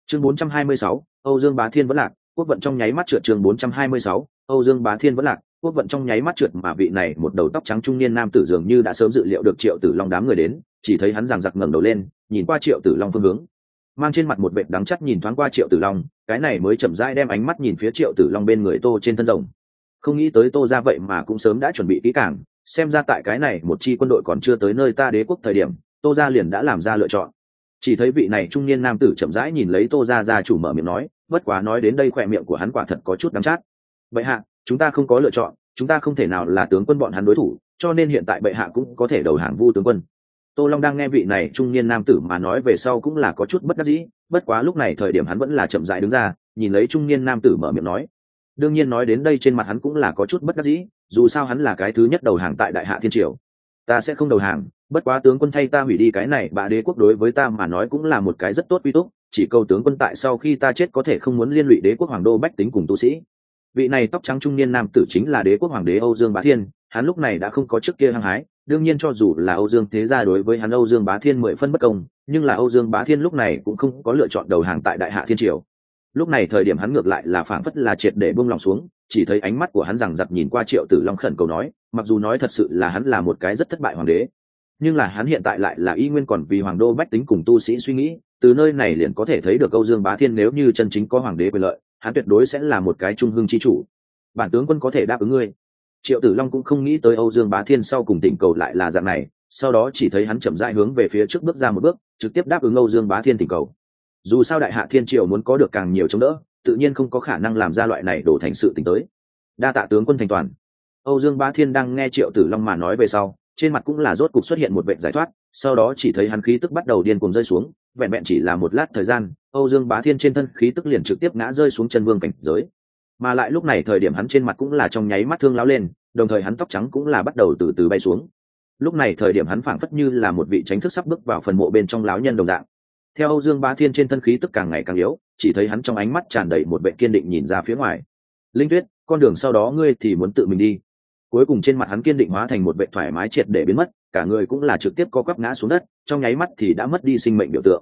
Chương 426, Âu Dương Bá Thiên vẫn lạc, quốc vận trong nháy mắt trượt. Chương 426, Âu Dương Bá Thiên vẫn lạc, quốc vận trong nháy mắt trượt. Mà vị này một đầu tóc trắng trung niên nam tử dường như đã sớm dự liệu được Triệu Tử Long đám người đến, chỉ thấy hắn giằng giặc ngẩng đầu lên, nhìn qua Triệu Tử Long phương hướng, mang trên mặt một vệt đắng chắt nhìn thoáng qua Triệu Tử Long, cái này mới chậm rãi đem ánh mắt nhìn phía Triệu Tử Long bên người Tô trên thân rồng. Không nghĩ tới Tô ra vậy mà cũng sớm đã chuẩn bị kỹ càng, xem ra tại cái này một chi quân đội còn chưa tới nơi ta đế quốc thời điểm, Tô ra liền đã làm ra lựa chọn. Chỉ thấy vị này trung niên nam tử chậm rãi nhìn lấy Tô ra gia chủ mở miệng nói, bất quá nói đến đây khỏe miệng của hắn quả thật có chút đắng chát. Bệ hạ, chúng ta không có lựa chọn, chúng ta không thể nào là tướng quân bọn hắn đối thủ, cho nên hiện tại bệ hạ cũng có thể đầu hàng Vu tướng quân. Tô Long đang nghe vị này trung niên nam tử mà nói về sau cũng là có chút bất đắc dĩ, bất quá lúc này thời điểm hắn vẫn là chậm rãi đứng ra, nhìn lấy trung niên nam tử mở miệng nói. Đương nhiên nói đến đây trên mặt hắn cũng là có chút bất đắc dĩ, dù sao hắn là cái thứ nhất đầu hàng tại Đại Hạ Thiên Triều. Ta sẽ không đầu hàng, bất quá tướng quân thay ta hủy đi cái này bạ đế quốc đối với ta mà nói cũng là một cái rất tốt uy túc, chỉ cầu tướng quân tại sau khi ta chết có thể không muốn liên lụy đế quốc hoàng đô bách tính cùng tu sĩ. Vị này tóc trắng trung niên nam tử chính là đế quốc hoàng đế Âu Dương Bá Thiên, hắn lúc này đã không có trước kia hăng hái, đương nhiên cho dù là Âu Dương thế gia đối với hắn Âu Dương Bá Thiên 10 phân bất công, nhưng là Âu Dương Bá Thiên lúc này cũng không có lựa chọn đầu hàng tại Đại Hạ Thiên Triều. Lúc này thời điểm hắn ngược lại là phảng phất là triệt để buông lòng xuống, chỉ thấy ánh mắt của hắn rằng giặc nhìn qua Triệu Tử Long khẩn cầu nói, mặc dù nói thật sự là hắn là một cái rất thất bại hoàng đế, nhưng là hắn hiện tại lại là y nguyên còn vì hoàng đô bách tính cùng tu sĩ suy nghĩ, từ nơi này liền có thể thấy được Âu Dương Bá Thiên nếu như chân chính có hoàng đế quyền lợi, hắn tuyệt đối sẽ là một cái trung hưng chi chủ. Bản tướng quân có thể đáp ứng ngươi. Triệu Tử Long cũng không nghĩ tới Âu Dương Bá Thiên sau cùng tỉnh cầu lại là dạng này, sau đó chỉ thấy hắn chậm rãi hướng về phía trước bước ra một bước, trực tiếp đáp ứng Âu Dương Bá Thiên tỉnh cầu. Dù sao Đại Hạ Thiên Triều muốn có được càng nhiều chống đỡ, tự nhiên không có khả năng làm ra loại này đổ thành sự tình tới. Đa tạ tướng quân thành toàn. Âu Dương Bá Thiên đang nghe Triệu Tử Long mà nói về sau, trên mặt cũng là rốt cục xuất hiện một vệt giải thoát, sau đó chỉ thấy hắn khí tức bắt đầu điên cuồng rơi xuống, vẹn vẹn chỉ là một lát thời gian, Âu Dương Bá Thiên trên thân khí tức liền trực tiếp ngã rơi xuống chân vương cảnh giới. Mà lại lúc này thời điểm hắn trên mặt cũng là trong nháy mắt thương lão lên, đồng thời hắn tóc trắng cũng là bắt đầu từ từ bay xuống. Lúc này thời điểm hắn phảng phất như là một vị tránh thức sắp bước vào phần mộ bên trong lão nhân đồng dạng. Theo Âu Dương Bá Thiên trên thân khí tức càng ngày càng yếu, chỉ thấy hắn trong ánh mắt tràn đầy một vẻ kiên định nhìn ra phía ngoài. Linh Tuyết, con đường sau đó ngươi thì muốn tự mình đi. Cuối cùng trên mặt hắn kiên định hóa thành một vẻ thoải mái triệt để biến mất, cả người cũng là trực tiếp co quắp ngã xuống đất, trong nháy mắt thì đã mất đi sinh mệnh biểu tượng.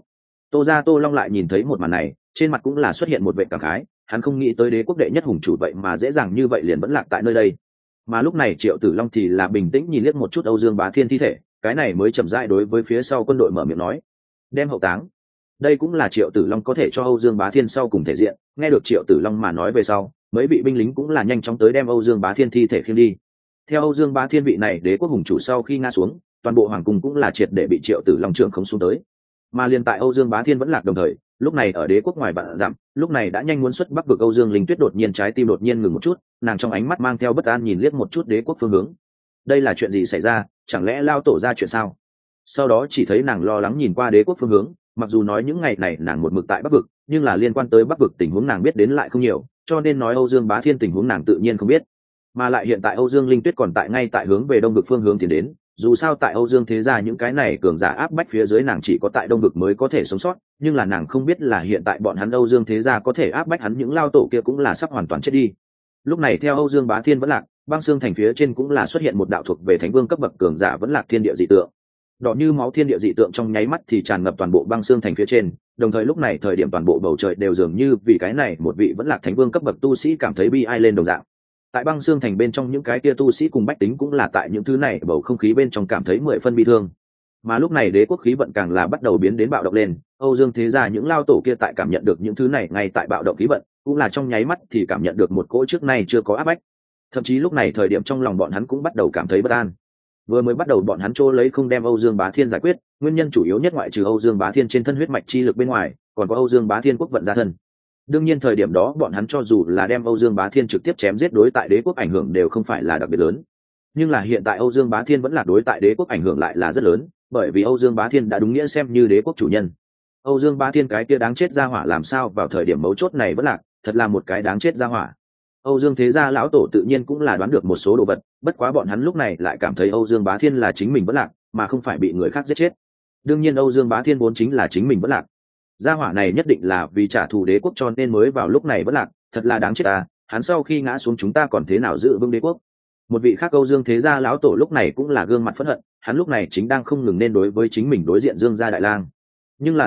Tô Long lại nhìn thấy một màn này, trên mặt cũng là xuất hiện một vẻ cảm khái, hắn không nghĩ tới đế quốc đệ nhất hùng chủ vậy mà dễ dàng như vậy liền vẫn lạc tại nơi đây. Mà lúc này Triệu Tử Long thì là bình tĩnh nhìn liếc một chút Âu Dương Bá Thiên thi thể, cái này mới chậm rãi đối với phía sau quân đội mở miệng nói, đem hậu táng. Đây cũng là Triệu Tử Long có thể cho Âu Dương Bá Thiên sau cùng thể diện. Nghe được Triệu Tử Long mà nói về sau, mấy vị binh lính cũng là nhanh chóng tới đem Âu Dương Bá Thiên thi thể khiêng đi. Theo Âu Dương Bá Thiên vị này đế quốc hùng chủ sau khi ngã xuống, toàn bộ hoàng cung cũng là triệt để bị Triệu Tử Long trưởng khống xuống tới. Mà liền tại Âu Dương Bá Thiên vẫn lạc đồng thời, lúc này ở đế quốc ngoài vạn dặm, lúc này đã nhanh muốn xuất bắc vực Âu Dương Linh Tuyết đột nhiên trái tim đột nhiên ngừng một chút, nàng trong ánh mắt mang theo bất an nhìn liếc một chút đế quốc phương hướng. Đây là chuyện gì xảy ra, chẳng lẽ lao tổ ra chuyện sao? Sau đó chỉ thấy nàng lo lắng nhìn qua đế quốc phương hướng, mặc dù nói những ngày này nàng một mực tại bắc vực, nhưng là liên quan tới bắc vực tình huống nàng biết đến lại không nhiều, cho nên nói Âu Dương Bá Thiên tình huống nàng tự nhiên không biết. Mà lại hiện tại Âu Dương Linh Tuyết còn tại ngay tại hướng về đông vực phương hướng tiến đến, dù sao tại Âu Dương thế gia những cái này cường giả áp bách phía dưới nàng chỉ có tại đông vực mới có thể sống sót, nhưng là nàng không biết là hiện tại bọn hắn Âu Dương thế gia có thể áp bách hắn những lao tổ kia cũng là sắp hoàn toàn chết đi. Lúc này theo Âu Dương Bá Thiên vẫn lạc, băng xương thành phía trên cũng là xuất hiện một đạo thuộc về thánh vương cấp bậc cường giả vẫn lạc thiên địa dị tượng. Đỏ như máu thiên địa dị tượng trong nháy mắt thì tràn ngập toàn bộ băng xương thành phía trên, đồng thời lúc này thời điểm toàn bộ bầu trời đều dường như vì cái này một vị vẫn lạc thánh vương cấp bậc tu sĩ cảm thấy bi ai lên đồng dạng. Tại băng xương thành bên trong những cái kia tu sĩ cùng bách tính cũng là tại những thứ này bầu không khí bên trong cảm thấy 10 phân bi thương. Mà lúc này đế quốc khí vận càng là bắt đầu biến đến bạo động lên, Âu Dương thế gia những lao tổ kia tại cảm nhận được những thứ này ngay tại bạo động khí vận, cũng là trong nháy mắt thì cảm nhận được một cỗ trước nay chưa có áp bách. Thậm chí lúc này thời điểm trong lòng bọn hắn cũng bắt đầu cảm thấy bất an. Vừa mới bắt đầu bọn hắn trô lấy không đem Âu Dương Bá Thiên giải quyết, nguyên nhân chủ yếu nhất ngoại trừ Âu Dương Bá Thiên trên thân huyết mạch chi lực bên ngoài, còn có Âu Dương Bá Thiên quốc vận gia thân. Đương nhiên thời điểm đó bọn hắn cho dù là đem Âu Dương Bá Thiên trực tiếp chém giết đối tại đế quốc ảnh hưởng đều không phải là đặc biệt lớn. Nhưng là hiện tại Âu Dương Bá Thiên vẫn là đối tại đế quốc ảnh hưởng lại là rất lớn, bởi vì Âu Dương Bá Thiên đã đúng nghĩa xem như đế quốc chủ nhân. Âu Dương Bá Thiên cái kia đáng chết ra hỏa làm sao vào thời điểm mấu chốt này vẫn lạc, thật là một cái đáng chết ra hỏa. Âu Dương thế gia lão tổ tự nhiên cũng là đoán được một số đồ vật, bất quá bọn hắn lúc này lại cảm thấy Âu Dương Bá Thiên là chính mình vẫn lạc, mà không phải bị người khác giết chết. Đương nhiên Âu Dương Bá Thiên vốn chính là chính mình vẫn lạc. Gia hỏa này nhất định là vì trả thù đế quốc cho nên mới vào lúc này vẫn lạc, thật là đáng chết à, hắn sau khi ngã xuống chúng ta còn thế nào giữ vững đế quốc. Một vị khác Âu Dương thế gia lão tổ lúc này cũng là gương mặt phẫn hận, hắn lúc này chính đang không ngừng nên đối với chính mình đối diện Dương gia đại lang. Nhưng là dù vậy,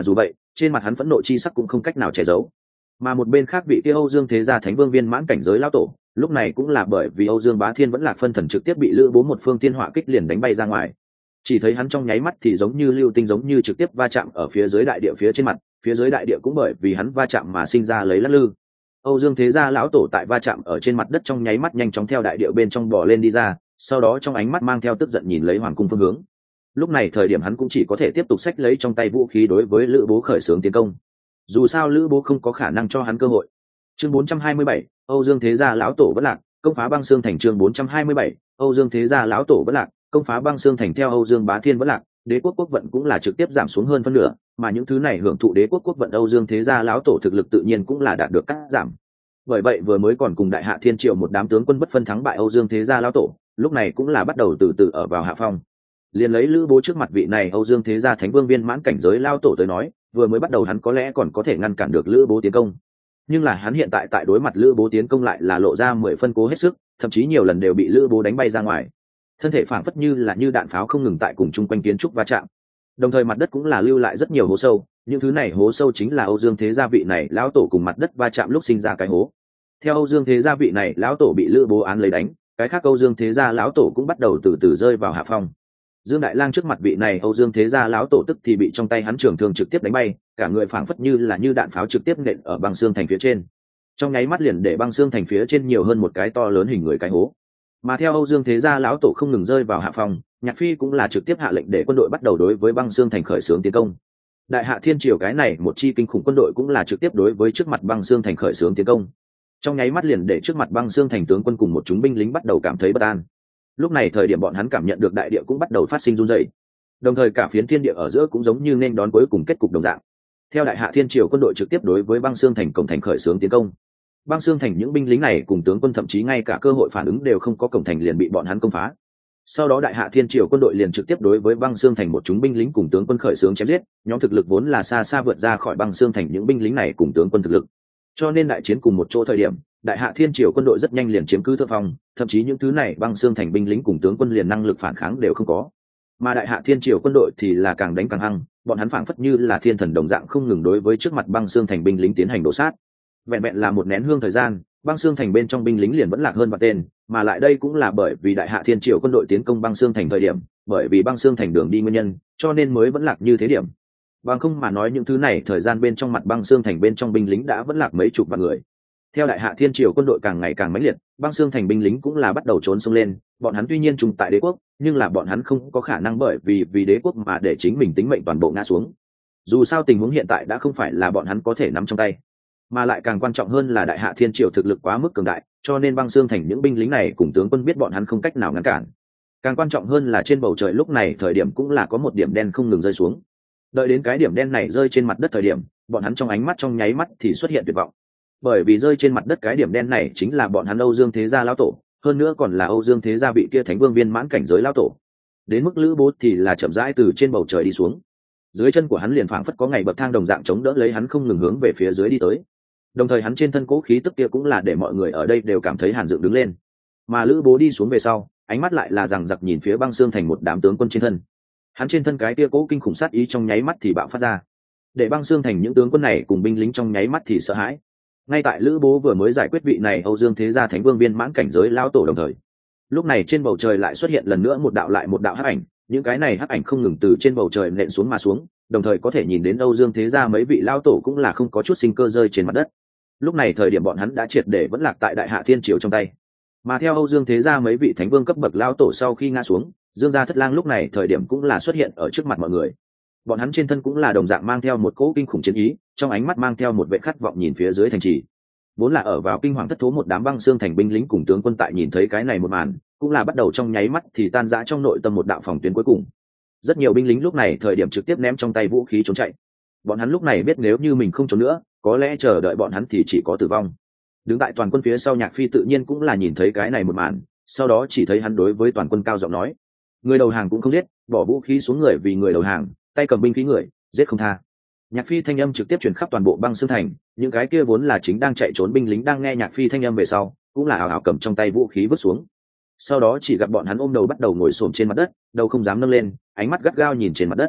trên mặt hắn phẫn nộ chi sắc cũng không cách nào che giấu. Mà một bên khác vị kia Âu Dương Thế Gia Thánh Vương viên mãn cảnh giới lão tổ, lúc này cũng là bởi vì Âu Dương Bá Thiên vẫn lạc phân thần trực tiếp bị Lữ Bố một phương tiên hỏa kích liền đánh bay ra ngoài. Chỉ thấy hắn trong nháy mắt thì giống như lưu tinh giống như trực tiếp va chạm ở phía dưới đại địa phía trên mặt, phía dưới đại địa cũng bởi vì hắn va chạm mà sinh ra lấy lắc lư. Âu Dương Thế Gia lão tổ tại va chạm ở trên mặt đất trong nháy mắt nhanh chóng theo đại địa bên trong bò lên đi ra, sau đó trong ánh mắt mang theo tức giận nhìn lấy hoàng cung phương hướng. Lúc này thời điểm hắn cũng chỉ có thể tiếp tục xách lấy trong tay vũ khí đối với Lữ Bố khởi xướng tiến công. Dù sao Lữ Bố không có khả năng cho hắn cơ hội. Chương 427, Âu Dương Thế Gia lão tổ vẫn lạc, công phá băng xương thành. Chương 427, Âu Dương Thế Gia lão tổ vẫn lạc, công phá băng xương thành. Theo Âu Dương Bá Thiên vẫn lạc, đế quốc quốc vận cũng là trực tiếp giảm xuống hơn phân nửa, mà những thứ này hưởng thụ đế quốc quốc vận Âu Dương Thế Gia lão tổ thực lực tự nhiên cũng là đạt được cắt giảm. Bởi vậy vừa mới còn cùng Đại Hạ Thiên Triều một đám tướng quân bất phân thắng bại Âu Dương Thế Gia lão tổ, lúc này cũng là bắt đầu từ từ ở vào hạ phong. Liền lấy Lữ Bố trước mặt vị này Âu Dương Thế Gia Thánh Vương viên mãn cảnh giới lão tổ tới nói, vừa mới bắt đầu hắn có lẽ còn có thể ngăn cản được Lữ Bố tiến công, nhưng là hắn hiện tại tại đối mặt Lữ Bố tiến công lại là lộ ra 10 phân cố hết sức, thậm chí nhiều lần đều bị Lữ Bố đánh bay ra ngoài, thân thể phảng phất như là như đạn pháo không ngừng tại cùng chung quanh kiến trúc va chạm, đồng thời mặt đất cũng là lưu lại rất nhiều hố sâu, những thứ này hố sâu chính là Âu Dương Thế Gia vị này lão tổ cùng mặt đất va chạm lúc sinh ra cái hố. Theo Âu Dương Thế Gia vị này lão tổ bị Lữ Bố án lấy đánh, cái khác Âu Dương Thế Gia lão tổ cũng bắt đầu từ từ rơi vào hạ phong. Dương Đại Lang trước mặt vị này Âu Dương Thế Gia lão tổ tức thì bị trong tay hắn trường thương trực tiếp đánh bay, cả người phảng phất như là như đạn pháo trực tiếp nện ở băng xương thành phía trên. Trong nháy mắt liền để băng xương thành phía trên nhiều hơn một cái to lớn hình người cái hố. Mà theo Âu Dương Thế Gia lão tổ không ngừng rơi vào hạ phong, Nhạc Phi cũng là trực tiếp hạ lệnh để quân đội bắt đầu đối với băng xương thành khởi xướng tiến công. Đại Hạ Thiên Triều cái này một chi kinh khủng quân đội cũng là trực tiếp đối với trước mặt băng xương thành khởi xướng tiến công. Trong nháy mắt liền để trước mặt băng xương thành tướng quân cùng một chúng binh lính bắt đầu cảm thấy bất an. Lúc này thời điểm bọn hắn cảm nhận được đại địa cũng bắt đầu phát sinh rung rẩy, đồng thời cả phiến thiên địa ở giữa cũng giống như nên đón cuối cùng kết cục đồng dạng. Theo Đại Hạ Thiên Triều quân đội trực tiếp đối với băng xương thành cổng thành khởi xướng tiến công, băng xương thành những binh lính này cùng tướng quân thậm chí ngay cả cơ hội phản ứng đều không có, cổng thành liền bị bọn hắn công phá. Sau đó Đại Hạ Thiên Triều quân đội liền trực tiếp đối với băng xương thành một chúng binh lính cùng tướng quân khởi xướng chém giết, nhóm thực lực vốn là xa xa vượt ra khỏi băng xương thành những binh lính này cùng tướng quân thực lực, cho nên đại chiến cùng một chỗ thời điểm, Đại Hạ Thiên Triều quân đội rất nhanh liền chiếm cứ thượng phong, thậm chí những thứ này băng xương thành binh lính cùng tướng quân liền năng lực phản kháng đều không có. Mà Đại Hạ Thiên Triều quân đội thì là càng đánh càng hăng, bọn hắn phảng phất như là thiên thần đồng dạng không ngừng đối với trước mặt băng xương thành binh lính tiến hành đổ sát. Vẹn vẹn là một nén hương thời gian, băng xương thành bên trong binh lính liền vẫn lạc hơn vạn tên, mà lại đây cũng là bởi vì Đại Hạ Thiên Triều quân đội tiến công băng xương thành thời điểm, bởi vì băng xương thành đường đi nguyên nhân, cho nên mới vẫn lạc như thế điểm. Bằng không mà nói những thứ này thời gian bên trong mặt băng xương thành bên trong binh lính đã vẫn lạc mấy chục vạn người. Theo Đại Hạ Thiên Triều quân đội càng ngày càng mãnh liệt, băng xương thành binh lính cũng là bắt đầu trốn xông lên, bọn hắn tuy nhiên trùng tại đế quốc, nhưng là bọn hắn không có khả năng bởi vì đế quốc mà để chính mình tính mệnh toàn bộ ngã xuống. Dù sao tình huống hiện tại đã không phải là bọn hắn có thể nắm trong tay, mà lại càng quan trọng hơn là Đại Hạ Thiên Triều thực lực quá mức cường đại, cho nên băng xương thành những binh lính này cùng tướng quân biết bọn hắn không cách nào ngăn cản. Càng quan trọng hơn là trên bầu trời lúc này thời điểm cũng là có một điểm đen không ngừng rơi xuống. Đợi đến cái điểm đen này rơi trên mặt đất thời điểm, bọn hắn trong ánh mắt trong nháy mắt thì xuất hiện tuyệt vọng, bởi vì rơi trên mặt đất cái điểm đen này chính là bọn hắn Âu Dương Thế Gia lão tổ, hơn nữa còn là Âu Dương Thế Gia vị kia Thánh Vương viên mãn cảnh giới lão tổ. Đến mức Lữ Bố thì là chậm rãi từ trên bầu trời đi xuống, dưới chân của hắn liền phảng phất có ngày bậc thang đồng dạng chống đỡ lấy hắn không ngừng hướng về phía dưới đi tới, đồng thời hắn trên thân cố khí tức kia cũng là để mọi người ở đây đều cảm thấy hàn dựng đứng lên. Mà Lữ Bố đi xuống về sau, ánh mắt lại là rằng giặc nhìn phía băng xương thành một đám tướng quân trên thân, hắn trên thân cái kia cố kinh khủng sát ý trong nháy mắt thì bạo phát ra, để băng xương thành những tướng quân này cùng binh lính trong nháy mắt thì sợ hãi. Ngay tại Lữ Bố vừa mới giải quyết vị này Âu Dương Thế Gia Thánh Vương viên mãn cảnh giới lão tổ đồng thời, lúc này trên bầu trời lại xuất hiện lần nữa một đạo lại một đạo hắc ảnh, những cái này hắc ảnh không ngừng từ trên bầu trời nện xuống mà xuống, đồng thời có thể nhìn đến Âu Dương Thế Gia mấy vị lão tổ cũng là không có chút sinh cơ rơi trên mặt đất. Lúc này thời điểm bọn hắn đã triệt để vẫn lạc tại Đại Hạ Thiên Triều trong tay. Mà theo Âu Dương Thế Gia mấy vị thánh vương cấp bậc lão tổ sau khi ngã xuống, Dương Gia Thất Lang lúc này thời điểm cũng là xuất hiện ở trước mặt mọi người. Bọn hắn trên thân cũng là đồng dạng mang theo một cỗ kinh khủng chiến ý, trong ánh mắt mang theo một vẻ khát vọng nhìn phía dưới thành trì. Vốn là ở vào kinh hoàng thất thố một đám băng xương thành binh lính cùng tướng quân tại nhìn thấy cái này một màn, cũng là bắt đầu trong nháy mắt thì tan rã trong nội tâm một đạo phòng tuyến cuối cùng. Rất nhiều binh lính lúc này thời điểm trực tiếp ném trong tay vũ khí trốn chạy. Bọn hắn lúc này biết nếu như mình không trốn nữa, có lẽ chờ đợi bọn hắn thì chỉ có tử vong. Đứng tại toàn quân phía sau Nhạc Phi tự nhiên cũng là nhìn thấy cái này một màn, sau đó chỉ thấy hắn đối với toàn quân cao giọng nói: người đầu hàng cũng không giết, bỏ vũ khí xuống người vì người đầu hàng, tay cầm binh khí người giết không tha. Nhạc Phi thanh âm trực tiếp truyền khắp toàn bộ băng xương thành, những cái kia vốn là chính đang chạy trốn binh lính đang nghe Nhạc Phi thanh âm về sau, cũng là ảo ảo cầm trong tay vũ khí vứt xuống. Sau đó chỉ gặp bọn hắn ôm đầu bắt đầu ngồi xổm trên mặt đất, đầu không dám nâng lên, ánh mắt gắt gao nhìn trên mặt đất.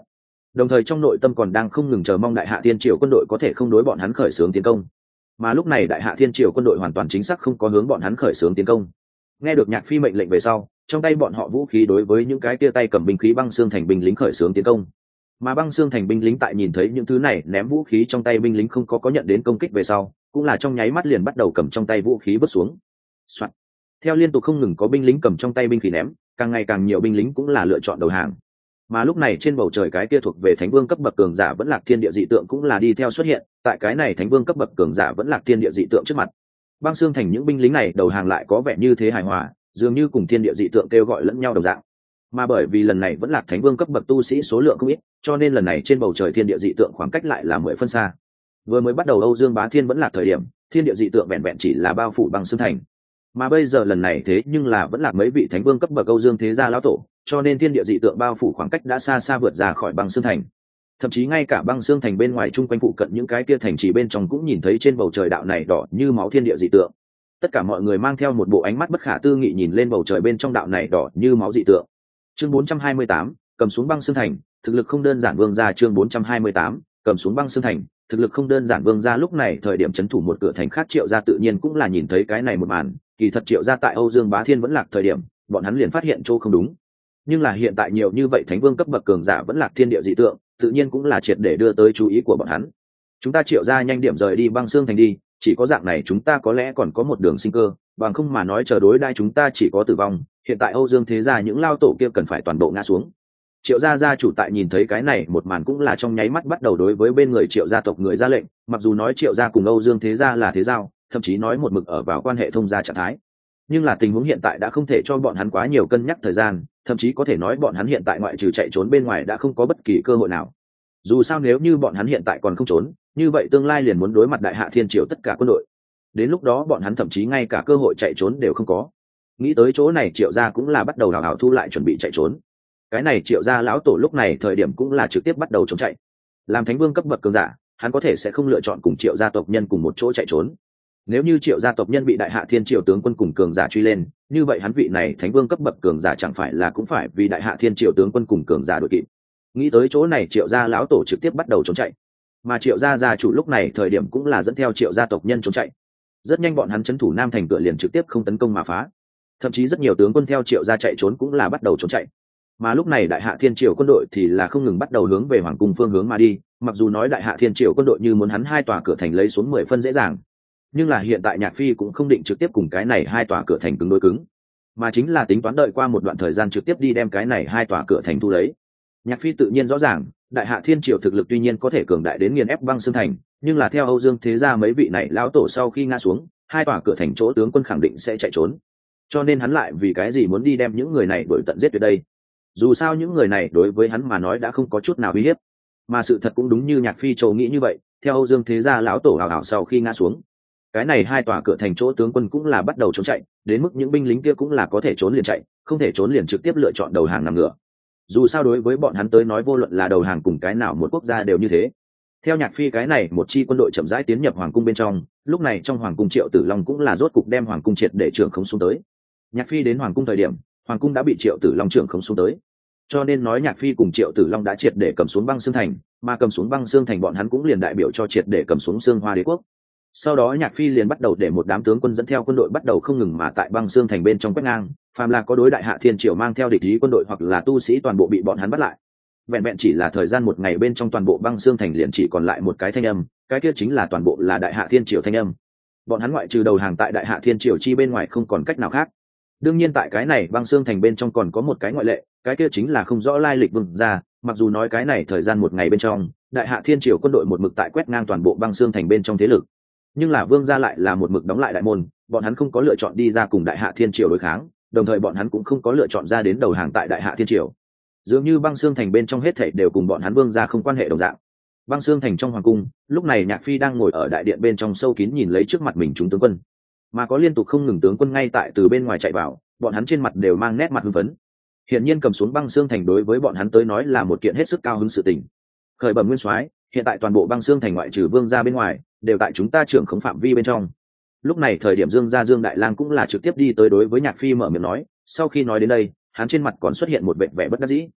đồng thời trong nội tâm còn đang không ngừng chờ mong đại hạ thiên triều quân đội có thể không đối bọn hắn khởi xướng tiến công. Mà lúc này đại hạ thiên triều quân đội hoàn toàn chính xác không có hướng bọn hắn khởi xướng tiến công. Nghe được Nhạc Phi mệnh lệnh về sau, trong tay bọn họ vũ khí đối với những cái tia tay cầm binh khí băng xương thành binh lính khởi xướng tiến công. Mà băng xương thành binh lính tại nhìn thấy những thứ này ném vũ khí trong tay binh lính không có nhận đến công kích về sau, cũng là trong nháy mắt liền bắt đầu cầm trong tay vũ khí vứt xuống. Soạn. Theo liên tục không ngừng có binh lính cầm trong tay binh khí ném, càng ngày càng nhiều binh lính cũng là lựa chọn đầu hàng. Mà lúc này trên bầu trời cái kia thuộc về thánh vương cấp bậc cường giả vẫn lạc thiên địa dị tượng cũng là đi theo xuất hiện, tại cái này thánh vương cấp bậc cường giả vẫn lạc thiên địa dị tượng trước mặt. Băng xương thành những binh lính này đầu hàng lại có vẻ như thế hài hòa, dường như cùng thiên địa dị tượng kêu gọi lẫn nhau đồng dạng. Mà bởi vì lần này vẫn lạc thánh vương cấp bậc tu sĩ số lượng không ít, cho nên lần này trên bầu trời thiên địa dị tượng khoảng cách lại là 10 phân xa. Vừa mới bắt đầu Âu Dương Bá Thiên vẫn lạc thời điểm, thiên địa dị tượng vẹn vẹn chỉ là bao phủ băng xương thành. Mà bây giờ lần này thế nhưng là vẫn lạc mấy vị thánh vương cấp bậc Âu Dương thế gia lão tổ, cho nên thiên địa dị tượng bao phủ khoảng cách đã xa xa vượt ra khỏi băng xương thành. Thậm chí ngay cả băng xương thành bên ngoài chung quanh phụ cận những cái kia thành trì bên trong cũng nhìn thấy trên bầu trời đạo này đỏ như máu thiên địa dị tượng. Tất cả mọi người mang theo một bộ ánh mắt bất khả tư nghị nhìn lên bầu trời bên trong đạo này đỏ như máu dị tượng. Chương 428, cầm xuống băng xương thành, thực lực không đơn giản vương gia. Chương 428, cầm xuống băng xương thành, thực lực không đơn giản vương gia. Lúc này thời điểm trấn thủ một cửa thành khác Triệu gia tự nhiên cũng là nhìn thấy cái này một màn, kỳ thật Triệu gia tại Âu Dương Bá Thiên vẫn lạc thời điểm, bọn hắn liền phát hiện chỗ không đúng. Nhưng là hiện tại nhiều như vậy thánh vương cấp bậc cường giả vẫn lạc thiên địa dị tượng, tự nhiên cũng là triệt để đưa tới chú ý của bọn hắn. Chúng ta Triệu gia nhanh điểm rời đi băng xương thành đi, chỉ có dạng này chúng ta có lẽ còn có một đường sinh cơ, bằng không mà nói chờ đối đãi chúng ta chỉ có tử vong. Hiện tại Âu Dương thế gia những lao tổ kia cần phải toàn bộ ngã xuống. Triệu gia gia chủ tại nhìn thấy cái này một màn cũng là trong nháy mắt bắt đầu đối với bên người Triệu gia tộc người ra lệnh, mặc dù nói Triệu gia cùng Âu Dương thế gia là thế giao, thậm chí nói một mực ở vào quan hệ thông gia trạng thái, nhưng là tình huống hiện tại đã không thể cho bọn hắn quá nhiều cân nhắc thời gian, thậm chí có thể nói bọn hắn hiện tại ngoại trừ chạy trốn bên ngoài đã không có bất kỳ cơ hội nào. Dù sao nếu như bọn hắn hiện tại còn không trốn, như vậy tương lai liền muốn đối mặt đại hạ thiên triều tất cả quân đội, đến lúc đó bọn hắn thậm chí ngay cả cơ hội chạy trốn đều không có. Nghĩ tới chỗ này Triệu gia cũng là bắt đầu hào hào thu lại chuẩn bị chạy trốn. Cái này Triệu gia lão tổ lúc này thời điểm cũng là trực tiếp bắt đầu chống chạy. Làm thánh vương cấp bậc cường giả, hắn có thể sẽ không lựa chọn cùng Triệu gia tộc nhân cùng một chỗ chạy trốn. Nếu như Triệu gia tộc nhân bị đại hạ thiên triều tướng quân cùng cường giả truy lên, như vậy hắn vị này thánh vương cấp bậc cường giả chẳng phải là cũng phải vì đại hạ thiên triều tướng quân cùng cường giả đuổi kịp. Nghĩ tới chỗ này Triệu gia lão tổ trực tiếp bắt đầu trốn chạy, mà Triệu gia gia chủ lúc này thời điểm cũng là dẫn theo Triệu gia tộc nhân trốn chạy. Rất nhanh bọn hắn trấn thủ Nam thành cửa liền trực tiếp không tấn công mà phá, thậm chí rất nhiều tướng quân theo Triệu gia chạy trốn cũng là bắt đầu trốn chạy. Mà lúc này đại hạ thiên triều quân đội thì là không ngừng bắt đầu hướng về hoàng cung phương hướng mà đi, mặc dù nói đại hạ thiên triều quân đội như muốn hắn hai tòa cửa thành lấy xuống 10 phân dễ dàng, nhưng là hiện tại Nhạc Phi cũng không định trực tiếp cùng cái này hai tòa cửa thành cứng đối cứng, mà chính là tính toán đợi qua một đoạn thời gian trực tiếp đi đem cái này hai tòa cửa thành thu lấy. Nhạc Phi tự nhiên rõ ràng đại hạ thiên triều thực lực tuy nhiên có thể cường đại đến nghiền ép băng xương thành, nhưng là theo Âu Dương thế gia mấy vị này lão tổ sau khi ngã xuống, hai tòa cửa thành chỗ tướng quân khẳng định sẽ chạy trốn, cho nên hắn lại vì cái gì muốn đi đem những người này đuổi tận giết tuyệt đây. Dù sao những người này đối với hắn mà nói đã không có chút nào uy hiếp, mà sự thật cũng đúng như Nhạc Phi châu nghĩ như vậy. Theo Âu Dương thế gia lão tổ hào hào sau khi ngã xuống, cái này hai tòa cửa thành chỗ tướng quân cũng là bắt đầu trốn chạy, đến mức những binh lính kia cũng là có thể trốn liền chạy, không thể trốn liền trực tiếp lựa chọn đầu hàng nằm ngửa. Dù sao đối với bọn hắn tới nói vô luận là đầu hàng cùng cái nào một quốc gia đều như thế. Theo Nhạc Phi cái này một chi quân đội chậm rãi tiến nhập hoàng cung bên trong, lúc này trong hoàng cung Triệu Tử Long cũng là rốt cục đem hoàng cung triệt để trưởng khống xuống tới. Nhạc Phi đến hoàng cung thời điểm, hoàng cung đã bị Triệu Tử Long trưởng khống xuống tới, cho nên nói Nhạc Phi cùng Triệu Tử Long đã triệt để cầm xuống băng xương thành, mà cầm xuống băng xương thành bọn hắn cũng liền đại biểu cho triệt để cầm xuống Xương Hoa Đế quốc. Sau đó Nhạc Phi liền bắt đầu để một đám tướng quân dẫn theo quân đội bắt đầu không ngừng mà tại băng xương thành bên trong quét ngang, phàm là có đối đại hạ thiên triều mang theo địch ý quân đội hoặc là tu sĩ toàn bộ bị bọn hắn bắt lại. Vẹn vẹn chỉ là thời gian một ngày bên trong toàn bộ băng xương thành liền chỉ còn lại một cái thanh âm, cái kia chính là toàn bộ là đại hạ thiên triều thanh âm. Bọn hắn ngoại trừ đầu hàng tại đại hạ thiên triều chi bên ngoài không còn cách nào khác. Đương nhiên tại cái này băng xương thành bên trong còn có một cái ngoại lệ, cái kia chính là không rõ lai lịch vương gia. Mặc dù nói cái này thời gian một ngày bên trong đại hạ thiên triều quân đội một mực tại quét ngang toàn bộ băng xương thành bên trong thế lực, nhưng là vương gia lại là một mực đóng lại đại môn, bọn hắn không có lựa chọn đi ra cùng đại hạ thiên triều đối kháng, đồng thời bọn hắn cũng không có lựa chọn ra đến đầu hàng tại đại hạ thiên triều. Dường như băng xương thành bên trong hết thảy đều cùng bọn hắn vương gia không quan hệ đồng dạng. Băng xương thành trong hoàng cung, lúc này Nhạc Phi đang ngồi ở đại điện bên trong sâu kín nhìn lấy trước mặt mình chúng tướng quân, mà có liên tục không ngừng tướng quân ngay tại từ bên ngoài chạy vào, bọn hắn trên mặt đều mang nét mặt hưng phấn. Hiển nhiên cầm xuống băng xương thành đối với bọn hắn tới nói là một kiện hết sức cao hứng sự tình. Khởi bẩm nguyên soái, hiện tại toàn bộ băng xương thành ngoại trừ vương gia bên ngoài đều tại chúng ta trưởng khống phạm vi bên trong. Lúc này thời điểm Dương gia Dương Đại Lang cũng là trực tiếp đi tới đối với Nhạc Phi mở miệng nói, sau khi nói đến đây hắn trên mặt còn xuất hiện một vẻ vẻ bất đắc dĩ.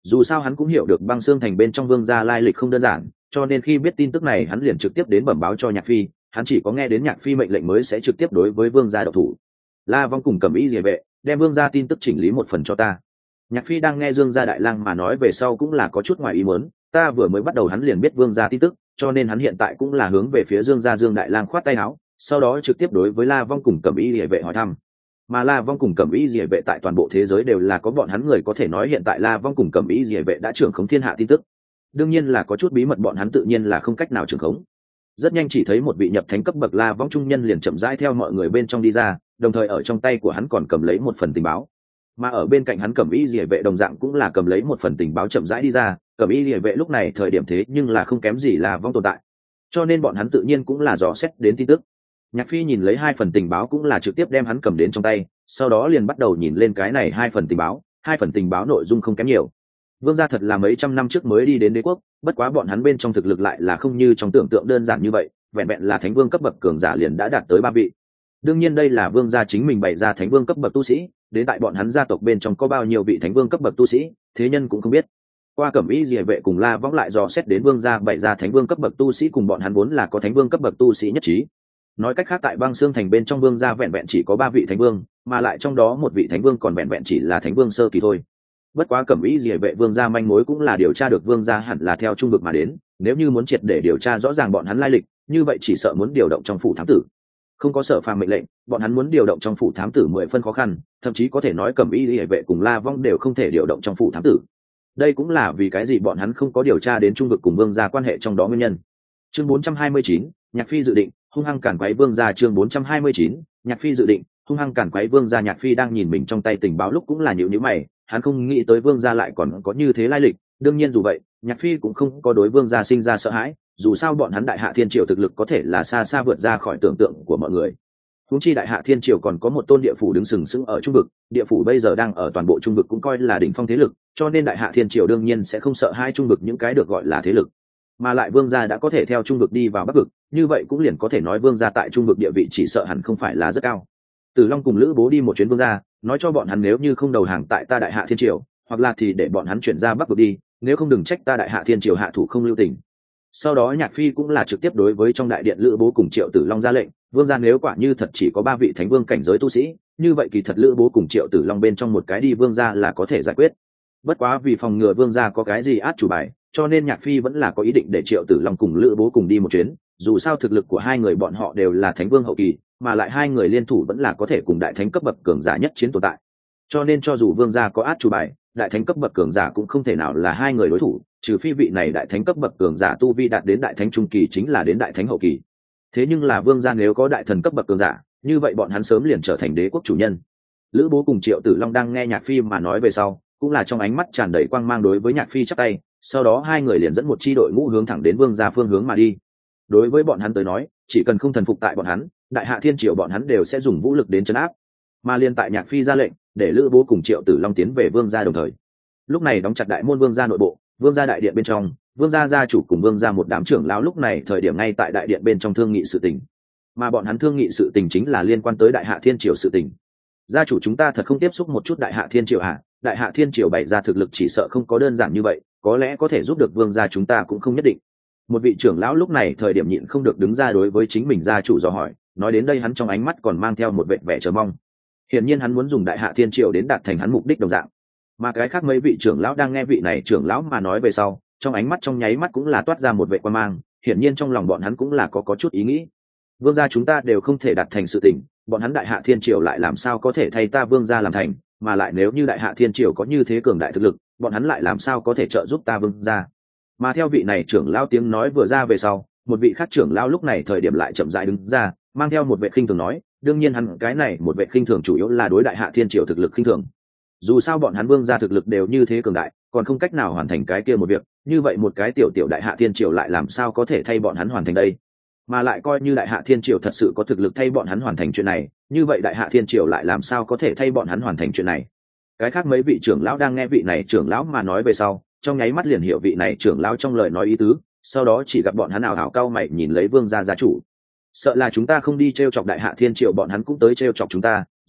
Dù sao hắn cũng hiểu được băng xương thành bên trong vương gia lai lịch không đơn giản, cho nên khi biết tin tức này hắn liền trực tiếp đến bẩm báo cho Nhạc Phi. Hắn chỉ có nghe đến Nhạc Phi mệnh lệnh mới sẽ trực tiếp đối với vương gia độc thủ. La Vong cùng Cẩm Y Liề Vệ đem vương gia tin tức chỉnh lý một phần cho ta. Nhạc Phi đang nghe Dương gia đại lang mà nói về sau cũng là có chút ngoài ý muốn, ta vừa mới bắt đầu hắn liền biết vương gia tin tức, cho nên hắn hiện tại cũng là hướng về phía Dương gia Dương đại lang khoát tay áo, sau đó trực tiếp đối với La Vong cùng Cẩm Y Liề Vệ hỏi thăm. Mà La Vong cùng Cẩm Y Liề Vệ tại toàn bộ thế giới đều là có bọn hắn người có thể nói hiện tại La Vong cùng Cẩm Y Liề Vệ đã trưởng khống thiên hạ tin tức. Đương nhiên là có chút bí mật bọn hắn tự nhiên là không cách nào trưởng khống. Rất nhanh chỉ thấy một vị nhập thánh cấp bậc La Vong trung nhân liền chậm rãi theo mọi người bên trong đi ra, đồng thời ở trong tay của hắn còn cầm lấy một phần tình báo. Mà ở bên cạnh hắn Cẩm Y Liề Vệ đồng dạng cũng là cầm lấy một phần tình báo chậm rãi đi ra, Cẩm Y Liề Vệ lúc này thời điểm thế nhưng là không kém gì La Vong tồn tại. Cho nên bọn hắn tự nhiên cũng là dò xét đến tin tức. Nhạc Phi nhìn lấy hai phần tình báo cũng là trực tiếp đem hắn cầm đến trong tay, sau đó liền bắt đầu nhìn lên cái này hai phần tình báo nội dung không kém nhiều. Vương gia thật là mấy trăm năm trước mới đi đến đế quốc, bất quá bọn hắn bên trong thực lực lại là không như trong tưởng tượng đơn giản như vậy, vẹn vẹn là thánh vương cấp bậc cường giả liền đã đạt tới 3 vị. Đương nhiên đây là vương gia chính mình bày ra thánh vương cấp bậc tu sĩ, đến tại bọn hắn gia tộc bên trong có bao nhiêu vị thánh vương cấp bậc tu sĩ, thế nhân cũng không biết. Qua Cẩm Y Liề Vệ cùng La Vong lại dò xét đến vương gia bày ra thánh vương cấp bậc tu sĩ cùng bọn hắn vốn là có thánh vương cấp bậc tu sĩ nhất trí. Nói cách khác tại băng xương thành bên trong vương gia vẹn vẹn chỉ có 3 vị thánh vương, mà lại trong đó một vị thánh vương còn vẹn vẹn chỉ là thánh vương sơ kỳ thôi. Bất quá Cẩm Y Liề Vệ vương gia manh mối cũng là điều tra được vương gia hẳn là theo trung vực mà đến, nếu như muốn triệt để điều tra rõ ràng bọn hắn lai lịch, như vậy chỉ sợ muốn điều động trong phủ thám tử. Không có Sở Phàm mệnh lệnh, bọn hắn muốn điều động trong phủ thám tử 10 phân khó khăn, thậm chí có thể nói Cẩm Y Liề Vệ cùng La Vong đều không thể điều động trong phủ thám tử. Đây cũng là vì cái gì bọn hắn không có điều tra đến trung vực cùng vương gia quan hệ trong đó nguyên nhân. Chương 429, Nhạc Phi dự định hung hăng cản quấy vương gia. Chương 429, Nhạc Phi dự định hung hăng cản quấy vương gia. Nhạc Phi đang nhìn mình trong tay tình báo lúc cũng là nhíu mày, hắn không nghĩ tới vương gia lại còn có như thế lai lịch. Đương nhiên dù vậy, Nhạc Phi cũng không có đối vương gia sinh ra sợ hãi, dù sao bọn hắn Đại Hạ Thiên Triều thực lực có thể là xa xa vượt ra khỏi tưởng tượng của mọi người. Huống chi Đại Hạ Thiên Triều còn có một tôn địa phủ đứng sừng sững ở trung vực, địa phủ bây giờ đang ở toàn bộ trung vực cũng coi là đỉnh phong thế lực, cho nên Đại Hạ Thiên Triều đương nhiên sẽ không sợ hai trung vực những cái được gọi là thế lực. Mà lại vương gia đã có thể theo trung vực đi vào bắc vực, như vậy cũng liền có thể nói vương gia tại trung vực địa vị chỉ sợ hẳn không phải là rất cao. Tử Long cùng Lữ Bố đi một chuyến vương gia, nói cho bọn hắn nếu như không đầu hàng tại ta Đại Hạ Thiên Triều, hoặc là thì để bọn hắn chuyển ra bắc vực đi, nếu không đừng trách ta Đại Hạ Thiên Triều hạ thủ không lưu tình. Sau đó Nhạc Phi cũng là trực tiếp đối với trong đại điện Lữ Bố cùng Triệu Tử Long ra lệnh, vương gia nếu quả như thật chỉ có 3 vị thánh vương cảnh giới tu sĩ, như vậy kỳ thật Lữ Bố cùng Triệu Tử Long bên trong một cái đi vương gia là có thể giải quyết. Bất quá vì phòng ngừa vương gia có cái gì át chủ bài, cho nên Nhạc Phi vẫn là có ý định để Triệu Tử Long cùng Lữ Bố cùng đi một chuyến, dù sao thực lực của hai người bọn họ đều là thánh vương hậu kỳ, mà lại hai người liên thủ vẫn là có thể cùng đại thánh cấp bậc cường giả nhất chiến tồn tại. Cho nên cho dù vương gia có át chủ bài, đại thánh cấp bậc cường giả cũng không thể nào là hai người đối thủ, trừ phi vị này đại thánh cấp bậc cường giả tu vi đạt đến đại thánh trung kỳ chính là đến đại thánh hậu kỳ. Thế nhưng là vương gia nếu có đại thần cấp bậc cường giả, như vậy bọn hắn sớm liền trở thành đế quốc chủ nhân. Lữ Bố cùng Triệu Tử Long đang nghe Nhạc Phi mà nói về sau, cũng là trong ánh mắt tràn đầy quang mang đối với Nhạc Phi chắp tay, sau đó hai người liền dẫn một chi đội ngũ hướng thẳng đến vương gia phương hướng mà đi. Đối với bọn hắn tới nói, chỉ cần không thần phục tại bọn hắn, Đại Hạ Thiên Triều bọn hắn đều sẽ dùng vũ lực đến trấn áp. Mà liên tại Nhạc Phi ra lệnh, để Lữ Bố cùng Triệu Tử Long tiến về vương gia đồng thời. Lúc này đóng chặt đại môn vương gia nội bộ, vương gia đại điện bên trong, vương gia gia chủ cùng vương gia một đám trưởng lão lúc này thời điểm ngay tại đại điện bên trong thương nghị sự tình. Mà bọn hắn thương nghị sự tình chính là liên quan tới Đại Hạ Thiên Triều sự tình. Gia chủ chúng ta thật không tiếp xúc một chút Đại Hạ Thiên Triều hả? Đại Hạ Thiên Triều bày ra thực lực chỉ sợ không có đơn giản như vậy, có lẽ có thể giúp được vương gia chúng ta cũng không nhất định. Một vị trưởng lão lúc này thời điểm nhịn không được đứng ra đối với chính mình gia chủ dò hỏi, nói đến đây hắn trong ánh mắt còn mang theo một vẻ chờ mong. Hiển nhiên hắn muốn dùng Đại Hạ Thiên Triều đến đạt thành hắn mục đích đồng dạng. Mà cái khác mấy vị trưởng lão đang nghe vị này trưởng lão mà nói về sau, trong ánh mắt trong nháy mắt cũng là toát ra một vẻ quan mang, hiển nhiên trong lòng bọn hắn cũng là có chút ý nghĩ. Vương gia chúng ta đều không thể đạt thành sự tình, bọn hắn Đại Hạ Thiên Triều lại làm sao có thể thay ta vương gia làm thành, mà lại nếu như Đại Hạ Thiên Triều có như thế cường đại thực lực, bọn hắn lại làm sao có thể trợ giúp ta vương gia. Mà theo vị này trưởng lão tiếng nói vừa ra về sau, một vị khác trưởng lão lúc này thời điểm lại chậm rãi đứng ra, mang theo một vẻ khinh thường nói, đương nhiên hắn cái này một vẻ khinh thường chủ yếu là đối Đại Hạ Thiên Triều thực lực khinh thường. Dù sao bọn hắn vương gia thực lực đều như thế cường đại, còn không cách nào hoàn thành cái kia một việc, như vậy một cái tiểu Đại Hạ Thiên Triều lại làm sao có thể thay bọn hắn hoàn thành đây? Mà lại coi như Đại Hạ Thiên Triều thật sự có thực lực thay bọn hắn hoàn thành chuyện này, như vậy Đại Hạ Thiên Triều lại làm sao có thể thay bọn hắn hoàn thành chuyện này? Cái khác mấy vị trưởng lão đang nghe vị này trưởng lão mà nói về sau, trong nháy mắt liền hiểu vị này trưởng lão trong lời nói ý tứ, sau đó chỉ gặp bọn hắn ảo cau mày nhìn lấy vương gia gia chủ. Sợ là chúng ta không đi trêu chọc Đại Hạ Thiên Triều bọn hắn cũng tới trêu chọc chúng ta,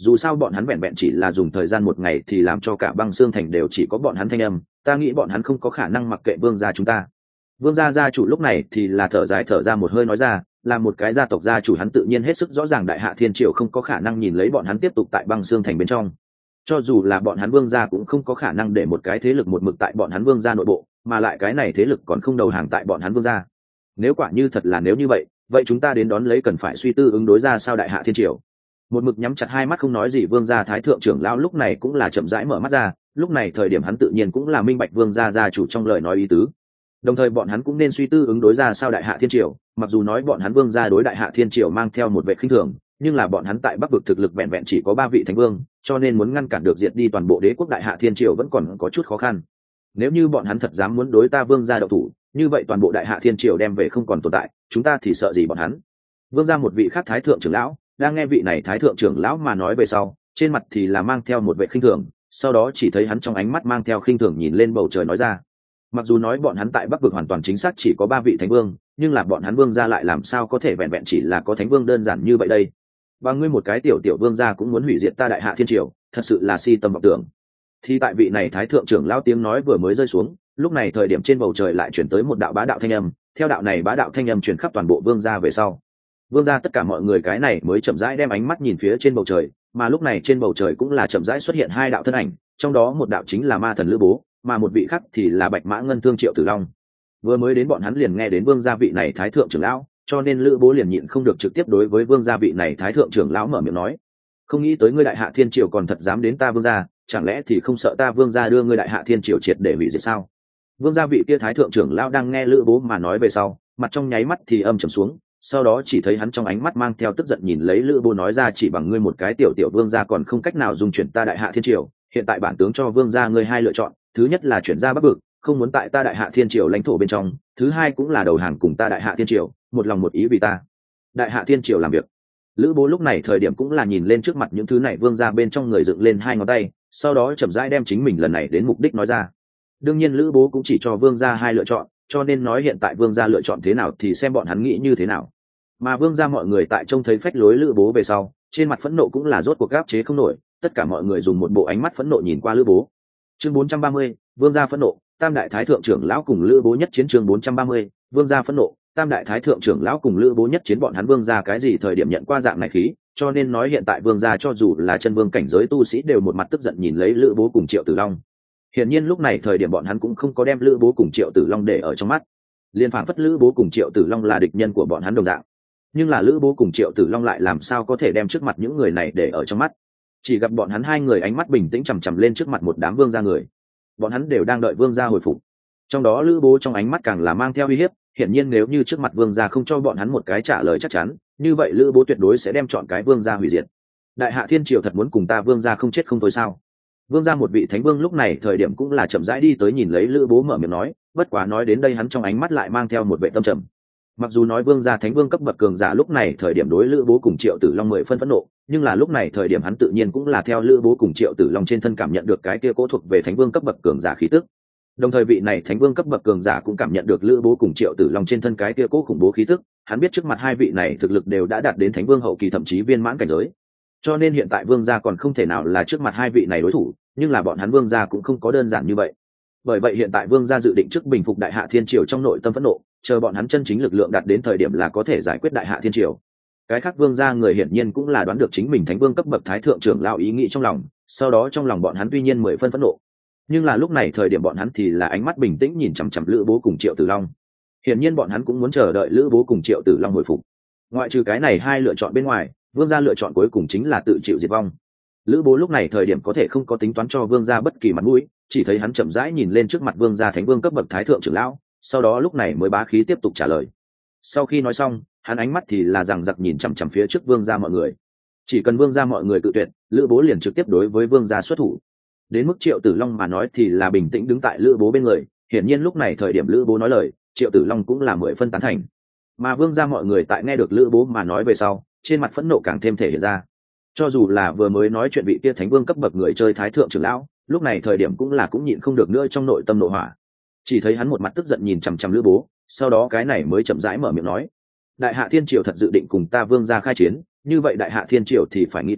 dù sao bọn hắn vẹn vẹn chỉ là dùng thời gian một ngày thì làm cho cả băng xương thành đều chỉ có bọn hắn thanh âm, ta nghĩ bọn hắn không có khả năng mặc kệ vương gia chúng ta. Vương gia gia chủ lúc này thì là thở dài thở ra một hơi nói ra, là một cái gia tộc gia chủ hắn tự nhiên hết sức rõ ràng đại hạ thiên triều không có khả năng nhìn lấy bọn hắn tiếp tục tại băng xương thành bên trong, cho dù là bọn hắn vương gia cũng không có khả năng để một cái thế lực một mực tại bọn hắn vương gia nội bộ, mà lại cái này thế lực còn không đầu hàng tại bọn hắn vương gia. Nếu quả như thật là nếu như vậy, vậy chúng ta đến đón lấy cần phải suy tư ứng đối ra sao đại hạ thiên triều. Một mực nhắm chặt hai mắt không nói gì vương gia thái thượng trưởng lão lúc này cũng là chậm rãi mở mắt ra, lúc này thời điểm hắn tự nhiên cũng là minh bạch vương gia gia chủ trong lời nói ý tứ, đồng thời bọn hắn cũng nên suy tư ứng đối ra sao đại hạ thiên triều. Mặc dù nói bọn hắn vương gia đối đại hạ thiên triều mang theo một vệ khinh thường, nhưng là bọn hắn tại bắc vực thực lực vẹn vẹn chỉ có 3 vị thánh vương, cho nên muốn ngăn cản được diệt đi toàn bộ đế quốc đại hạ thiên triều vẫn còn có chút khó khăn. Nếu như bọn hắn thật dám muốn đối ta vương gia động thủ, như vậy toàn bộ đại hạ thiên triều đem về không còn tồn tại, chúng ta thì sợ gì bọn hắn. Vương gia một vị khác thái thượng trưởng lão đang nghe vị này thái thượng trưởng lão mà nói về sau, trên mặt thì là mang theo một vệ khinh thường, sau đó chỉ thấy hắn trong ánh mắt mang theo khinh thường nhìn lên bầu trời nói ra, mặc dù nói bọn hắn tại bắc vực hoàn toàn chính xác chỉ có 3 vị thánh vương, nhưng là bọn hắn vương gia lại làm sao có thể vẹn vẹn chỉ là có thánh vương đơn giản như vậy đây. Và ngươi một cái tiểu tiểu vương gia cũng muốn hủy diệt ta đại hạ thiên triều, thật sự là si tâm vọng tưởng. Thì tại vị này thái thượng trưởng lão tiếng nói vừa mới rơi xuống, lúc này thời điểm trên bầu trời lại chuyển tới một đạo bá đạo thanh âm, theo đạo này bá đạo thanh âm truyền khắp toàn bộ vương gia về sau, vương gia tất cả mọi người cái này mới chậm rãi đem ánh mắt nhìn phía trên bầu trời, mà lúc này trên bầu trời cũng là chậm rãi xuất hiện 2 đạo thân ảnh, trong đó một đạo chính là ma thần Lữ Bố, mà một vị khác thì là Bạch Mã Ngân Thương Triệu Tử Long. Vừa mới đến bọn hắn liền nghe đến vương gia vị này thái thượng trưởng lão, cho nên Lữ Bố liền nhịn không được trực tiếp đối với vương gia vị này thái thượng trưởng lão mở miệng nói, không nghĩ tới ngươi đại hạ thiên triều còn thật dám đến ta vương gia, chẳng lẽ thì không sợ ta vương gia đưa ngươi đại hạ thiên triều triệt để hủy diệt sao? Vương gia vị kia thái thượng trưởng lão đang nghe Lữ Bố mà nói về sau, mặt trong nháy mắt thì âm trầm xuống, sau đó chỉ thấy hắn trong ánh mắt mang theo tức giận nhìn lấy Lữ Bố nói ra, chỉ bằng ngươi một cái tiểu tiểu vương gia còn không cách nào dung chuyển ta đại hạ thiên triều, hiện tại bản tướng cho vương gia ngươi 2 lựa chọn, thứ nhất là chuyển ra bắc vực, không muốn tại ta đại hạ thiên triều lãnh thổ bên trong, thứ hai cũng là đầu hàng cùng ta đại hạ thiên triều, một lòng một ý vì ta đại hạ thiên triều làm việc. Lữ Bố lúc này thời điểm cũng là nhìn lên trước mặt những thứ này vương gia bên trong người dựng lên 2 ngón tay, sau đó chậm rãi đem chính mình lần này đến mục đích nói ra. Đương nhiên Lữ Bố cũng chỉ cho vương gia 2 lựa chọn, cho nên nói hiện tại vương gia lựa chọn thế nào thì xem bọn hắn nghĩ như thế nào. Mà vương gia mọi người tại trông thấy phách lối Lữ Bố về sau, trên mặt phẫn nộ cũng là rốt cuộc áp chế không nổi, tất cả mọi người dùng một bộ ánh mắt phẫn nộ nhìn qua Lữ Bố. Chương 430, vương gia phẫn nộ, tam đại thái thượng trưởng lão cùng Lữ Bố nhất chiến. Chương 430, vương gia phẫn nộ, tam đại thái thượng trưởng lão cùng Lữ Bố nhất chiến. Bọn hắn vương gia cái gì thời điểm nhận qua dạng này khí, cho nên nói hiện tại vương gia cho dù là chân vương cảnh giới tu sĩ đều một mặt tức giận nhìn lấy Lữ Bố cùng Triệu Tử Long. Hiển nhiên lúc này thời điểm bọn hắn cũng không có đem Lữ Bố cùng Triệu Tử Long để ở trong mắt, liên phảng phất Lữ Bố cùng Triệu Tử Long là địch nhân của bọn hắn đồng dạng. Nhưng là Lữ Bố cùng Triệu Tử Long lại làm sao có thể đem trước mặt những người này để ở trong mắt. Chỉ gặp bọn hắn 2 người ánh mắt bình tĩnh chằm chằm lên trước mặt một đám vương gia người, bọn hắn đều đang đợi vương gia hồi phục. Trong đó Lữ Bố trong ánh mắt càng là mang theo uy hiếp, hiển nhiên nếu như trước mặt vương gia không cho bọn hắn một cái trả lời chắc chắn, như vậy Lữ Bố tuyệt đối sẽ đem chọn cái vương gia hủy diệt. Đại hạ thiên triều thật muốn cùng ta vương gia không chết không thôi sao? Vương gia một vị thánh vương lúc này thời điểm cũng là chậm rãi đi tới nhìn lấy Lữ Bố mở miệng nói, bất quá nói đến đây hắn trong ánh mắt lại mang theo một vệ tâm trầm. Mặc dù nói vương gia thánh vương cấp bậc cường giả lúc này thời điểm đối Lữ Bố cùng Triệu Tử Long 10 phân phẫn nộ, nhưng là lúc này thời điểm hắn tự nhiên cũng là theo Lữ Bố cùng Triệu Tử Long trên thân cảm nhận được cái kia cố thuộc về thánh vương cấp bậc cường giả khí tức. Đồng thời vị này thánh vương cấp bậc cường giả cũng cảm nhận được Lữ Bố cùng Triệu Tử Long trên thân cái kia cố khủng bố khí tức, hắn biết trước mặt 2 vị này thực lực đều đã đạt đến thánh vương hậu kỳ thậm chí viên mãn cảnh giới. Cho nên hiện tại vương gia còn không thể nào là trước mặt 2 vị này đối thủ, nhưng là bọn hắn vương gia cũng không có đơn giản như vậy. Bởi vậy hiện tại vương gia dự định trước bình phục đại hạ thiên triều trong nội tâm phẫn nộ, chờ bọn hắn chân chính lực lượng đạt đến thời điểm là có thể giải quyết đại hạ thiên triều. Cái khác vương gia người hiển nhiên cũng là đoán được chính mình thánh vương cấp bậc thái thượng trưởng lão ý nghĩ trong lòng, sau đó trong lòng bọn hắn tuy nhiên 10 phân phẫn nộ, nhưng là lúc này thời điểm bọn hắn thì là ánh mắt bình tĩnh nhìn chằm chằm Lữ Bố cùng Triệu Tử Long. Hiển nhiên bọn hắn cũng muốn chờ đợi Lữ Bố cùng Triệu Tử Long hồi phục. Ngoại trừ cái này 2 lựa chọn bên ngoài, vương gia lựa chọn cuối cùng chính là tự chịu diệt vong. Lữ Bố lúc này thời điểm có thể không có tính toán cho vương gia bất kỳ mặt mũi, chỉ thấy hắn chậm rãi nhìn lên trước mặt vương gia thánh vương cấp bậc thái thượng trưởng lão, sau đó lúc này mới bá khí tiếp tục trả lời. Sau khi nói xong, hắn ánh mắt thì là rằng giặc nhìn chằm chằm phía trước vương gia mọi người. Chỉ cần vương gia mọi người tự tuyệt, Lữ Bố liền trực tiếp đối với vương gia xuất thủ. Đến mức Triệu Tử Long mà nói thì là bình tĩnh đứng tại Lữ Bố bên người, hiển nhiên lúc này thời điểm Lữ Bố nói lời, Triệu Tử Long cũng là 10 phân tán thành. Mà vương gia mọi người tại nghe được Lữ Bố mà nói về sau, trên mặt phẫn nộ càng thêm thể hiện ra. Cho dù là vừa mới nói chuyện vị kia thánh vương cấp bậc người chơi thái thượng trưởng lão, lúc này thời điểm cũng nhịn không được nữa trong nội tâm nộ hỏa. Chỉ thấy hắn một mặt tức giận nhìn chằm chằm Lữ Bố, sau đó cái này mới chậm rãi mở miệng nói, đại hạ thiên triều thật dự định cùng ta vương gia khai chiến, như vậy đại hạ thiên triều thì phải nghĩ kỹ,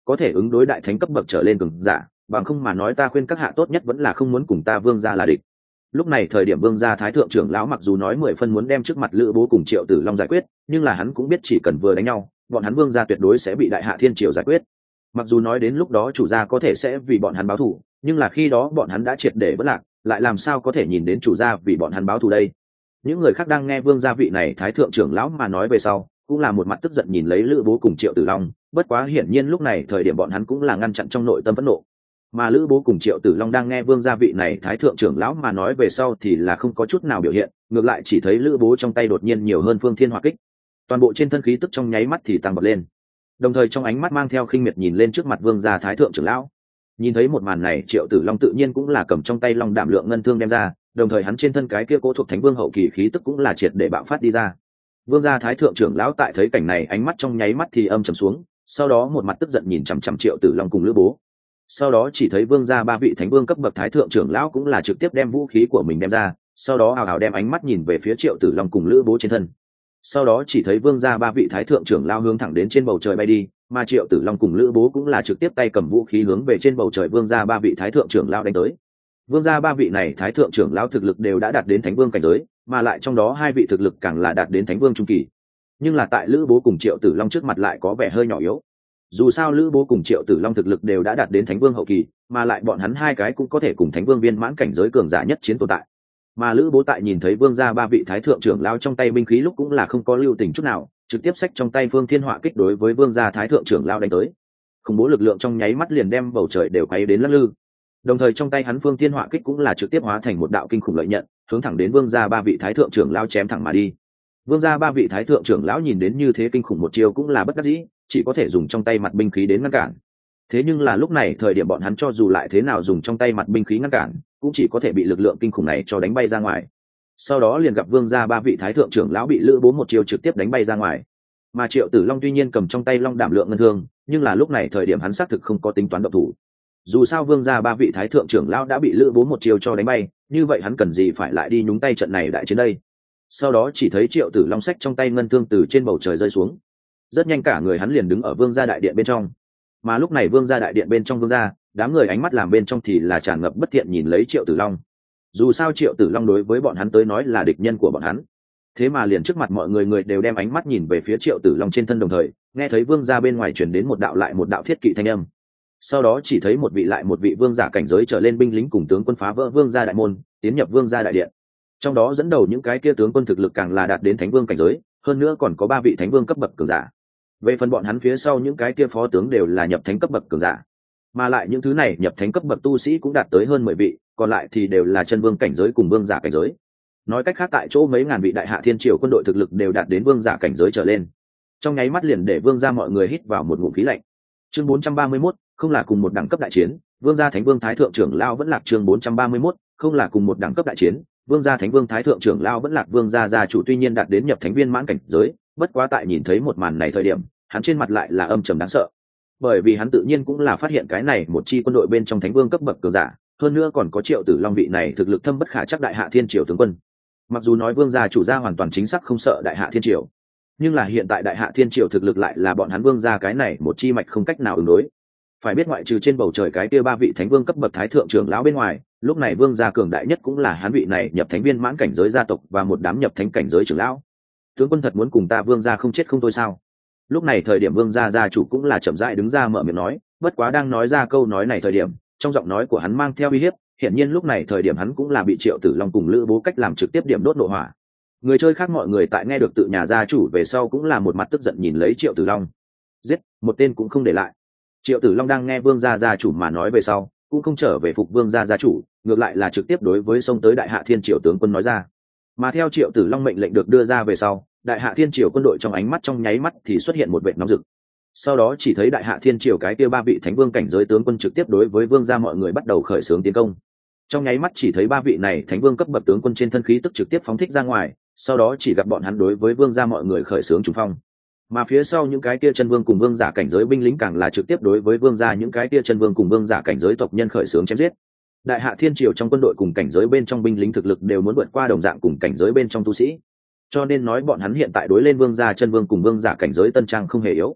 có thể ứng đối đại thánh cấp bậc trở lên cường giả, bằng không mà nói ta khuyên các hạ tốt nhất vẫn là không muốn cùng ta vương gia là địch. Lúc này thời điểm vương gia thái thượng trưởng lão mặc dù nói 10 phân muốn đem trước mặt Lữ Bố cùng Triệu Tử Long giải quyết, nhưng là hắn cũng biết chỉ cần vừa đánh nhau, bọn hắn vương gia tuyệt đối sẽ bị đại hạ thiên triều giải quyết. Mặc dù nói đến lúc đó chủ gia có thể sẽ vì bọn hắn báo thù, nhưng là khi đó bọn hắn đã triệt để bất lạc, lại làm sao có thể nhìn đến chủ gia vì bọn hắn báo thù đây. Những người khác đang nghe vương gia vị này thái thượng trưởng lão mà nói về sau, cũng là một mặt tức giận nhìn lấy Lữ Bố cùng Triệu Tử Long, bất quá hiển nhiên lúc này thời điểm bọn hắn cũng là ngăn chặn trong nội tâm phẫn nộ. Mà Lữ Bố cùng Triệu Tử Long đang nghe vương gia vị này thái thượng trưởng lão mà nói về sau thì là không có chút nào biểu hiện, ngược lại chỉ thấy Lữ Bố trong tay đột nhiên nhiều hơn phương thiên hỏa kích, toàn bộ trên thân khí tức trong nháy mắt thì tăng bật lên, đồng thời trong ánh mắt mang theo khinh miệt nhìn lên trước mặt vương gia thái thượng trưởng lão. Nhìn thấy một màn này, Triệu Tử Long tự nhiên cũng là cầm trong tay long đảm lượng ngân thương đem ra, đồng thời hắn trên thân cái kia cố thuộc thánh vương hậu kỳ khí tức cũng là triệt để bạo phát đi ra. Vương gia thái thượng trưởng lão tại thấy cảnh này ánh mắt trong nháy mắt thì âm trầm xuống, sau đó một mặt tức giận nhìn chằm chằm Triệu Tử Long cùng Lữ Bố. Sau đó chỉ thấy vương gia ba vị thánh vương cấp bậc thái thượng trưởng lão cũng là trực tiếp đem vũ khí của mình đem ra, sau đó hào hào đem ánh mắt nhìn về phía Triệu Tử Long cùng Lữ Bố trên thân. Sau đó chỉ thấy vương gia ba vị thái thượng trưởng lão hướng thẳng đến trên bầu trời bay đi, mà Triệu Tử Long cùng Lữ Bố cũng là trực tiếp tay cầm vũ khí hướng về trên bầu trời vương gia ba vị thái thượng trưởng lão đánh tới. Vương gia ba vị này thái thượng trưởng lão thực lực đều đã đạt đến thánh vương cảnh giới, mà lại trong đó hai vị thực lực càng là đạt đến thánh vương trung kỳ. Nhưng là tại Lữ Bố cùng Triệu Tử Long trước mặt lại có vẻ hơi nhỏ yếu. Dù sao Lữ Bố cùng Triệu Tử Long thực lực đều đã đạt đến thánh vương hậu kỳ, mà lại bọn hắn hai cái cũng có thể cùng thánh vương viên mãn cảnh giới cường giả nhất chiến tồn tại. Mà Lữ Bố tại nhìn thấy vương gia ba vị thái thượng trưởng lão trong tay binh khí lúc cũng là không có lưu tình chút nào, trực tiếp xách trong tay phương thiên hỏa kích đối với vương gia thái thượng trưởng lão đánh tới. Khủng bố lực lượng trong nháy mắt liền đem bầu trời đều quấy đến lắc lư. Đồng thời trong tay hắn phương thiên hỏa kích cũng là trực tiếp hóa thành một đạo kinh khủng lợi nhận, hướng thẳng đến vương gia ba vị thái thượng trưởng lão chém thẳng mà đi. Vương gia ba vị thái thượng trưởng lão nhìn đến như thế kinh khủng một chiêu cũng là bất đắc dĩ, chỉ có thể dùng trong tay mặt binh khí đến ngăn cản. Thế nhưng là lúc này thời điểm bọn hắn cho dù lại thế nào dùng trong tay mặt binh khí ngăn cản, cũng chỉ có thể bị lực lượng kinh khủng này cho đánh bay ra ngoài. Sau đó liền gặp vương gia ba vị thái thượng trưởng lão bị Lữ Bố một chiêu trực tiếp đánh bay ra ngoài. Mà Triệu Tử Long tuy nhiên cầm trong tay long đảm lượng ngân thương, nhưng là lúc này thời điểm hắn xác thực không có tính toán động thủ. Dù sao vương gia ba vị thái thượng trưởng lão đã bị Lữ Bố một chiêu cho đánh bay, như vậy hắn cần gì phải lại đi nhúng tay trận này đại chiến đây. Sau đó chỉ thấy Triệu Tử Long xách trong tay ngân thương từ trên bầu trời rơi xuống, rất nhanh cả người hắn liền đứng ở vương gia đại điện bên trong. Mà lúc này vương gia đại điện bên trong vương gia, đám người ánh mắt làm bên trong thì là tràn ngập bất thiện nhìn lấy Triệu Tử Long. Dù sao Triệu Tử Long đối với bọn hắn tới nói là địch nhân của bọn hắn, thế mà liền trước mặt mọi người người đều đem ánh mắt nhìn về phía Triệu Tử Long trên thân, đồng thời nghe thấy vương gia bên ngoài truyền đến một đạo lại một đạo thiết kỵ thanh âm. Sau đó chỉ thấy một vị lại một vị vương giả cảnh giới trở lên binh lính cùng tướng quân phá vỡ vương gia đại môn, tiến nhập vương gia đại điện. Trong đó dẫn đầu những cái kia tướng quân thực lực càng là đạt đến thánh vương cảnh giới, hơn nữa còn có ba vị thánh vương cấp bậc cường giả. Về phần bọn hắn phía sau những cái kia phó tướng đều là nhập thánh cấp bậc cường giả, mà lại những thứ này nhập thánh cấp bậc tu sĩ cũng đạt tới hơn 10 vị, còn lại thì đều là chân vương cảnh giới cùng vương giả cảnh giới. Nói cách khác, tại chỗ mấy ngàn vị đại hạ thiên triều quân đội thực lực đều đạt đến vương giả cảnh giới trở lên. Trong nháy mắt liền để vương gia mọi người hít vào một ngụm khí lạnh. Chương 431, không là cùng một đẳng cấp đại chiến, vương gia thánh vương thái thượng trưởng lao vẫn lạc. Chương 431, không là cùng một đẳng cấp đại chiến, vương gia thánh vương thái thượng trưởng lao vẫn lạc. Vương gia gia chủ tuy nhiên đạt đến nhập thánh viên mãn cảnh giới, bất quá tại nhìn thấy một màn này thời điểm, hắn trên mặt lại là âm trầm đáng sợ, bởi vì hắn tự nhiên cũng là phát hiện cái này một chi quân đội bên trong thánh vương cấp bậc cường giả, hơn nữa còn có Triệu Tử Long vị này thực lực thâm bất khả chắc đại hạ thiên triều tướng quân. Mặc dù nói vương gia chủ gia hoàn toàn chính xác không sợ đại hạ thiên triều, nhưng là hiện tại đại hạ thiên triều thực lực lại là bọn hắn vương gia cái này một chi mạch không cách nào ứng đối. Phải biết ngoại trừ trên bầu trời cái kia ba vị thánh vương cấp bậc thái thượng trưởng lão bên ngoài, lúc này vương gia cường đại nhất cũng là hắn vị này nhập thánh viên mãn cảnh giới gia tộc và một đám nhập thánh cảnh giới trưởng lão. Tướng quân thật muốn cùng ta vương gia không chết không thôi sao? Lúc này thời điểm vương gia gia chủ cũng là chậm rãi đứng ra mở miệng nói, bất quá đang nói ra câu nói này thời điểm, trong giọng nói của hắn mang theo uy hiếp, hiển nhiên lúc này thời điểm hắn cũng là bị Triệu Tử Long cùng Lữ Bố cách làm trực tiếp điểm đốt nộ hỏa. Người chơi khác mọi người tại nghe được tự nhà gia chủ về sau cũng là một mặt tức giận nhìn lấy Triệu Tử Long. Giết, một tên cũng không để lại. Triệu Tử Long đang nghe vương gia gia chủ mà nói về sau, cũng không trở về phục vương gia gia chủ, ngược lại là trực tiếp đối với xông tới đại hạ thiên triều tướng quân nói ra. Mà theo Triệu Tử Long mệnh lệnh được đưa ra về sau, đại hạ thiên triều quân đội trong ánh mắt trong nháy mắt thì xuất hiện một vệt nóng rực. Sau đó chỉ thấy đại hạ thiên triều cái kia ba vị thánh vương cảnh giới tướng quân trực tiếp đối với vương gia mọi người bắt đầu khởi xướng tiến công. Trong nháy mắt chỉ thấy ba vị này thánh vương cấp bậc tướng quân trên thân khí tức trực tiếp phóng thích ra ngoài, sau đó chỉ gặp bọn hắn đối với vương gia mọi người khởi xướng trùng phong. Mà phía sau những cái kia chân vương cùng vương giả cảnh giới binh lính càng là trực tiếp đối với vương gia những cái kia chân vương cùng vương giả cảnh giới tộc nhân khởi xướng chém giết. Đại hạ thiên triều trong quân đội cùng cảnh giới bên trong binh lính thực lực đều muốn vượt qua đồng dạng cùng cảnh giới bên trong tu sĩ, cho nên nói bọn hắn hiện tại đối lên vương gia chân vương cùng vương giả cảnh giới tân trang không hề yếu.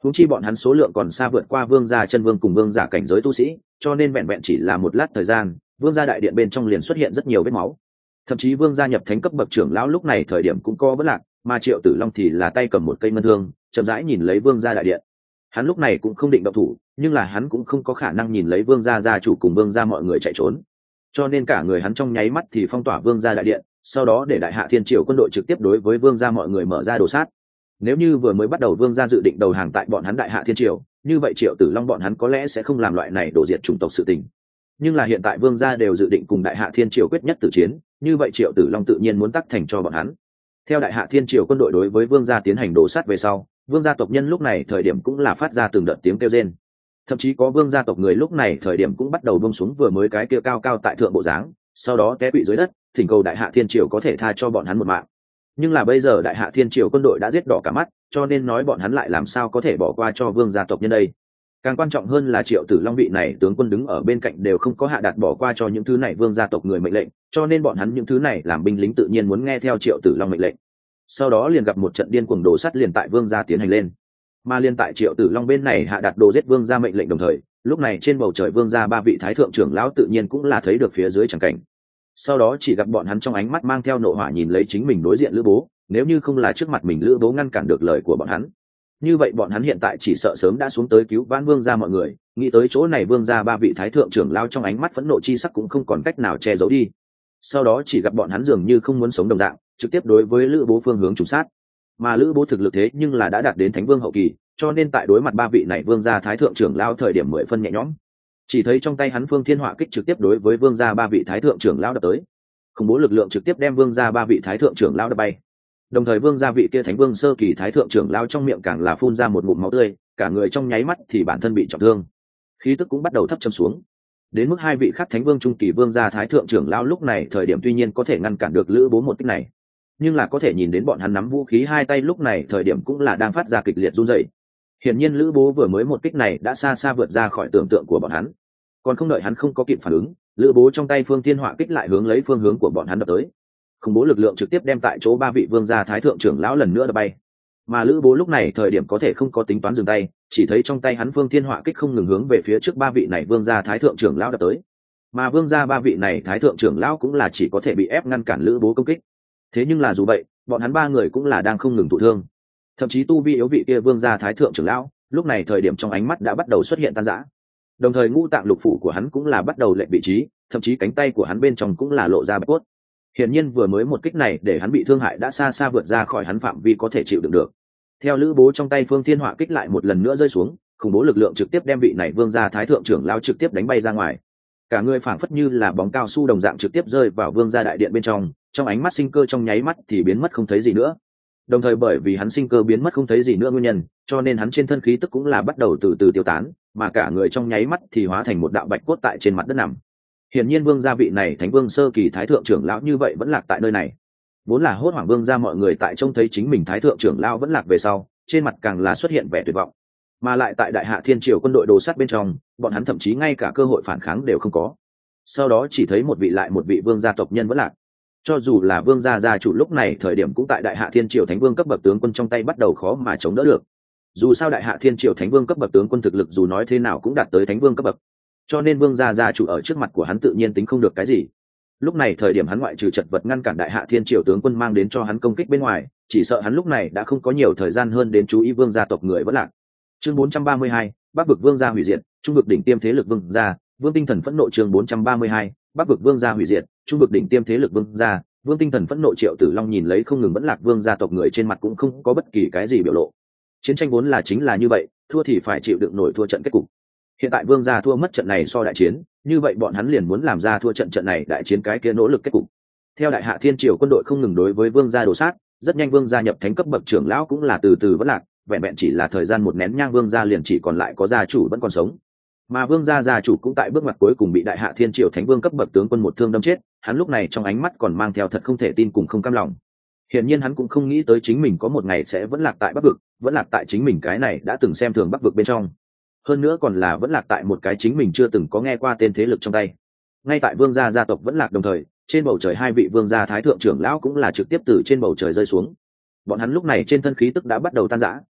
huống chi bọn hắn số lượng còn xa vượt qua vương gia chân vương cùng vương giả cảnh giới tu sĩ, cho nên vẹn vẹn chỉ là một lát thời gian, vương gia đại điện bên trong liền xuất hiện rất nhiều vết máu. Thậm chí vương gia nhập thánh cấp bậc trưởng lão lúc này thời điểm cũng có vấn lạc, mà Triệu Tử Long thì là tay cầm một cây ngân thương, chậm rãi nhìn lấy vương gia đại điện. Hắn lúc này cũng không định động thủ, nhưng là hắn cũng không có khả năng nhìn lấy vương gia gia chủ cùng vương gia mọi người chạy trốn, cho nên cả người hắn trong nháy mắt thì phong tỏa vương gia đại điện, sau đó để đại hạ thiên triều quân đội trực tiếp đối với vương gia mọi người mở ra đồ sát. Nếu như vừa mới bắt đầu vương gia dự định đầu hàng tại bọn hắn đại hạ thiên triều, như vậy Triệu Tử Long bọn hắn có lẽ sẽ không làm loại này đổ diệt chủng tộc sự tình. Nhưng là hiện tại vương gia đều dự định cùng đại hạ thiên triều quyết nhất tử chiến, như vậy Triệu Tử Long tự nhiên muốn tắc thành cho bọn hắn. Theo đại hạ thiên triều quân đội đối với vương gia tiến hành đổ sát về sau, vương gia tộc nhân lúc này thời điểm cũng là phát ra từng đợt tiếng kêu rên. Thậm chí có vương gia tộc người lúc này thời điểm cũng bắt đầu buông xuống vừa mới cái kia cao cao tại thượng bộ dáng, sau đó té quỵ dưới đất, thỉnh cầu đại hạ thiên triều có thể tha cho bọn hắn một mạng. Nhưng là bây giờ đại hạ thiên triều quân đội đã giết đỏ cả mắt, cho nên nói bọn hắn lại làm sao có thể bỏ qua cho vương gia tộc nhân đây. Càng quan trọng hơn là Triệu Tử Long vị này tướng quân đứng ở bên cạnh đều không có hạ đạt bỏ qua cho những thứ này vương gia tộc người mệnh lệnh, cho nên bọn hắn những thứ này làm binh lính tự nhiên muốn nghe theo Triệu Tử Long mệnh lệnh. Sau đó liền gặp một trận điên cuồng đổ sắt liền tại vương gia tiến hành lên. Mà liên tại Triệu Tử Long bên này hạ đạt đồ giết vương gia mệnh lệnh đồng thời, lúc này trên bầu trời vương gia ba vị thái thượng trưởng lão tự nhiên cũng là thấy được phía dưới chẳng cảnh. Sau đó chỉ gặp bọn hắn trong ánh mắt mang theo nộ hỏa nhìn lấy chính mình đối diện Lữ Bố, nếu như không là trước mặt mình Lữ Bố ngăn cản được lời của bọn hắn, như vậy bọn hắn hiện tại chỉ sợ sớm đã xuống tới cứu vãn vương gia mọi người. Nghĩ tới chỗ này vương gia ba vị thái thượng trưởng lão trong ánh mắt phẫn nộ chi sắc cũng không còn cách nào che giấu đi. Sau đó chỉ gặp bọn hắn dường như không muốn sống đồng dạng, trực tiếp đối với Lữ Bố phương hướng trùng sát. Mà Lữ Bố thực lực thế nhưng là đã đạt đến thánh vương hậu kỳ, cho nên tại đối mặt ba vị này vương gia thái thượng trưởng lão thời điểm 10 phân nhẹ nhõm. Chỉ thấy trong tay hắn phương thiên hỏa kích trực tiếp đối với vương gia ba vị thái thượng trưởng lão đập tới, khủng bố lực lượng trực tiếp đem vương gia ba vị thái thượng trưởng lão đập bay. Đồng thời vương gia vị kia thánh vương sơ kỳ thái thượng trưởng lão trong miệng càng là phun ra một ngụm máu tươi, cả người trong nháy mắt thì bản thân bị trọng thương, khí tức cũng bắt đầu thấp châm xuống. Đến mức hai vị khác thánh vương trung kỳ vương gia thái thượng trưởng lão lúc này thời điểm tuy nhiên có thể ngăn cản được Lữ Bố một kích này, nhưng là có thể nhìn đến bọn hắn nắm vũ khí hai tay lúc này thời điểm cũng là đang phát ra kịch liệt run rẩy. Hiển nhiên Lữ Bố vừa mới một kích này đã xa xa vượt ra khỏi tưởng tượng của bọn hắn. Còn không đợi hắn không có kịp phản ứng, Lữ Bố trong tay phương thiên hỏa kích lại hướng lấy phương hướng của bọn hắn đập tới. Khủng bố lực lượng trực tiếp đem tại chỗ ba vị vương gia thái thượng trưởng lão lần nữa đập bay. Mà Lữ Bố lúc này thời điểm có thể không có tính toán dừng tay, chỉ thấy trong tay hắn phương thiên hỏa kích không ngừng hướng về phía trước ba vị này vương gia thái thượng trưởng lão đập tới. Mà vương gia ba vị này thái thượng trưởng lão cũng là chỉ có thể bị ép ngăn cản Lữ Bố công kích. Thế nhưng là dù vậy, bọn hắn ba người cũng là đang không ngừng thụ thương. Thậm chí tu vi yếu vị kia vương gia thái thượng trưởng lão, lúc này thời điểm trong ánh mắt đã bắt đầu xuất hiện tan rã. Đồng thời ngũ tạng lục phủ của hắn cũng là bắt đầu lệch vị trí, thậm chí cánh tay của hắn bên trong cũng là lộ ra bạch cốt. Hiển nhiên vừa mới một kích này để hắn bị thương hại đã xa xa vượt ra khỏi hắn phạm vi có thể chịu đựng được. Theo Lữ Bố trong tay phương thiên hỏa kích lại một lần nữa rơi xuống, khủng bố lực lượng trực tiếp đem vị này vương gia thái thượng trưởng lão trực tiếp đánh bay ra ngoài. Cả người phảng phất như là bóng cao su đồng dạng trực tiếp rơi vào vương gia đại điện bên trong ánh mắt sinh cơ trong nháy mắt thì biến mất không thấy gì nữa. Đồng thời bởi vì hắn sinh cơ biến mất không thấy gì nữa nguyên nhân, cho nên hắn trên thân khí tức cũng là bắt đầu từ từ tiêu tán, mà cả người trong nháy mắt thì hóa thành một đạo bạch cốt tại trên mặt đất nằm. Hiển nhiên vương gia vị này thánh vương sơ kỳ thái thượng trưởng lão như vậy vẫn lạc tại nơi này. Vốn là hốt hoảng vương gia mọi người tại trông thấy chính mình thái thượng trưởng lão vẫn lạc về sau, trên mặt càng là xuất hiện vẻ tuyệt vọng. Mà lại tại đại hạ thiên triều quân đội đồ sắt bên trong, bọn hắn thậm chí ngay cả cơ hội phản kháng đều không có. Sau đó chỉ thấy một vị lại một vị vương gia tộc nhân vẫn lạc. Cho dù là vương gia gia chủ lúc này thời điểm cũng tại đại hạ thiên triều thánh vương cấp bậc tướng quân trong tay bắt đầu khó mà chống đỡ được. Dù sao đại hạ thiên triều thánh vương cấp bậc tướng quân thực lực dù nói thế nào cũng đạt tới thánh vương cấp bậc, cho nên vương gia gia chủ ở trước mặt của hắn tự nhiên tính không được cái gì. Lúc này thời điểm hắn ngoại trừ chật vật ngăn cản đại hạ thiên triều tướng quân mang đến cho hắn công kích bên ngoài, chỉ sợ hắn lúc này đã không có nhiều thời gian hơn đến chú ý vương gia tộc người vẫn lạc. Chương 432, Bắc vực vương gia hủy diệt, trung vực đỉnh tiêm thế lực vương gia, vương tinh thần phẫn nộ. Chương 432, Bắc vực vương gia hủy diệt, trung vực đỉnh tiêm thế lực vương gia, vương tinh thần phẫn nộ. Triệu Tử Long nhìn lấy không ngừng vẫn lạc vương gia tộc người trên mặt cũng không có bất kỳ cái gì biểu lộ. Chiến tranh vốn là chính là như vậy, thua thì phải chịu đựng nổi thua trận kết cục. Hiện tại vương gia thua mất trận này so đại chiến, như vậy bọn hắn liền muốn làm ra thua trận này đại chiến cái kia nỗ lực kết cục. Theo đại hạ thiên triều quân đội không ngừng đối với vương gia đổ sát, rất nhanh vương gia nhập thánh cấp bậc trưởng lão cũng là từ từ vẫn lạc, vẹn vẹn chỉ là thời gian một nén nhang vương gia liền chỉ còn lại có gia chủ vẫn còn sống. Mà vương gia gia chủ cũng tại bước ngoặt cuối cùng bị đại hạ thiên triều thánh vương cấp bậc tướng quân một thương đâm chết, hắn lúc này trong ánh mắt còn mang theo thật không thể tin cùng không cam lòng. Hiển nhiên hắn cũng không nghĩ tới chính mình có một ngày sẽ vẫn lạc tại Bắc vực, vẫn lạc tại chính mình cái này đã từng xem thường Bắc vực bên trong. Hơn nữa còn là vẫn lạc tại một cái chính mình chưa từng có nghe qua tên thế lực trong tay. Ngay tại vương gia gia tộc vẫn lạc đồng thời, trên bầu trời hai vị vương gia thái thượng trưởng lão cũng là trực tiếp từ trên bầu trời rơi xuống. Bọn hắn lúc này trên thân khí tức đã bắt đầu tan rã,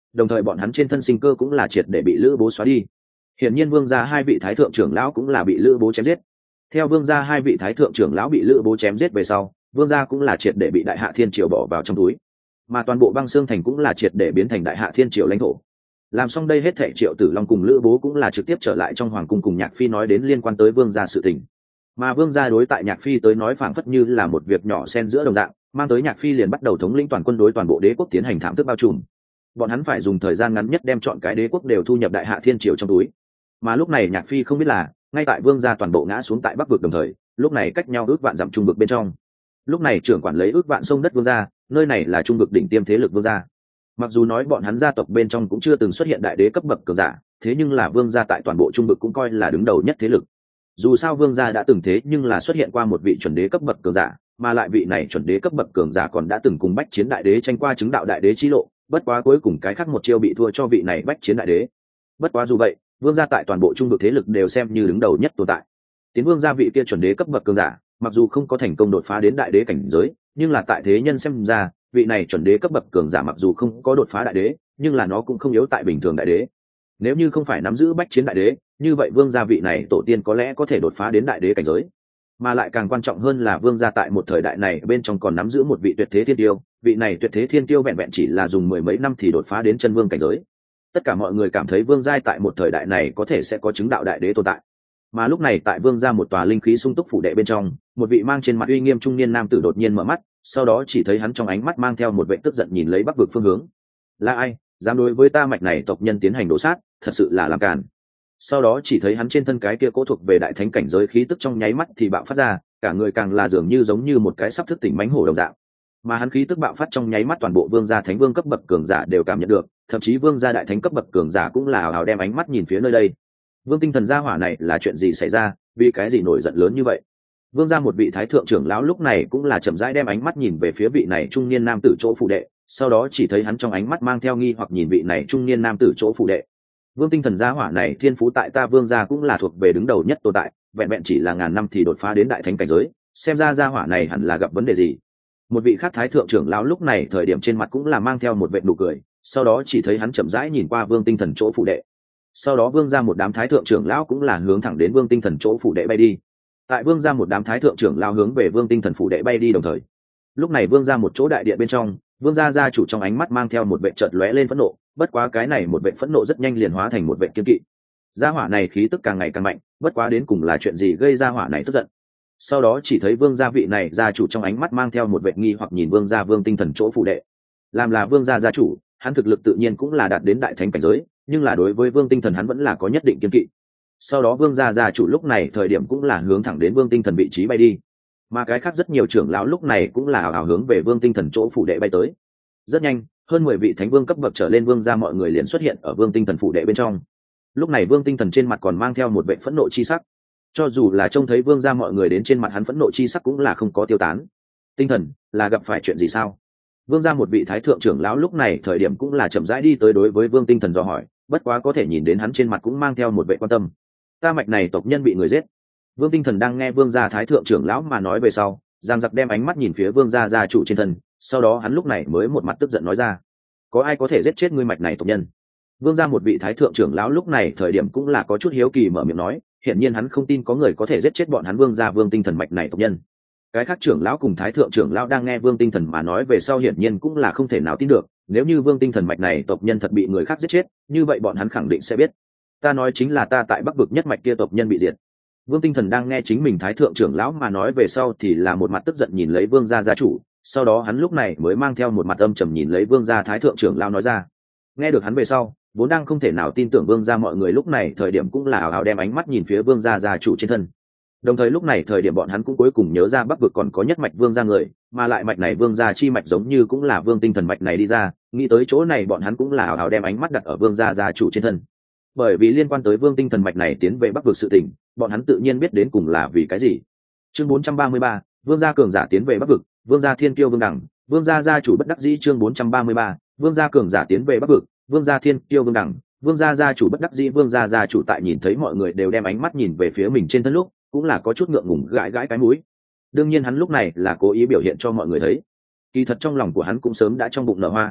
đồng thời bọn hắn trên thân sinh cơ cũng là triệt để bị lữ bố xóa đi. Hiển nhiên vương gia hai vị thái thượng trưởng lão cũng là bị lữ bố chém giết. Theo vương gia hai vị thái thượng trưởng lão bị lữ bố chém giết về sau, vương gia cũng là triệt để bị đại hạ thiên triều bỏ vào trong túi, mà toàn bộ băng xương thành cũng là triệt để biến thành đại hạ thiên triều lãnh thổ. Làm xong đây hết thảy, Triệu Tử Long cùng lữ bố cũng là trực tiếp trở lại trong hoàng cung cùng Nhạc Phi nói đến liên quan tới vương gia sự tình. Mà vương gia đối tại Nhạc Phi tới nói phảng phất như là một việc nhỏ xen giữa đồng dạng, mang tới Nhạc Phi liền bắt đầu thống lĩnh toàn quân đối toàn bộ đế quốc tiến hành thảm thức bao trùm. Bọn hắn phải dùng thời gian ngắn nhất đem chọn cái đế quốc đều thu nhập đại hạ thiên triều trong túi. Mà lúc này Nhạc Phi không biết là, ngay tại vương gia toàn bộ ngã xuống tại bắc vực đồng thời, lúc này cách nhau ước vạn dặm trung vực bên trong, lúc này trưởng quản lấy ước vạn sông đất vương gia, nơi này là trung vực đỉnh tiêm thế lực vương gia. Mặc dù nói bọn hắn gia tộc bên trong cũng chưa từng xuất hiện đại đế cấp bậc cường giả, thế nhưng là vương gia tại toàn bộ trung vực cũng coi là đứng đầu nhất thế lực. Dù sao vương gia đã từng thế nhưng là xuất hiện qua một vị chuẩn đế cấp bậc cường giả, mà lại vị này chuẩn đế cấp bậc cường giả còn đã từng cùng bách chiến đại đế tranh qua chứng đạo đại đế chi lộ, bất quá cuối cùng cái khác một chiêu bị thua cho vị này bách chiến đại đế. Bất quá dù vậy, vương gia tại toàn bộ trung vực thế lực đều xem như đứng đầu nhất tồn tại. Tiến vương gia vị kia chuẩn đế cấp bậc cường giả, mặc dù không có thành công đột phá đến đại đế cảnh giới, nhưng là tại thế nhân xem ra, vị này chuẩn đế cấp bậc cường giả mặc dù không có đột phá đại đế, nhưng là nó cũng không yếu tại bình thường đại đế. Nếu như không phải nắm giữ bách chiến đại đế, như vậy vương gia vị này tổ tiên có lẽ có thể đột phá đến đại đế cảnh giới. Mà lại càng quan trọng hơn là vương gia tại một thời đại này bên trong còn nắm giữ một vị tuyệt thế thiên tiêu, vị này tuyệt thế thiên tiêu vẹn vẹn chỉ là dùng mười mấy năm thì đột phá đến chân vương cảnh giới. Tất cả mọi người cảm thấy vương gia tại một thời đại này có thể sẽ có chứng đạo đại đế tồn tại. Mà lúc này tại vương gia một tòa linh khí sung túc phủ đệ bên trong, một vị mang trên mặt uy nghiêm trung niên nam tử đột nhiên mở mắt, sau đó chỉ thấy hắn trong ánh mắt mang theo một vẻ tức giận nhìn lấy bắc vực phương hướng. Là ai dám đối với ta mạch này tộc nhân tiến hành đổ sát, thật sự là làm càn. Sau đó chỉ thấy hắn trên thân cái kia cố thuộc về đại thánh cảnh giới khí tức trong nháy mắt thì bạo phát ra, cả người càng là dường như giống như một cái sắp thức tỉnh mãnh hổ đồng dạng. Mà hắn khí tức bạo phát trong nháy mắt toàn bộ vương gia thánh vương cấp bậc cường giả đều cảm nhận được, thậm chí vương gia đại thánh cấp bậc cường giả cũng là hào hào đem ánh mắt nhìn phía nơi đây. Vương Tinh Thần gia hỏa này là chuyện gì xảy ra, vì cái gì nổi giận lớn như vậy? Vương gia một vị thái thượng trưởng lão lúc này cũng là chậm rãi đem ánh mắt nhìn về phía vị này trung niên nam tử chỗ phủ đệ, sau đó chỉ thấy hắn trong ánh mắt mang theo nghi hoặc nhìn vị này trung niên nam tử chỗ phủ đệ. Vương Tinh Thần gia hỏa này thiên phú tại ta vương gia cũng là thuộc về đứng đầu nhất tồn tại, vẹn vẹn chỉ là ngàn năm thì đột phá đến đại thánh cảnh giới, xem ra gia hỏa này hẳn là gặp vấn đề gì. Một vị khác thái thượng trưởng lão lúc này thời điểm trên mặt cũng là mang theo một vệt nụ cười, sau đó chỉ thấy hắn chậm rãi nhìn qua Vương Tinh Thần chỗ phủ đệ. Sau đó vương gia một đám thái thượng trưởng lão cũng là hướng thẳng đến Vương Tinh Thần chỗ phủ đệ bay đi. Tại vương gia một đám thái thượng trưởng lão hướng về Vương Tinh Thần phủ đệ bay đi đồng thời, lúc này vương gia một chỗ đại điện bên trong, vương gia gia chủ trong ánh mắt mang theo một vệt chợt lóe lên phẫn nộ, bất quá cái này một vệt phẫn nộ rất nhanh liền hóa thành một vệt kiên kỵ. Gia hỏa này khí tức càng ngày càng mạnh, bất quá đến cùng là chuyện gì gây gia hỏa này tức giận. Sau đó chỉ thấy vương gia vị này gia chủ trong ánh mắt mang theo một vệt nghi hoặc nhìn vương gia Vương Tinh Thần chỗ phủ đệ. Làm là vương gia gia chủ, hắn thực lực tự nhiên cũng là đạt đến đại thánh cảnh giới, nhưng là đối với Vương Tinh Thần hắn vẫn là có nhất định kiên kỵ. Sau đó vương gia gia chủ lúc này thời điểm cũng là hướng thẳng đến Vương Tinh Thần vị trí bay đi, mà cái khác rất nhiều trưởng lão lúc này cũng là ảo hướng về Vương Tinh Thần chỗ phủ đệ bay tới. Rất nhanh, hơn 10 vị thánh vương cấp bậc trở lên vương gia mọi người liền xuất hiện ở Vương Tinh Thần phủ đệ bên trong. Lúc này Vương Tinh Thần trên mặt còn mang theo một vẻ phẫn nộ chi sắc, cho dù là trông thấy vương gia mọi người đến, trên mặt hắn phẫn nộ chi sắc cũng là không có tiêu tán. Tinh Thần, là gặp phải chuyện gì sao? Vương gia một vị thái thượng trưởng lão lúc này thời điểm cũng là chậm rãi đi tới đối với Vương Tinh Thần dò hỏi, bất quá có thể nhìn đến hắn trên mặt cũng mang theo một vẻ quan tâm. Ta mạch này tộc nhân bị người giết. Vương Tinh Thần đang nghe vương gia thái thượng trưởng lão mà nói về sau, giang giặc đem ánh mắt nhìn phía vương gia gia chủ trên thân, sau đó hắn lúc này mới một mặt tức giận nói ra, có ai có thể giết chết ngươi mạch này tộc nhân? Vương gia một vị thái thượng trưởng lão lúc này thời điểm cũng là có chút hiếu kỳ mở miệng nói, hiển nhiên hắn không tin có người có thể giết chết bọn hắn vương gia Vương Tinh Thần mạch này tộc nhân. Cái khác trưởng lão cùng thái thượng trưởng lão đang nghe Vương Tinh Thần mà nói về sau hiển nhiên cũng là không thể nào tin được, nếu như Vương Tinh Thần mạch này tộc nhân thật bị người khác giết chết, như vậy bọn hắn khẳng định sẽ biết. Ta nói chính là ta tại Bắc vực nhất mạch kia tộc nhân bị diệt. Vương Tinh Thần đang nghe chính mình thái thượng trưởng lão mà nói về sau thì là một mặt tức giận nhìn lấy vương gia gia chủ, sau đó hắn lúc này mới mang theo một mặt âm trầm nhìn lấy vương gia thái thượng trưởng lão nói ra. Nghe được hắn về sau, vốn đang không thể nào tin tưởng vương gia mọi người lúc này thời điểm cũng là ảo ảo đem ánh mắt nhìn phía vương gia gia chủ trên thân. Đồng thời lúc này thời điểm bọn hắn cũng cuối cùng nhớ ra Bắc vực còn có nhất mạch vương gia người, mà lại mạch này vương gia chi mạch giống như cũng là Vương Tinh Thần mạch này đi ra, nghĩ tới chỗ này bọn hắn cũng là ảo ảo đem ánh mắt đặt ở vương gia gia chủ trên thân. Bởi vì liên quan tới Vương Tinh Thần mạch này tiến về Bắc vực sự tình, bọn hắn tự nhiên biết đến cùng là vì cái gì. Chương 433, vương gia cường giả tiến về Bắc vực, vương gia thiên kiêu vương đẳng, vương gia gia chủ bất đắc dĩ. Chương 433, vương gia cường giả tiến về Bắc vực, vương gia thiên kiêu vương đẳng, vương gia gia chủ bất đắc dĩ. Vương gia gia chủ tại nhìn thấy mọi người đều đem ánh mắt nhìn về phía mình trên thân lúc, cũng là có chút ngượng ngùng gãi gãi cái mũi. Đương nhiên hắn lúc này là cố ý biểu hiện cho mọi người thấy, kỳ thật trong lòng của hắn cũng sớm đã trong bụng nở hoa.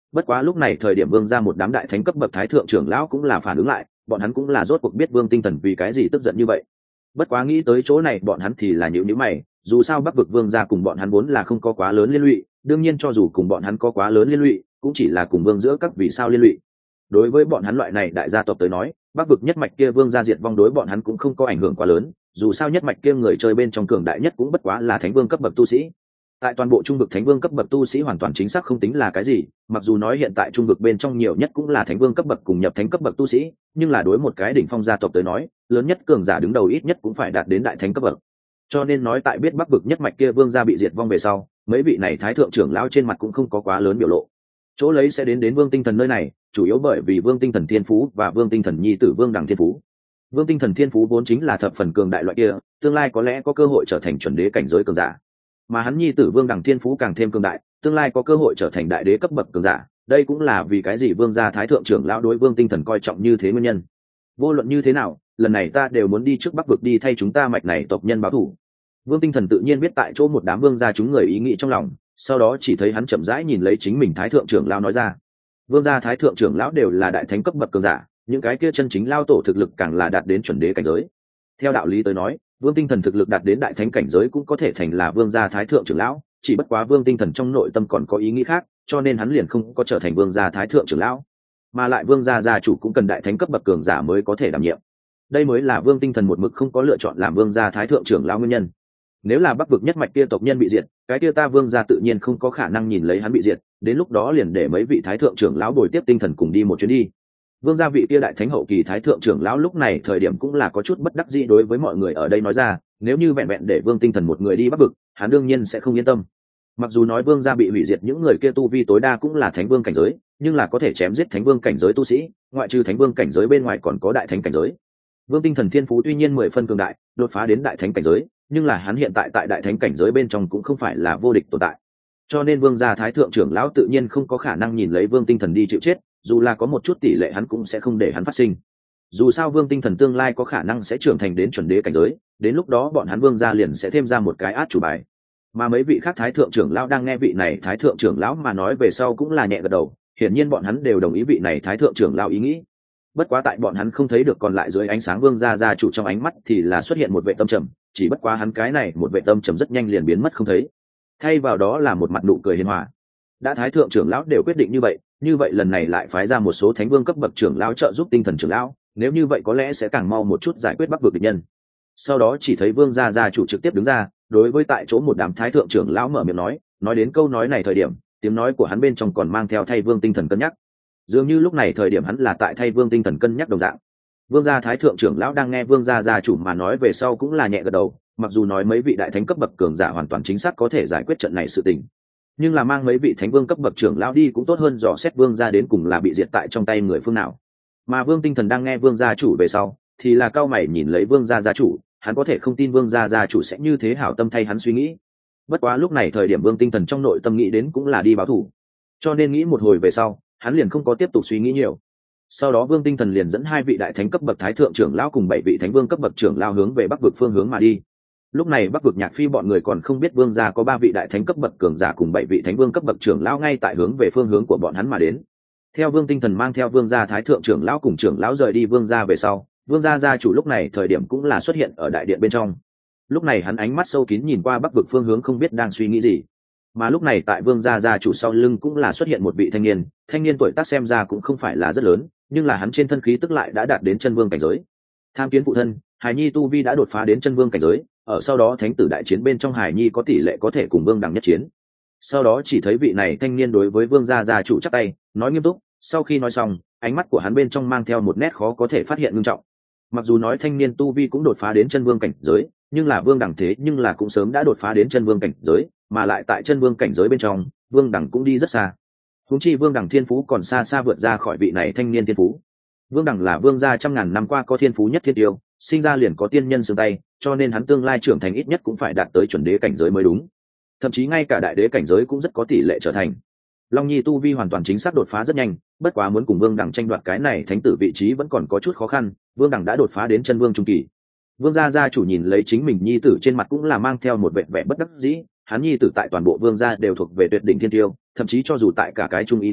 Bất quá lúc này thời điểm vương ra một đám đại thánh cấp bậc thái thượng trưởng lão cũng là phản ứng lại, bọn hắn cũng là rốt cuộc biết Vương Tinh Thần vì cái gì tức giận như vậy. Bất quá nghĩ tới chỗ này bọn hắn thì là nhíu nhíu mày, dù sao Bắc vực vương gia cùng bọn hắn vốn là không có quá lớn liên lụy, đương nhiên cho dù cùng bọn hắn có quá lớn liên lụy, cũng chỉ là cùng vương giữa các vì sao liên lụy. Đối với bọn hắn loại này đại gia tộc tới nói, Bắc vực nhất mạch kia vương gia diệt vong đối bọn hắn cũng không có ảnh hưởng quá lớn, dù sao nhất mạch kia người chơi bên trong cường đại nhất cũng bất quá là thánh vương cấp bậc tu sĩ. Tại toàn bộ trung vực thánh vương cấp bậc tu sĩ hoàn toàn chính xác không tính là cái gì, mặc dù nói hiện tại trung vực bên trong nhiều nhất cũng là thánh vương cấp bậc cùng nhập thánh cấp bậc tu sĩ, nhưng là đối một cái đỉnh phong gia tộc tới nói, lớn nhất cường giả đứng đầu ít nhất cũng phải đạt đến đại thánh cấp bậc. Cho nên nói tại biết Bắc vực nhất mạch kia vương gia bị diệt vong về sau, mấy vị này thái thượng trưởng lão trên mặt cũng không có quá lớn biểu lộ. Chỗ lấy sẽ đến Vương Tinh Thần nơi này, chủ yếu bởi vì Vương Tinh Thần thiên phú và Vương Tinh Thần nhi tử Vương Đằng thiên phú. Vương Tinh Thần thiên phú vốn chính là thập phần cường đại loại kia, tương lai có lẽ có cơ hội trở thành chuẩn đế cảnh giới cường giả. Mà hắn nhi tử Vương Đằng thiên phú càng thêm cường đại, tương lai có cơ hội trở thành đại đế cấp bậc cường giả. Đây cũng là vì cái gì Vương gia thái thượng trưởng lão đối Vương Tinh Thần coi trọng như thế nguyên nhân. Vô luận như thế nào, lần này ta đều muốn đi trước Bắc vực đi thay chúng ta mạch này tộc nhân báo thù. Vương Tinh Thần tự nhiên biết tại chỗ một đám vương gia chúng người ý nghĩ trong lòng, sau đó chỉ thấy hắn chậm rãi nhìn lấy chính mình thái thượng trưởng lão nói ra. Vương gia thái thượng trưởng lão đều là đại thánh cấp bậc cường giả, những cái kia chân chính lao tổ thực lực càng là đạt đến chuẩn đế cảnh giới. Theo đạo lý tới nói, Vương Tinh Thần thực lực đạt đến đại thánh cảnh giới cũng có thể thành là vương gia thái thượng trưởng lão, chỉ bất quá Vương Tinh Thần trong nội tâm còn có ý nghĩ khác, cho nên hắn liền không có trở thành vương gia thái thượng trưởng lão, mà lại vương gia gia chủ cũng cần đại thánh cấp bậc cường giả mới có thể đảm nhiệm. Đây mới là Vương Tinh Thần một mực không có lựa chọn làm vương gia thái thượng trưởng lão nguyên nhân. Nếu là Bắc vực nhất mạch kia tộc nhân bị diệt, cái kia ta vương gia tự nhiên không có khả năng nhìn lấy hắn bị diệt, đến lúc đó liền để mấy vị thái thượng trưởng lão bồi tiếp Tinh Thần cùng đi một chuyến đi. Vương gia vị kia đại thánh hậu kỳ thái thượng trưởng lão lúc này thời điểm cũng là có chút bất đắc dĩ đối với mọi người ở đây nói ra, nếu như vẹn vẹn để Vương Tinh Thần một người đi Bắc vực, hắn đương nhiên sẽ không yên tâm. Mặc dù nói vương gia bị hủy diệt những người kia tu vi tối đa cũng là thánh vương cảnh giới, nhưng là có thể chém giết thánh vương cảnh giới tu sĩ, ngoại trừ thánh vương cảnh giới bên ngoài còn có đại thánh cảnh giới. Vương Tinh Thần thiên phú tuy nhiên 10 phân cường đại, đột phá đến đại thánh cảnh giới, nhưng là hắn hiện tại tại đại thánh cảnh giới bên trong cũng không phải là vô địch tồn tại. Cho nên vương gia thái thượng trưởng lão tự nhiên không có khả năng nhìn lấy Vương Tinh Thần đi chịu chết, dù là có một chút tỷ lệ hắn cũng sẽ không để hắn phát sinh. Dù sao Vương Tinh Thần tương lai có khả năng sẽ trưởng thành đến chuẩn đế cảnh giới, đến lúc đó bọn hắn vương gia liền sẽ thêm ra một cái át chủ bài. Mà mấy vị khác thái thượng trưởng lão đang nghe vị này thái thượng trưởng lão mà nói về sau cũng là nhẹ gật đầu, hiển nhiên bọn hắn đều đồng ý vị này thái thượng trưởng lão ý nghĩ. Bất quá tại bọn hắn không thấy được còn lại dưới ánh sáng vương gia gia chủ trong ánh mắt thì là xuất hiện một vệ tâm trầm, chỉ bất quá hắn cái này một vệ tâm trầm rất nhanh liền biến mất không thấy, thay vào đó là một mặt nụ cười hiền hòa. Đã thái thượng trưởng lão đều quyết định như vậy lần này lại phái ra một số thánh vương cấp bậc trưởng lão trợ giúp Tinh Thần trưởng lão, nếu như vậy có lẽ sẽ càng mau một chút giải quyết Bắc vực địch nhân. Sau đó chỉ thấy vương gia gia chủ trực tiếp đứng ra, đối với tại chỗ một đám thái thượng trưởng lão mở miệng nói đến câu nói này thời điểm, tiếng nói của hắn bên trong còn mang theo thay Vương Tinh Thần cân nhắc, dường như lúc này thời điểm hắn là tại thay Vương Tinh Thần cân nhắc đồng dạng. Vương gia thái thượng trưởng lão đang nghe vương gia gia chủ mà nói về sau cũng là nhẹ gật đầu, mặc dù nói mấy vị đại thánh cấp bậc cường giả hoàn toàn chính xác có thể giải quyết trận này sự tình, nhưng là mang mấy vị thánh vương cấp bậc trưởng lão đi cũng tốt hơn dò xét vương gia đến cùng là bị diệt tại trong tay người phương nào. Mà Vương Tinh Thần đang nghe vương gia chủ về sau thì là cao mày nhìn lấy vương gia gia chủ, hắn có thể không tin vương gia gia chủ sẽ như thế hảo tâm thay hắn suy nghĩ. Bất quá lúc này thời điểm Vương Tinh Thần trong nội tâm nghĩ đến cũng là đi báo thù, cho nên nghĩ một hồi về sau hắn liền không có tiếp tục suy nghĩ nhiều. Sau đó Vương Tinh Thần liền dẫn 2 vị đại thánh cấp bậc thái thượng trưởng lão cùng 7 vị thánh vương cấp bậc trưởng lão hướng về Bắc vực phương hướng mà đi. Lúc này Bắc vực Nhạc Phi bọn người còn không biết vương gia có 3 vị đại thánh cấp bậc cường giả cùng 7 vị thánh vương cấp bậc trưởng lão ngay tại hướng về phương hướng của bọn hắn mà đến. Theo Vương Tinh Thần mang theo vương gia thái thượng trưởng lão cùng trưởng lão rời đi vương gia về sau, vương gia gia chủ lúc này thời điểm cũng là xuất hiện ở đại điện bên trong. Lúc này hắn ánh mắt sâu kín nhìn qua Bắc vực phương hướng không biết đang suy nghĩ gì. Mà lúc này tại vương gia gia chủ sau lưng cũng là xuất hiện một vị thanh niên tuổi tác xem ra cũng không phải là rất lớn, nhưng là hắn trên thân khí tức lại đã đạt đến chân vương cảnh giới. Tham kiến phụ thân, Hải Nhi tu vi đã đột phá đến chân vương cảnh giới, ở sau đó thánh tử đại chiến bên trong Hải Nhi có tỷ lệ có thể cùng Vương Đằng nhất chiến. Sau đó chỉ thấy vị này thanh niên đối với vương gia gia chủ chắp tay, nói nghiêm túc, sau khi nói xong, ánh mắt của hắn bên trong mang theo một nét khó có thể phát hiện nghiêm trọng. Mặc dù nói thanh niên tu vi cũng đột phá đến chân vương cảnh giới, nhưng là Vương Đằng thế nhưng là cũng sớm đã đột phá đến chân vương cảnh giới, mà lại tại chân vương cảnh giới bên trong, Vương Đằng cũng đi rất xa. Huống chi Vương Đằng thiên phú còn xa xa vượt ra khỏi vị này thanh niên thiên phú. Vương Đằng là vương gia trăm ngàn năm qua có thiên phú nhất thiên tiêu, sinh ra liền có tiên nhân xương tay, cho nên hắn tương lai trưởng thành ít nhất cũng phải đạt tới chuẩn đế cảnh giới mới đúng. Thậm chí ngay cả đại đế cảnh giới cũng rất có tỷ lệ trở thành. Long Nhi tu vi hoàn toàn chính xác đột phá rất nhanh, bất quá muốn cùng Vương Đằng tranh đoạt cái này thánh tử vị trí vẫn còn có chút khó khăn, Vương Đằng đã đột phá đến chân vương trung kỳ. Vương gia gia chủ nhìn lấy chính mình nhi tử trên mặt cũng là mang theo một vẻ bất đắc dĩ, hắn nhi tử tại toàn bộ vương gia đều thuộc về tuyệt đỉnh thiên tiêu, thậm chí cho dù tại cả cái trung ý ỉa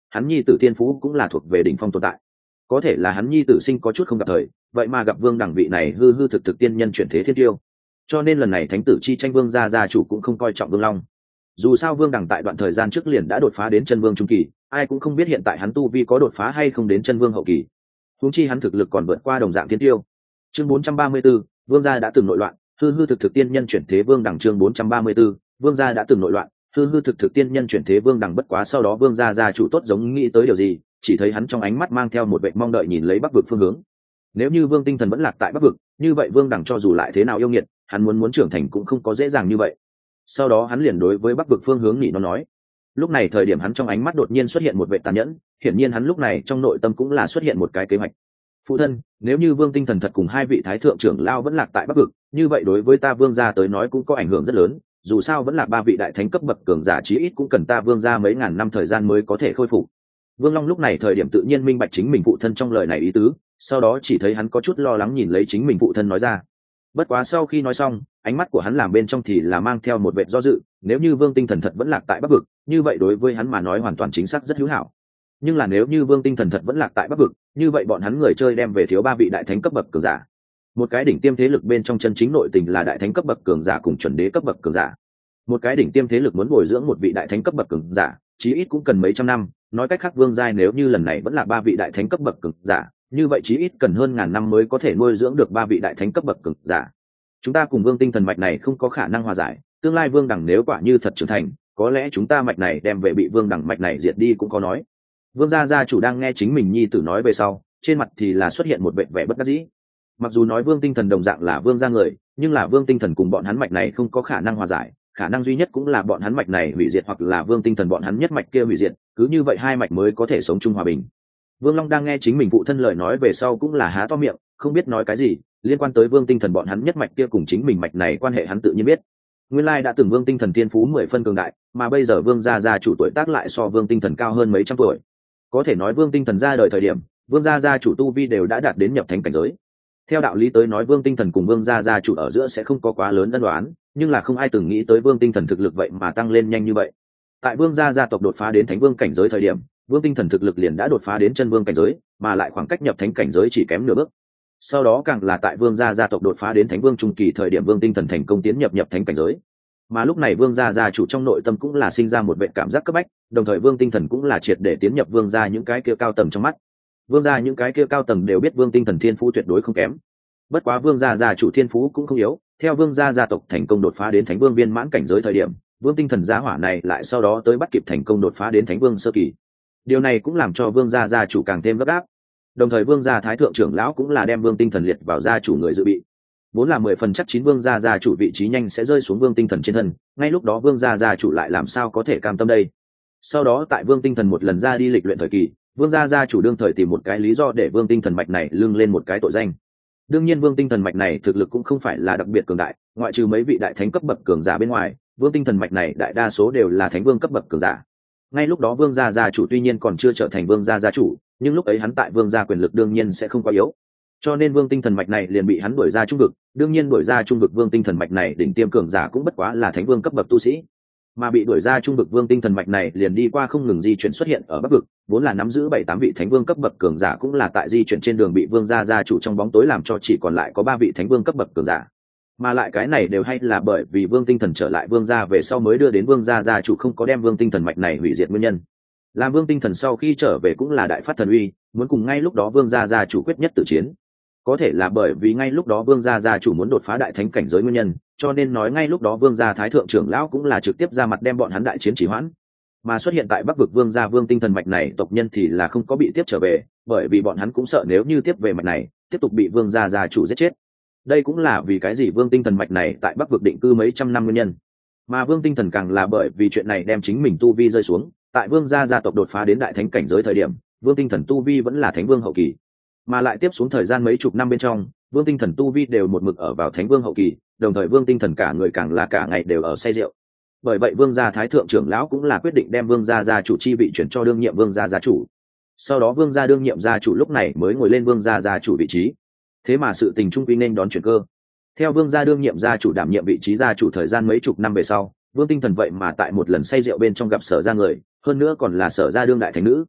hắn nhi tử thiên phú cũng là thuộc về đỉnh phong tồn tại. Có thể là hắn nhi tử sinh có chút không gặp thời, vậy mà gặp vương đẳng vị này hư hư thực thực tiên nhân chuyển thế thiên tiêu, cho nên lần này thánh tử chi tranh vương gia chủ cũng không coi trọng vương long. Dù sao vương đẳng tại đoạn thời gian trước liền đã đột phá đến chân vương trung kỳ, ai cũng không biết hiện tại hắn tu vi có đột phá hay không đến chân vương hậu kỳ, huống chi hắn thực lực còn vượt qua đồng dạng thiên tiêu. Chương 434, vương gia đã từng nội loạn, hư hư thực thực tiên nhân chuyển thế vương đẳng. Chương 434, vương gia đã từng nội loạn, hư hư thực thực tiên nhân chuyển thế vương đẳng. Bất quá sau đó vương gia chủ tốt giống nghĩ tới điều gì, chỉ thấy hắn trong ánh mắt mang theo một vẻ mong đợi nhìn lấy bắc vực phương hướng. Nếu như vương tinh thần vẫn lạc tại bắc vực, như vậy vương đẳng cho dù lại thế nào yêu nghiệt, hắn muốn trưởng thành cũng không có dễ dàng như vậy. Sau đó hắn liền đối với bắc vực phương hướng nhị nó nói. Lúc này thời điểm hắn trong ánh mắt đột nhiên xuất hiện một vẻ tàn nhẫn, hiển nhiên hắn lúc này trong nội tâm cũng là xuất hiện một cái kế hoạch. Phụ thân, nếu như vương tinh thần thật cùng hai vị thái thượng trưởng lao vẫn lạc tại bắc vực, như vậy đối với ta vương gia tới nói cũng có ảnh hưởng rất lớn, dù sao vẫn là ba vị đại thánh cấp bậc cường giả, chí ít cũng cần ta vương gia mấy ngàn năm thời gian mới có thể khôi phục. Vương Long lúc này thời điểm tự nhiên minh bạch chính mình phụ thân trong lời này ý tứ, sau đó chỉ thấy hắn có chút lo lắng nhìn lấy chính mình phụ thân nói ra. Bất quá sau khi nói xong, ánh mắt của hắn làm bên trong thì là mang theo một vẻ do dự, nếu như vương tinh thần thật vẫn lạc tại bắc vực, như vậy đối với hắn mà nói hoàn toàn chính xác rất hữu hảo. Nhưng là nếu như vương tinh thần thật vẫn lạc tại bắc vực, như vậy bọn hắn người chơi đem về thiếu ba vị đại thánh cấp bậc cường giả. Một cái đỉnh tiêm thế lực bên trong chân chính nội tình là đại thánh cấp bậc cường giả cùng chuẩn đế cấp bậc cường giả. Một cái đỉnh tiêm thế lực muốn bồi dưỡng một vị đại thánh cấp bậc cường giả, chí ít cũng cần mấy trăm năm, nói cách khác vương giai nếu như lần này vẫn là ba vị đại thánh cấp bậc cường giả, như vậy chí ít cần hơn ngàn năm mới có thể nuôi dưỡng được ba vị đại thánh cấp bậc cường giả. Chúng ta cùng vương tinh thần mạch này không có khả năng hòa giải, tương lai vương đẳng nếu quả như thật trưởng thành, có lẽ chúng ta mạch này đem về bị vương đẳng mạch này diệt đi cũng có nói. Vương gia chủ đang nghe chính mình nhi tử nói về sau, trên mặt thì là xuất hiện một vẻ bất đắc dĩ. Mặc dù nói vương tinh thần đồng dạng là vương gia người, nhưng là vương tinh thần cùng bọn hắn mạch này không có khả năng hòa giải, khả năng duy nhất cũng là bọn hắn mạch này hủy diệt hoặc là vương tinh thần bọn hắn nhất mạch kia hủy diệt, cứ như vậy hai mạch mới có thể sống chung hòa bình. Vương Long đang nghe chính mình phụ thân lời nói về sau cũng là há to miệng, không biết nói cái gì, liên quan tới vương tinh thần bọn hắn nhất mạch kia cùng chính mình mạch này quan hệ hắn tự nhiên biết. Nguyên lai đã từng vương tinh thần thiên phú 10 phân cường đại, mà bây giờ vương gia chủ tuổi tác lại so vương tinh thần cao hơn mấy trăm tuổi. Có thể nói vương tinh thần ra đời thời điểm, vương gia chủ tu vi đều đã đạt đến nhập thánh cảnh giới. Theo đạo lý tới nói vương tinh thần cùng vương gia chủ ở giữa sẽ không có quá lớn ân oán, nhưng là không ai từng nghĩ tới vương tinh thần thực lực vậy mà tăng lên nhanh như vậy. Tại vương gia tộc đột phá đến thánh vương cảnh giới thời điểm, vương tinh thần thực lực liền đã đột phá đến chân vương cảnh giới, mà lại khoảng cách nhập thánh cảnh giới chỉ kém nửa bước. Sau đó càng là tại vương gia tộc đột phá đến thánh vương trung kỳ thời điểm vương tinh thần thành công tiến nhập thánh cảnh giới. Mà lúc này vương gia chủ trong nội tâm cũng là sinh ra một vệ cảm giác cấp bách, đồng thời vương tinh thần cũng là triệt để tiến nhập vương gia những cái kia cao tầng trong mắt. Vương gia những cái kia cao tầng đều biết vương tinh thần thiên phú tuyệt đối không kém. Bất quá vương gia chủ thiên phú cũng không yếu, theo vương gia tộc thành công đột phá đến thánh vương viên mãn cảnh giới thời điểm, vương tinh thần gia hỏa này lại sau đó tới bắt kịp thành công đột phá đến thánh vương sơ kỳ. Điều này cũng làm cho vương gia chủ càng thêm gấp gáp. Đồng thời vương gia thái thượng trưởng lão cũng là đem vương tinh thần liệt vào gia chủ người dự bị. Vốn là 10 phần chắc 9 vương gia chủ vị trí nhanh sẽ rơi xuống vương tinh thần trên thân, ngay lúc đó vương gia chủ lại làm sao có thể cam tâm đây. Sau đó tại vương tinh thần một lần ra đi lịch luyện thời kỳ, vương gia chủ đương thời tìm một cái lý do để vương tinh thần mạch này lưng lên một cái tội danh. Đương nhiên vương tinh thần mạch này thực lực cũng không phải là đặc biệt cường đại, ngoại trừ mấy vị đại thánh cấp bậc cường giả bên ngoài, vương tinh thần mạch này đại đa số đều là thánh vương cấp bậc cường giả. Ngay lúc đó vương gia chủ tuy nhiên còn chưa trở thành vương gia chủ, nhưng lúc ấy hắn tại vương gia quyền lực đương nhiên sẽ không quá yếu, cho nên vương tinh thần mạch này liền bị hắn đuổi ra trung vực. Đương nhiên đuổi ra trung vực vương tinh thần mạch này đỉnh tiêm cường giả cũng bất quá là thánh vương cấp bậc tu sĩ, mà bị đuổi ra trung vực vương tinh thần mạch này liền đi qua không ngừng di chuyển xuất hiện ở bắc vực, vốn là nắm giữ 7-8 vị thánh vương cấp bậc cường giả cũng là tại di chuyển trên đường bị vương gia chủ trong bóng tối làm cho chỉ còn lại có 3 vị thánh vương cấp bậc cường giả. Mà lại cái này đều hay là bởi vì vương tinh thần trở lại vương gia về sau mới đưa đến vương gia chủ không có đem vương tinh thần mạch này hủy diệt nguyên nhân. Làm vương tinh thần sau khi trở về cũng là đại phát thần uy, muốn cùng ngay lúc đó vương gia chủ quyết nhất tử chiến. Có thể là bởi vì ngay lúc đó vương gia chủ muốn đột phá đại thánh cảnh giới nguyên nhân, cho nên nói ngay lúc đó vương gia thái thượng trưởng lão cũng là trực tiếp ra mặt đem bọn hắn đại chiến trì hoãn. Mà xuất hiện tại bắc vực vương gia vương tinh thần mạch này tộc nhân thì là không có bị tiếp trở về, bởi vì bọn hắn cũng sợ nếu như tiếp về mạch này tiếp tục bị vương gia chủ giết chết. Đây cũng là vì cái gì vương tinh thần mạch này tại bắc vực định cư mấy trăm năm nguyên nhân. Mà vương tinh thần càng là bởi vì chuyện này đem chính mình tu vi rơi xuống, tại vương gia tộc đột phá đến đại thánh cảnh giới thời điểm vương tinh thần tu vi vẫn là thánh vương hậu kỳ, mà lại tiếp xuống thời gian mấy chục năm bên trong vương tinh thần tu vi đều một mực ở vào thánh vương hậu kỳ, đồng thời vương tinh thần cả người càng là cả ngày đều ở say rượu. Bởi vậy vương gia thái thượng trưởng lão cũng là quyết định đem vương gia chủ chi vị chuyển cho đương nhiệm vương gia chủ. Sau đó vương gia đương nhiệm gia chủ lúc này mới ngồi lên vương gia chủ vị trí. Thế mà sự tình trung quy nên đón chuyển cơ. Theo vương gia đương nhiệm gia chủ đảm nhiệm vị trí gia chủ thời gian mấy chục năm về sau, vương tinh thần vậy mà tại một lần say rượu bên trong gặp Sở gia người, hơn nữa còn là Sở gia đương đại thánh nữ,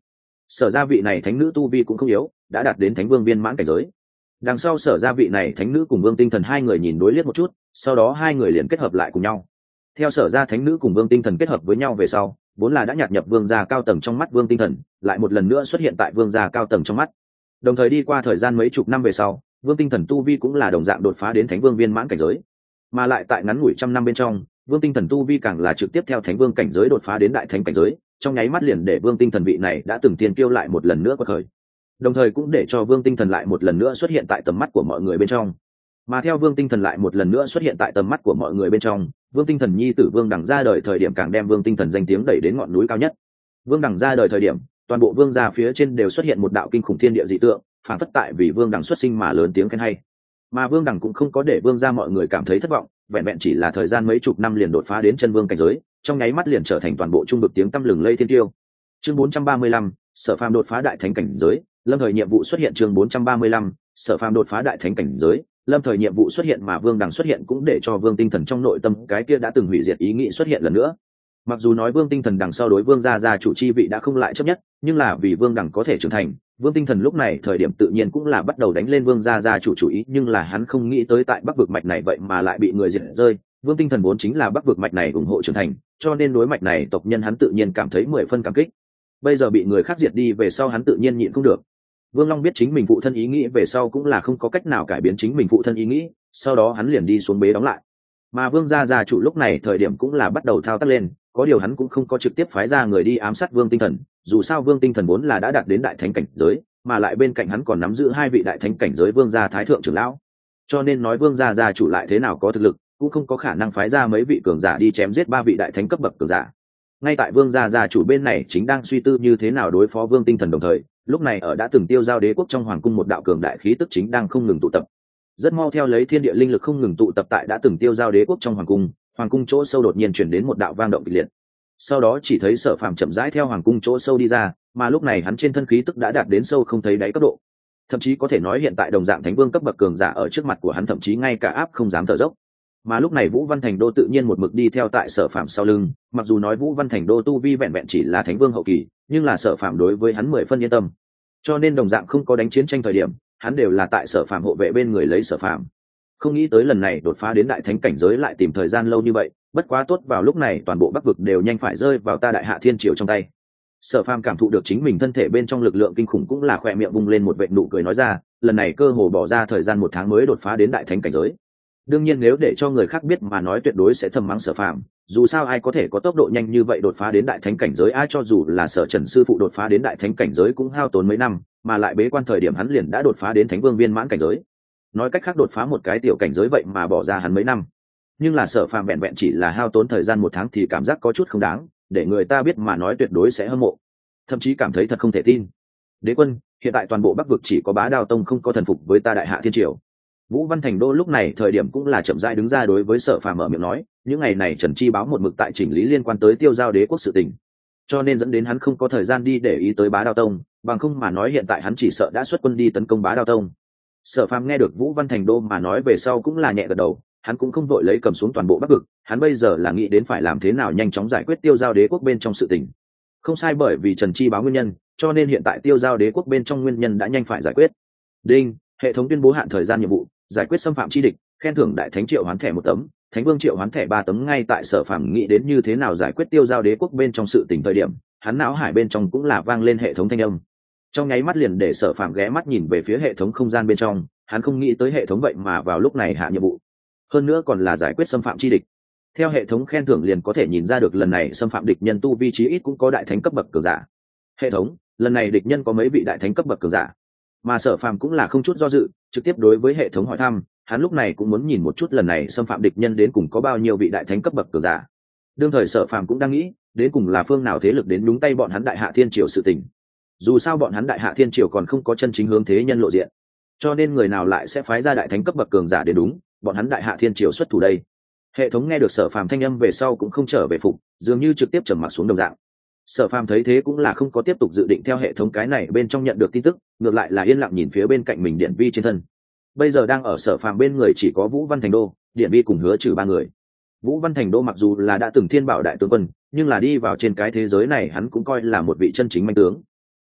Sở gia vị này thánh nữ tu vi cũng không yếu, đã đạt đến thánh vương viên mãn cảnh giới. Đằng sau sở gia vị này thánh nữ cùng Vương Tinh Thần hai người nhìn đối liếc một chút, sau đó hai người liền kết hợp lại cùng nhau. Theo sở gia thánh nữ cùng Vương Tinh Thần kết hợp với nhau về sau, vốn là đã nhạt nhập vương gia cao tầng trong mắt Vương Tinh Thần, lại một lần nữa xuất hiện tại vương gia cao tầng trong mắt. Đồng thời đi qua thời gian mấy chục năm về sau, Vương Tinh Thần tu vi cũng là đồng dạng đột phá đến thánh vương viên mãn cảnh giới. Mà lại tại ngắn ngủi trăm năm bên trong, Vương Tinh Thần tu vi càng là trực tiếp theo thánh vương cảnh giới đột phá đến đại thánh cảnh giới, trong nháy mắt liền để Vương Tinh Thần vị này đã từng tiên kiêu lại một lần nữa quật khởi. Đồng thời cũng để cho Vương Tinh Thần lại một lần nữa xuất hiện tại tầm mắt của mọi người bên trong. Mà theo Vương Tinh Thần lại một lần nữa xuất hiện tại tầm mắt của mọi người bên trong, Vương Tinh Thần nhi tử Vương Đằng ra đời thời điểm càng đem Vương Tinh Thần danh tiếng đẩy đến ngọn núi cao nhất. Vương Đằng ra đời thời điểm, toàn bộ vương gia phía trên đều xuất hiện một đạo kinh khủng thiên địa dị tượng, phản phất tại vì Vương Đằng xuất sinh mà lớn tiếng khen hay. Mà Vương Đằng cũng không có để vương gia mọi người cảm thấy thất vọng, vẹn vẹn chỉ là thời gian mấy chục năm liền đột phá đến chân vương cảnh giới, trong nháy mắt liền trở thành toàn bộ trung vực tiếng tăm lừng lây thiên tiêu. Chương 435, Sở Phàm đột phá đại thánh cảnh giới, lâm thời nhiệm vụ xuất hiện. Chương 435, Sở Phàm đột phá đại thánh cảnh giới, lâm thời nhiệm vụ xuất hiện. Mà Vương Đằng xuất hiện cũng để cho Vương Tinh Thần trong nội tâm cái kia đã từng hủy diệt ý nghĩ xuất hiện lần nữa. Mặc dù nói Vương Tinh Thần đằng sau đối vương gia chủ chi vị đã không lại chấp nhất, nhưng là vì Vương Đằng có thể trưởng thành, Vương Tinh Thần lúc này thời điểm tự nhiên cũng là bắt đầu đánh lên vương gia chủ ý, nhưng là hắn không nghĩ tới tại Bắc vực mạch này vậy mà lại bị người diệt rơi. Vương Tinh Thần vốn chính là Bắc vực mạch này ủng hộ trưởng thành, cho nên đối mạch này tộc nhân hắn tự nhiên cảm thấy 10 phân cảm kích. Bây giờ bị người khác diệt đi về sau hắn tự nhiên nhịn không được. Vương Long biết chính mình phụ thân ý nghĩ về sau cũng là không có cách nào cải biến chính mình phụ thân ý nghĩ, sau đó hắn liền đi xuống bế đóng lại. Mà vương gia chủ lúc này thời điểm cũng là bắt đầu thao tác lên, có điều hắn cũng không có trực tiếp phái ra người đi ám sát Vương Tinh Thần, dù sao Vương Tinh Thần vốn là đã đạt đến đại thánh cảnh giới, mà lại bên cạnh hắn còn nắm giữ 2 vị đại thánh cảnh giới vương gia thái thượng trưởng lão, cho nên nói vương gia chủ lại thế nào có thực lực, cũng không có khả năng phái ra mấy vị cường giả đi chém giết 3 vị đại thánh cấp bậc cường giả. Ngay tại vương gia chủ bên này chính đang suy tư như thế nào đối phó Vương Tinh Thần, đồng thời lúc này ở đã từng tiêu giao đế quốc trong hoàng cung một đạo cường đại khí tức chính đang không ngừng tụ tập. Rất mau theo lấy thiên địa linh lực không ngừng tụ tập tại đã từng tiêu giao đế quốc trong hoàng cung chỗ sâu đột nhiên chuyển đến một đạo vang động kịch liệt. Sau đó chỉ thấy Sở Phàm chậm rãi theo hoàng cung chỗ sâu đi ra, mà lúc này hắn trên thân khí tức đã đạt đến sâu không thấy đáy cấp độ, thậm chí có thể nói hiện tại đồng dạng thánh vương cấp bậc cường giả ở trước mặt của hắn thậm chí ngay cả áp không dám thở dốc. Mà lúc này Vũ Văn Thành Đô tự nhiên một mực đi theo tại Sở Phàm sau lưng, mặc dù nói Vũ Văn Thành Đô tu vi vẹn vẹn chỉ là thánh vương hậu kỳ, nhưng là Sở Phàm đối với hắn 10 phân yên tâm, cho nên đồng dạng không có đánh chiến tranh thời điểm, hắn đều là tại Sở Phàm hộ vệ bên người lấy Sở Phàm. Không nghĩ tới lần này đột phá đến đại thánh cảnh giới lại tìm thời gian lâu như vậy, bất quá tốt vào lúc này toàn bộ Bắc vực đều nhanh phải rơi vào ta Đại Hạ Thiên Triều trong tay. Sở Phàm cảm thụ được chính mình thân thể bên trong lực lượng kinh khủng cũng là khỏe miệng vung lên một vệt nụ cười nói ra, lần này cơ hồ bỏ ra thời gian 1 tháng mới đột phá đến đại thánh cảnh giới. Đương nhiên nếu để cho người khác biết mà nói tuyệt đối sẽ thầm mắng Sở Phàm, dù sao ai có thể có tốc độ nhanh như vậy đột phá đến đại thánh cảnh giới, ai cho dù là Sở Trần sư phụ đột phá đến đại thánh cảnh giới cũng hao tốn mấy năm, mà lại bế quan thời điểm hắn liền đã đột phá đến thánh vương viên mãn cảnh giới. Nói cách khác đột phá một cái tiểu cảnh giới vậy mà bỏ ra hắn mấy năm. Nhưng là Sở Phàm vẹn vẹn chỉ là hao tốn thời gian 1 tháng thì cảm giác có chút không đáng, để người ta biết mà nói tuyệt đối sẽ hâm mộ, thậm chí cảm thấy thật không thể tin. Đế quân, hiện tại toàn bộ Bắc vực chỉ có Bá Đao Tông không có thần phục với ta Đại Hạ Thiên Triều. Vũ Văn Thành Đô lúc này thời điểm cũng là chậm rãi đứng ra đối với Sở Phàm mở miệng nói, những ngày này Trần Chi báo một mực tại chỉnh lý liên quan tới tiêu giao đế quốc sự tình, cho nên dẫn đến hắn không có thời gian đi để ý tới Bá Đao Tông, bằng không mà nói hiện tại hắn chỉ sợ đã xuất quân đi tấn công Bá Đao Tông. Sở Phàm nghe được Vũ Văn Thành Đô mà nói về sau cũng là nhẹ gật đầu, hắn cũng không vội lấy cầm xuống toàn bộ Bắc vực, hắn bây giờ là nghĩ đến phải làm thế nào nhanh chóng giải quyết tiêu giao đế quốc bên trong sự tình. Không sai, bởi vì Trần Chi báo nguyên nhân, cho nên hiện tại tiêu giao đế quốc bên trong nguyên nhân đã nhanh phải giải quyết. Đinh, hệ thống tuyên bố hạn thời gian nhiệm vụ, giải quyết xâm phạm chi địch, khen thưởng đại thánh triệu hoán thẻ 1 tấm, thánh vương triệu hoán thẻ 3 tấm. Ngay tại Sở Phàm nghĩ đến như thế nào giải quyết tiêu giao đế quốc bên trong sự tình thời điểm, hắn não hải bên trong cũng là vang lên hệ thống thanh âm. Trong nháy mắt liền để Sở Phàm ghé mắt nhìn về phía hệ thống không gian bên trong, hắn không nghĩ tới hệ thống vậy mà vào lúc này hạ nhiệm vụ, hơn nữa còn là giải quyết xâm phạm chi địch. Theo hệ thống khen thưởng liền có thể nhìn ra được lần này xâm phạm địch nhân tu vi chí ít cũng có đại thánh cấp bậc cường giả. Hệ thống, lần này địch nhân có mấy vị đại thánh cấp bậc cường giả? Mà Sở Phàm cũng là không chút do dự, trực tiếp đối với hệ thống hỏi thăm, hắn lúc này cũng muốn nhìn một chút lần này xâm phạm địch nhân đến cùng có bao nhiêu vị đại thánh cấp bậc cường giả. Đương thời Sở Phàm cũng đang nghĩ, đến cùng là phương nào thế lực đến đúng tay bọn hắn Đại Hạ Thiên Triều sự tình. Dù sao bọn hắn Đại Hạ Thiên Triều còn không có chân chính hướng thế nhân lộ diện, cho nên người nào lại sẽ phái ra đại thánh cấp bậc cường giả để đúng bọn hắn Đại Hạ Thiên Triều xuất thủ đây. Hệ thống nghe được Sở Phàm thanh âm về sau cũng không trở về phục, dường như trực tiếp trầm mặc xuống đồng dạng. Sở Phàm thấy thế cũng là không có tiếp tục dự định theo hệ thống cái này bên trong nhận được tin tức, ngược lại là yên lặng nhìn phía bên cạnh mình Điển Vi trên thân. Bây giờ đang ở Sở Phàm bên người chỉ có Vũ Văn Thành Đô, Điển Vi cùng Hứa Trừ 3 người. Vũ Văn Thành Đô mặc dù là đã từng thiên bảo đại tướng quân, nhưng là đi vào trên cái thế giới này hắn cũng coi là một vị chân chính manh tướng.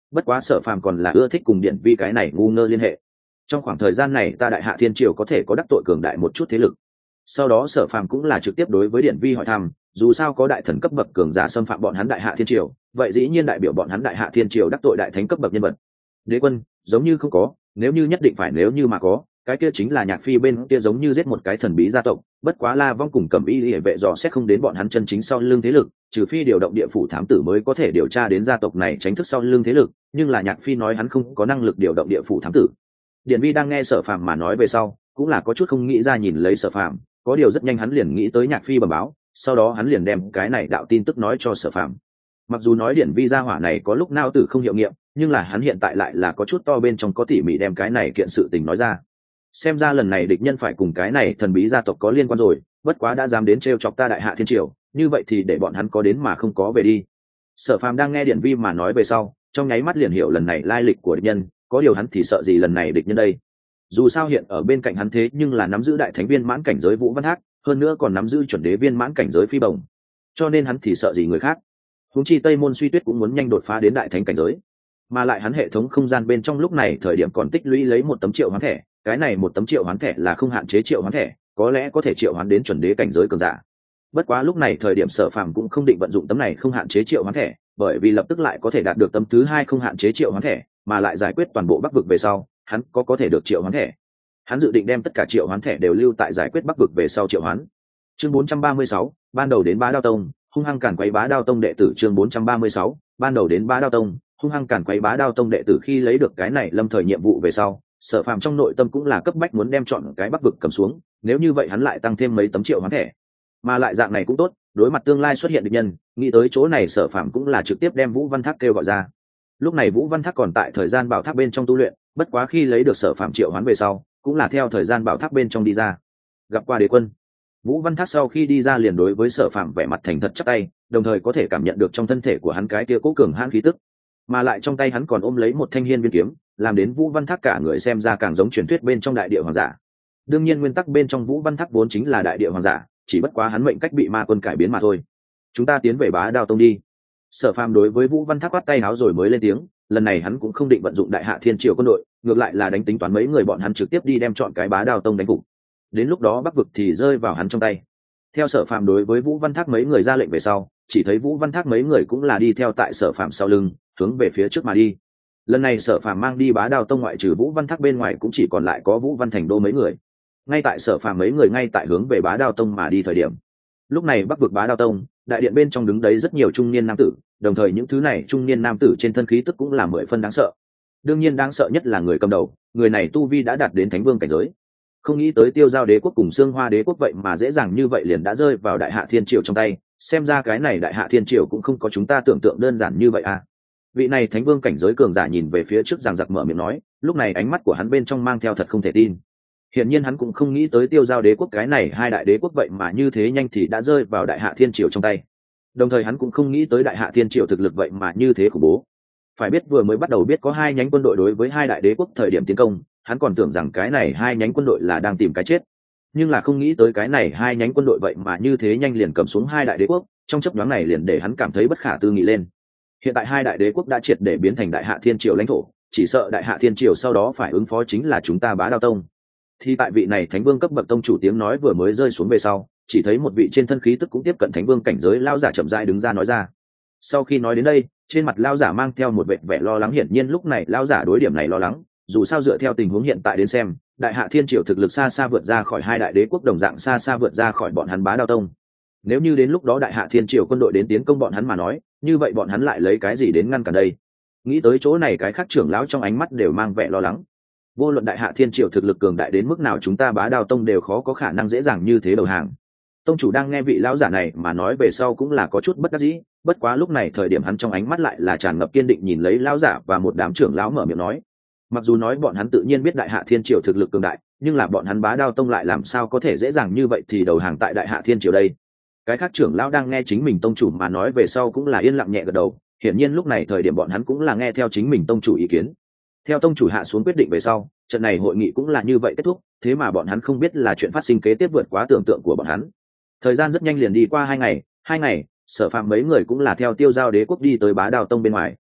bất quá Sở Phàm còn là ưa thích cùng Điển Vi cái này ngu ngơ liên hệ. Trong khoảng thời gian này ta Đại Hạ Thiên Triều có thể có đắc tội cường đại một chút thế lực. Sau đó Sở Phàm cũng là trực tiếp đối với Điển Vi hỏi thăm, dù sao có đại thần cấp bậc cường giả xâm phạm bọn hắn Đại Hạ Thiên Triều, vậy dĩ nhiên đại biểu bọn hắn Đại Hạ Thiên Triều đắc tội đại thánh cấp bậc nhân vật. Đế quân, giống như không có, nếu như nhất định phải nếu như mà có, cái kia chính là Nhạc Phi bên kia giống như giết một cái thần bí gia tộc, bất quá La Vong cùng Cẩm Y hệ vệ dò xét không đến bọn hắn chân chính sau lưng thế lực, trừ phi điều động địa phủ thám tử mới có thể điều tra đến gia tộc này tránh thức sau lưng thế lực, nhưng là Nhạc Phi nói hắn không có năng lực điều động địa phủ thám tử. Điển Vi đang nghe Sở Phàm mà nói về sau, cũng là có chút không nghĩ ra nhìn lấy Sở Phàm, có điều rất nhanh hắn liền nghĩ tới Nhạc Phi bẩm báo, sau đó hắn liền đem cái này đạo tin tức nói cho Sở Phàm. Mặc dù nói Điển Vi gia hỏa này có lúc nao tử không hiệu nghiệm, nhưng là hắn hiện tại lại là có chút to bên trong có tỉ mỉ đem cái này kiện sự tình nói ra. Xem ra lần này địch nhân phải cùng cái này thần bí gia tộc có liên quan rồi, bất quá đã dám đến trêu chọc ta Đại Hạ Thiên Triều, như vậy thì để bọn hắn có đến mà không có về đi. Sở Phàm đang nghe Điển Vi mà nói về sau, trong nháy mắt liền hiểu lần này lai lịch của địch nhân, có điều hắn thì sợ gì lần này địch nhân đây. Dù sao hiện ở bên cạnh hắn thế nhưng là nắm giữ đại thánh viên mãn cảnh giới Vũ Văn Hác, hơn nữa còn nắm giữ chuẩn đế viên mãn cảnh giới Phi Bồng, cho nên hắn thì sợ gì người khác. Huống chi Tây Môn Suy Tuyết cũng muốn nhanh đột phá đến đại thánh cảnh giới, mà lại hắn hệ thống không gian bên trong lúc này thời điểm còn tích lũy lấy một tấm triệu hoán thẻ, cái này một tấm triệu hoán thẻ là không hạn chế triệu hoán thẻ, có lẽ có thể triệu hoán đến chuẩn đế cảnh giới cường giả. Bất quá lúc này thời điểm Sở Phàm cũng không định vận dụng tấm này không hạn chế triệu hoán thẻ, bởi vì lập tức lại có thể đạt được tấm thứ hai không hạn chế triệu hoán thẻ, mà lại giải quyết toàn bộ Bắc vực về sau, hắn có thể được triệu hoán thẻ. Hắn dự định đem tất cả triệu hoán thẻ đều lưu tại giải quyết Bắc vực về sau triệu hoán. Chương 436, ban đầu đến Bá Đao Tông, hung hăng càn quấy Bá Đao Tông đệ tử. Chương 436, ban đầu đến Bá Đao Tông, hung hăng càn quấy Bá Đao Tông đệ tử. Khi lấy được cái này lâm thời nhiệm vụ về sau, Sở Phàm trong nội tâm cũng là cấp bách muốn đem chọn cái Bắc vực cầm xuống, nếu như vậy hắn lại tăng thêm mấy tấm triệu hoán thẻ, mà lại dạng này cũng tốt, đối mặt tương lai xuất hiện địch nhân, nghĩ tới chỗ này Sở Phàm cũng là trực tiếp đem Vũ Văn Thác kêu gọi ra. Lúc này Vũ Văn Thác còn tại thời gian bảo tháp bên trong tu luyện, bất quá khi lấy được Sở Phàm triệu hoán về sau, cũng là theo thời gian bảo tháp bên trong đi ra. Gặp qua đế quân. Vũ Văn Thác sau khi đi ra liền đối với Sở Phàm vẻ mặt thành thật chắp tay, đồng thời có thể cảm nhận được trong thân thể của hắn cái kia cố cường hãn khí tức, mà lại trong tay hắn còn ôm lấy một thanh hiên viên kiếm, làm đến Vũ Văn Thác cả người xem ra càng giống truyền thuyết bên trong đại địa hoàng giả. Đương nhiên nguyên tắc bên trong Vũ Văn Thác vốn chính là đại địa hoàng giả, chỉ bất quá hắn mệnh cách bị ma quân cải biến mà thôi. Chúng ta tiến về Bá Đao Tông đi. Sở Phàm đối với Vũ Văn Thác quát tay áo rồi mới lên tiếng, lần này hắn cũng không định vận dụng Đại Hạ Thiên Triều quân đội, ngược lại là đánh tính toán mấy người bọn hắn trực tiếp đi đem chọn cái Bá Đao Tông đánh phục. Đến lúc đó Bắc vực thì rơi vào hắn trong tay. Theo Sở Phàm đối với Vũ Văn Thác mấy người ra lệnh về sau, chỉ thấy Vũ Văn Thác mấy người cũng là đi theo tại Sở Phàm sau lưng, hướng về phía trước mà đi. Lần này Sở Phàm mang đi Bá Đao Tông ngoại trừ Vũ Văn Thác bên ngoài cũng chỉ còn lại có Vũ Văn Thành Đô mấy người. Ngay tại Sở Phàm mấy người ngay tại hướng về Bá Đao Tông mà đi thời điểm, lúc này Bắc vực Bá Đao Tông, đại điện bên trong đứng đấy rất nhiều trung niên nam tử, đồng thời những thứ này trung niên nam tử trên thân khí tức cũng là mười phân đáng sợ. Đương nhiên đáng sợ nhất là người cầm đầu, người này tu vi đã đạt đến thánh vương cảnh giới. Không nghĩ tới Tiêu Giao đế quốc cùng Xương Hoa đế quốc vậy mà dễ dàng như vậy liền đã rơi vào Đại Hạ Thiên Triều trong tay, xem ra cái này Đại Hạ Thiên Triều cũng không có chúng ta tưởng tượng đơn giản như vậy à. Vị này thánh vương cảnh giới cường giả nhìn về phía trước giằng giặc mở miệng nói, lúc này ánh mắt của hắn bên trong mang theo thật không thể tin. Hiển nhiên hắn cũng không nghĩ tới Tiêu Giao đế quốc cái này hai đại đế quốc vậy mà như thế nhanh thì đã rơi vào Đại Hạ Thiên Triều trong tay. Đồng thời hắn cũng không nghĩ tới Đại Hạ Thiên Triều thực lực vậy mà như thế khủng bố. Phải biết vừa mới bắt đầu biết có hai nhánh quân đội đối với hai đại đế quốc thời điểm tiến công, hắn còn tưởng rằng cái này hai nhánh quân đội là đang tìm cái chết, nhưng là không nghĩ tới cái này hai nhánh quân đội vậy mà như thế nhanh liền cầm xuống hai đại đế quốc, trong chớp nhoáng này liền để hắn cảm thấy bất khả tư nghị lên. Hiện tại hai đại đế quốc đã triệt để biến thành Đại Hạ Thiên Triều lãnh thổ, chỉ sợ Đại Hạ Thiên Triều sau đó phải ứng phó chính là chúng ta Bá Đao Tông. Thì tại vị này thánh vương cấp bậc tông chủ tiếng nói vừa mới rơi xuống về sau, chỉ thấy một vị trên thân khí tức cũng tiếp cận thánh vương cảnh giới lão giả chậm rãi đứng ra nói ra. Sau khi nói đến đây, trên mặt lão giả mang theo một vẻ lo lắng, hiển nhiên lúc này lão giả đối điểm này lo lắng, dù sao dựa theo tình huống hiện tại đến xem, Đại Hạ Thiên Triều thực lực xa xa vượt ra khỏi hai đại đế quốc, đồng dạng xa xa vượt ra khỏi bọn hắn Bá Đao Tông. Nếu như đến lúc đó Đại Hạ Thiên Triều quân đội đến tiến công bọn hắn mà nói, như vậy bọn hắn lại lấy cái gì đến ngăn cản đây? Nghĩ tới chỗ này, cái khác trưởng lão trong ánh mắt đều mang vẻ lo lắng. Vô luận Đại Hạ Thiên Triều thực lực cường đại đến mức nào, chúng ta Bá Đao Tông đều khó có khả năng dễ dàng như thế đầu hàng. Tông chủ đang nghe vị lão giả này mà nói về sau cũng là có chút bất đắc dĩ, bất quá lúc này thời điểm hắn trong ánh mắt lại là tràn ngập kiên định, nhìn lấy lão giả và một đám trưởng lão mở miệng nói. Mặc dù nói bọn hắn tự nhiên biết Đại Hạ Thiên Triều thực lực cường đại, nhưng là bọn hắn Bá Đao Tông lại làm sao có thể dễ dàng như vậy thì đầu hàng tại Đại Hạ Thiên Triều đây? Cái khác trưởng lão đang nghe chính mình tông chủ mà nói về sau cũng là yên lặng nhẹ gật đầu, hiển nhiên lúc này thời điểm bọn hắn cũng là nghe theo chính mình tông chủ ý kiến. Theo tông chủ hạ xuống quyết định về sau, trận này hội nghị cũng là như vậy kết thúc, thế mà bọn hắn không biết là chuyện phát sinh kế tiếp vượt quá tưởng tượng của bọn hắn. Thời gian rất nhanh liền đi qua 2 ngày, Sở Phàm mấy người cũng là theo Tiêu Giao đế quốc đi tới Bá Đao Tông bên ngoài.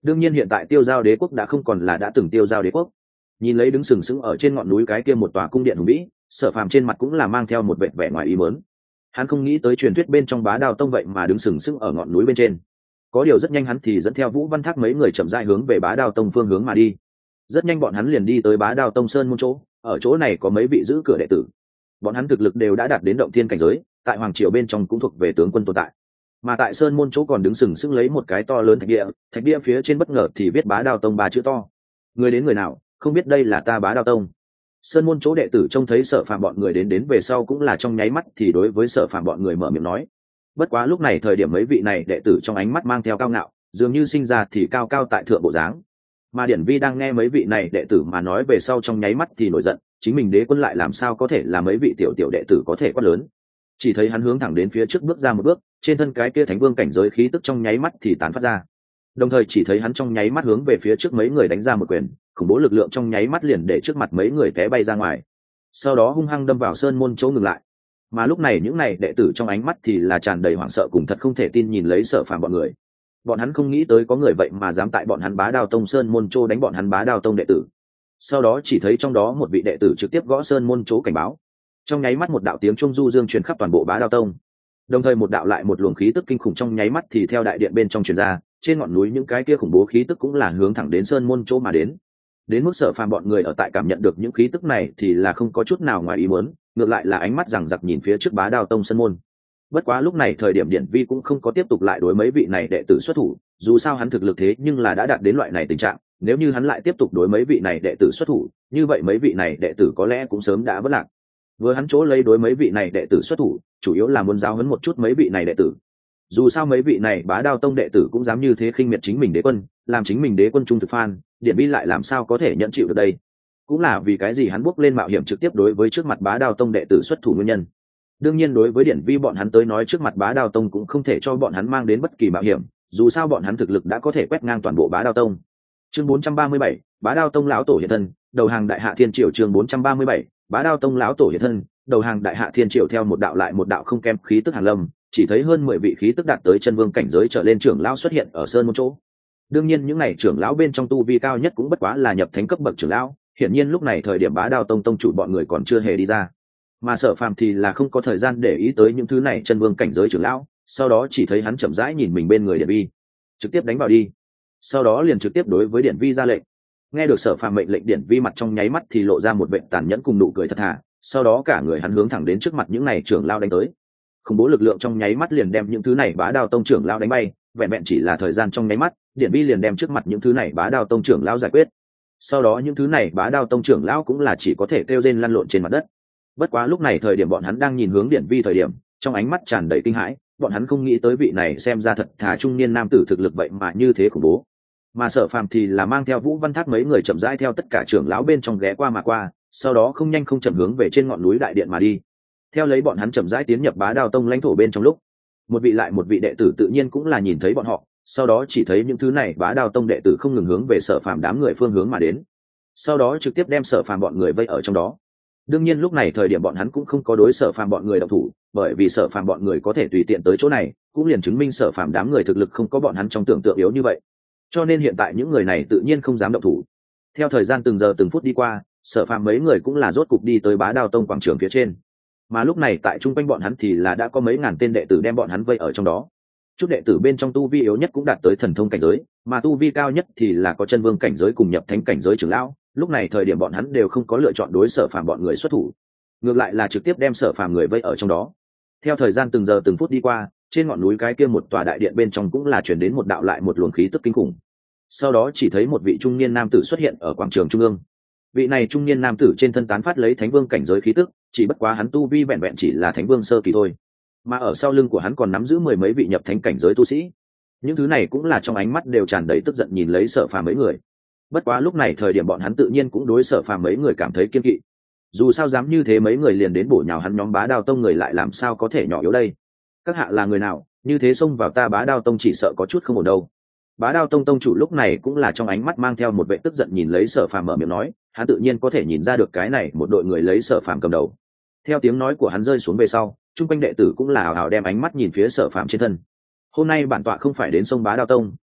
đương nhiên hiện tại Tiêu Giao Đế quốc đã không còn là đã từng Tiêu Giao Đế quốc. Nhìn lấy đứng sừng sững ở trên ngọn núi cái kia một tòa cung điện hùng vĩ, Sở Phàm trên mặt cũng là mang theo một vẻ vẻ ngoài ý muốn. Hắn không nghĩ tới truyền thuyết bên trong Bá Đao Tông vậy mà đứng sừng sững ở ngọn núi bên trên. Có điều rất nhanh hắn thì dẫn theo Vũ Văn Thác mấy người chậm rãi hướng về Bá Đao Tông phương hướng mà đi. Rất nhanh bọn hắn liền đi tới Bá Đao Tông sơn môn chỗ, ở chỗ này có mấy vị giữ cửa đệ tử. Bọn hắn thực lực đều đã đạt đến động thiên cảnh giới, tại hoàng triều bên trong cũng thuộc về tướng quân tồn tại. Mà tại sơn môn chỗ còn đứng sừng sững lấy một cái to lớn thạch bia phía trên bất ngờ thì viết Bá Đao Tông ba chữ to. Người đến người nào, không biết đây là ta Bá Đao Tông. Sơn môn chỗ đệ tử trông thấy Sở Phàm bọn người đến về sau cũng là trong nháy mắt thì đối với Sở Phàm bọn người mở miệng nói. Bất quá lúc này thời điểm mấy vị này đệ tử trong ánh mắt mang theo cao ngạo, dường như sinh ra thì cao cao tại thượng bộ dáng. Mà Điển Vi đang nghe mấy vị này đệ tử mà nói về sau trong nháy mắt thì nổi giận, chính mình đế quân lại làm sao có thể là mấy vị tiểu tiểu đệ tử có thể quát lớn. Chỉ thấy hắn hướng thẳng đến phía trước bước ra một bước, trên thân cái kia thánh vương cảnh giới khí tức trong nháy mắt thì tán phát ra. Đồng thời chỉ thấy hắn trong nháy mắt hướng về phía trước mấy người đánh ra một quyền, khủng bố lực lượng trong nháy mắt liền để trước mặt mấy người té bay ra ngoài. Sau đó hung hăng đâm vào sơn môn chỗ ngừng lại. Mà lúc này những này đệ tử trong ánh mắt thì là tràn đầy hoảng sợ cùng thật không thể tin nhìn lấy Sở Phàm bọn người. Bọn hắn không nghĩ tới có người vậy mà dám tại bọn hắn Bá Đao Tông sơn môn chỗ đánh bọn hắn Bá Đao Tông đệ tử. Sau đó chỉ thấy trong đó một vị đệ tử trực tiếp gõ sơn môn chỗ cảnh báo. Trong nháy mắt một đạo tiếng trung du dương truyền khắp toàn bộ Bá Đao Tông. Đồng thời một đạo lại một luồng khí tức kinh khủng trong nháy mắt thì theo đại điện bên trong truyền ra, trên ngọn núi những cái kia khủng bố khí tức cũng là hướng thẳng đến sơn môn chỗ mà đến. Đến mức Sở Phàm bọn người ở tại cảm nhận được những khí tức này thì là không có chút nào ngoài ý muốn, ngược lại là ánh mắt rằng giặc nhìn phía trước Bá Đao Tông sơn môn. Bất quá lúc này thời điểm Điển Vi cũng không có tiếp tục lại đối mấy vị này đệ tử xuất thủ, dù sao hắn thực lực thế nhưng là đã đạt đến loại này tình trạng, nếu như hắn lại tiếp tục đối mấy vị này đệ tử xuất thủ, như vậy mấy vị này đệ tử có lẽ cũng sớm đã vỡ lạc. Vừa hắn chỗ lấy đối mấy vị này đệ tử xuất thủ, chủ yếu là muốn giáo huấn một chút mấy vị này đệ tử. Dù sao mấy vị này Bá Đao Tông đệ tử cũng dám như thế khinh miệt chính mình đế quân, làm chính mình đế quân trung thực phan, Điển Vi lại làm sao có thể nhận chịu được đây? Cũng là vì cái gì hắn bước lên mạo hiểm trực tiếp đối với trước mặt Bá Đao Tông đệ tử xuất thủ nguyên nhân. Đương nhiên đối với Điển Vi bọn hắn tới nói trước mặt Bá Đao Tông cũng không thể cho bọn hắn mang đến bất kỳ mạo hiểm, dù sao bọn hắn thực lực đã có thể quét ngang toàn bộ Bá Đao Tông. Chương 437, Bá Đao Tông lão tổ hiện thân, đầu hàng Đại Hạ Thiên Triều. Chương 437, Bá Đao Tông lão tổ hiện thân, đầu hàng Đại Hạ Thiên Triều. Theo một đạo lại một đạo không kém khí tức hàn lâm, chỉ thấy hơn 10 vị khí tức đạt tới chân vương cảnh giới trở lên trưởng lão xuất hiện ở sơn môn chỗ. Đương nhiên những này trưởng lão bên trong tu vi cao nhất cũng bất quá là nhập thánh cấp bậc trưởng lão, hiển nhiên lúc này thời điểm Bá Đao Tông tông chủ bọn người còn chưa hề đi ra. Mà Sở Phàm thì là không có thời gian để ý tới những thứ này chân vương cảnh giới trưởng lão, sau đó chỉ thấy hắn chậm rãi nhìn mình bên người Điển Vi, trực tiếp đánh vào đi. Sau đó liền trực tiếp đối với Điển Vi ra lệnh. Nghe được Sở Phàm mệnh lệnh, Điển Vi mặt trong nháy mắt thì lộ ra một vẻ tàn nhẫn cùng nụ cười thật thà, sau đó cả người hắn hướng thẳng đến trước mặt những này trưởng lão đánh tới. Khủng bố lực lượng trong nháy mắt liền đem những thứ này Bá Đao Tông trưởng lão đánh bay, vẹn vẹn chỉ là thời gian trong nháy mắt, Điển Vi liền đem trước mặt những thứ này Bá Đao Tông trưởng lão giải quyết. Sau đó những thứ này Bá Đao Tông trưởng lão cũng là chỉ có thể kêu rên lăn lộn trên mặt đất. Bất quá lúc này thời điểm bọn hắn đang nhìn hướng Điển Vi thời điểm, trong ánh mắt tràn đầy kinh hãi, bọn hắn không nghĩ tới vị này xem ra thật thà trung niên nam tử thực lực vậy mà như thế khủng bố. Mà Sở Phàm thì là mang theo Vũ Văn Thác mấy người chậm rãi theo tất cả trưởng lão bên trong ghé qua mà qua, sau đó không nhanh không chậm hướng về trên ngọn núi đại điện mà đi. Theo lấy bọn hắn chậm rãi tiến nhập Bá Đao Tông lãnh thổ bên trong lúc, một vị lại một vị đệ tử tự nhiên cũng là nhìn thấy bọn họ, sau đó chỉ thấy những thứ này Bá Đao Tông đệ tử không ngừng hướng về Sở Phàm đám người phương hướng mà đến, sau đó trực tiếp đem Sở Phàm bọn người vây ở trong đó. Đương nhiên lúc này thời điểm bọn hắn cũng không có đối Sở Phàm bọn người động thủ, bởi vì Sở Phàm bọn người có thể tùy tiện tới chỗ này, cũng liền chứng minh Sở Phàm đám người thực lực không có bọn hắn trong tưởng tượng yếu như vậy. Cho nên hiện tại những người này tự nhiên không dám động thủ. Theo thời gian từng giờ từng phút đi qua, Sở Phàm mấy người cũng là rốt cục đi tới Bá Đao Tông quảng trường phía trên. Mà lúc này tại trung quanh bọn hắn thì là đã có mấy ngàn tên đệ tử đem bọn hắn vây ở trong đó. Chút đệ tử bên trong tu vi yếu nhất cũng đạt tới thần thông cảnh giới, mà tu vi cao nhất thì là có chân vương cảnh giới cùng nhập thánh cảnh giới trưởng lão. Lúc này thời điểm bọn hắn đều không có lựa chọn đối Sở Phàm bọn người xuất thủ, ngược lại là trực tiếp đem Sở Phàm người vây ở trong đó. Theo thời gian từng giờ từng phút đi qua, trên ngọn núi cái kia một tòa đại điện bên trong cũng là chuyển đến một đạo lại một luồng khí tức kinh khủng. Sau đó chỉ thấy một vị trung niên nam tử xuất hiện ở quảng trường trung ương. Vị này trung niên nam tử trên thân tán phát lấy thánh vương cảnh giới khí tức, chỉ bất quá hắn tu vi vẹn vẹn chỉ là thánh vương sơ kỳ thôi, mà ở sau lưng của hắn còn nắm giữ 10 mấy vị nhập thánh cảnh giới tu sĩ. Những thứ này cũng là trong ánh mắt đều tràn đầy tức giận nhìn lấy Sở Phàm mấy người. Bất quá lúc này thời điểm bọn hắn tự nhiên cũng đối Sở Phàm mấy người cảm thấy kiêng kỵ. Dù sao dám như thế mấy người liền đến bổ nhào hắn nhóm Bá Đao Tông người lại làm sao có thể nhỏ yếu đây? Các hạ là người nào, như thế xông vào ta Bá Đao Tông chỉ sợ có chút không ổn đâu. Bá Đao Tông tông chủ lúc này cũng là trong ánh mắt mang theo một vẻ tức giận nhìn lấy Sở Phàm mở miệng nói, hắn tự nhiên có thể nhìn ra được cái này một đội người lấy Sở Phàm cầm đầu. Theo tiếng nói của hắn rơi xuống về sau, trung quanh đệ tử cũng là hào hào đem ánh mắt nhìn phía Sở Phàm trên thân. Hôm nay bản tọa không phải đến sông Bá Đao Tông,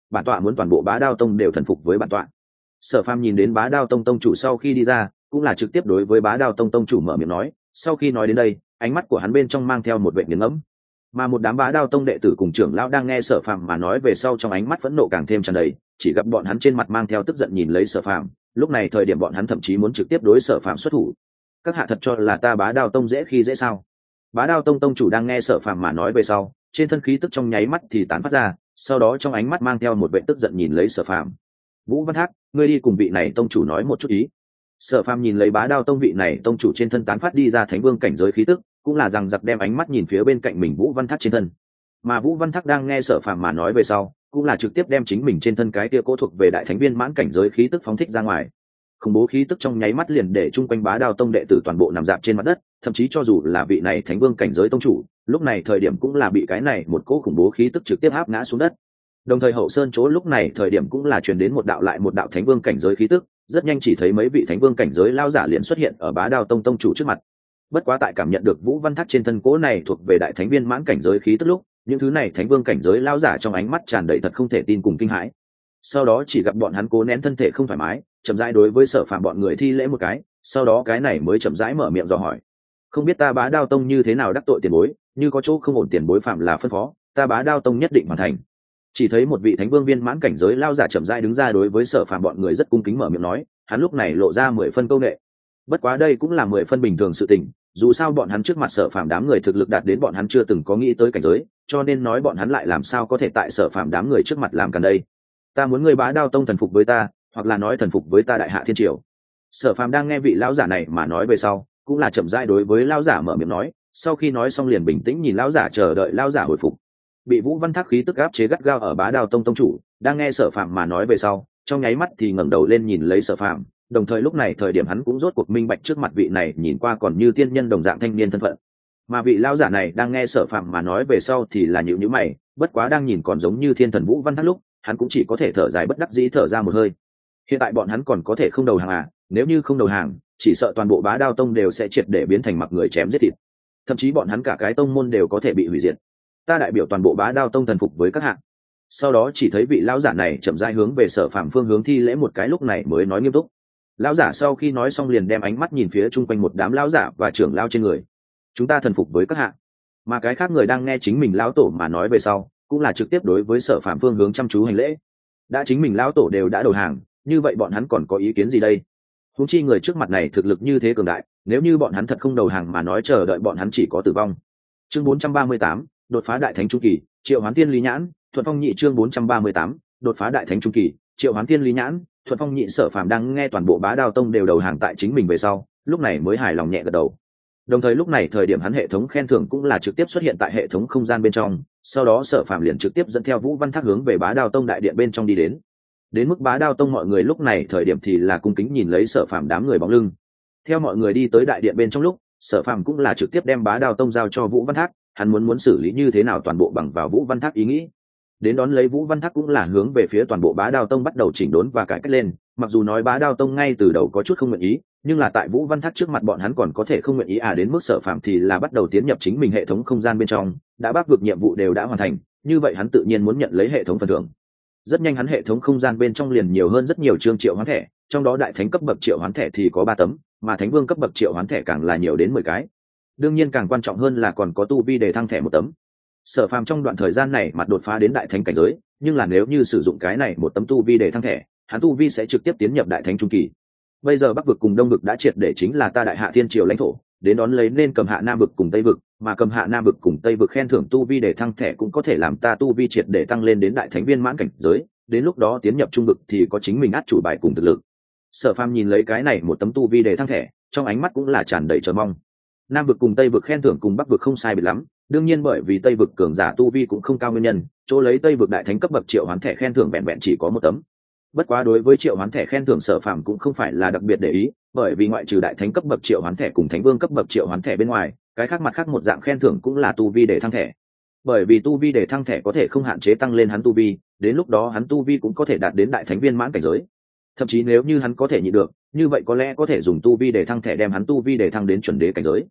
bản tọa muốn toàn bộ Bá Đao Tông đều thần phục với bản tọa. Sở Phàm nhìn đến Bá Đao Tông tông chủ sau khi đi ra, cũng là trực tiếp đối với Bá Đao Tông tông chủ mở miệng nói. Sau khi nói đến đây, ánh mắt của hắn bên trong mang theo một vẻ nghiền ngẫm. Mà một đám Bá Đao Tông đệ tử cùng trưởng lão đang nghe Sở Phàm mà nói về sau, trong ánh mắt phẫn nộ càng thêm tràn đầy, chỉ gặp bọn hắn trên mặt mang theo tức giận nhìn lấy Sở Phàm. Lúc này thời điểm bọn hắn thậm chí muốn trực tiếp đối Sở Phàm xuất thủ. Các hạ thật cho là ta Bá Đao Tông dễ khi dễ sao? Bá Đao Tông tông chủ đang nghe Sở Phàm mà nói về sau, trên thân khí tức trong nháy mắt thì tán phát ra, sau đó trong ánh mắt mang theo một vẻ tức giận nhìn lấy Sở Phàm. Vũ Văn Thác, ngươi đi cùng vị này tông chủ nói một chút ý. Sở Phàm nhìn lấy Bá Đao Tông vị này tông chủ trên thân tán phát đi ra thánh vương cảnh giới khí tức, cũng là rằng giặc đem ánh mắt nhìn phía bên cạnh mình Vũ Văn Thác trên thân. Mà Vũ Văn Thác đang nghe Sở Phàm mà nói về sau, cũng là trực tiếp đem chính mình trên thân cái kia cố thuộc về đại thánh viên mãn cảnh giới khí tức phóng thích ra ngoài. Khủng bố khí tức trong nháy mắt liền để chung quanh Bá Đao Tông đệ tử toàn bộ nằm dạp trên mặt đất, thậm chí cho dù là vị này thánh vương cảnh giới tông chủ, lúc này thời điểm cũng là bị cái này một cỗ khủng bố khí tức trực tiếp áp ngã xuống đất. Đồng thời hậu sơn chỗ lúc này thời điểm cũng là truyền đến một đạo lại một đạo thánh vương cảnh giới khí tức, rất nhanh chỉ thấy mấy vị thánh vương cảnh giới lao giả liền xuất hiện ở Bá Đao Tông tông chủ trước mặt. Bất quá tại cảm nhận được Vũ Văn Thác trên thân cố này thuộc về đại thánh viên mãn cảnh giới khí tức lúc, những thứ này thánh vương cảnh giới lao giả trong ánh mắt tràn đầy thật không thể tin cùng kinh hãi. Sau đó chỉ gặp bọn hắn cố nén thân thể không thoải mái, chậm rãi đối với Sở Phàm bọn người thi lễ một cái, sau đó cái này mới chậm rãi mở miệng dò hỏi. Không biết ta Bá Đao Tông như thế nào đắc tội tiền bối, như có chỗ không ổn tiền bối phạm là phân phó, ta Bá Đao Tông nhất định hoàn thành. Chỉ thấy một vị thánh vương viên mãn cảnh giới lao giả chậm rãi đứng ra đối với Sở Phàm bọn người rất cung kính mở miệng nói, hắn lúc này lộ ra 10 phân câu nệ. Bất quá đây cũng là 10 phân bình thường sự tình, dù sao bọn hắn trước mặt Sở Phàm đám người thực lực đạt đến bọn hắn chưa từng có nghĩ tới cảnh giới, cho nên nói bọn hắn lại làm sao có thể tại Sở Phàm đám người trước mặt làm cần đây. Ta muốn ngươi Bá Đao Tông thần phục với ta, hoặc là nói thần phục với ta Đại Hạ Thiên Triều. Sở Phàm đang nghe vị lão giả này mà nói về sau, cũng là chậm rãi đối với lão giả mở miệng nói, sau khi nói xong liền bình tĩnh nhìn lão giả chờ đợi lão giả hồi phục. Bị Vũ Văn Thác khí tức áp chế gắt gao ở Bá Đao Tông tông chủ, đang nghe Sở Phàm mà nói về sau, trong nháy mắt thì ngẩng đầu lên nhìn lấy Sở Phàm, đồng thời lúc này thời điểm hắn cũng rốt cuộc minh bạch trước mặt vị này nhìn qua còn như tiên nhân đồng dạng thanh niên thân phận. Mà vị lão giả này đang nghe Sở Phàm mà nói về sau thì là nhíu nhíu mày, bất quá đang nhìn còn giống như thiên thần Vũ Văn Thác lúc, hắn cũng chỉ có thể thở dài bất đắc dĩ thở ra một hơi. Hiện tại bọn hắn còn có thể không đầu hàng à? Nếu như không đầu hàng, chỉ sợ toàn bộ Bá Đao Tông đều sẽ triệt để biến thành mặc người chém giết thịt, thậm chí bọn hắn cả cái tông môn đều có thể bị hủy diệt. Ta đại biểu toàn bộ Bá Đao Tông thần phục với các hạng. Sau đó chỉ thấy vị lão giả này chậm rãi hướng về Sở Phàm phương hướng thi lễ một cái, lúc này mới nói nghiêm túc. Lão giả sau khi nói xong liền đem ánh mắt nhìn phía chung quanh một đám lão giả và trưởng lão trên người. Chúng ta thần phục với các hạng. Mà cái khác người đang nghe chính mình lão tổ mà nói về sau, cũng là trực tiếp đối với Sở Phàm phương hướng chăm chú hành lễ. Đã chính mình lão tổ đều đã đầu hàng, như vậy bọn hắn còn có ý kiến gì đây? Huống chi người trước mặt này thực lực như thế cường đại, nếu như bọn hắn thật không đầu hàng mà nói chờ đợi bọn hắn chỉ có tử vong. Chương 438, đột phá đại thánh trung kỳ, Triệu Hoán Tiên Lý Nhãn, Thuận Phong Nhị. Chương 438, đột phá đại thánh trung kỳ, Triệu Hoán Tiên Lý Nhãn, Thuận Phong Nhị. Sở Phàm đang nghe toàn bộ Bá Đao Tông đều đầu hàng tại chính mình về sau, lúc này mới hài lòng nhẹ gật đầu. Đồng thời lúc này thời điểm hắn hệ thống khen thưởng cũng là trực tiếp xuất hiện tại hệ thống không gian bên trong, sau đó Sở Phàm liền trực tiếp dẫn theo Vũ Văn Thác hướng về Bá Đao Tông đại điện bên trong đi đến. Đến mức Bá Đao Tông mọi người lúc này thời điểm thì là cung kính nhìn lấy Sở Phàm đám người bóng lưng. Theo mọi người đi tới đại điện bên trong lúc, Sở Phàm cũng là trực tiếp đem Bá Đao Tông giao cho Vũ Văn Thác, hắn muốn xử lý như thế nào toàn bộ bằng vào Vũ Văn Thác ý nghĩ. Đến đón lấy Vũ Văn Thác cũng là hướng về phía toàn bộ Bá Đao Tông bắt đầu chỉnh đốn và cải cách lên, mặc dù nói Bá Đao Tông ngay từ đầu có chút không nguyện ý, nhưng là tại Vũ Văn Thác trước mặt bọn hắn còn có thể không nguyện ý đến mức Sở Phàm thì là bắt đầu tiến nhập chính mình hệ thống không gian bên trong, đã Bắc vực nhiệm vụ đều đã hoàn thành, như vậy hắn tự nhiên muốn nhận lấy hệ thống phần thưởng. Rất nhanh hắn hệ thống không gian bên trong liền nhiều hơn rất nhiều chương triệu hoán thẻ, trong đó đại thánh cấp bậc triệu hoán thẻ thì có 3 tấm, mà thánh vương cấp bậc triệu hoán thẻ càng là nhiều đến 10 cái. Đương nhiên càng quan trọng hơn là còn có tu vi đề thăng thẻ 1 tấm. Sở Phàm trong đoạn thời gian này mặt đột phá đến đại thánh cảnh giới, nhưng là nếu như sử dụng cái này 1 tấm tu vi đề thăng thẻ, hắn tu vi sẽ trực tiếp tiến nhập đại thánh trung kỳ. Bây giờ Bắc vực cùng Đông vực đã triệt để chính là ta Đại Hạ Thiên Triều lãnh thổ, đến đón lấy nên cầm hạ Nam vực cùng Tây vực, mà cầm hạ Nam vực cùng Tây vực khen thưởng tu vi để thăng thẻ cũng có thể làm ta tu vi triệt để tăng lên đến đại thánh viên mãn cảnh giới, đến lúc đó tiến nhập trung vực thì có chính mình át chủ bài cùng thực lực. Sở Phàm nhìn lấy cái này 1 tấm tu vi để thăng thẻ, trong ánh mắt cũng là tràn đầy chờ mong. Nam vực cùng Tây vực khen thưởng cùng Bắc vực không sai biệt lắm, đương nhiên bởi vì Tây vực cường giả tu vi cũng không cao nguyên nhân, chỗ lấy Tây vực đại thánh cấp bậc triệu hoán thẻ khen thưởng vẹn vẹn chỉ có 1 tấm. Bất quá đối với triệu hoán thẻ khen thưởng Sở Phàm cũng không phải là đặc biệt để ý, bởi vì ngoại trừ đại thánh cấp bậc triệu hoán thẻ cùng thánh vương cấp bậc triệu hoán thẻ bên ngoài, cái khác mặt khác một dạng khen thưởng cũng là tu vi để thăng thẻ. Bởi vì tu vi để thăng thẻ có thể không hạn chế tăng lên hắn tu vi, đến lúc đó hắn tu vi cũng có thể đạt đến đại thánh viên mãn cảnh giới. Thậm chí nếu như hắn có thể nhịn được, như vậy có lẽ có thể dùng tu vi để thăng thẻ đem hắn tu vi để thăng đến chuẩn đế cảnh giới.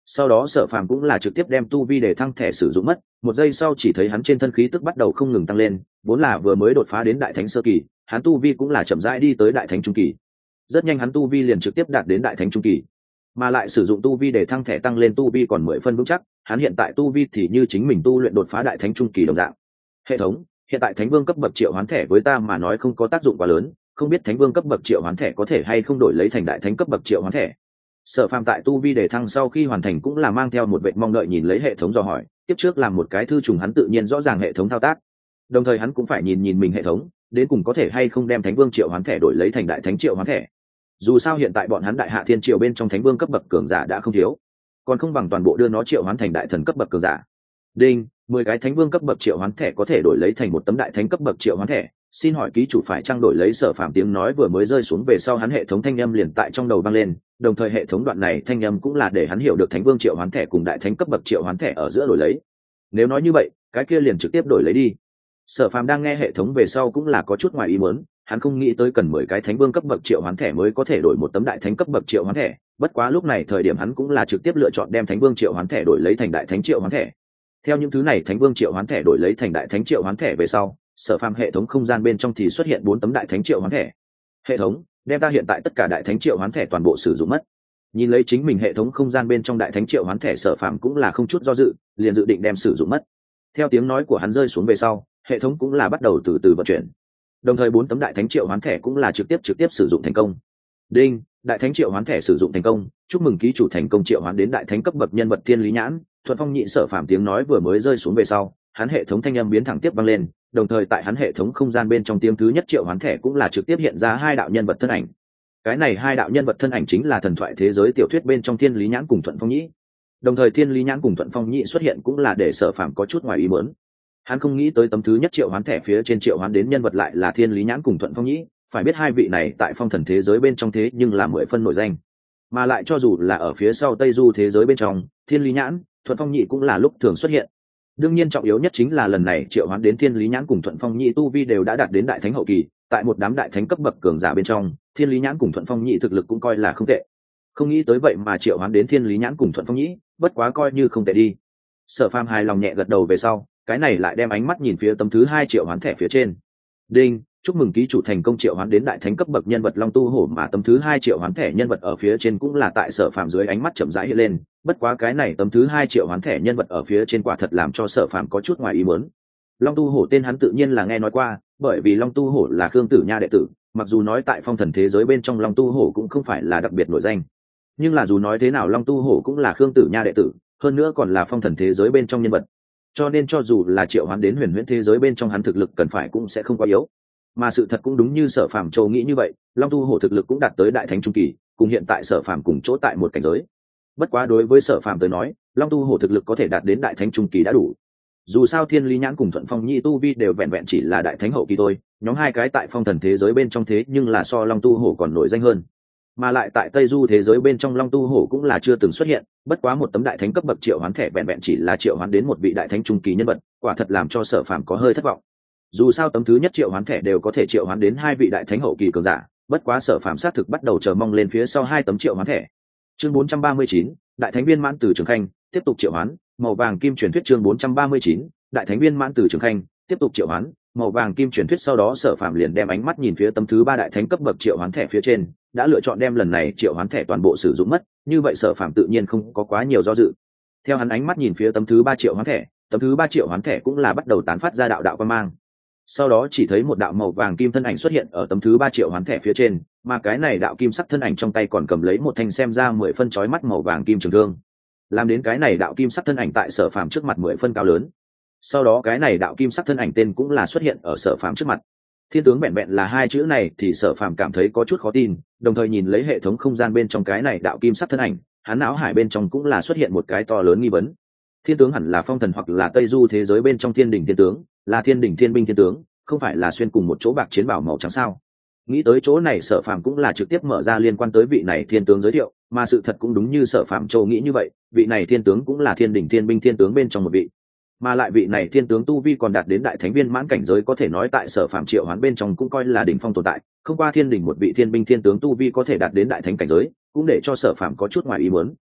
Sau đó Sở Phàm cũng là trực tiếp đem tu vi để thăng thẻ sử dụng mất, một giây sau chỉ thấy hắn trên thân khí tức bắt đầu không ngừng tăng lên, vốn là vừa mới đột phá đến đại thánh sơ kỳ, hắn tu vi cũng là chậm rãi đi tới đại thánh trung kỳ. Rất nhanh hắn tu vi liền trực tiếp đạt đến đại thánh trung kỳ, mà lại sử dụng tu vi để thăng thẻ tăng lên tu vi còn 10 phân vững chắc, hắn hiện tại tu vi thì như chính mình tu luyện đột phá đại thánh trung kỳ đồng dạng. Hệ thống, hiện tại thánh vương cấp bậc triệu hoán thẻ với ta mà nói không có tác dụng quá lớn, không biết thánh vương cấp bậc triệu hoán thẻ có thể hay không đổi lấy thành đại thánh cấp bậc triệu hoán thẻ. Sở Phàm tại tu vi đề thăng sau khi hoàn thành cũng là mang theo một vẻ mong đợi nhìn lấy hệ thống dò hỏi, tiếp trước làm một cái thư trùng hắn tự nhiên rõ ràng hệ thống thao tác, đồng thời hắn cũng phải nhìn mình hệ thống đến cùng có thể hay không đem thánh vương triệu hoán thẻ đổi lấy thành đại thánh triệu hoán thẻ. Dù sao hiện tại bọn hắn đại hạ thiên triều bên trong thánh vương cấp bậc cường giả đã không thiếu, còn không bằng toàn bộ đưa nó triệu hoán thành đại thần cấp bậc cường giả. Đinh, 10 cái thánh vương cấp bậc triệu hoán thẻ có thể đổi lấy thành một tấm đại thánh cấp bậc triệu hoán thẻ, xin hỏi ký chủ phải trang đổi lấy. Sở Phàm tiếng nói vừa mới rơi xuống về sau hắn hệ thống thanh âm liền tại trong đầu vang lên, đồng thời hệ thống đoạn này thanh âm cũng là để hắn hiểu được thánh vương triệu hoán thẻ cùng đại thánh cấp bậc triệu hoán thẻ ở giữa đổi lấy. Nếu nói như vậy, cái kia liền trực tiếp đổi lấy đi. Sở Phàm đang nghe hệ thống về sau cũng là có chút ngoài ý muốn, hắn không nghĩ tới cần 10 cái thánh vương cấp bậc triệu hoán thẻ mới có thể đổi một tấm đại thánh cấp bậc triệu hoán thẻ, bất quá lúc này thời điểm hắn cũng là trực tiếp lựa chọn đem thánh vương triệu hoán thẻ đổi lấy thành đại thánh triệu hoán thẻ. Theo những thứ này thánh vương triệu hoán thẻ đổi lấy thành đại thánh triệu hoán thẻ về sau, Sở Phàm hệ thống không gian bên trong thì xuất hiện 4 tấm đại thánh triệu hoán thẻ. Hệ thống, đem ta hiện tại tất cả đại thánh triệu hoán thẻ toàn bộ sử dụng mất. Nhìn lấy chính mình hệ thống không gian bên trong đại thánh triệu hoán thẻ, Sở Phàm cũng là không chút do dự, liền dự định đem sử dụng mất. Theo tiếng nói của hắn rơi xuống về sau, hệ thống cũng là bắt đầu từ từ vận chuyển, đồng thời 4 tấm đại thánh triệu hoán thẻ cũng là trực tiếp sử dụng thành công. Đinh, đại thánh triệu hoán thẻ sử dụng thành công, chúc mừng ký chủ thành công triệu hoán đến đại thánh cấp bậc nhân vật Thiên Lý Nhãn. Thuận Phong Nhị. Sở Phàm tiếng nói vừa mới rơi xuống về sau, hắn hệ thống thanh âm biến thẳng tiếp vang lên, đồng thời tại hắn hệ thống không gian bên trong tiếng thứ nhất triệu hoán thẻ cũng là trực tiếp hiện ra 2 đạo nhân vật thân ảnh. Cái này 2 đạo nhân vật thân ảnh chính là thần thoại thế giới tiểu thuyết bên trong Thiên Lý Nhãn cùng Thuận Phong Nhị. Đồng thời Thiên Lý Nhãn cùng Thuận Phong Nhị xuất hiện cũng là để Sở Phàm có chút ngoài ý muốn. Hắn không nghĩ tới tấm thứ nhất triệu hoán thẻ phía trên triệu hoán đến nhân vật lại là Thiên Lý Nhãn cùng Thuận Phong Nhị, phải biết 2 vị này tại phong thần thế giới bên trong thế nhưng là 10 phân nổi danh, mà lại cho dù là ở phía sau Tây Du thế giới bên trong, Thiên Lý Nhãn, Thuận Phong Nhị cũng là lúc thường xuất hiện. Đương nhiên trọng yếu nhất chính là lần này triệu hoán đến Thiên Lý Nhãn cùng Thuận Phong Nhị tu vi đều đã đạt đến đại thánh hậu kỳ, tại một đám đại thánh cấp bậc cường giả bên trong, Thiên Lý Nhãn cùng Thuận Phong Nhị thực lực cũng coi là không tệ. Không nghĩ tới vậy mà triệu hoán đến Thiên Lý Nhãn cùng Thuận Phong Nhị, bất quá coi như không tệ đi. Sở Phàm hài lòng nhẹ gật đầu về sau, cái này lại đem ánh mắt nhìn phía tấm thứ 2 triệu hoán thẻ phía trên. Đinh, chúc mừng ký chủ thành công triệu hoán đến đại thánh cấp bậc nhân vật Long Tu Hổ, mà tấm thứ 2 triệu hoán thẻ nhân vật ở phía trên cũng là tại Sở Phàm dưới ánh mắt chậm rãi hiện lên, bất quá cái này tấm thứ 2 triệu hoán thẻ nhân vật ở phía trên quả thật làm cho Sở Phàm có chút ngoài ý muốn. Long Tu Hổ tên hắn tự nhiên là nghe nói qua, bởi vì Long Tu Hổ là Khương Tử Nha đệ tử, mặc dù nói tại phong thần thế giới bên trong Long Tu Hổ cũng không phải là đặc biệt nổi danh, nhưng là dù nói thế nào Long Tu Hổ cũng là Khương Tử Nha đệ tử, hơn nữa còn là phong thần thế giới bên trong nhân vật, cho nên cho dù là triệu hoán đến huyền huyễn thế giới bên trong hắn thực lực cần phải cũng sẽ không quá yếu. Mà sự thật cũng đúng như Sở Phàm châu nghĩ như vậy, Long Tu Hổ thực lực cũng đạt tới đại thánh trung kỳ, cùng hiện tại Sở Phàm cùng chỗ tại một cảnh giới. Bất quá đối với Sở Phàm tới nói, Long Tu Hổ thực lực có thể đạt đến đại thánh trung kỳ đã đủ. Dù sao Thiên Lý Nhãn cùng Thuận Phong Nhị tu vi đều vẹn vẹn chỉ là đại thánh hậu kỳ thôi, nhóm 2 cái tại phong thần thế giới bên trong thế nhưng là so Long Tu Hổ còn nổi danh hơn. Mà lại tại Tây Du thế giới bên trong Long Tu Hổ cũng là chưa từng xuất hiện, bất quá một tấm đại thánh cấp bậc triệu hoán thẻ vẹn vẹn chỉ là triệu hoán đến một vị đại thánh trung kỳ nhân vật, quả thật làm cho Sở Phàm có hơi thất vọng. Dù sao tấm thứ nhất triệu hoán thẻ đều có thể triệu hoán đến 2 vị đại thánh hậu kỳ cường giả, bất quá Sở Phàm xác thực bắt đầu chờ mong lên phía sau 2 tấm triệu hoán thẻ. Chương 439, đại thánh viên mãn từ Trường Khanh, tiếp tục triệu hoán, màu vàng kim truyền thuyết. Chương 439, đại thánh viên mãn từ Trường Khanh, tiếp tục triệu hoán, màu vàng kim truyền thuyết. Sau đó Sở Phàm liền đem ánh mắt nhìn phía tấm thứ 3 đại thánh cấp bậc triệu hoán thẻ phía trên, đã lựa chọn đem lần này triệu hoán thẻ toàn bộ sử dụng mất, như vậy Sở Phàm tự nhiên không có quá nhiều do dự. Theo hắn ánh mắt nhìn phía tấm thứ 3 triệu hoán thẻ, tấm thứ 3 triệu hoán thẻ cũng là bắt đầu tán phát ra đạo quang mang. Sau đó chỉ thấy một đạo màu vàng kim thân ảnh xuất hiện ở tấm thứ 3 triệu hoán thẻ phía trên, mà cái này đạo kim sắc thân ảnh trong tay còn cầm lấy một thanh xem ra 10 phân chói mắt màu vàng kim trường thương. Làm đến cái này đạo kim sắc thân ảnh tại Sở Phàm trước mặt 10 phân cao lớn. Sau đó cái này đạo kim sắc thân ảnh tên cũng là xuất hiện ở Sở Phàm trước mặt. Thiên tướng vẹn vẹn là 2 chữ này thì Sở Phàm cảm thấy có chút khó tin, đồng thời nhìn lấy hệ thống không gian bên trong cái này đạo kim sắc thân ảnh, hắn não hải bên trong cũng là xuất hiện một cái to lớn nghi vấn. Thiên tướng hẳn là phong thần hoặc là Tây Du thế giới bên trong Thiên đỉnh thiên tướng, là Thiên đỉnh thiên binh thiên tướng, không phải là xuyên cùng một chỗ bạc chiến bảo màu trắng sao? Nghĩ tới chỗ này Sở Phàm cũng là trực tiếp mở ra liên quan tới vị này thiên tướng giới thiệu, mà sự thật cũng đúng như Sở Phàm châu nghĩ như vậy, vị này thiên tướng cũng là Thiên đỉnh thiên binh thiên tướng bên trong một vị, mà lại vị này thiên tướng tu vi còn đạt đến đại thánh viên mãn cảnh giới, có thể nói tại Sở Phàm triệu hoán bên trong cũng coi là đỉnh phong tồn tại. Không qua Thiên đỉnh một vị thiên binh thiên tướng tu vi có thể đạt đến đại thánh cảnh giới, cũng để cho Sở Phàm có chút ngoài ý muốn.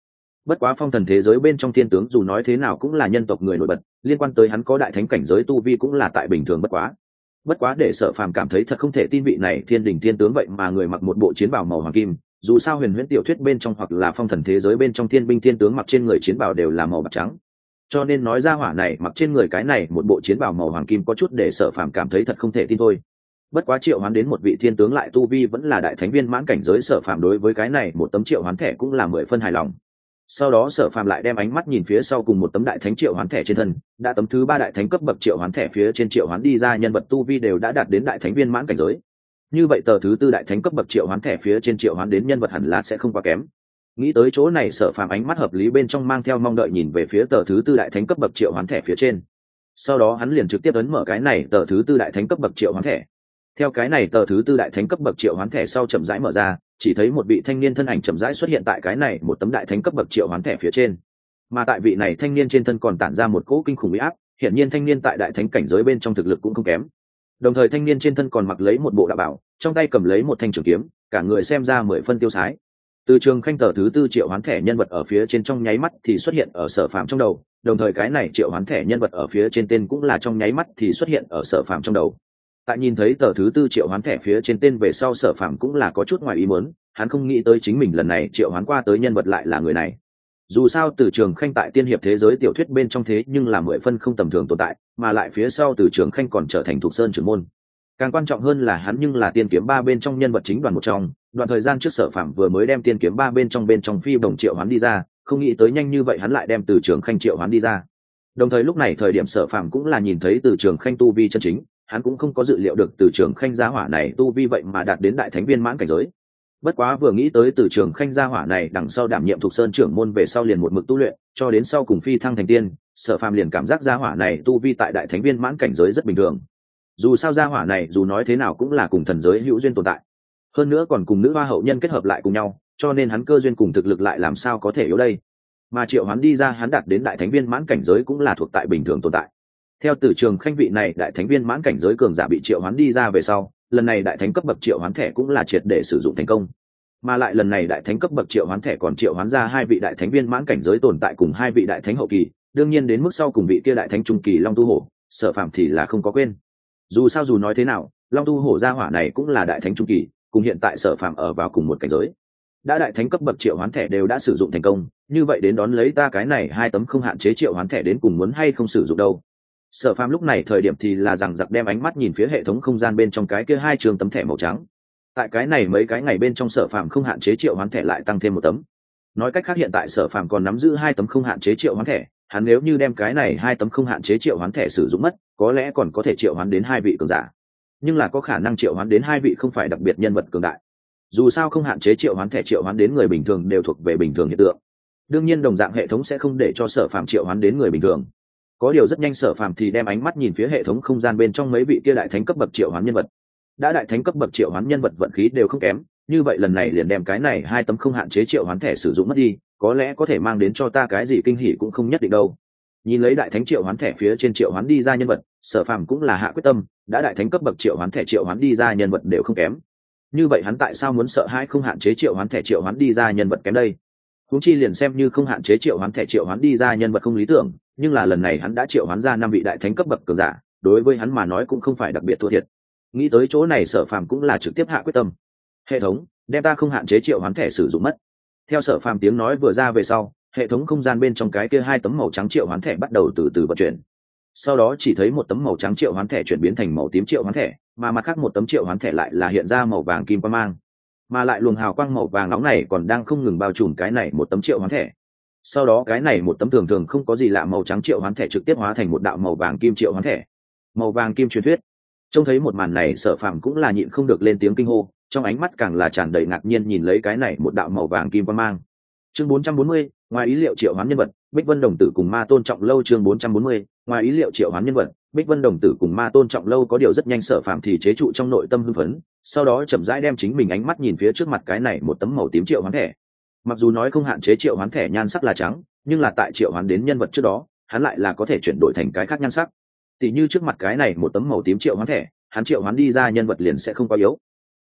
Bất quá phong thần thế giới bên trong thiên tướng dù nói thế nào cũng là nhân tộc người nổi bật, liên quan tới hắn có đại thánh cảnh giới tu vi cũng là tại bình thường bất quá để Sở Phàm cảm thấy thật không thể tin vị này thiên đình thiên tướng vậy mà người mặc một bộ chiến bào màu hoàng kim. Dù sao huyền huyễn tiểu thuyết bên trong hoặc là phong thần thế giới bên trong thiên binh thiên tướng mặc trên người chiến bào đều là màu bạc trắng, cho nên nói ra hỏa này mặc trên người cái này một bộ chiến bào màu hoàng kim có chút để Sở Phàm cảm thấy thật không thể tin thôi. Bất quá triệu hoán đến một vị thiên tướng lại tu vi vẫn là đại thánh viên mãn cảnh giới, Sở Phàm đối với cái này một tấm triệu hoán thẻ cũng là 10 phân hài lòng. Sau đó Sở Phàm lại đem ánh mắt nhìn phía sau cùng một tấm đại thánh triệu hoán thẻ trên thân, đã tấm thứ 3 đại thánh cấp bậc triệu hoán thẻ phía trên triệu hoán đi ra nhân vật tu vi đều đã đạt đến đại thánh viên mãn cảnh giới. Như vậy tờ thứ 4 đại thánh cấp bậc triệu hoán thẻ phía trên triệu hoán đến nhân vật hẳn là sẽ không quá kém. Nghĩ tới chỗ này, Sở Phàm ánh mắt hợp lý bên trong mang theo mong đợi nhìn về phía tờ thứ 4 đại thánh cấp bậc triệu hoán thẻ phía trên. Sau đó hắn liền trực tiếp ấn mở cái này tờ thứ 4 đại thánh cấp bậc triệu hoán thẻ. Theo cái này tờ thứ 4 đại thánh cấp bậc triệu hoán thẻ sau chậm rãi mở ra, chỉ thấy một vị thanh niên thân ảnh chậm rãi xuất hiện tại cái này một tấm đại thánh cấp bậc triệu hoán thẻ phía trên. Mà tại vị này thanh niên trên thân còn tản ra một cỗ kinh khủng uy áp, hiển nhiên thanh niên tại đại thánh cảnh giới bên trong thực lực cũng không kém. Đồng thời thanh niên trên thân còn mặc lấy một bộ đạo bảo, trong tay cầm lấy một thanh trường kiếm, cả người xem ra 10 phân tiêu sái. Từ trường khanh tờ thứ 4 triệu hoán thẻ nhân vật ở phía trên trong nháy mắt thì xuất hiện ở Sở Phàm trong đầu, đồng thời cái này triệu hoán thẻ nhân vật ở phía trên tên cũng là trong nháy mắt thì xuất hiện ở Sở Phàm trong đầu. Tại nhìn thấy tờ thứ 4 triệu hoán thẻ phía trên tên về sau, Sở Phàm cũng là có chút ngoài ý muốn, hắn không nghĩ tới chính mình lần này triệu hoán qua tới nhân vật lại là người này. Dù sao Từ Trường Khanh tại tiên hiệp thế giới tiểu thuyết bên trong thế nhưng là 10 phân không tầm thường tồn tại, mà lại phía sau Từ Trường Khanh còn trở thành Thục Sơn trưởng môn. Càng quan trọng hơn là hắn nhưng là tiên kiếm 3 bên trong nhân vật chính đoàn một trong, đoạn thời gian trước Sở Phàm vừa mới đem tiên kiếm 3 bên trong phi đồng triệu hoán đi ra, không nghĩ tới nhanh như vậy hắn lại đem Từ Trường Khanh triệu hoán đi ra. Đồng thời lúc này thời điểm Sở Phàm cũng là nhìn thấy Từ Trường Khanh tu vi chân chính, hắn cũng không có dự liệu được Từ Trường Khanh gia hỏa này tu vi vậy mà đạt đến đại thánh viên mãn cảnh giới. Bất quá vừa nghĩ tới Từ Trường Khanh gia hỏa này đằng sau đảm nhiệm Thục Sơn trưởng môn về sau liền một mực tu luyện, cho đến sau cùng phi thăng thành tiên, Sở Phàm liền cảm giác gia hỏa này tu vi tại đại thánh viên mãn cảnh giới rất bình thường. Dù sao gia hỏa này dù nói thế nào cũng là cùng thần giới hữu duyên tồn tại, hơn nữa còn cùng nữ hoa hậu nhân kết hợp lại cùng nhau, cho nên hắn cơ duyên cùng thực lực lại làm sao có thể yếu đây. Mà triệu hắn đi ra hắn đạt đến đại thánh viên mãn cảnh giới cũng là thuộc tại bình thường tồn tại. Theo Từ Trường Khanh vị này đại thánh viên mãn cảnh giới cường giả bị triệu hoán đi ra về sau, lần này đại thánh cấp bậc triệu hoán thẻ cũng là triệt để sử dụng thành công. Mà lại lần này đại thánh cấp bậc triệu hoán thẻ còn triệu hoán ra 2 vị đại thánh viên mãn cảnh giới tồn tại cùng 2 vị đại thánh hậu kỳ, đương nhiên đến mức sau cùng vị kia đại thánh trung kỳ Long Tu Hổ, Sở Phàm thì là không có quên. Dù sao dù nói thế nào, Long Tu Hổ gia hỏa này cũng là đại thánh trung kỳ, cùng hiện tại Sở Phàm ở vào cùng một cảnh giới. Đã đại thánh cấp bậc triệu hoán thẻ đều đã sử dụng thành công, như vậy đến đón lấy ta cái này 2 tấm không hạn chế triệu hoán thẻ đến cùng muốn hay không sử dụng đâu. Sở Phàm lúc này thời điểm thì là rằng giặc đem ánh mắt nhìn phía hệ thống không gian bên trong cái kia 2 trường tấm thẻ màu trắng. Tại cái này mấy cái ngày bên trong Sở Phàm không hạn chế triệu hoán thẻ lại tăng thêm 1 tấm. Nói cách khác hiện tại Sở Phàm còn nắm giữ 2 tấm không hạn chế triệu hoán thẻ, hắn nếu như đem cái này 2 tấm không hạn chế triệu hoán thẻ sử dụng mất, có lẽ còn có thể triệu hoán đến 2 vị cường giả. Nhưng là có khả năng triệu hoán đến 2 vị không phải đặc biệt nhân vật cường đại. Dù sao không hạn chế triệu hoán thẻ triệu hoán đến người bình thường đều thuộc về bình thường hiện tượng. Đương nhiên đồng dạng hệ thống sẽ không để cho Sở Phàm triệu hoán đến người bình thường. Có điều rất nhanh Sở Phàm thì đem ánh mắt nhìn phía hệ thống không gian bên trong mấy vị kia đại thánh cấp bậc triệu hoán nhân vật. Đã đại thánh cấp bậc triệu hoán nhân vật vận khí đều không kém, như vậy lần này liền đem cái này 2 tấm không hạn chế triệu hoán thẻ sử dụng mất đi, có lẽ có thể mang đến cho ta cái gì kinh hỉ cũng không nhất định đâu. Nhìn lấy đại thánh triệu hoán thẻ phía trên triệu hoán đi ra nhân vật, Sở Phàm cũng là hạ quyết tâm, đã đại thánh cấp bậc triệu hoán thẻ triệu hoán đi ra nhân vật đều không kém, như vậy hắn tại sao muốn sợ hãi không hạn chế triệu hoán thẻ triệu hoán đi ra nhân vật kém đây? Huống chi liền xem như không hạn chế triệu hoán thẻ triệu hoán đi ra nhân vật không lý tưởng, nhưng là lần này hắn đã triệu hoán ra 5 vị đại thánh cấp bậc cường giả, đối với hắn mà nói cũng không phải đặc biệt thua thiệt. Nghĩ tới chỗ này Sở Phàm cũng là trực tiếp hạ quyết tâm. Hệ thống, đem ta không hạn chế triệu hoán thẻ sử dụng mất. Theo Sở Phàm tiếng nói vừa ra về sau, hệ thống không gian bên trong cái kia 2 tấm màu trắng triệu hoán thẻ bắt đầu từ từ vận chuyển. Sau đó chỉ thấy một tấm màu trắng triệu hoán thẻ chuyển biến thành màu tím triệu hoán thẻ, mà mặt khác một tấm triệu hoán thẻ lại là hiện ra màu vàng kim quang mang, mà lại luồng hào quang màu vàng nóng này còn đang không ngừng bao trùm cái này một tấm triệu hoán thẻ. Sau đó cái này một tấm thường thường không có gì lạ màu trắng triệu hoán thẻ trực tiếp hóa thành một đạo màu vàng kim triệu hoán thẻ. Màu vàng kim truyền thuyết. Trông thấy một màn này Sở Phàm cũng là nhịn không được lên tiếng kinh hô, trong ánh mắt càng là tràn đầy ngạc nhiên nhìn lấy cái này một đạo màu vàng kim quang mang. Chương 440, ngoài ý liệu triệu hoán nhân vật, Bích Vân Đồng Tử cùng Ma Tôn Trọng Lâu. Chương 440, ngoài ý liệu triệu hoán nhân vật, Bích Vân Đồng Tử cùng Ma Tôn Trọng Lâu. Có điều rất nhanh Sở Phàm thì chế trụ trong nội tâm hưng phấn, sau đó chậm rãi đem chính mình ánh mắt nhìn phía trước mặt cái này một tấm màu tím triệu hoán thẻ. Mặc dù nói không hạn chế triệu hoán thẻ nhan sắc là trắng, nhưng là tại triệu hoán đến nhân vật trước đó, hắn lại là có thể chuyển đổi thành cái khác nhan sắc. Tỷ như trước mặt cái này một tấm màu tím triệu hoán thẻ, hắn triệu hoán đi ra nhân vật liền sẽ không quá yếu.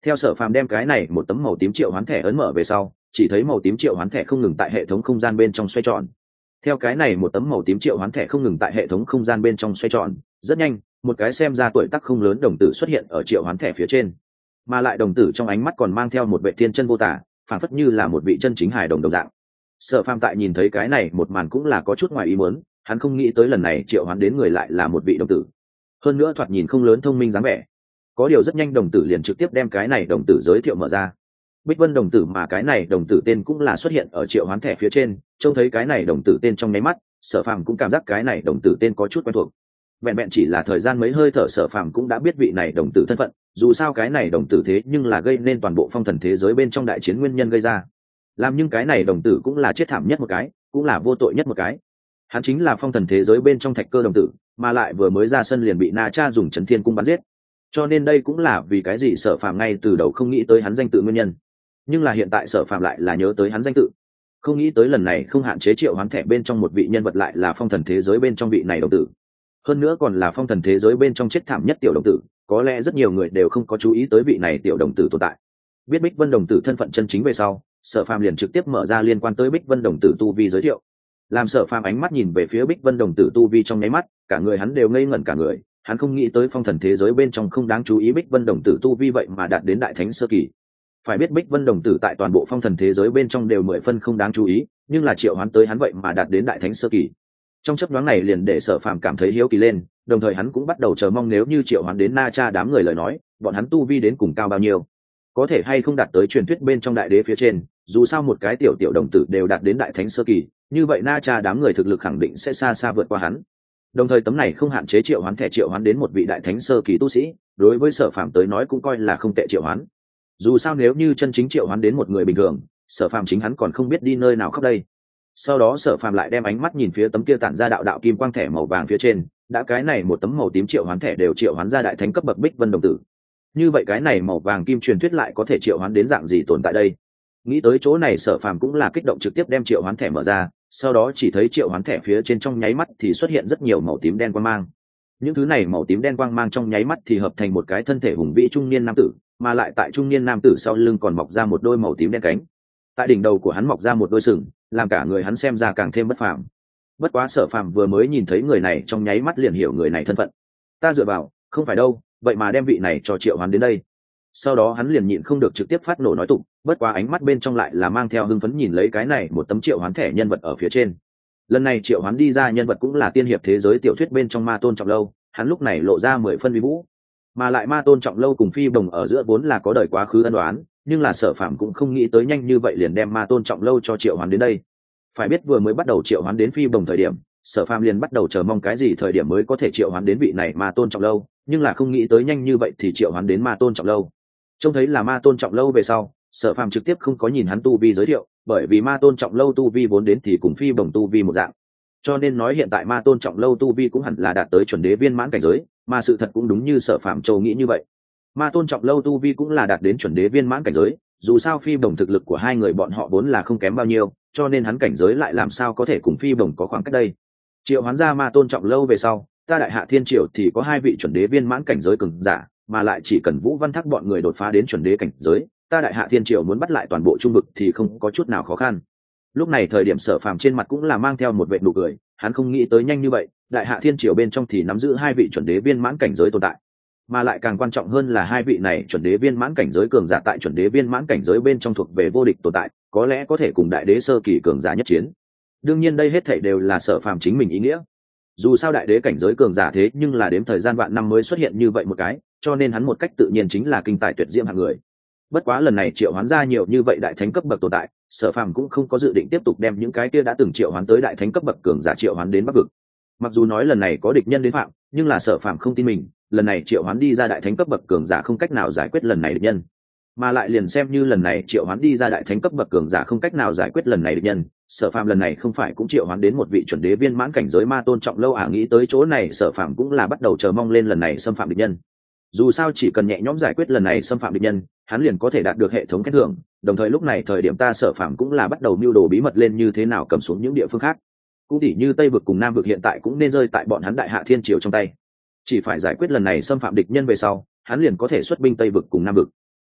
Theo Sở Phàm đem cái này một tấm màu tím triệu hoán thẻ ấn mở về sau, chỉ thấy màu tím triệu hoán thẻ không ngừng tại hệ thống không gian bên trong xoay tròn. Theo cái này một tấm màu tím triệu hoán thẻ không ngừng tại hệ thống không gian bên trong xoay tròn, rất nhanh, một cái xem ra tuổi tác không lớn đồng tử xuất hiện ở triệu hoán thẻ phía trên. Mà lại đồng tử trong ánh mắt còn mang theo một vệ thiên chân vô tả, phảng phất như là một vị chân chính hài đồng đồng dạng. Sở Phàm tại nhìn thấy cái này một màn cũng là có chút ngoài ý muốn, hắn không nghĩ tới lần này triệu hoán đến người lại là một vị đồng tử. Hơn nữa thoạt nhìn không lớn thông minh dáng vẻ. Có điều rất nhanh đồng tử liền trực tiếp đem cái này đồng tử giới thiệu mở ra. Bích Vân đồng tử, mà cái này đồng tử tên cũng là xuất hiện ở triệu hoán thẻ phía trên, trông thấy cái này đồng tử tên trong nháy mắt, Sở Phàm cũng cảm giác cái này đồng tử tên có chút quen thuộc. Vẹn vẹn chỉ là thời gian mấy hơi thở, Sở Phàm cũng đã biết vị này đồng tử thân phận, dù sao cái này đồng tử thế nhưng là gây nên toàn bộ phong thần thế giới bên trong đại chiến nguyên nhân gây ra. Làm nhưng cái này đồng tử cũng là chết thảm nhất một cái, cũng là vô tội nhất một cái. Hắn chính là phong thần thế giới bên trong Thạch Cơ đồng tử, mà lại vừa mới ra sân liền bị Na Cha dùng Chấn Thiên cung bắn giết. Cho nên đây cũng là vì cái gì Sở Phàm ngay từ đầu không nghĩ tới hắn danh tự nguyên nhân. Nhưng là hiện tại Sở Phàm lại là nhớ tới hắn danh tự. Không nghĩ tới lần này không hạn chế triệu hoán thẻ bên trong một vị nhân vật lại là phong thần thế giới bên trong vị này đồng tử. Hơn nữa còn là phong thần thế giới bên trong chết thảm nhất tiểu đồng tử, có lẽ rất nhiều người đều không có chú ý tới vị này tiểu đồng tử tồn tại. Biết Bích Vân đồng tử thân phận chân chính về sau, Sở Phàm liền trực tiếp mở ra liên quan tới Bích Vân đồng tử tu vi giới thiệu. Làm Sở Phàm ánh mắt nhìn về phía Bích Vân đồng tử tu vi trong nháy mắt, cả người hắn đều ngây ngẩn cả người, hắn không nghĩ tới phong thần thế giới bên trong không đáng chú ý Bích Vân đồng tử tu vi vậy mà đạt đến đại thánh sơ kỳ. Phải biết Bích Vân đồng tử tại toàn bộ phong thần thế giới bên trong đều 10 phân không đáng chú ý, nhưng là triệu hoán tới hắn vậy mà đạt đến đại thánh sơ kỳ. Trong chớp nhoáng này liền để Sở Phàm cảm thấy hiếu kỳ lên, đồng thời hắn cũng bắt đầu chờ mong nếu như triệu hoán đến Na Cha đám người lời nói, bọn hắn tu vi đến cùng cao bao nhiêu, có thể hay không đạt tới truyền thuyết bên trong đại đế phía trên. Dù sao một cái tiểu tiểu đồng tử đều đạt đến đại thánh sơ kỳ, như vậy Na Cha đám người thực lực khẳng định sẽ xa xa vượt qua hắn. Đồng thời tấm này không hạn chế triệu hoán thẻ triệu hoán đến một vị đại thánh sơ kỳ tu sĩ, đối với Sở Phàm tới nói cũng coi là không tệ triệu hoán. Dù sao nếu như chân chính triệu hoán đến một người bình thường, Sở Phàm chính hắn còn không biết đi nơi nào khóc đây. Sau đó Sở Phàm lại đem ánh mắt nhìn phía tấm kia tản ra đạo đạo kim quang thẻ màu vàng phía trên, đã cái này một tấm màu tím triệu hoán thẻ đều triệu hoán ra đại thánh cấp bậc Bích Vân đồng tử. Như vậy cái này màu vàng kim truyền thuyết lại có thể triệu hoán đến dạng gì tồn tại đây? Nghĩ tới chỗ này Sở Phàm cũng là kích động trực tiếp đem triệu hoán thẻ mở ra, sau đó chỉ thấy triệu hoán thẻ phía trên trong nháy mắt thì xuất hiện rất nhiều màu tím đen quang mang. Những thứ này màu tím đen quang mang trong nháy mắt thì hợp thành một cái thân thể hùng vĩ trung niên nam tử, mà lại tại trung niên nam tử sau lưng còn mọc ra một đôi màu tím đen cánh. Tại đỉnh đầu của hắn mọc ra một đôi sừng, làm cả người hắn xem ra càng thêm bất phàm. Bất quá Sở Phàm vừa mới nhìn thấy người này trong nháy mắt liền hiểu người này thân phận. Ta dựa vào, không phải đâu, vậy mà đem vị này cho triệu hoán đến đây. Sau đó hắn liền nhịn không được trực tiếp phát nổ nói tục, bất quá ánh mắt bên trong lại là mang theo hưng phấn nhìn lấy cái này một tấm triệu hoán thẻ nhân vật ở phía trên. Lần này triệu hoán đi ra nhân vật cũng là tiên hiệp thế giới tiểu thuyết bên trong Ma Tôn Trọng Lâu, hắn lúc này lộ ra 10 phân uy vũ. Mà lại Ma Tôn Trọng Lâu cùng Phi Bồng ở giữa vốn là có đời quá khứ ân oán, nhưng là Sở Phàm cũng không nghĩ tới nhanh như vậy liền đem Ma Tôn Trọng Lâu cho triệu hoán đến đây. Phải biết vừa mới bắt đầu triệu hoán đến Phi Bồng thời điểm, Sở Phàm liền bắt đầu chờ mong cái gì thời điểm mới có thể triệu hoán đến vị này Ma Tôn Trọng Lâu, nhưng là không nghĩ tới nhanh như vậy thì triệu hoán đến Ma Tôn Trọng Lâu. Trông thấy là Ma Tôn Trọng Lâu về sau, Sở Phàm trực tiếp không có nhìn hắn tu vi giới thiệu, bởi vì Ma Tôn Trọng Lâu tu vi vốn đến thì cùng Phi Bồng tu vi một dạng, cho nên nói hiện tại Ma Tôn Trọng Lâu tu vi cũng hẳn là đạt tới chuẩn đế viên mãn cảnh giới, mà sự thật cũng đúng như Sở Phàm châu nghĩ như vậy. Ma Tôn Trọng Lâu tu vi cũng là đạt đến chuẩn đế viên mãn cảnh giới, dù sao Phi Bồng thực lực của hai người bọn họ vốn là không kém bao nhiêu, cho nên hắn cảnh giới lại làm sao có thể cùng Phi Bồng có khoảng cách đây. Triệu hoán ra Ma Tôn Trọng Lâu về sau, ta Đại Hạ Thiên Triều thì có hai vị chuẩn đế viên mãn cảnh giới cường giả, mà lại chỉ cần Vũ Văn Thác bọn người đột phá đến chuẩn đế cảnh giới, ta Đại Hạ Thiên Triều muốn bắt lại toàn bộ trung vực thì không có chút nào khó khăn. Lúc này thời điểm Sở Phàm trên mặt cũng là mang theo một vệt nụ cười, hắn không nghĩ tới nhanh như vậy, Đại Hạ Thiên Triều bên trong thì nắm giữ hai vị chuẩn đế viên mãn cảnh giới tồn tại, mà lại càng quan trọng hơn là hai vị này chuẩn đế viên mãn cảnh giới cường giả tại chuẩn đế viên mãn cảnh giới bên trong thuộc về vô địch tồn tại, có lẽ có thể cùng đại đế sơ kỳ cường giả nhất chiến. Đương nhiên đây hết thảy đều là Sở Phàm chính mình ý nghĩa. Dù sao đại đế cảnh giới cường giả thế nhưng là đếm thời gian vạn năm mới xuất hiện như vậy một cái, cho nên hắn một cách tự nhiên chính là kinh tài tuyệt diễm hạng người. Bất quá lần này triệu hoán ra nhiều như vậy đại thánh cấp bậc tồn tại, Sở Phàm cũng không có dự định tiếp tục đem những cái kia đã từng triệu hoán tới đại thánh cấp bậc cường giả triệu hoán đến Bắc vực. Mặc dù nói lần này có địch nhân đến phạm, nhưng là Sở Phàm không tin mình, lần này triệu hoán đi ra đại thánh cấp bậc cường giả không cách nào giải quyết lần này địch nhân. Mà lại liền xem như lần này triệu hoán đi ra đại thánh cấp bậc cường giả không cách nào giải quyết lần này địch nhân, Sở Phàm lần này không phải cũng triệu hoán đến một vị chuẩn đế viên mãn cảnh giới Ma Tôn Trọng Lâu à? Nghĩ tới chỗ này Sở Phàm cũng là bắt đầu chờ mong lên lần này xâm phạm địch nhân. Dù sao chỉ cần nhẹ nhõm giải quyết lần này xâm phạm địch nhân, hắn liền có thể đạt được hệ thống khen thưởng, đồng thời lúc này thời điểm ta Sở Phàm cũng là bắt đầu mưu đồ bí mật lên như thế nào cầm xuống những địa phương khác. Cũng tỉ như Tây vực cùng Nam vực hiện tại cũng nên rơi tại bọn hắn Đại Hạ Thiên Triều trong tay. Chỉ phải giải quyết lần này xâm phạm địch nhân về sau, hắn liền có thể xuất binh Tây vực cùng Nam vực.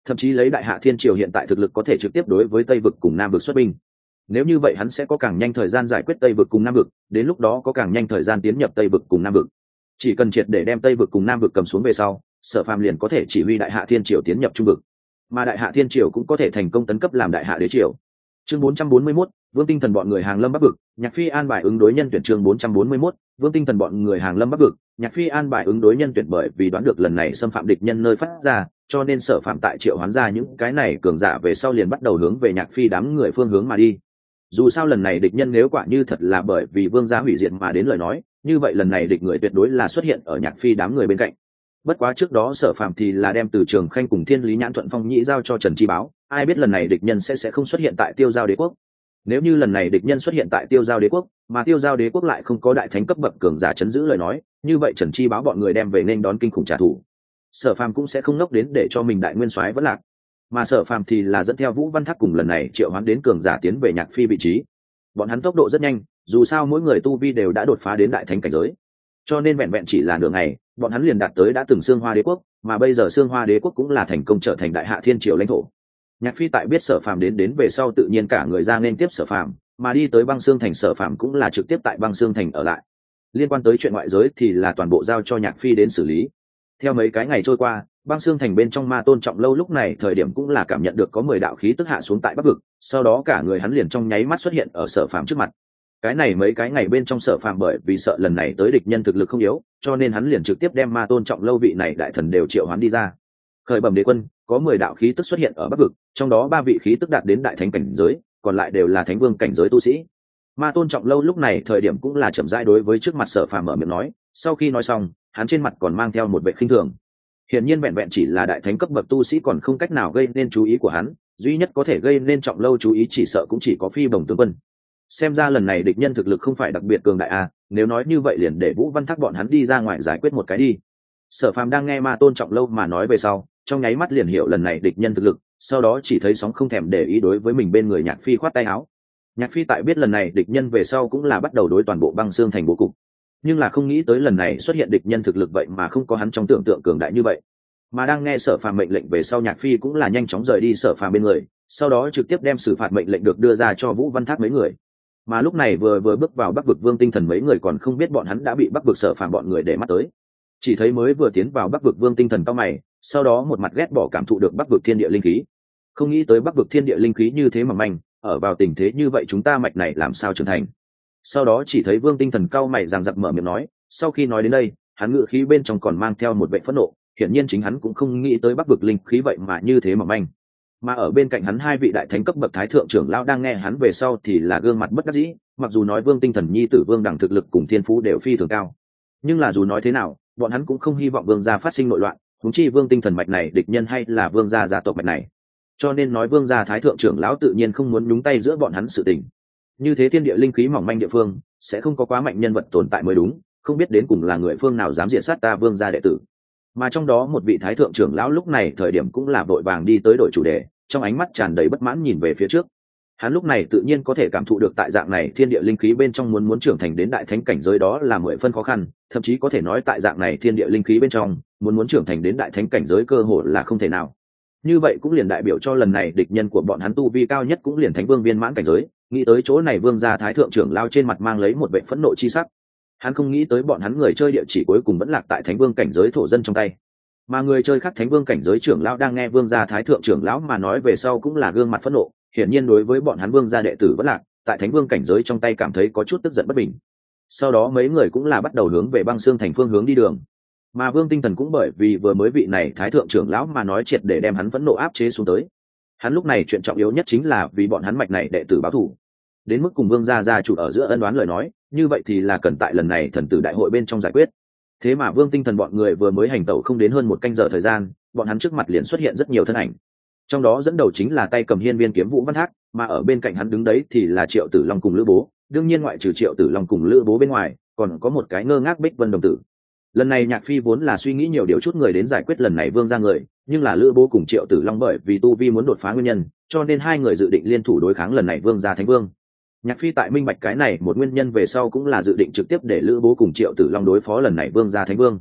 thậm chí lấy đại hạ thiên triều hiện tại thực lực có thể trực tiếp đối với tây vực cùng nam vực xuất binh. Nếu như vậy hắn sẽ có càng nhanh thời gian giải quyết tây vực cùng nam vực, đến lúc đó có càng nhanh thời gian tiến nhập tây vực cùng nam vực. Chỉ cần triệt để đem tây vực cùng nam vực cầm xuống về sau, Sở Phàm liền có thể chỉ huy đại hạ thiên triều tiến nhập trung vực, mà đại hạ thiên triều cũng có thể thành công tấn cấp làm đại hạ đế triều. Chương 441, Vương Tinh Thần bọn người hàng lâm Bắc vực, Nhạc Phi an bài ứng đối nhân tuyển. Chương 441, Vương Tinh Thần bọn người hàng lâm Bắc vực, Nhạc Phi an bài ứng đối nhân tuyển. Bởi vì đoán được lần này xâm phạm địch nhân nơi phát ra, cho nên Sở Phạm tại triệu hoán ra những cái này cường giả về sau liền bắt đầu hướng về Nhạc Phi đám người phương hướng mà đi. Dù sao lần này địch nhân nếu quả như thật là bởi vì vương gia hủy diệt mà đến lời nói, như vậy lần này địch người tuyệt đối là xuất hiện ở Nhạc Phi đám người bên cạnh. Bất quá trước đó Sở Phạm thì là đem Từ Trường Khanh cùng Thiên Lý Nhãn Thuận Phong Nhĩ giao cho Trần Chi Báo, ai biết lần này địch nhân sẽ không xuất hiện tại Tiêu Giao Đế quốc. Nếu như lần này địch nhân xuất hiện tại Tiêu Giao Đế quốc, mà Tiêu Giao Đế quốc lại không có đại thánh cấp bậc cường giả chấn giữ lời nói, như vậy Trần Chi Báo bọn người đem về nên đón kinh khủng trả thù. Sở Phàm cũng sẽ không ngốc đến để cho mình đại nguyên soái vẫn lạc, mà Sở Phàm thì là dẫn theo Vũ Văn Thác cùng lần này triệu hoán đến cường giả tiến về Nhạc Phi vị trí. Bọn hắn tốc độ rất nhanh, dù sao mỗi người tu vi đều đã đột phá đến đại thánh cảnh giới, cho nên vẹn vẹn chỉ là nửa ngày, bọn hắn liền đạt tới đã từng Xương Hoa Đế quốc, mà bây giờ Xương Hoa Đế quốc cũng là thành công trở thành đại hạ thiên triều lãnh thổ. Nhạc Phi tại biết Sở Phàm đến về sau tự nhiên cả người ra nên tiếp Sở Phàm, mà đi tới Băng Xương thành Sở Phàm cũng là trực tiếp tại Băng Xương thành ở lại. Liên quan tới chuyện ngoại giới thì là toàn bộ giao cho Nhạc Phi đến xử lý. Theo mấy cái ngày trôi qua, Băng Xương thành bên trong Ma Tôn Trọng Lâu lúc này thời điểm cũng là cảm nhận được có 10 đạo khí tức hạ xuống tại Bắc vực, sau đó cả người hắn liền trong nháy mắt xuất hiện ở Sở Phàm trước mặt. Cái này mấy cái ngày bên trong Sở Phàm bởi vì sợ lần này tới địch nhân thực lực không yếu, cho nên hắn liền trực tiếp đem Ma Tôn Trọng Lâu vị này đại thần đều triệu hoán đi ra. Khởi bẩm đế quân, có 10 đạo khí tức xuất hiện ở Bắc vực, trong đó 3 vị khí tức đạt đến đại thánh cảnh giới, còn lại đều là thánh vương cảnh giới tu sĩ. Ma Tôn Trọng Lâu lúc này thời điểm cũng là chậm rãi đối với trước mặt Sở Phàm mở miệng nói, sau khi nói xong, hắn trên mặt còn mang theo một vẻ khinh thường. Hiển nhiên vẹn vẹn chỉ là đại thánh cấp bậc tu sĩ còn không cách nào gây nên chú ý của hắn, duy nhất có thể gây nên Trọng Lâu chú ý chỉ sợ cũng chỉ có Phi Bồng tướng quân. Xem ra lần này địch nhân thực lực không phải đặc biệt cường đại a, nếu nói như vậy liền để Vũ Văn Thác bọn hắn đi ra ngoài giải quyết một cái đi. Sở Phàm đang nghe Ma Tôn Trọng Lâu mà nói về sau, trong nháy mắt liền hiểu lần này địch nhân thực lực, sau đó chỉ thấy sóng không thèm để ý đối với mình bên người Nhạc Phi khoát tay áo. Nhạc Phi tại biết lần này địch nhân về sau cũng là bắt đầu đối toàn bộ Băng Xương thành bố cục, nhưng là không nghĩ tới lần này xuất hiện địch nhân thực lực vậy mà không có hắn trong tưởng tượng cường đại như vậy. Mà đang nghe Sở Phàm mệnh lệnh về sau, Nhạc Phi cũng là nhanh chóng rời đi Sở Phàm bên người, sau đó trực tiếp đem xử phạt mệnh lệnh được đưa ra cho Vũ Văn Thác mấy người. Mà lúc này vừa bước vào Bắc vực Vương Tinh Thần mấy người còn không biết bọn hắn đã bị Bắc vực Sở Phàm bọn người để mắt tới. Chỉ thấy mới vừa tiến vào Bắc vực Vương Tinh Thần cau mày, sau đó một mặt ghét bỏ cảm thụ được Bắc vực thiên địa linh khí. Không nghĩ tới Bắc vực thiên địa linh khí như thế mà manh, ở vào tình thế như vậy chúng ta mạch này làm sao trưởng thành. Sau đó chỉ thấy Vương Tinh Thần cau mày giằng giặc mở miệng nói, sau khi nói đến đây, hắn ngự khí bên trong còn mang theo một vẻ phẫn nộ, hiển nhiên chính hắn cũng không nghĩ tới Bắc vực linh khí vậy mà như thế mà manh. Mà ở bên cạnh hắn 2 vị đại thánh cấp bậc thái thượng trưởng lão đang nghe hắn về sau thì là gương mặt bất đắc dĩ, mặc dù nói Vương Tinh Thần nhi tử Vương Đẳng thực lực cùng thiên phú đều phi thường cao, nhưng là dù nói thế nào, bọn hắn cũng không hy vọng Vương gia phát sinh nội loạn, huống chi Vương Tinh Thần mạch này địch nhân hay là Vương gia gia tộc mạch này. Cho nên nói Vương gia thái thượng trưởng lão tự nhiên không muốn nhúng tay giữa bọn hắn sự tình. Như thế thiên địa linh khí mỏng manh địa phương, sẽ không có quá mạnh nhân vật tồn tại mới đúng, không biết đến cùng là người phương nào dám diện sát ta Vương gia đệ tử. Mà trong đó một vị thái thượng trưởng lão lúc này thời điểm cũng là vội vàng đi tới đổi chủ đề, trong ánh mắt tràn đầy bất mãn nhìn về phía trước. Hắn lúc này tự nhiên có thể cảm thụ được tại dạng này thiên địa linh khí bên trong muốn trưởng thành đến đại thánh cảnh giới đó là 10 phân khó khăn, thậm chí có thể nói tại dạng này thiên địa linh khí bên trong muốn trưởng thành đến đại thánh cảnh giới cơ hội là không thể nào. Như vậy cũng liền đại biểu cho lần này địch nhân của bọn hắn tu vi cao nhất cũng liền thánh vương viên mãn cảnh giới. Nghĩ tới chỗ này Vương gia thái thượng trưởng lao trên mặt mang lấy một vẻ phẫn nộ chi sắc. Hắn không nghĩ tới bọn hắn người chơi địa chỉ cuối cùng vẫn lạc tại thánh vương cảnh giới thổ dân trong tay, mà người chơi khác thánh vương cảnh giới trưởng lão đang nghe Vương gia thái thượng trưởng lão mà nói về sau cũng là gương mặt phẫn nộ, hiển nhiên đối với bọn hắn Vương gia đệ tử vẫn lạc tại thánh vương cảnh giới trong tay cảm thấy có chút tức giận bất bình. Sau đó mấy người cũng là bắt đầu hướng về Băng Xương thành phương hướng đi đường, mà Vương Tinh Thần cũng bởi vì vừa mới vị này thái thượng trưởng lão mà nói triệt để đem hắn phẫn nộ áp chế xuống tới. Hắn lúc này chuyện trọng yếu nhất chính là vì bọn hắn mạch này đệ tử báo thù, đến mức cùng Vương gia chủ ở giữa ân oán lời nói, như vậy thì là cần tại lần này thần tử đại hội bên trong giải quyết. Thế mà Vương Tinh Thần bọn người vừa mới hành tẩu không đến hơn 1 canh giờ thời gian, bọn hắn trước mặt liền xuất hiện rất nhiều thân ảnh. Trong đó dẫn đầu chính là tay cầm hiên viên kiếm Vũ Văn Thác, mà ở bên cạnh hắn đứng đấy thì là Triệu Tử Long cùng Lữ Bố, đương nhiên ngoại trừ Triệu Tử Long cùng Lữ Bố bên ngoài, còn có một cái ngơ ngác Bích Vân đồng tử. Lần này Nhạc Phi vốn là suy nghĩ nhiều điều chút người đến giải quyết lần này Vương gia người, nhưng là Lữ Bố cùng Triệu Tử Long bởi vì tu vi muốn đột phá nguyên nhân, cho nên 2 người dự định liên thủ đối kháng lần này Vương gia thánh vương. Nhạc Phi tại minh bạch cái này một nguyên nhân về sau cũng là dự định trực tiếp để Lữ Bố cùng Triệu Tử Long đối phó lần này Vương gia thánh vương.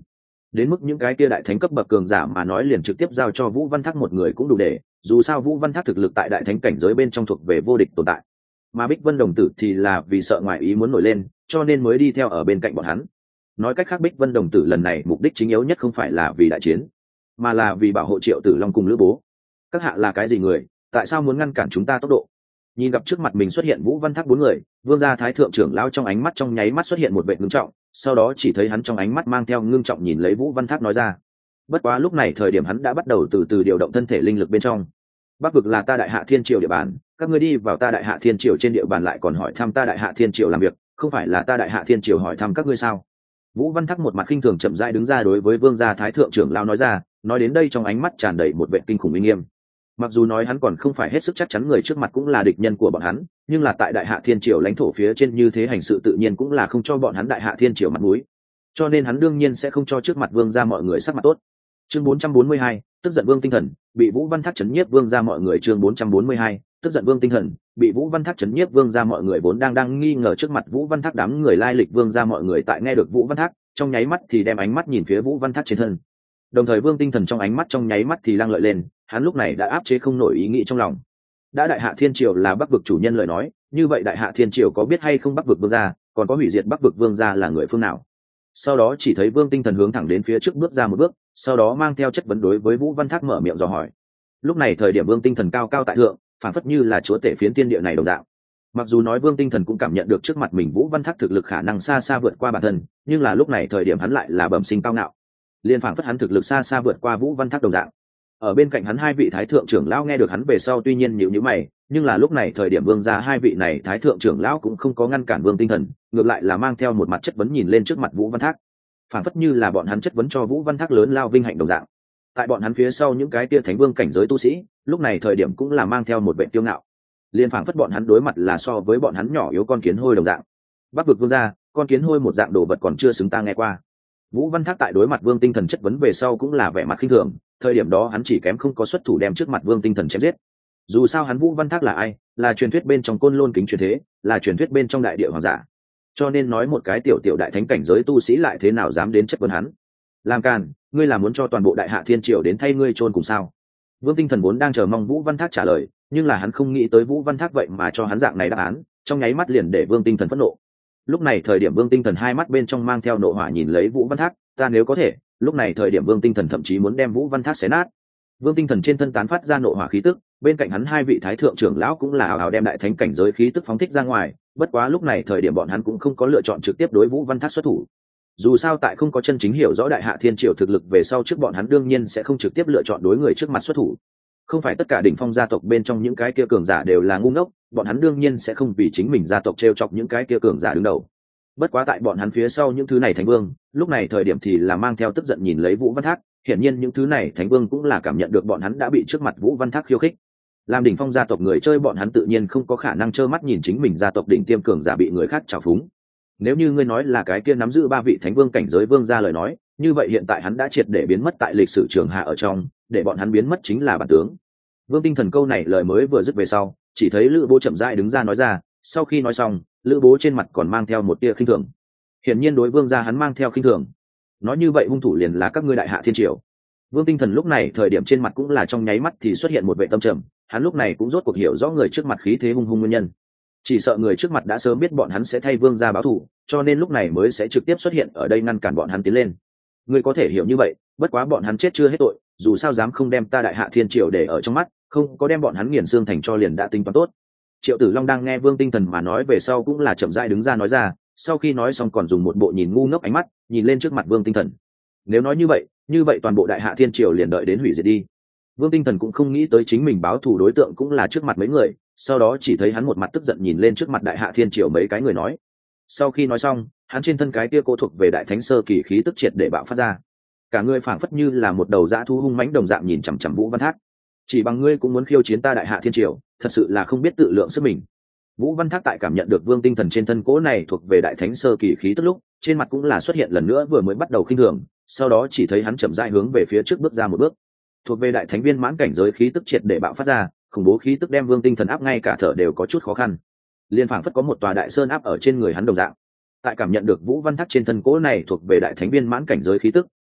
đến mức những cái kia đại thánh cấp bậc cường giả mà nói liền trực tiếp giao cho Vũ Văn Thác một người cũng đủ để, dù sao Vũ Văn Thác thực lực tại đại thánh cảnh giới bên trong thuộc về vô địch tồn tại, mà Bích Vân đồng tử thì là vì sợ ngoại ý muốn nổi lên cho nên mới đi theo ở bên cạnh bọn hắn. Nói cách khác, Bích Vân đồng tử lần này mục đích chính yếu nhất không phải là vì đại chiến, mà là vì bảo hộ Triệu Tử Long cùng Lữ Bố. Các hạ là cái gì người, tại sao muốn ngăn cản chúng ta tốc độ? Nhìn gặp trước mặt mình xuất hiện Vũ Văn Thác bốn người, Vương gia thái thượng trưởng lão trong ánh mắt trong nháy mắt xuất hiện một vẻ ngưng trọng, sau đó chỉ thấy hắn trong ánh mắt mang theo ngưng trọng nhìn lấy Vũ Văn Thác nói ra. Bất quá lúc này thời điểm hắn đã bắt đầu từ từ điều động thân thể linh lực bên trong. Bắc vực là ta Đại Hạ Thiên Triều địa bàn, các ngươi đi vào ta Đại Hạ Thiên Triều trên địa bàn lại còn hỏi thăm ta Đại Hạ Thiên Triều làm việc, không phải là ta Đại Hạ Thiên Triều hỏi thăm các ngươi sao? Vũ Văn Thác một mặt khinh thường chậm rãi đứng ra đối với Vương gia thái thượng trưởng lão nói ra, nói đến đây trong ánh mắt tràn đầy một vẻ kinh khủng uy nghiêm. Mặc dù nói hắn còn không phải hết sức chắc chắn người trước mặt cũng là địch nhân của bọn hắn, nhưng là tại Đại Hạ Thiên Triều lãnh thổ phía trên như thế hành sự tự nhiên cũng là không cho bọn hắn Đại Hạ Thiên Triều mặt mũi, cho nên hắn đương nhiên sẽ không cho trước mặt Vương gia mọi người sắc mặt tốt. Chương 442, tức giận Vương tinh thần, bị Vũ Văn Thác chấn nhiếp Vương gia mọi người. Chương 442, tức giận Vương tinh thần, bị Vũ Văn Thác chấn nhiếp Vương gia mọi người vốn đang nghi ngờ trước mặt Vũ Văn Thác đám người lai lịch Vương gia mọi người tại nghe được Vũ Văn Thác, trong nháy mắt thì đem ánh mắt nhìn phía Vũ Văn Thác trên thân. Đồng thời Vương tinh thần trong ánh mắt trong nháy mắt thì lăng lợi lên, hắn lúc này đã áp chế không nổi ý nghĩ trong lòng. Đã Đại Hạ Thiên Triều là Bắc vực chủ nhân lời nói, như vậy Đại Hạ Thiên Triều có biết hay không Bắc vực vương gia, còn có hủy diệt Bắc vực vương gia là người phương nào? Sau đó chỉ thấy Vương tinh thần hướng thẳng đến phía trước bước ra một bước, sau đó mang theo chất vấn đối với Vũ Văn Thác mở miệng dò hỏi. Lúc này thời điểm Vương tinh thần cao cao tại thượng, phản phất như là chúa tể phiến thiên địa này đồng dạng. Mặc dù nói Vương tinh thần cũng cảm nhận được trước mặt mình Vũ Văn Thác thực lực khả năng xa xa vượt qua bản thân, nhưng là lúc này thời điểm hắn lại là bẩm sinh cao ngạo, liên phản phất hắn thực lực xa xa vượt qua Vũ Văn Thác đồng dạng. Ở bên cạnh hắn hai vị thái thượng trưởng lão nghe được hắn về sau tuy nhiên nhíu mày, nhưng là lúc này thời điểm Vương gia hai vị này thái thượng trưởng lão cũng không có ngăn cản Vương tinh thần, ngược lại là mang theo một mặt chất vấn nhìn lên trước mặt Vũ Văn Thác, phản phất như là bọn hắn chất vấn cho Vũ Văn Thác lớn lao vinh hạnh đồng dạng. Tại bọn hắn phía sau những cái tia thánh vương cảnh giới tu sĩ, lúc này thời điểm cũng là mang theo một vẻ kiêu ngạo, liên phản phất bọn hắn đối mặt là so với bọn hắn nhỏ yếu con kiến hôi đồng dạng. Bắc vực vương gia, con kiến hôi một dạng đồ vật còn chưa xứng ta nghe qua. Vũ Văn Thác tại đối mặt Vương tinh thần chất vấn về sau cũng là vẻ mặt khinh thường, thời điểm đó hắn chỉ kém không có xuất thủ đem trước mặt Vương tinh thần chém giết. Dù sao hắn Vũ Văn Thác là ai, là truyền thuyết bên trong Côn Lôn kính truyền thế, là truyền thuyết bên trong đại địa hoàng giả, cho nên nói một cái tiểu tiểu đại thánh cảnh giới tu sĩ lại thế nào dám đến chất vấn hắn. Làm càn, ngươi là muốn cho toàn bộ Đại Hạ Thiên Triều đến thay ngươi chôn cùng sao? Vương tinh thần vốn đang chờ mong Vũ Văn Thác trả lời, nhưng là hắn không nghĩ tới Vũ Văn Thác vậy mà cho hắn dạng này đáp án, trong nháy mắt liền để Vương tinh thần phẫn nộ. Lúc này thời điểm Vương tinh thần hai mắt bên trong mang theo nộ hỏa nhìn lấy Vũ Văn Thác, ta nếu có thể, lúc này thời điểm Vương tinh thần thậm chí muốn đem Vũ Văn Thác xé nát. Vương tinh thần trên thân tán phát ra nộ hỏa khí tức, bên cạnh hắn hai vị thái thượng trưởng lão cũng là ảo ảo đem đại thánh cảnh giới khí tức phóng thích ra ngoài, bất quá lúc này thời điểm bọn hắn cũng không có lựa chọn trực tiếp đối Vũ Văn Thác xuất thủ. Dù sao tại không có chân chính hiểu rõ Đại Hạ Thiên Triều thực lực về sau trước bọn hắn đương nhiên sẽ không trực tiếp lựa chọn đối người trước mặt xuất thủ. Không phải tất cả đỉnh phong gia tộc bên trong những cái kia cường giả đều là ngu ngốc, bọn hắn đương nhiên sẽ không vì chính mình gia tộc trêu chọc những cái kia cường giả đứng đầu. Bất quá tại bọn hắn phía sau những thứ này thánh vương, lúc này thời điểm thì là mang theo tức giận nhìn lấy Vũ Văn Thác, hiển nhiên những thứ này thánh vương cũng là cảm nhận được bọn hắn đã bị trước mặt Vũ Văn Thác khiêu khích. Làm đỉnh phong gia tộc người chơi bọn hắn tự nhiên không có khả năng trơ mắt nhìn chính mình gia tộc đỉnh tiêm cường giả bị người khác trào phúng. Nếu như ngươi nói là cái kia nắm giữ ba vị thánh vương cảnh giới vương gia lời nói, như vậy hiện tại hắn đã triệt để biến mất tại lịch sử trường hạ ở trong, để bọn hắn biến mất chính là bản tướng. Vương tinh thần câu này lời mới vừa dứt về sau, chỉ thấy Lữ Bố chậm rãi đứng ra nói ra, sau khi nói xong, Lữ Bố trên mặt còn mang theo một tia khinh thường. Hiển nhiên đối vương gia hắn mang theo khinh thường. Nói như vậy hung thủ liền là các ngươi Đại Hạ Thiên Triều. Vương tinh thần lúc này thời điểm trên mặt cũng là trong nháy mắt thì xuất hiện một vẻ tâm trầm, hắn lúc này cũng rốt cuộc hiểu rõ người trước mặt khí thế hung hung nguyên nhân. Chỉ sợ người trước mặt đã sớm biết bọn hắn sẽ thay vương gia báo thù, cho nên lúc này mới sẽ trực tiếp xuất hiện ở đây ngăn cản bọn hắn tiến lên. Ngươi có thể hiểu như vậy, bất quá bọn hắn chết chưa hết tội, dù sao dám không đem ta Đại Hạ Thiên Triều để ở trong mắt, không có đem bọn hắn nghiền xương thành cho liền đã tính toán tốt. Triệu Tử Long đang nghe Vương tinh thần mà nói về sau cũng là chậm rãi đứng ra nói ra, sau khi nói xong còn dùng một bộ nhìn ngu ngốc ánh mắt nhìn lên trước mặt Vương tinh thần. Nếu nói như vậy toàn bộ Đại Hạ Thiên Triều liền đợi đến hủy diệt đi. Vương tinh thần cũng không nghĩ tới chính mình báo thù đối tượng cũng là trước mặt mấy người, sau đó chỉ thấy hắn một mặt tức giận nhìn lên trước mặt Đại Hạ Thiên Triều mấy cái người nói. Sau khi nói xong, hắn trên thân cái kia cô thuộc về đại thánh sơ kỳ khí tức triệt để bạo phát ra, cả người phảng phất như là một đầu dã thú hung mãnh đồng dạng nhìn chằm chằm Vũ Văn Thác. Chỉ bằng ngươi cũng muốn khiêu chiến ta Đại Hạ Thiên Triều, thật sự là không biết tự lượng sức mình. Vũ Văn Thác tại cảm nhận được Vương tinh thần trên thân cố này thuộc về đại thánh sơ kỳ khí tức lúc, trên mặt cũng là xuất hiện lần nữa vừa mới bắt đầu khinh thường, sau đó chỉ thấy hắn chậm rãi hướng về phía trước bước ra một bước. Thuộc về đại thánh viên mãn cảnh giới khí tức triệt để bạo phát ra, khủng bố khí tức đem Vương tinh thần áp ngay cả thở đều có chút khó khăn. Liên phảng phất có một tòa đại sơn áp ở trên người hắn đồng dạng. Tại cảm nhận được Vũ Văn Thác trên thân cố này thuộc về đại thánh viên mãn cảnh giới khí tức,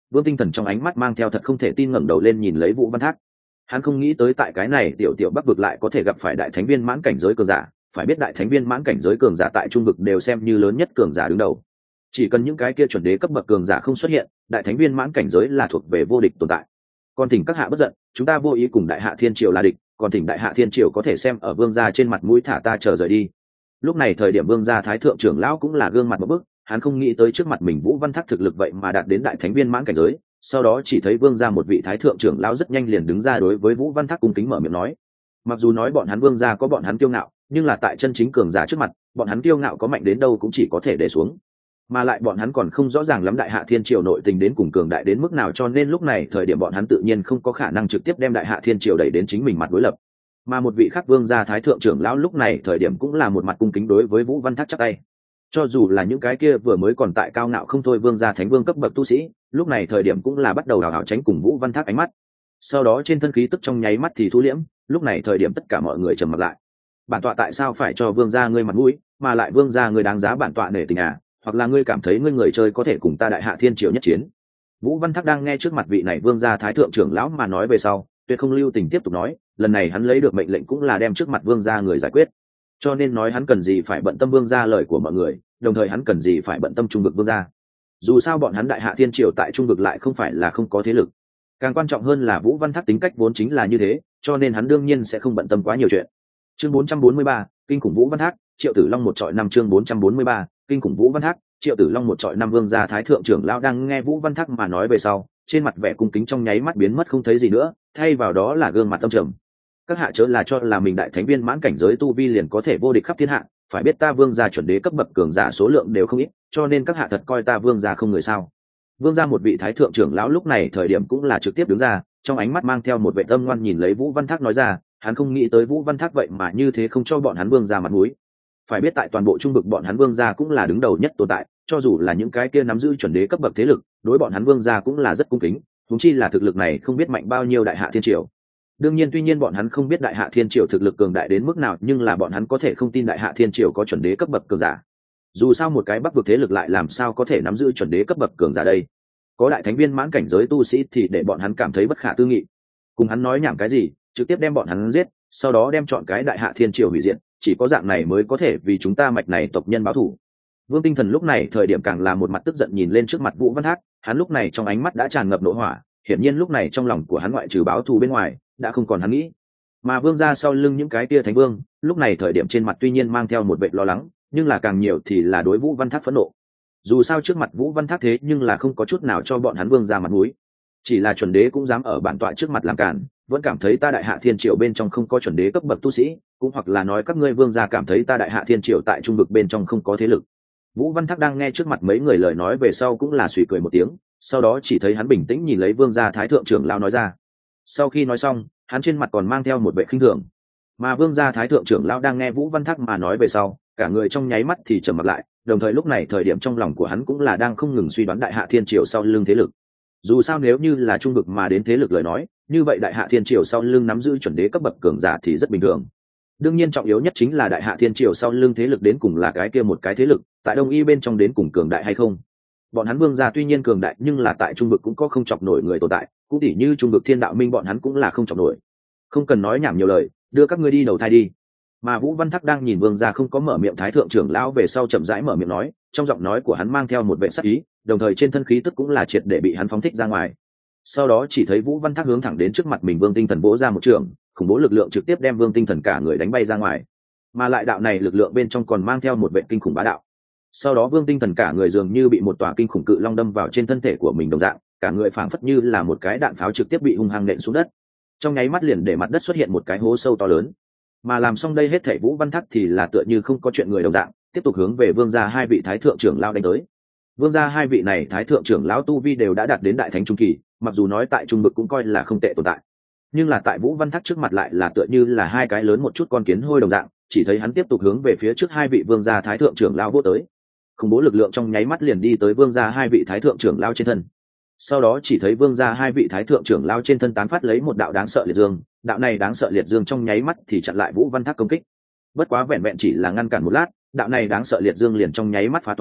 Vương Tinh Thần trong ánh mắt mang theo thật không thể tin ngẩng đầu lên nhìn lấy Vũ Văn Thác. Hắn không nghĩ tới tại cái này tiểu tiểu Bắc vực lại có thể gặp phải đại thánh viên mãn cảnh giới cường giả, phải biết đại thánh viên mãn cảnh giới cường giả tại trung vực đều xem như lớn nhất cường giả đứng đầu. Chỉ cần những cái kia chuẩn đế cấp bậc cường giả không xuất hiện, đại thánh viên mãn cảnh giới là thuộc về vô địch tồn tại. Còn thỉnh các hạ bất giận, chúng ta vô ý cùng đại hạ thiên triều là địch, còn thỉnh đại hạ thiên triều có thể xem ở vương gia trên mặt mũi thả ta chờ rời đi. Lúc này thời điểm vương gia thái thượng trưởng lão cũng là gương mặt một bức, hắn không nghĩ tới trước mặt mình Vũ Văn Thác thực lực vậy mà đạt đến đại thánh viên mãn cảnh giới. Sau đó chỉ thấy vương gia một vị thái thượng trưởng lão rất nhanh liền đứng ra đối với Vũ Văn Thác cung kính mở miệng nói. Mặc dù nói bọn hắn vương gia có bọn hắn kiêu ngạo, nhưng là tại chân chính cường giả trước mặt, bọn hắn kiêu ngạo có mạnh đến đâu cũng chỉ có thể để xuống. Mà lại bọn hắn còn không rõ ràng lắm đại hạ thiên triều nội tình đến cùng cường đại đến mức nào, cho nên lúc này thời điểm bọn hắn tự nhiên không có khả năng trực tiếp đem đại hạ thiên triều đẩy đến chính mình mặt đối lập. Mà một vị khác vương gia thái thượng trưởng lão lúc này thời điểm cũng là một mặt cung kính đối với Vũ Văn Thác chắp tay. Cho dù là những cái kia vừa mới còn tại cao ngạo không thôi vương gia thánh vương cấp bậc tu sĩ, lúc này thời điểm cũng là bắt đầu hào hào tránh cùng Vũ Văn Thác ánh mắt. Sau đó trên thân khí tức trong nháy mắt thì thu liễm, lúc này thời điểm tất cả mọi người trầm mặt lại. Bản tọa tại sao phải cho vương gia ngươi mặt mũi, mà lại vương gia ngươi đáng giá bản tọa nể tình à? Hoặc là ngươi cảm thấy ngươi người chơi có thể cùng ta đại hạ thiên triều nhất chiến? Vũ Văn Thác đang nghe trước mặt vị này vương gia thái thượng trưởng lão mà nói về sau, tuyệt không lưu tình tiếp tục nói, lần này hắn lấy được mệnh lệnh cũng là đem trước mặt vương gia người giải quyết, cho nên nói hắn cần gì phải bận tâm vương gia lời của mọi người, đồng thời hắn cần gì phải bận tâm trung vực vương gia. Dù sao bọn hắn đại hạ thiên triều tại trung vực lại không phải là không có thế lực, càng quan trọng hơn là Vũ Văn Thác tính cách vốn chính là như thế, cho nên hắn đương nhiên sẽ không bận tâm quá nhiều chuyện. Chương 443, kinh khủng Vũ Văn Thác, Triệu Tử Long một trọi năm. Chương 443, kinh khủng Vũ Văn Thác, Triệu Tử Long một trọi năm. Vương gia thái thượng trưởng lão đang nghe Vũ Văn Thác mà nói về sau, trên mặt vẻ cung kính trong nháy mắt biến mất không thấy gì nữa, thay vào đó là gương mặt tâm trầm. Các hạ chớ là cho là mình đại thánh viên mãn cảnh giới tu vi liền có thể vô địch khắp thiên hạ, phải biết ta vương gia chuẩn đế cấp bậc cường giả số lượng đều không ít, cho nên các hạ thật coi ta vương gia không người sao? Vương gia một vị thái thượng trưởng lão lúc này thời điểm cũng là trực tiếp đứng ra, trong ánh mắt mang theo một vẻ âm ngoan nhìn lấy Vũ Văn Thác nói ra, hắn không nghĩ tới Vũ Văn Thác vậy mà như thế không cho bọn hắn vương gia mặt mũi. Phải biết tại toàn bộ trung vực bọn hắn vương gia cũng là đứng đầu nhất tồn tại, cho dù là những cái kia nắm giữ chuẩn đế cấp bậc thế lực, đối bọn hắn vương gia cũng là rất cung kính, huống chi là thực lực này không biết mạnh bao nhiêu đại hạ thiên triều. Đương nhiên tuy nhiên bọn hắn không biết đại hạ thiên triều thực lực cường đại đến mức nào, nhưng là bọn hắn có thể không tin đại hạ thiên triều có chuẩn đế cấp bậc cường giả. Dù sao một cái bắc vực thế lực lại làm sao có thể nắm giữ chuẩn đế cấp bậc cường giả đây? Có đại thánh viên mãn cảnh giới tu sĩ thì để bọn hắn cảm thấy bất khả tư nghị. Cùng hắn nói nhảm cái gì, trực tiếp đem bọn hắn giết, sau đó đem chọn cái đại hạ thiên triều hủy diệt, chỉ có dạng này mới có thể vì chúng ta mạch này tộc nhân báo thù. Vương Tinh Thần lúc này thời điểm càng là một mặt tức giận nhìn lên trước mặt Vũ Văn Thác, hắn lúc này trong ánh mắt đã tràn ngập nộ hỏa, hiển nhiên lúc này trong lòng của hắn ngoại trừ báo thù bên ngoài, đã không còn hắn nghĩ. Mà vương gia sau lưng những cái kia thánh vương, lúc này thời điểm trên mặt tuy nhiên mang theo một vẻ lo lắng, nhưng là càng nhiều thì là đối Vũ Văn Thác phẫn nộ. Dù sao trước mặt Vũ Văn Thác thế nhưng là không có chút nào cho bọn hắn vương gia mặt mũi, chỉ là chuẩn đế cũng dám ở bản tọa trước mặt làm cản, vẫn cảm thấy ta đại hạ thiên triều bên trong không có chuẩn đế cấp bậc tu sĩ, cũng hoặc là nói các ngươi vương gia cảm thấy ta đại hạ thiên triều tại trung vực bên trong không có thế lực. Vũ Văn Thác đang nghe trước mặt mấy người lời nói về sau cũng là suy cười một tiếng, sau đó chỉ thấy hắn bình tĩnh nhìn lấy vương gia thái thượng trưởng lão nói ra. Sau khi nói xong, hắn trên mặt còn mang theo một vẻ khinh thường. Mà vương gia thái thượng trưởng lão đang nghe Vũ Văn Thác mà nói về sau, cả người trong nháy mắt thì trầm mặt lại, đồng thời lúc này thời điểm trong lòng của hắn cũng là đang không ngừng suy đoán đại hạ thiên triều sau lưng thế lực. Dù sao nếu như là trung vực mà đến thế lực lời nói, như vậy đại hạ thiên triều sau lưng nắm giữ chuẩn đế cấp bậc cường giả thì rất bình thường. Đương nhiên trọng yếu nhất chính là đại hạ thiên triều sau lưng thế lực đến cùng là cái kia một cái thế lực, tại đông y bên trong đến cùng cường đại hay không. Bọn hắn vương gia tuy nhiên cường đại nhưng là tại trung vực cũng có không chọc nổi người tồn tại, cũng tỉ như trung vực thiên đạo minh bọn hắn cũng là không chọc nổi. Không cần nói nhảm nhiều lời, đưa các ngươi đi đầu thai đi. Mà Vũ Văn Thác đang nhìn vương gia không có mở miệng thái thượng trưởng lão về sau chậm rãi mở miệng nói, trong giọng nói của hắn mang theo một vẻ sắc ý, đồng thời trên thân khí tức cũng là triệt để bị hắn phóng thích ra ngoài. Sau đó chỉ thấy Vũ Văn Thác hướng thẳng đến trước mặt mình Vương Tinh Thần vỗ ra một trường, khủng bố lực lượng trực tiếp đem Vương Tinh Thần cả người đánh bay ra ngoài. Mà lại đạo này lực lượng bên trong còn mang theo một vẻ kinh khủng bá đạo. Sau đó Vương Tinh Thần cả người dường như bị một tòa kinh khủng cự long đâm vào trên thân thể của mình đồng dạng, cả người phảng phất như là một cái đạn pháo trực tiếp bị hung hăng nện xuống đất. Trong nháy mắt liền để mặt đất xuất hiện một cái hố sâu to lớn. Mà làm xong đây hết thảy Vũ Văn Thác thì là tựa như không có chuyện người đồng dạng, tiếp tục hướng về Vương gia hai vị thái thượng trưởng lão đánh tới. Vương gia hai vị này thái thượng trưởng lão tu vi đều đã đạt đến đại thánh trung kỳ, mặc dù nói tại trung vực cũng coi là không tệ tồn tại, nhưng là tại Vũ Văn Thác trước mặt lại là tựa như là hai cái lớn một chút con kiến hôi đồng dạng, chỉ thấy hắn tiếp tục hướng về phía trước hai vị vương gia thái thượng trưởng lão vô tới. Khủng bố lực lượng trong nháy mắt liền đi tới vương gia hai vị thái thượng trưởng lão trên thân. Sau đó chỉ thấy vương gia hai vị thái thượng trưởng lão trên thân tán phát lấy một đạo đáng sợ liệt dương, đạo này đáng sợ liệt dương trong nháy mắt thì chặn lại Vũ Văn Thác công kích. Bất quá vẹn vẹn chỉ là ngăn cản một lát, đạo này đáng sợ liệt dương liền trong nháy mắt phá toái,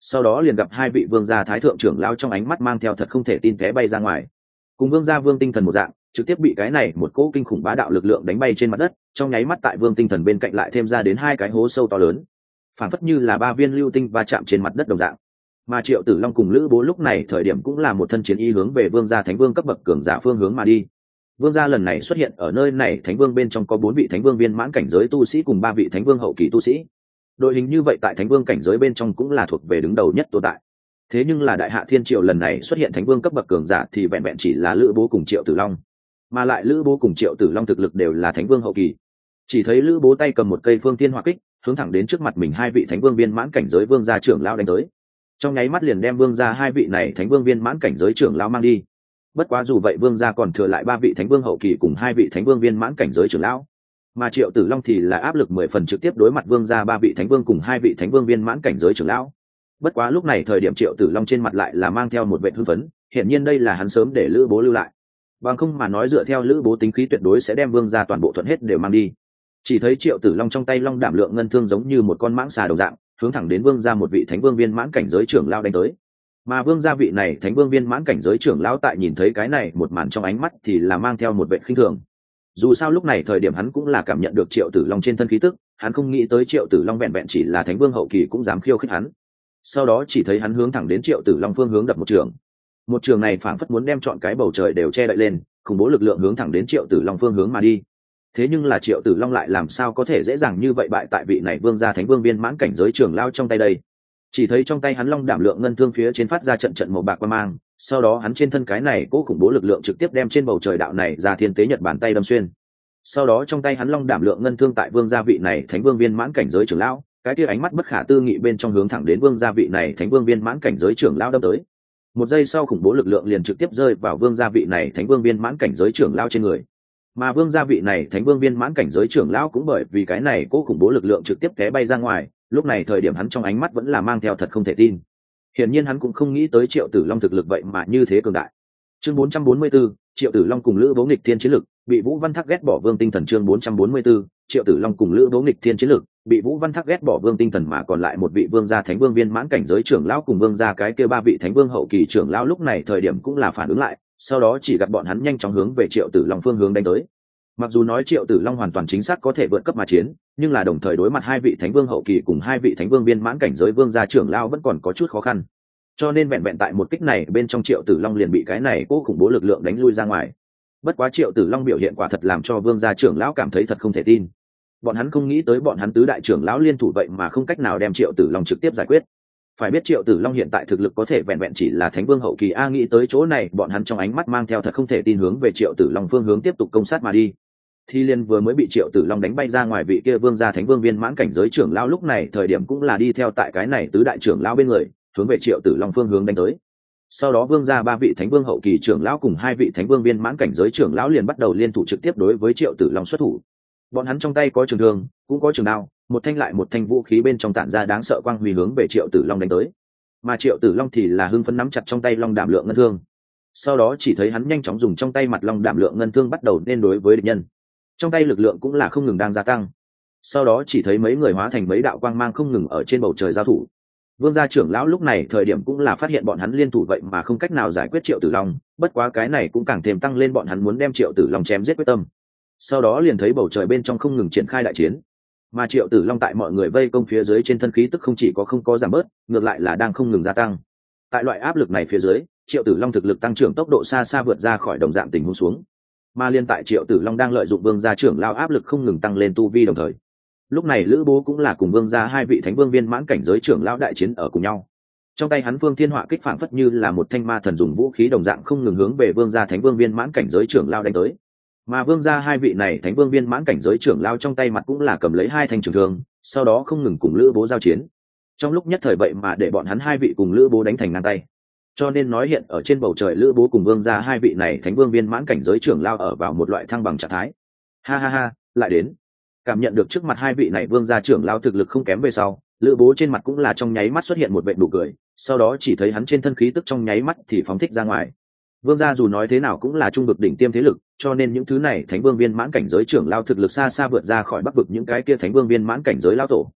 sau đó liền gặp hai vị vương gia thái thượng trưởng lao trong ánh mắt mang theo thật không thể tin té bay ra ngoài. Cùng vương gia Vương Tinh Thần một dạng, trực tiếp bị cái này một cỗ kinh khủng bá đạo lực lượng đánh bay trên mặt đất, trong nháy mắt tại Vương Tinh Thần bên cạnh lại thêm ra đến hai cái hố sâu to lớn, phản phất như là ba viên lưu tinh va chạm trên mặt đất đồng dạng. Mà Triệu Tử Long cùng Lữ Bố lúc này thời điểm cũng là một thân chiến y hướng về vương gia thánh vương cấp bậc cường giả phương hướng mà đi. Vương gia lần này xuất hiện ở nơi này, thánh vương bên trong có 4 vị thánh vương viên mãn cảnh giới tu sĩ cùng 3 vị thánh vương hậu kỳ tu sĩ. Đội hình như vậy tại thánh vương cảnh giới bên trong cũng là thuộc về đứng đầu nhất tồn tại. Thế nhưng là Đại Hạ Thiên Triều lần này xuất hiện thánh vương cấp bậc cường giả thì vẹn vẹn chỉ là Lữ Bố cùng Triệu Tử Long, mà lại Lữ Bố cùng Triệu Tử Long thực lực đều là thánh vương hậu kỳ. Chỉ thấy Lữ Bố tay cầm một cây phương tiên hỏa kích, hướng thẳng đến trước mặt mình hai vị thánh vương viên mãn cảnh giới vương gia trưởng lão đánh tới. Trong nháy mắt liền đem vương gia hai vị này thánh vương viên mãn cảnh giới trưởng lão mang đi. Bất quá dù vậy vương gia còn thừa lại 3 vị thánh vương hậu kỳ cùng 2 vị thánh vương viên mãn cảnh giới trưởng lão, mà Triệu Tử Long thì là áp lực 10 phần trực tiếp đối mặt vương gia 3 vị thánh vương cùng 2 vị thánh vương viên mãn cảnh giới trưởng lão. Bất quá lúc này thời điểm Triệu Tử Long trên mặt lại là mang theo một vẻ hưng phấn, hiển nhiên đây là hắn sớm để Lữ Bố lưu lại. Bằng không mà nói dựa theo Lữ Bố tính khí tuyệt đối sẽ đem vương gia toàn bộ thuận hết đều mang đi. Chỉ thấy Triệu Tử Long trong tay long đảm lượng ngân thương giống như một con mãng xà đồng dạng, hướng thẳng đến vương gia một vị thánh vương viên mãn cảnh giới trưởng lão đánh tới. Mà vương gia vị này thánh vương viên mãn cảnh giới trưởng lão tại nhìn thấy cái này một màn trong ánh mắt thì là mang theo một vẻ khinh thường. Dù sao lúc này thời điểm hắn cũng là cảm nhận được Triệu Tử Long trên thân khí tức, hắn không nghĩ tới Triệu Tử Long vẹn vẹn chỉ là thánh vương hậu kỳ cũng dám khiêu khích hắn. Sau đó chỉ thấy hắn hướng thẳng đến Triệu Tử Long phương hướng đập một trường. Một trường này phảng phất muốn đem trọn cái bầu trời đều che đậy lên, khủng bố lực lượng hướng thẳng đến Triệu Tử Long phương hướng mà đi. Thế nhưng là Triệu Tử Long lại làm sao có thể dễ dàng như vậy bại tại vị này vương gia thánh vương viên mãn cảnh giới trưởng lão trong tay đây. Chỉ thấy trong tay hắn long đảm lượng ngân thương phía trên phát ra trận trận màu bạc quang mang, sau đó hắn trên thân cái này cố khủng bố lực lượng trực tiếp đem trên bầu trời đạo này ra thiên tế nhật bàn tay đâm xuyên. Sau đó trong tay hắn long đảm lượng ngân thương tại vương gia vị này thánh vương viên mãn cảnh giới trưởng lão, cái kia ánh mắt bất khả tư nghị bên trong hướng thẳng đến vương gia vị này thánh vương viên mãn cảnh giới trưởng lão đâm tới. Một giây sau khủng bố lực lượng liền trực tiếp rơi vào vương gia vị này thánh vương viên mãn cảnh giới trưởng lão trên người. Mà vương gia vị này thánh vương viên mãn cảnh giới trưởng lão cũng bởi vì cái này cố khủng bố lực lượng trực tiếp té bay ra ngoài, lúc này thời điểm hắn trong ánh mắt vẫn là mang theo thật không thể tin. Hiển nhiên hắn cũng không nghĩ tới Triệu Tử Long thực lực vậy mà như thế cường đại. Chương 444, Triệu Tử Long cùng Lữ Bố nghịch thiên chiến lực, bị Vũ Văn Thác ghét bỏ Vương Tinh Thần. Chương 444, Triệu Tử Long cùng Lữ Bố nghịch thiên chiến lực, bị Vũ Văn Thác ghét bỏ Vương Tinh Thần, mà còn lại một vị vương gia thánh vương viên mãn cảnh giới trưởng lão cùng vương gia cái kia 3 vị thánh vương hậu kỳ trưởng lão lúc này thời điểm cũng là phản ứng lại, sau đó chỉ gặp bọn hắn nhanh chóng hướng về Triệu Tử Long phương hướng đánh tới. Mặc dù nói Triệu Tử Long hoàn toàn chính xác có thể vượt cấp mà chiến, nhưng là đồng thời đối mặt 2 vị thánh vương hậu kỳ cùng 2 vị thánh vương viên mãn cảnh giới vương gia trưởng lão vẫn còn có chút khó khăn. Cho nên vẹn vẹn tại một kích này bên trong Triệu Tử Long liền bị cái này cố khủng bố lực lượng đánh lui ra ngoài. Bất quá Triệu Tử Long biểu hiện quả thật làm cho vương gia trưởng lão cảm thấy thật không thể tin. Bọn hắn không nghĩ tới bọn hắn tứ đại trưởng lão liên thủ vậy mà không cách nào đem Triệu Tử Long trực tiếp giải quyết. Phải biết Triệu Tử Long hiện tại thực lực có thể vẹn vẹn chỉ là thánh vương hậu kỳ a, nghĩ tới chỗ này bọn hắn trong ánh mắt mang theo thật không thể tin hướng về Triệu Tử Long phương hướng tiếp tục công sát mà đi. Thi Liên vừa mới bị Triệu Tử Long đánh bay ra ngoài, vị kia vương gia thánh vương viên mãn cảnh giới trưởng lão lúc này thời điểm cũng là đi theo tại cái này tứ đại trưởng lão bên người, hướng về Triệu Tử Long phương hướng đánh tới. Sau đó vương gia 3 vị thánh vương hậu kỳ trưởng lão cùng 2 vị thánh vương viên mãn cảnh giới trưởng lão liền bắt đầu liên thủ trực tiếp đối với Triệu Tử Long xuất thủ. Bọn hắn trong tay có trường thương, cũng có trường đao, một thanh lại một thanh vũ khí bên trong tản ra đáng sợ quang huy hướng về Triệu Tử Long đánh tới. Mà Triệu Tử Long thì là hưng phấn nắm chặt trong tay long đảm lượng ngân thương. Sau đó chỉ thấy hắn nhanh chóng dùng trong tay mặt long đảm lượng ngân thương bắt đầu nên đối với địch nhân. Trong tay lực lượng cũng là không ngừng đang gia tăng. Sau đó chỉ thấy mấy người hóa thành mấy đạo quang mang không ngừng ở trên bầu trời giao thủ. Vương gia trưởng lão lúc này thời điểm cũng là phát hiện bọn hắn liên thủ vậy mà không cách nào giải quyết Triệu Tử Long, bất quá cái này cũng càng thêm tăng lên bọn hắn muốn đem Triệu Tử Long chém giết quyết tâm. Sau đó liền thấy bầu trời bên trong không ngừng triển khai đại chiến, mà Triệu Tử Long tại mọi người vây công phía dưới trên thân khí tức không chỉ có không có giảm bớt, ngược lại là đang không ngừng gia tăng. Tại loại áp lực này phía dưới, Triệu Tử Long thực lực tăng trưởng tốc độ xa xa vượt ra khỏi đồng dạng tình huống xuống. Mà liên tại Triệu Tử Long đang lợi dụng vương gia trưởng lão áp lực không ngừng tăng lên tu vi đồng thời, lúc này Lữ Bố cũng là cùng vương gia 2 vị thánh vương viên mãn cảnh giới trưởng lão đại chiến ở cùng nhau. Trong tay hắn Phương Thiên Họa kích phảng phất như là một thanh ma thần dùng vũ khí đồng dạng không ngừng hướng về vương gia thánh vương viên mãn cảnh giới trưởng lão đánh tới. Mà vương gia 2 vị này thánh vương viên mãn cảnh giới trưởng lão trong tay mặt cũng là cầm lấy 2 thanh trường thương, sau đó không ngừng cùng Lữ Bố giao chiến. Trong lúc nhất thời vậy mà để bọn hắn 2 vị cùng Lữ Bố đánh thành ngang tay. Cho nên nói hiện ở trên bầu trời Lữ Bố cùng vương gia 2 vị này thánh vương viên mãn cảnh giới trưởng lão ở vào một loại thăng bằng trạng thái. Ha ha ha, lại đến. Cảm nhận được trước mặt 2 vị này vương gia trưởng lão thực lực không kém về sau, Lữ Bố trên mặt cũng là trong nháy mắt xuất hiện một vệt nụ cười, sau đó chỉ thấy hắn trên thân khí tức trong nháy mắt thì phóng thích ra ngoài. Vương gia dù nói thế nào cũng là trung vực đỉnh tiêm thế lực, cho nên những thứ này thánh vương viên mãn cảnh giới trưởng lão thực lực xa xa vượt ra khỏi bắc vực những cái kia thánh vương viên mãn cảnh giới lão tổ.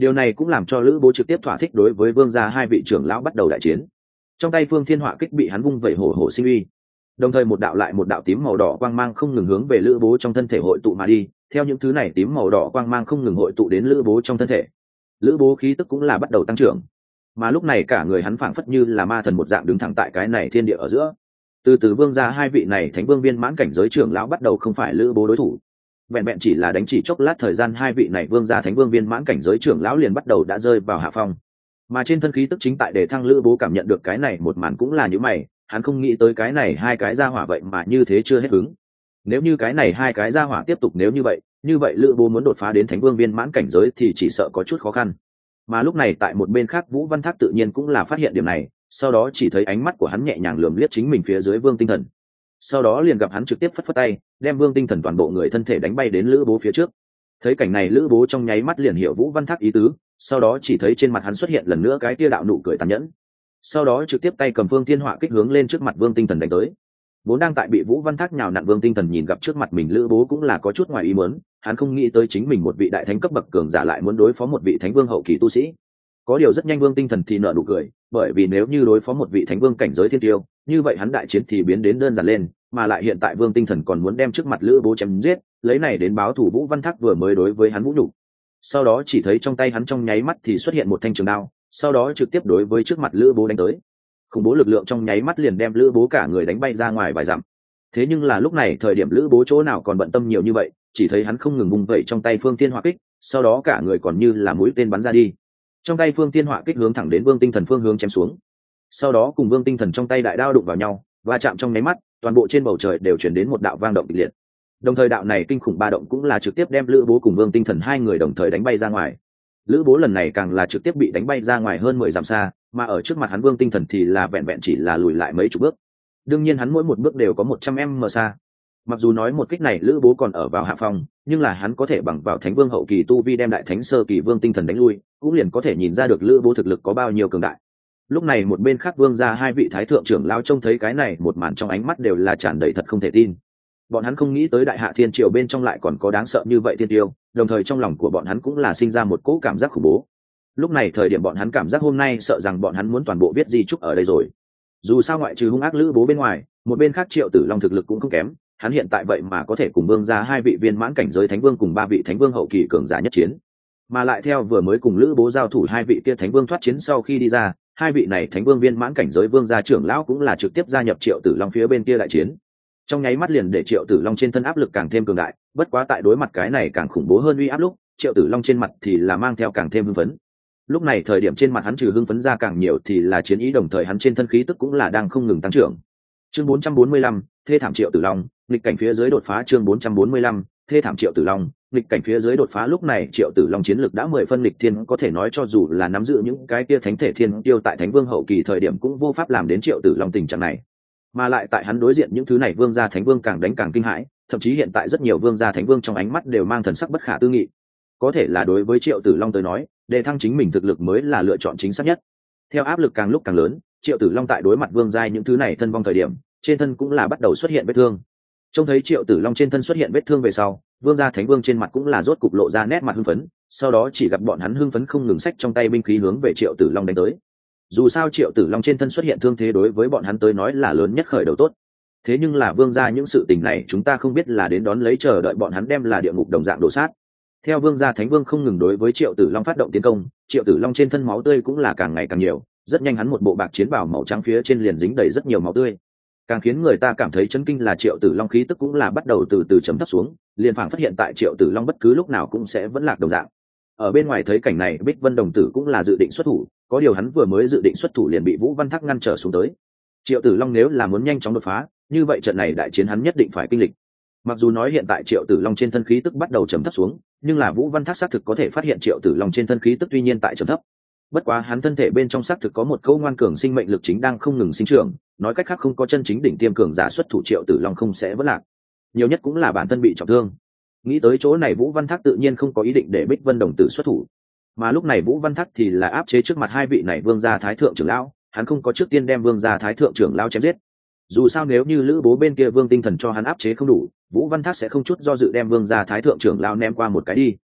Điều này cũng làm cho lữ bố trực tiếp thỏa thích đối với vương gia hai vị trưởng lão bắt đầu đại chiến. Trong tay phương thiên họa kích bị hắn vung vẩy hổ hổ sinh uy, đồng thời một đạo lại một đạo tím màu đỏ quang mang không ngừng hướng về lữ bố trong thân thể hội tụ mà đi. Theo những thứ này tím màu đỏ quang mang không ngừng hội tụ đến lữ bố trong thân thể, lữ bố khí tức cũng là bắt đầu tăng trưởng, mà lúc này cả người hắn phảng phất như là ma thần một dạng đứng thẳng tại cái này thiên địa ở giữa. Từ từ vương gia hai vị này thánh vương viên mãn cảnh giới trưởng lão bắt đầu không phải lữ bố đối thủ. Vẹn vẹn chỉ là đánh chỉ chốc lát thời gian, hai vị này vương gia thánh vương viên mãn cảnh giới trưởng lão liền bắt đầu đã rơi vào hạ phong. Mà trên thân khí tức chính tại để thăng lữ bố cảm nhận được cái này một màn cũng là như mày, hắn không nghĩ tới cái này hai cái gia hỏa vậy mà như thế chưa hết hứng. Nếu như cái này hai cái gia hỏa tiếp tục nếu như vậy lữ bố muốn đột phá đến thánh vương viên mãn cảnh giới thì chỉ sợ có chút khó khăn. Mà lúc này tại một bên khác Vũ Văn Thác tự nhiên cũng là phát hiện điểm này, sau đó chỉ thấy ánh mắt của hắn nhẹ nhàng lườm liếc chính mình phía dưới Vương Tinh Thần, sau đó liền gặp hắn trực tiếp phất phất tay đem Vương Tinh Thần toàn bộ người thân thể đánh bay đến lữ bố phía trước. Thấy cảnh này lữ bố trong nháy mắt liền hiểu Vũ Văn Thác ý tứ, sau đó chỉ thấy trên mặt hắn xuất hiện lần nữa cái tia đạo nụ cười tàn nhẫn, sau đó trực tiếp tay cầm phương thiên họa kích hướng lên trước mặt Vương Tinh Thần đánh tới. Vốn đang tại bị Vũ Văn Thác nhào nặn Vương Tinh Thần nhìn gặp trước mặt mình lữ bố cũng là có chút ngoài ý muốn, hắn không nghĩ tới chính mình một vị đại thánh cấp bậc cường giả lại muốn đối phó một vị thánh vương hậu kỳ tu sĩ. Có điều rất nhanh Vương Tinh Thần thì nở nụ cười, bởi vì nếu như đối phó một vị thánh vương cảnh giới thiên tiêu, như vậy hắn đại chiến thì biến đến đơn giản lên, mà lại hiện tại Vương Tinh Thần còn muốn đem trước mặt lữ bố chém giết, lấy này đến báo thù Vũ Văn Thác vừa mới đối với hắn vũ nhục. Sau đó chỉ thấy trong tay hắn trong nháy mắt thì xuất hiện một thanh trường đao, sau đó trực tiếp đối với trước mặt lữ bố đánh tới. Khủng bố lực lượng trong nháy mắt liền đem lữ bố cả người đánh bay ra ngoài vài dặm. Thế nhưng là lúc này thời điểm lữ bố chỗ nào còn bận tâm nhiều như vậy, chỉ thấy hắn không ngừng vung vẩy trong tay phương thiên hỏa kích, sau đó cả người còn như là mũi tên bắn ra đi. Trong tay phương thiên hỏa kích hướng thẳng đến Vương Tinh Thần phương hướng chém xuống, sau đó cùng Vương Tinh Thần trong tay đại đao đụng vào nhau, và chạm trong nháy mắt, toàn bộ trên bầu trời đều truyền đến một đạo vang động kịch liệt. Đồng thời đạo này kinh khủng ba động cũng là trực tiếp đem lữ bố cùng Vương Tinh Thần hai người đồng thời đánh bay ra ngoài. Lữ bố lần này càng là trực tiếp bị đánh bay ra ngoài hơn 10 dặm xa, mà ở trước mặt hắn Vương Tinh Thần thì là vẹn vẹn chỉ là lùi lại mấy chục bước. Đương nhiên hắn mỗi một bước đều có 100m xa. Mặc dù nói một kích này lữ bố còn ở vào hạ phong, nhưng là hắn có thể bằng vào thánh vương hậu kỳ tu vi đem đại thánh sơ kỳ Vương Tinh Thần đánh lui, cũng liền có thể nhìn ra được lữ bố thực lực có bao nhiêu cường đại. Lúc này một bên khác vương gia hai vị thái thượng trưởng lao trông thấy cái này một màn trong ánh mắt đều là tràn đầy thật không thể tin. Bọn hắn không nghĩ tới đại hạ thiên triều bên trong lại còn có đáng sợ như vậy thiên tiêu, đồng thời trong lòng của bọn hắn cũng là sinh ra một cỗ cảm giác khủng bố. Lúc này thời điểm bọn hắn cảm giác hôm nay sợ rằng bọn hắn muốn toàn bộ viết di chúc ở đây rồi. Dù sao ngoại trừ hung ác lữ bố bên ngoài, một bên khác Triệu Tử Long thực lực cũng không kém, hắn hiện tại vậy mà có thể cùng vương gia hai vị viên mãn cảnh giới thánh vương cùng ba vị thánh vương hậu kỳ cường giả nhất chiến. Mà lại theo vừa mới cùng lữ bố giao thủ hai vị kia thánh vương thoát chiến sau khi đi ra, hai vị này thánh vương viên mãn cảnh giới vương gia trưởng lão cũng là trực tiếp gia nhập Triệu Tử Long phía bên kia đại chiến. Trong nháy mắt liền để Triệu Tử Long trên thân áp lực càng thêm cường đại, bất quá tại đối mặt cái này càng khủng bố hơn uy áp lúc, Triệu Tử Long trên mặt thì là mang theo càng thêm hưng phấn. Lúc này thời điểm trên mặt hắn trừ hưng phấn ra càng nhiều thì là chiến ý, đồng thời hắn trên thân khí tức cũng là đang không ngừng tăng trưởng. Chương 445, thê thảm Triệu Tử Long, nghịch cảnh phía dưới đột phá. Chương 445, thê thảm Triệu Tử Long, nghịch cảnh phía dưới đột phá. Lúc này Triệu Tử Long chiến lực đã 10 phân nghịch thiên, có thể nói cho dù là nắm giữ những cái kia thánh thể thiên tiêu tại thánh vương hậu kỳ thời điểm cũng vô pháp làm đến Triệu Tử Long tình trạng này. Mà lại tại hắn đối diện những thứ này vương gia thánh vương càng đánh càng kinh hãi, thậm chí hiện tại rất nhiều vương gia thánh vương trong ánh mắt đều mang thần sắc bất khả tư nghị. Có thể là đối với Triệu Tử Long tới nói, đề thăng chính mình thực lực mới là lựa chọn chính xác nhất. Theo áp lực càng lúc càng lớn, Triệu Tử Long tại đối mặt vương gia những thứ này thân vong thời điểm, trên thân cũng là bắt đầu xuất hiện vết thương. Trông thấy Triệu Tử Long trên thân xuất hiện vết thương về sau, vương gia thánh vương trên mặt cũng là rốt cục lộ ra nét mặt hưng phấn, sau đó chỉ gặp bọn hắn hưng phấn không ngừng xách trong tay binh khí hướng về Triệu Tử Long đánh tới. Dù sao Triệu Tử Long trên thân xuất hiện thương thế đối với bọn hắn tới nói là lớn nhất khởi đầu tốt. Thế nhưng là vương gia những sự tình này chúng ta không biết là đến đón lấy chờ đợi bọn hắn đem là địa ngục đồng dạng đổ sát. Theo vương gia thánh vương không ngừng đối với Triệu Tử Long phát động tiến công, Triệu Tử Long trên thân máu tươi cũng là càng ngày càng nhiều, rất nhanh hắn một bộ bạc chiến bào màu trắng phía trên liền dính đầy rất nhiều máu tươi. Càng khiến người ta cảm thấy chấn kinh là Triệu Tử Long khí tức cũng là bắt đầu từ từ chấm thấp xuống, liền phảng phát hiện tại Triệu Tử Long bất cứ lúc nào cũng sẽ vẫn lạc đồng dạng. Ở bên ngoài thấy cảnh này, Bích Vân đồng tử cũng là dự định xuất thủ, có điều hắn vừa mới dự định xuất thủ liền bị Vũ Văn Thác ngăn trở xuống tới. Triệu Tử Long nếu là muốn nhanh chóng đột phá, như vậy trận này đại chiến hắn nhất định phải kinh lịch. Mặc dù nói hiện tại Triệu Tử Long trên thân khí tức bắt đầu trầm thấp xuống, nhưng là Vũ Văn Thác xác thực có thể phát hiện Triệu Tử Long trên thân khí tức tuy nhiên tại trầm thấp. Bất quá hắn thân thể bên trong xác thực có một câu ngoan cường sinh mệnh lực chính đang không ngừng sinh trưởng, nói cách khác không có chân chính đỉnh tiêm cường giả xuất thủ Triệu Tử Long không sẽ vỡ lạc. Nhiều nhất cũng là bản thân bị trọng thương. Nghĩ tới chỗ này Vũ Văn Thác tự nhiên không có ý định để Bích Vân đồng tử xuất thủ. Mà lúc này Vũ Văn Thác thì là áp chế trước mặt hai vị này vương gia thái thượng trưởng lão, hắn không có trước tiên đem vương gia thái thượng trưởng lão chém giết. Dù sao nếu như lữ bố bên kia Vương Tinh Thần cho hắn áp chế không đủ, Vũ Văn Thác sẽ không chút do dự đem vương gia thái thượng trưởng lão ném qua một cái đi.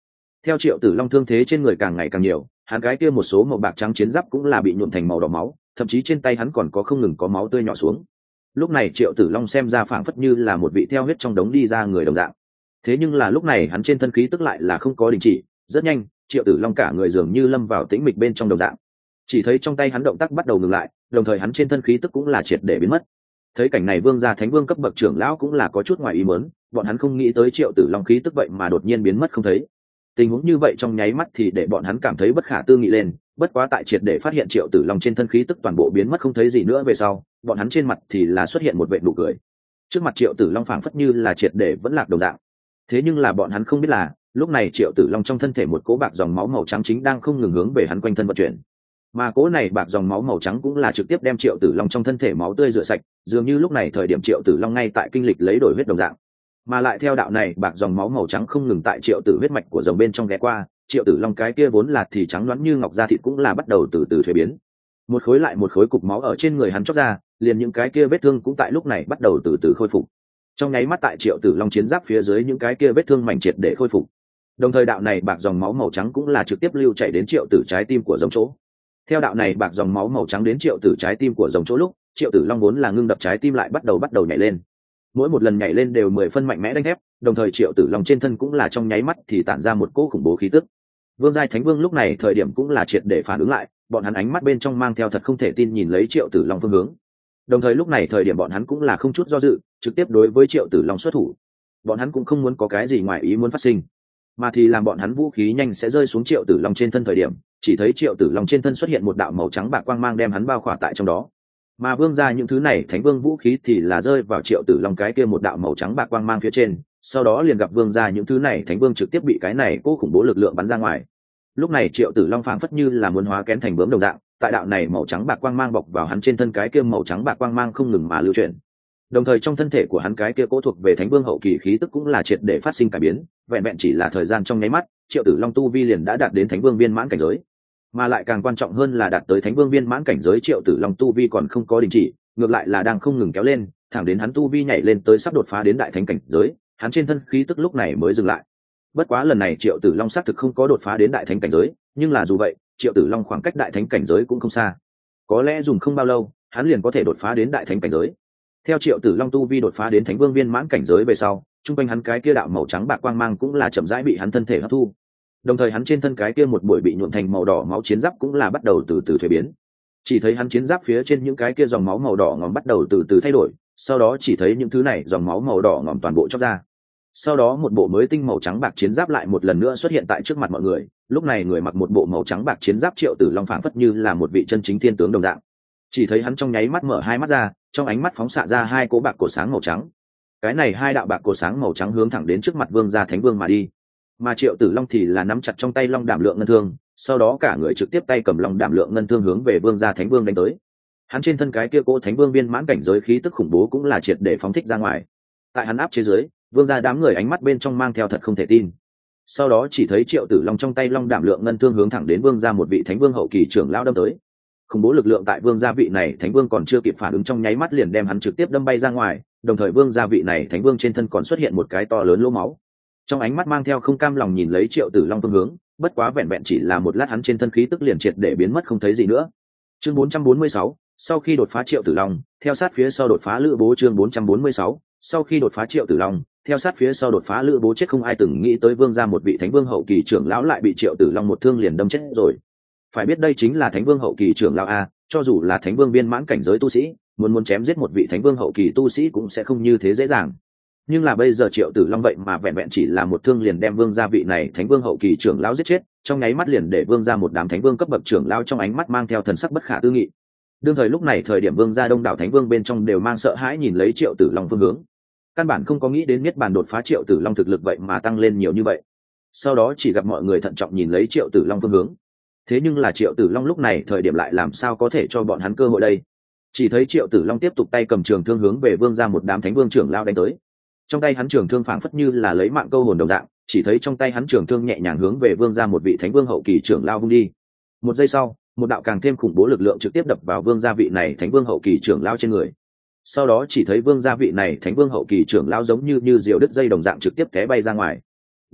Theo Triệu Tử Long thương thế trên người càng ngày càng nhiều, hắn cái kia một số màu bạc trắng chiến giáp cũng là bị nhuộm thành màu đỏ máu, thậm chí trên tay hắn còn có không ngừng có máu tươi nhỏ xuống. Lúc này Triệu Tử Long xem ra phảng phất như là một vị theo huyết trong đống đi ra người đồng dạng. Thế nhưng là lúc này hắn trên thân khí tức lại là không có đình chỉ, rất nhanh, Triệu Tử Long cả người dường như lâm vào tĩnh mịch bên trong đồng dạng. Chỉ thấy trong tay hắn động tác bắt đầu ngừng lại, đồng thời hắn trên thân khí tức cũng là triệt để biến mất. Thấy cảnh này Vương gia Thánh Vương cấp bậc trưởng lão cũng là có chút ngoài ý muốn, bọn hắn không nghĩ tới Triệu Tử Long khí tức vậy mà đột nhiên biến mất không thấy. Tình huống như vậy trong nháy mắt thì để bọn hắn cảm thấy bất khả tư nghị lên, bất quá tại triệt để phát hiện Triệu Tử Long trên thân khí tức toàn bộ biến mất không thấy gì nữa về sau, bọn hắn trên mặt thì là xuất hiện một vệt nụ cười. Trước mặt Triệu Tử Long phảng phất như là triệt để vẫn lạc đồng dạng. Thế nhưng là bọn hắn không biết là, lúc này Triệu Tử Long trong thân thể một cỗ bạc dòng máu màu trắng chính đang không ngừng hướng về hắn quanh thân vận chuyển. Mà cỗ này bạc dòng máu màu trắng cũng là trực tiếp đem Triệu Tử Long trong thân thể máu tươi rửa sạch, dường như lúc này thời điểm Triệu Tử Long ngay tại kinh lịch lấy đổi huyết đồng dạng. Mà lại theo đạo này bạc dòng máu màu trắng không ngừng tại Triệu Tử huyết mạch của rồng bên trong ghé qua, Triệu Tử Long cái kia vốn là thì trắng loáng như ngọc da thịt cũng là bắt đầu từ từ thuế biến. Một khối lại một khối cục máu ở trên người hắn chóc ra, liền những cái kia vết thương cũng tại lúc này bắt đầu từ từ khôi phục. Trong nháy mắt tại Triệu Tử Long chiến giáp phía dưới những cái kia vết thương mảnh triệt để khôi phục. Đồng thời đạo này bạc dòng máu màu trắng cũng là trực tiếp lưu chảy đến Triệu Tử trái tim của rồng chỗ. Theo đạo này bạc dòng máu màu trắng đến Triệu Tử trái tim của rồng chỗ lúc, Triệu Tử Long vốn là ngưng đập trái tim lại bắt đầu nhảy lên. Mỗi một lần nhảy lên đều 10 phân mạnh mẽ đánh thép, đồng thời Triệu Tử Long trên thân cũng là trong nháy mắt thì tản ra một cỗ khủng bố khí tức. Vương giai Thánh Vương lúc này thời điểm cũng là triệt để phản ứng lại, bọn hắn ánh mắt bên trong mang theo thật không thể tin nhìn lấy Triệu Tử Long phương hướng. Đồng thời lúc này thời điểm bọn hắn cũng là không chút do dự, trực tiếp đối với Triệu Tử Long xuất thủ. Bọn hắn cũng không muốn có cái gì ngoài ý muốn phát sinh, mà thì làm bọn hắn vũ khí nhanh sẽ rơi xuống Triệu Tử Long trên thân thời điểm, chỉ thấy Triệu Tử Long trên thân xuất hiện một đạo màu trắng bạc quang mang đem hắn bao khỏa tại trong đó. Mà Vương gia những thứ này Thánh Vương vũ khí thì là rơi vào Triệu Tử Long cái kia một đạo màu trắng bạc quang mang phía trên, sau đó liền gặp Vương gia những thứ này Thánh Vương trực tiếp bị cái này cố khủng bố lực lượng bắn ra ngoài. Lúc này Triệu Tử Long phảng phất như là muốn hóa kén thành bướm đồng dạng, tại đạo này màu trắng bạc quang mang bọc vào hắn trên thân cái kia màu trắng bạc quang mang không ngừng mà lưu chuyển. Đồng thời trong thân thể của hắn cái kia cố thuộc về Thánh Vương hậu kỳ khí tức cũng là triệt để phát sinh cải biến, vẹn vẹn chỉ là thời gian trong nháy mắt, Triệu Tử Long tu vi liền đã đạt đến Thánh Vương viên mãn cảnh giới. Mà lại càng quan trọng hơn là đạt tới Thánh Vương viên mãn cảnh giới Triệu Tử Long tu vi còn không có đình chỉ, ngược lại là đang không ngừng kéo lên, thẳng đến hắn tu vi nhảy lên tới sắp đột phá đến đại thánh cảnh giới, hắn trên thân khí tức lúc này mới dừng lại. Bất quá lần này Triệu Tử Long xác thực không có đột phá đến đại thánh cảnh giới, nhưng là dù vậy, Triệu Tử Long khoảng cách đại thánh cảnh giới cũng không xa. Có lẽ dùng không bao lâu, hắn liền có thể đột phá đến đại thánh cảnh giới. Theo Triệu Tử Long tu vi đột phá đến Thánh Vương viên mãn cảnh giới về sau, trung quanh hắn cái kia đạo màu trắng bạc quang mang cũng là chậm rãi bị hắn thân thể hấp thu. Đồng thời hắn trên thân cái kia một buổi bị nhuộm thành màu đỏ máu chiến giáp cũng là bắt đầu từ từ thuế biến. Chỉ thấy hắn chiến giáp phía trên những cái kia dòng máu màu đỏ ngòm bắt đầu từ từ thay đổi, sau đó chỉ thấy những thứ này dòng máu màu đỏ ngòm toàn bộ chóc ra. Sau đó một bộ mới tinh màu trắng bạc chiến giáp lại một lần nữa xuất hiện tại trước mặt mọi người, lúc này người mặc một bộ màu trắng bạc chiến giáp Triệu Tử Long phảng phất như là một vị chân chính thiên tướng đồng dạng. Chỉ thấy hắn trong nháy mắt mở hai mắt ra, trong ánh mắt phóng xạ ra hai cỗ bạc cổ sáng màu trắng. Cái này hai đạo bạc cổ sáng màu trắng hướng thẳng đến trước mặt Vương gia Thánh Vương mà đi. Mà Triệu Tử Long thì là nắm chặt trong tay Long Đảm Lượng Ngân Thương, sau đó cả người trực tiếp tay cầm Long Đảm Lượng Ngân Thương hướng về Vương gia Thánh Vương đánh tới. Hắn trên thân cái kia cỗ Thánh Vương viên mãn cảnh giới khí tức khủng bố cũng là triệt để phóng thích ra ngoài. Tại hắn áp chế dưới, Vương gia đám người ánh mắt bên trong mang theo thật không thể tin. Sau đó chỉ thấy Triệu Tử Long trong tay Long Đảm Lượng Ngân Thương hướng thẳng đến Vương gia một vị Thánh Vương hậu kỳ trưởng lão đâm tới. Khủng bố lực lượng tại Vương gia vị này Thánh Vương còn chưa kịp phản ứng trong nháy mắt liền đem hắn trực tiếp đâm bay ra ngoài, đồng thời Vương gia vị này Thánh Vương trên thân còn xuất hiện một cái to lớn lỗ máu. Trong ánh mắt mang theo không cam lòng nhìn lấy Triệu Tử Long phương hướng, bất quá vẹn vẹn chỉ là một lát hắn trên thân khí tức liền triệt để biến mất không thấy gì nữa. Chương 446, sau khi đột phá Triệu Tử Long, theo sát phía sau đột phá Lữ Bố. Chương 446, sau khi đột phá Triệu Tử Long, theo sát phía sau đột phá Lữ Bố. Chết không ai từng nghĩ tới Vương gia một vị Thánh Vương hậu kỳ trưởng lão lại bị Triệu Tử Long một thương liền đâm chết rồi. Phải biết đây chính là Thánh Vương hậu kỳ trưởng lão a, cho dù là Thánh Vương viên mãn cảnh giới tu sĩ, muốn chém giết một vị Thánh Vương hậu kỳ tu sĩ cũng sẽ không như thế dễ dàng. Nhưng là bây giờ Triệu Tử Long vậy mà vẹn vẹn chỉ là một thương liền đem Vương gia vị này Thánh Vương hậu kỳ trưởng lão giết chết, trong nháy mắt liền để Vương gia một đám Thánh Vương cấp bậc trưởng lão trong ánh mắt mang theo thần sắc bất khả tư nghị. Đương thời lúc này thời điểm Vương gia đông đảo Thánh Vương bên trong đều mang sợ hãi nhìn lấy Triệu Tử Long phương hướng. Căn bản không có nghĩ đến niết bàn đột phá Triệu Tử Long thực lực vậy mà tăng lên nhiều như vậy. Sau đó chỉ gặp mọi người thận trọng nhìn lấy Triệu Tử Long phương hướng. Thế nhưng là Triệu Tử Long lúc này thời điểm lại làm sao có thể cho bọn hắn cơ hội đây? Chỉ thấy Triệu Tử Long tiếp tục tay cầm trường thương hướng về Vương gia một đám Thánh Vương trưởng lão đánh tới. Trong tay hắn trường thương phảng phất như là lấy mạng câu hồn đồng dạng, chỉ thấy trong tay hắn trường thương nhẹ nhàng hướng về Vương gia một vị Thánh Vương hậu kỳ trưởng lão vung đi. Một giây sau, một đạo càng thêm khủng bố lực lượng trực tiếp đập vào Vương gia vị này Thánh Vương hậu kỳ trưởng lão trên người. Sau đó chỉ thấy Vương gia vị này Thánh Vương hậu kỳ trưởng lão giống như diều đứt dây đồng dạng trực tiếp té bay ra ngoài.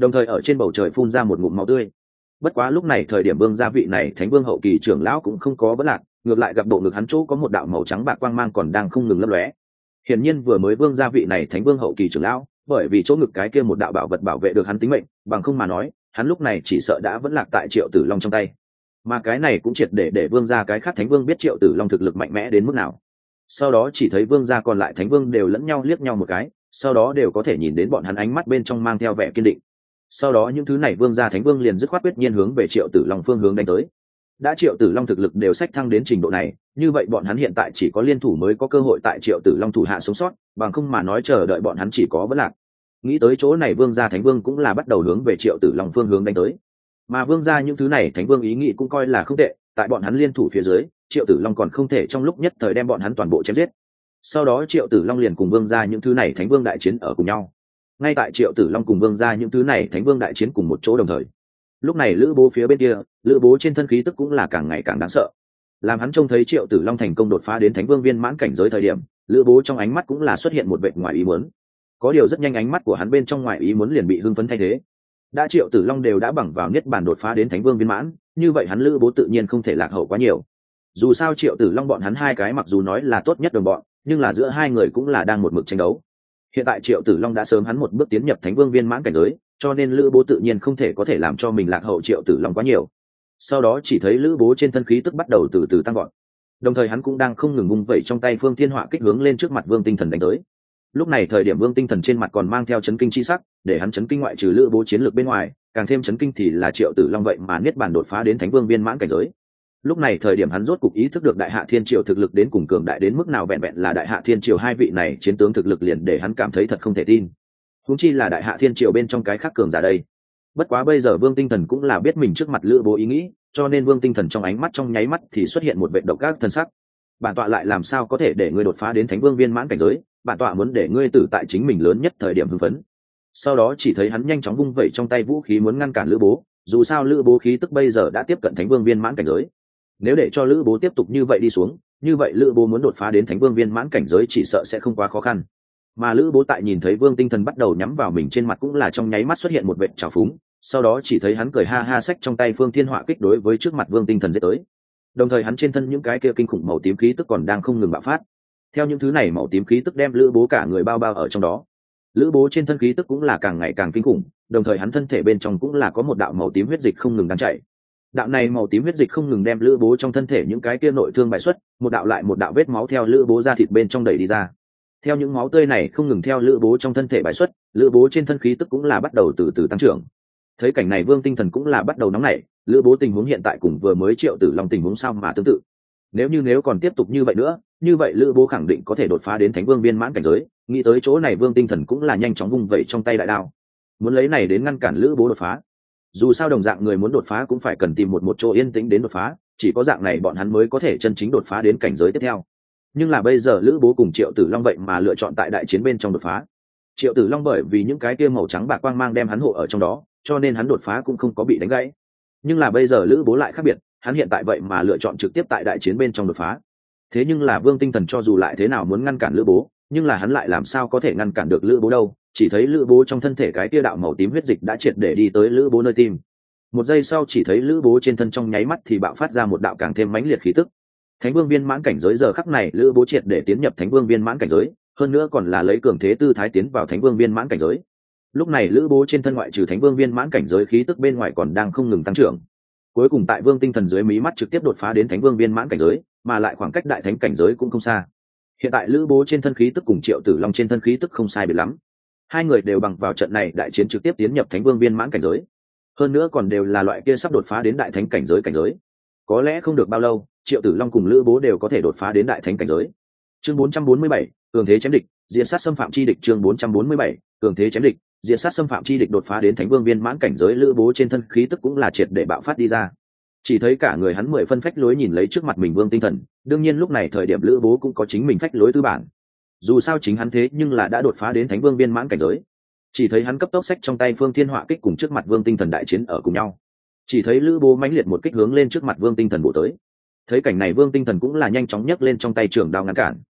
đồng thời ở trên bầu trời phun ra một ngụm máu tươi. Bất quá lúc này thời điểm vương gia vị này thánh vương hậu kỳ trưởng lão cũng không có vấn lạc, ngược lại gặp bộ ngực hắn chỗ có một đạo màu trắng bạc quang mang còn đang không ngừng lấp lóe. Hiển nhiên vừa mới vương gia vị này thánh vương hậu kỳ trưởng lão, bởi vì chỗ ngực cái kia một đạo bảo vật bảo vệ được hắn tính mệnh, bằng không mà nói hắn lúc này chỉ sợ đã vẫn lạc tại Triệu Tử Long trong tay. Mà cái này cũng triệt để vương gia cái khác thánh vương biết Triệu Tử Long thực lực mạnh mẽ đến mức nào. Sau đó chỉ thấy vương gia còn lại thánh vương đều lẫn nhau liếc nhau một cái, sau đó đều có thể nhìn đến bọn hắn ánh mắt bên trong mang theo vẻ kiên định. Sau đó những thứ này vương gia thánh vương liền dứt khoát quyết nhiên hướng về Triệu Tử Long phương hướng đánh tới. Đã Triệu Tử Long thực lực đều sách thăng đến trình độ này, như vậy bọn hắn hiện tại chỉ có liên thủ mới có cơ hội tại Triệu Tử Long thủ hạ sống sót, bằng không mà nói chờ đợi bọn hắn chỉ có vẫn lạc. Nghĩ tới chỗ này vương gia thánh vương cũng là bắt đầu hướng về Triệu Tử Long phương hướng đánh tới. Mà vương gia những thứ này thánh vương ý nghĩ cũng coi là không tệ, tại bọn hắn liên thủ phía dưới, Triệu Tử Long còn không thể trong lúc nhất thời đem bọn hắn toàn bộ chém giết. Sau đó Triệu Tử Long liền cùng vương gia những thứ này thánh vương đại chiến ở cùng nhau. Ngay tại Triệu Tử Long cùng vương gia những thứ này thánh vương đại chiến cùng một chỗ đồng thời, lúc này Lữ Bố phía bên kia, Lữ Bố trên thân khí tức cũng là càng ngày càng đáng sợ. Làm hắn trông thấy Triệu Tử Long thành công đột phá đến thánh vương viên mãn cảnh giới thời điểm, Lữ Bố trong ánh mắt cũng là xuất hiện một vệt ngoài ý muốn. Có điều rất nhanh ánh mắt của hắn bên trong ngoài ý muốn liền bị hưng phấn thay thế. Đã Triệu Tử Long đều đã bằng vào niết bàn đột phá đến thánh vương viên mãn, như vậy hắn Lữ Bố tự nhiên không thể lạc hậu quá nhiều. Dù sao Triệu Tử Long bọn hắn hai cái mặc dù nói là tốt nhất đồng bọn, nhưng là giữa hai người cũng là đang một mực tranh đấu. Hiện tại Triệu Tử Long đã sớm hắn một bước tiến nhập thánh vương viên mãn cảnh giới, cho nên Lữ Bố tự nhiên không thể có thể làm cho mình lạc hậu Triệu Tử Long quá nhiều. Sau đó chỉ thấy Lữ Bố trên thân khí tức bắt đầu từ từ tăng vọt, đồng thời hắn cũng đang không ngừng vung vẩy trong tay Phương Thiên Họa kích hướng lên trước mặt Vương Tinh Thần đánh tới. Lúc này thời điểm Vương Tinh Thần trên mặt còn mang theo chấn kinh chi sắc, để hắn chấn kinh ngoại trừ Lữ Bố chiến lược bên ngoài, càng thêm chấn kinh thì là Triệu Tử Long vậy mà niết bàn đột phá đến thánh vương viên mãn cảnh giới. Lúc này thời điểm hắn rốt cục ý thức được Đại Hạ Thiên Triều thực lực đến cùng cường đại đến mức nào, vẹn vẹn là Đại Hạ Thiên Triều hai vị này chiến tướng thực lực liền để hắn cảm thấy thật không thể tin. Huống chi là Đại Hạ Thiên Triều bên trong cái khác cường giả đây. Bất quá bây giờ Vương Tinh Thần cũng là biết mình trước mặt Lữ Bố ý nghĩ, cho nên Vương Tinh Thần trong ánh mắt trong nháy mắt thì xuất hiện một vệt độc ác thần sắc. Bản tọa lại làm sao có thể để ngươi đột phá đến thánh vương viên mãn cảnh giới, bản tọa muốn để ngươi tử tại chính mình lớn nhất thời điểm hưng phấn. Sau đó chỉ thấy hắn nhanh chóng vung vẩy trong tay vũ khí muốn ngăn cản Lữ Bố, dù sao Lữ Bố khí tức bây giờ đã tiếp cận thánh vương viên mãn cảnh giới. Nếu để cho Lữ Bố tiếp tục như vậy đi xuống, như vậy Lữ Bố muốn đột phá đến thánh vương viên mãn cảnh giới chỉ sợ sẽ không quá khó khăn. Mà Lữ Bố tại nhìn thấy Vương Tinh Thần bắt đầu nhắm vào mình trên mặt cũng là trong nháy mắt xuất hiện một vệt trào phúng, sau đó chỉ thấy hắn cười ha ha xách trong tay Phương Thiên Họa kích đối với trước mặt Vương Tinh Thần giết tới. Đồng thời hắn trên thân những cái kia kinh khủng màu tím khí tức còn đang không ngừng bạo phát. Theo những thứ này màu tím khí tức đem Lữ Bố cả người bao bao ở trong đó. Lữ Bố trên thân khí tức cũng là càng ngày càng kinh khủng, đồng thời hắn thân thể bên trong cũng là có một đạo màu tím huyết dịch không ngừng đang chảy. Đạo này màu tím huyết dịch không ngừng đem Lữ Bố trong thân thể những cái kia nội thương bại xuất, một đạo lại một đạo vết máu theo Lữ Bố ra thịt bên trong đẩy đi ra. Theo những máu tươi này không ngừng theo Lữ Bố trong thân thể bại xuất, Lữ Bố trên thân khí tức cũng là bắt đầu từ từ tăng trưởng. Thấy cảnh này Vương Tinh Thần cũng là bắt đầu nóng nảy, Lữ Bố tình huống hiện tại cùng vừa mới Triệu Tử Long tình huống sao mà tương tự. Nếu còn tiếp tục như vậy nữa, như vậy Lữ Bố khẳng định có thể đột phá đến thánh vương viên mãn cảnh giới. Nghĩ tới chỗ này Vương Tinh Thần cũng là nhanh chóng vung vẩy trong tay đại đao, muốn lấy này đến ngăn cản Lữ Bố đột phá. Dù sao đồng dạng người muốn đột phá cũng phải cần tìm một chỗ yên tĩnh đến đột phá, chỉ có dạng này bọn hắn mới có thể chân chính đột phá đến cảnh giới tiếp theo. Nhưng là bây giờ Lữ Bố cùng Triệu Tử Long vậy mà lựa chọn tại đại chiến bên trong đột phá. Triệu Tử Long bởi vì những cái kia màu trắng bạc quang mang đem hắn hộ ở trong đó, cho nên hắn đột phá cũng không có bị đánh gãy. Nhưng là bây giờ Lữ Bố lại khác biệt, hắn hiện tại vậy mà lựa chọn trực tiếp tại đại chiến bên trong đột phá. Thế nhưng là Vương Tinh Thần cho dù lại thế nào muốn ngăn cản Lữ Bố, nhưng là hắn lại làm sao có thể ngăn cản được Lữ Bố đâu? Chỉ thấy Lữ Bố trong thân thể cái kia đạo màu tím huyết dịch đã triệt để đi tới Lữ Bố nơi tim. Một giây sau chỉ thấy Lữ Bố trên thân trong nháy mắt thì bạo phát ra một đạo càng thêm mãnh liệt khí tức. Thánh vương viên mãn cảnh giới giờ khắc này Lữ Bố triệt để tiến nhập thánh vương viên mãn cảnh giới, hơn nữa còn là lấy cường thế tư thái tiến vào thánh vương viên mãn cảnh giới. Lúc này Lữ Bố trên thân ngoại trừ thánh vương viên mãn cảnh giới khí tức bên ngoài còn đang không ngừng tăng trưởng. Cuối cùng tại Vương Tinh Thần dưới mí mắt trực tiếp đột phá đến thánh vương viên mãn cảnh giới, mà lại khoảng cách đại thánh cảnh giới cũng không xa. Hiện tại Lữ Bố trên thân khí tức cùng Triệu Tử Long trên thân khí tức không sai biệt lắm. Hai người đều bằng vào trận này đại chiến trực tiếp tiến nhập thánh vương viên mãn cảnh giới. Hơn nữa còn đều là loại kia sắp đột phá đến đại thánh cảnh giới. Có lẽ không được bao lâu, Triệu Tử Long cùng Lữ Bố đều có thể đột phá đến đại thánh cảnh giới. Chương 447, cường thế chém địch, diệt sát xâm phạm chi địch. Chương 447, cường thế chém địch, diệt sát xâm phạm chi địch. Đột phá đến thánh vương viên mãn cảnh giới Lữ Bố trên thân khí tức cũng là triệt để bạo phát đi ra. Chỉ thấy cả người hắn 10 phân phách lối nhìn lấy trước mặt mình Vương Tinh Thần, đương nhiên lúc này thời điểm Lữ Bố cũng có chính mình phách lối tư bản. Dù sao chính hắn thế nhưng là đã đột phá đến thánh vương viên mãn cảnh giới. Chỉ thấy hắn cấp tốc xách trong tay Phương Thiên Họa kích cùng trước mặt Vương Tinh Thần đại chiến ở cùng nhau. Chỉ thấy Lữ Bố mãnh liệt một kích hướng lên trước mặt Vương Tinh Thần bổ tới. Thấy cảnh này Vương Tinh Thần cũng là nhanh chóng nhấc lên trong tay trường đao ngăn cản.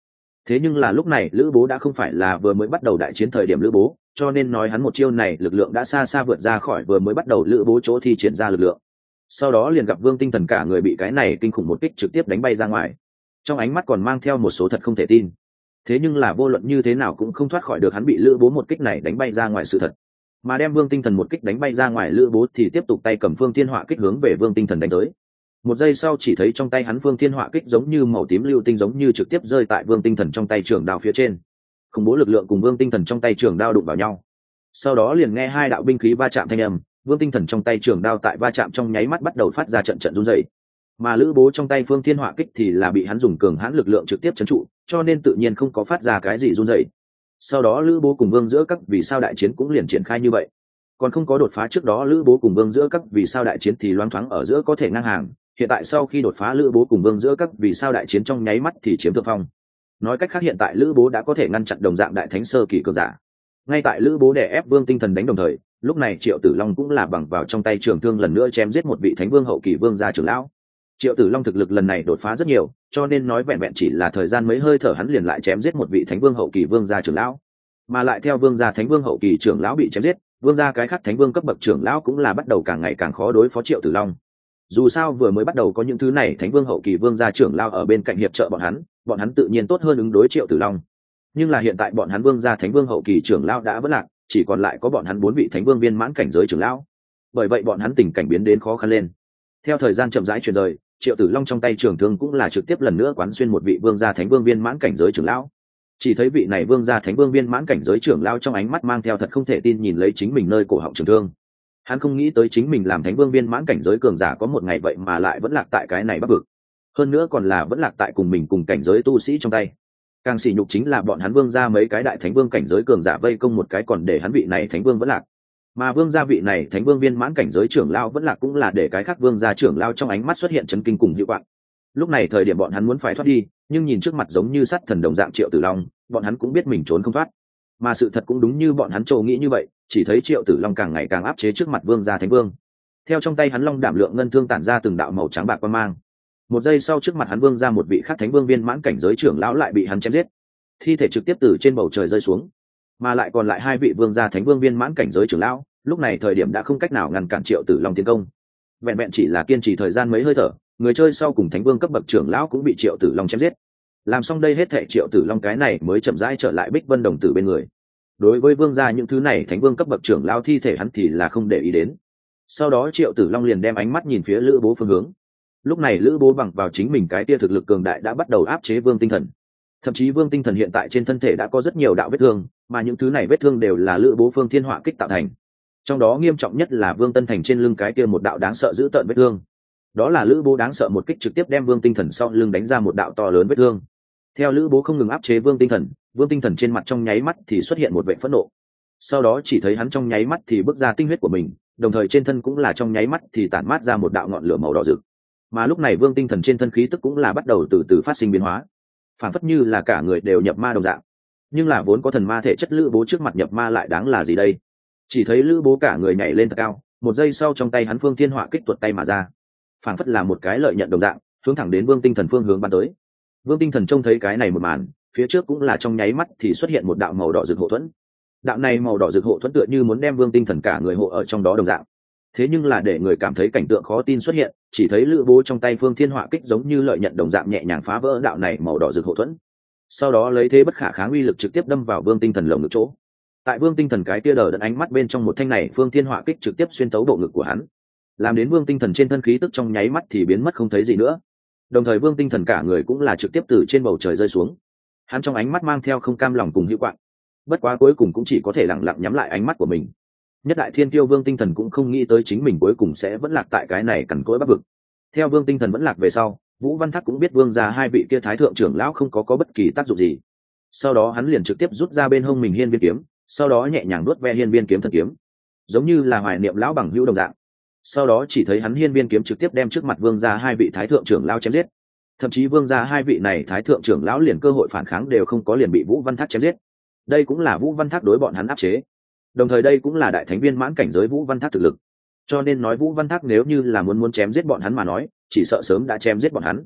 Thế nhưng là lúc này Lữ Bố đã không phải là vừa mới bắt đầu đại chiến thời điểm Lữ Bố, cho nên nói hắn một chiêu này lực lượng đã xa xa vượt ra khỏi vừa mới bắt đầu Lữ Bố chỗ thi triển ra lực lượng. Sau đó liền gặp Vương Tinh Thần cả người bị cái này kinh khủng một kích trực tiếp đánh bay ra ngoài, trong ánh mắt còn mang theo một số thật không thể tin. Thế nhưng là vô luận như thế nào cũng không thoát khỏi được hắn bị Lữ Bố một kích này đánh bay ra ngoài sự thật. Mà đem Vương Tinh Thần một kích đánh bay ra ngoài Lữ Bố thì tiếp tục tay cầm Phương Thiên Họa kích hướng về Vương Tinh Thần đánh tới. Một giây sau chỉ thấy trong tay hắn Phương Thiên Họa kích giống như màu tím lưu tinh giống như trực tiếp rơi tại Vương Tinh Thần trong tay trường đao phía trên. Khủng bố lực lượng cùng Vương Tinh Thần trong tay trường đao đụng vào nhau. Sau đó liền nghe hai đạo binh khí va chạm thanh âm, Vương Tinh Thần trong tay trường đao tại va chạm trong nháy mắt bắt đầu phát ra trận trận run rẩy. Mà Lữ Bố trong tay Phương Thiên Họa kích thì là bị hắn dùng cường hãn lực lượng trực tiếp trấn trụ, cho nên tự nhiên không có phát ra cái gì run rẩy. Sau đó Lữ Bố cùng Vương giữa các vì sao đại chiến cũng liền triển khai như vậy. Còn không có đột phá trước đó Lữ Bố cùng Vương giữa các vì sao đại chiến thì loáng thoáng ở giữa có thể ngang hàng, hiện tại sau khi đột phá Lữ Bố cùng Vương giữa các vì sao đại chiến trong nháy mắt thì chiếm thượng phong. Nói cách khác hiện tại Lữ Bố đã có thể ngăn chặn đồng dạng đại thánh sơ kỳ cường giả. Ngay tại Lữ Bố đè ép Vương Tinh Thần đánh đồng thời, lúc này Triệu Tử Long cũng là bằng vào trong tay trường thương lần nữa chém giết một vị thánh vương hậu kỳ vương gia trưởng lão. Triệu Tử Long thực lực lần này đột phá rất nhiều, cho nên nói vẹn vẹn chỉ là thời gian mấy hơi thở hắn liền lại chém giết một vị thánh vương hậu kỳ vương gia trưởng lão. Mà lại theo vương gia thánh vương hậu kỳ trưởng lão bị chém giết, vương gia cái khác thánh vương cấp bậc trưởng lão cũng là bắt đầu càng ngày càng khó đối phó Triệu Tử Long. Dù sao vừa mới bắt đầu có những thứ này thánh vương hậu kỳ vương gia trưởng lão ở bên cạnh hiệp trợ bọn hắn tự nhiên tốt hơn ứng đối Triệu Tử Long. Nhưng là hiện tại bọn hắn vương gia thánh vương hậu kỳ trưởng lão đã vỡ lạc, chỉ còn lại có bọn hắn 4 vị thánh vương viên mãn cảnh giới trưởng lão. Bởi vậy bọn hắn tình cảnh biến đến khó khăn lên. Theo thời gian chậm rãi chuyển rời, Triệu Tử Long trong tay trường thương cũng là trực tiếp lần nữa quán xuyên một vị vương gia thánh vương viên mãn cảnh giới trưởng lão. Chỉ thấy vị này vương gia thánh vương viên mãn cảnh giới trưởng lão trong ánh mắt mang theo thật không thể tin nhìn lấy chính mình nơi cổ họng trường thương. Hắn không nghĩ tới chính mình làm thánh vương viên mãn cảnh giới cường giả có một ngày vậy mà lại vẫn lạc tại cái này bắc vực. Hơn nữa còn là vẫn lạc tại cùng mình cùng cảnh giới tu sĩ trong tay. Càng sỉ nhục chính là bọn hắn vương gia mấy cái đại thánh vương cảnh giới cường giả vây công một cái còn để hắn vị này thánh vương vẫn lạc. Mà vương gia vị này thánh vương viên mãn cảnh giới trưởng lão vẫn lạc cũng là để cái khác vương gia trưởng lão trong ánh mắt xuất hiện chấn kinh cùng hữu quạng. Lúc này thời điểm bọn hắn muốn phải thoát đi, nhưng nhìn trước mặt giống như sắt thần đồng dạng Triệu Tử Long, bọn hắn cũng biết mình trốn không thoát. Mà sự thật cũng đúng như bọn hắn trâu nghĩ như vậy, chỉ thấy Triệu Tử Long càng ngày càng áp chế trước mặt vương gia thánh vương. Theo trong tay hắn long đảm lượng ngân thương tản ra từng đạo màu trắng bạc quang mang. Một giây sau trước mặt hắn vương ra một vị khác thánh vương viên mãn cảnh giới trưởng lão lại bị hắn chém giết, thi thể trực tiếp từ trên bầu trời rơi xuống. Mà lại còn lại 2 vị vương gia thánh vương viên mãn cảnh giới trưởng lão, lúc này thời điểm đã không cách nào ngăn cản Triệu Tử Long tiến công. Vẹn vẹn chỉ là kiên trì thời gian mấy hơi thở, người chơi sau cùng thánh vương cấp bậc trưởng lão cũng bị Triệu Tử Long chém giết. Làm xong đây hết thảy Triệu Tử Long cái này mới chậm rãi trở lại Bích Vân đồng tử bên người. Đối với vương gia những thứ này thánh vương cấp bậc trưởng lão thi thể hắn thì là không để ý đến. Sau đó Triệu Tử Long liền đem ánh mắt nhìn phía Lữ Bố phương hướng. Lúc này Lữ Bố bằng vào chính mình cái tia thực lực cường đại đã bắt đầu áp chế Vương Tinh Thần. Thậm chí Vương Tinh Thần hiện tại trên thân thể đã có rất nhiều đạo vết thương, mà những thứ này vết thương đều là Lữ Bố Phương Thiên Họa kích tạo thành. Trong đó nghiêm trọng nhất là Vương Tân Thành trên lưng cái kia một đạo đáng sợ dữ tợn vết thương. Đó là Lữ Bố đáng sợ một kích trực tiếp đem Vương Tinh Thần sau lưng đánh ra một đạo to lớn vết thương. Theo Lữ Bố không ngừng áp chế Vương Tinh Thần trên mặt trong nháy mắt thì xuất hiện một vẻ phẫn nộ. Sau đó chỉ thấy hắn trong nháy mắt thì bước ra tinh huyết của mình, đồng thời trên thân cũng là trong nháy mắt thì tản mát ra một đạo ngọn lửa màu đỏ rực. Mà lúc này Vương Tinh Thần trên thân khí tức cũng là bắt đầu từ từ phát sinh biến hóa, phản phất như là cả người đều nhập ma đồng dạng. Nhưng là vốn có thần ma thể chất Lữ Bố trước mặt nhập ma lại đáng là gì đây? Chỉ thấy Lữ Bố cả người nhảy lên thật cao, một giây sau trong tay hắn Phương Thiên Họa kích tuột tay mà ra, phản phất là một cái lợi nhận đồng dạng, hướng thẳng đến Vương Tinh Thần phương hướng bắn tới. Vương Tinh Thần trông thấy cái này một màn, phía trước cũng là trong nháy mắt thì xuất hiện một đạo màu đỏ rực hộ thuẫn. Đạo này màu đỏ rực hộ thuẫn tựa như muốn đem Vương Tinh Thần cả người hộ ở trong đó đồng dạng. Thế nhưng là để người cảm thấy cảnh tượng khó tin xuất hiện, chỉ thấy Lữ Bố trong tay Phương Thiên Họa kích giống như lợi nhận đồng dạng nhẹ nhàng phá vỡ đạo này màu đỏ rực hộ thuẫn. Sau đó lấy thế bất khả kháng uy lực trực tiếp đâm vào Vương Tinh Thần lồng ngực chỗ. Tại Vương Tinh Thần cái tia đờ đẫn ánh mắt bên trong một thanh này Phương Thiên Họa kích trực tiếp xuyên tấu bộ ngực của hắn, làm đến Vương Tinh Thần trên thân khí tức trong nháy mắt thì biến mất không thấy gì nữa. Đồng thời Vương Tinh Thần cả người cũng là trực tiếp từ trên bầu trời rơi xuống. Hắn trong ánh mắt mang theo không cam lòng cùng hữu quạng. Bất quá cuối cùng cũng chỉ có thể lặng lặng nhắm lại ánh mắt của mình. Nhất đại thiên tiêu Vương Tinh Thần cũng không nghĩ tới chính mình cuối cùng sẽ vẫn lạc tại cái này cằn cỗi bắc vực. Theo Vương Tinh Thần vẫn lạc về sau, Vũ Văn Thác cũng biết Vương gia 2 vị kia thái thượng trưởng lão không có bất kỳ tác dụng gì. Sau đó hắn liền trực tiếp rút ra bên hông mình hiên viên kiếm, sau đó nhẹ nhàng nuốt ve hiên viên kiếm thần kiếm, giống như là hoài niệm lão bằng hữu đồng dạng. Sau đó chỉ thấy hắn hiên viên kiếm trực tiếp đem trước mặt Vương gia 2 vị thái thượng trưởng lão chém giết. Thậm chí Vương gia 2 vị này thái thượng trưởng lão liền cơ hội phản kháng đều không có, liền bị Vũ Văn Thác chém giết. Đây cũng là Vũ Văn Thác đối bọn hắn áp chế. Đồng thời đây cũng là đại thánh viên mãn cảnh giới Vũ Văn Thác thực lực. Cho nên nói Vũ Văn Thác nếu như là muốn chém giết bọn hắn mà nói, chỉ sợ sớm đã chém giết bọn hắn.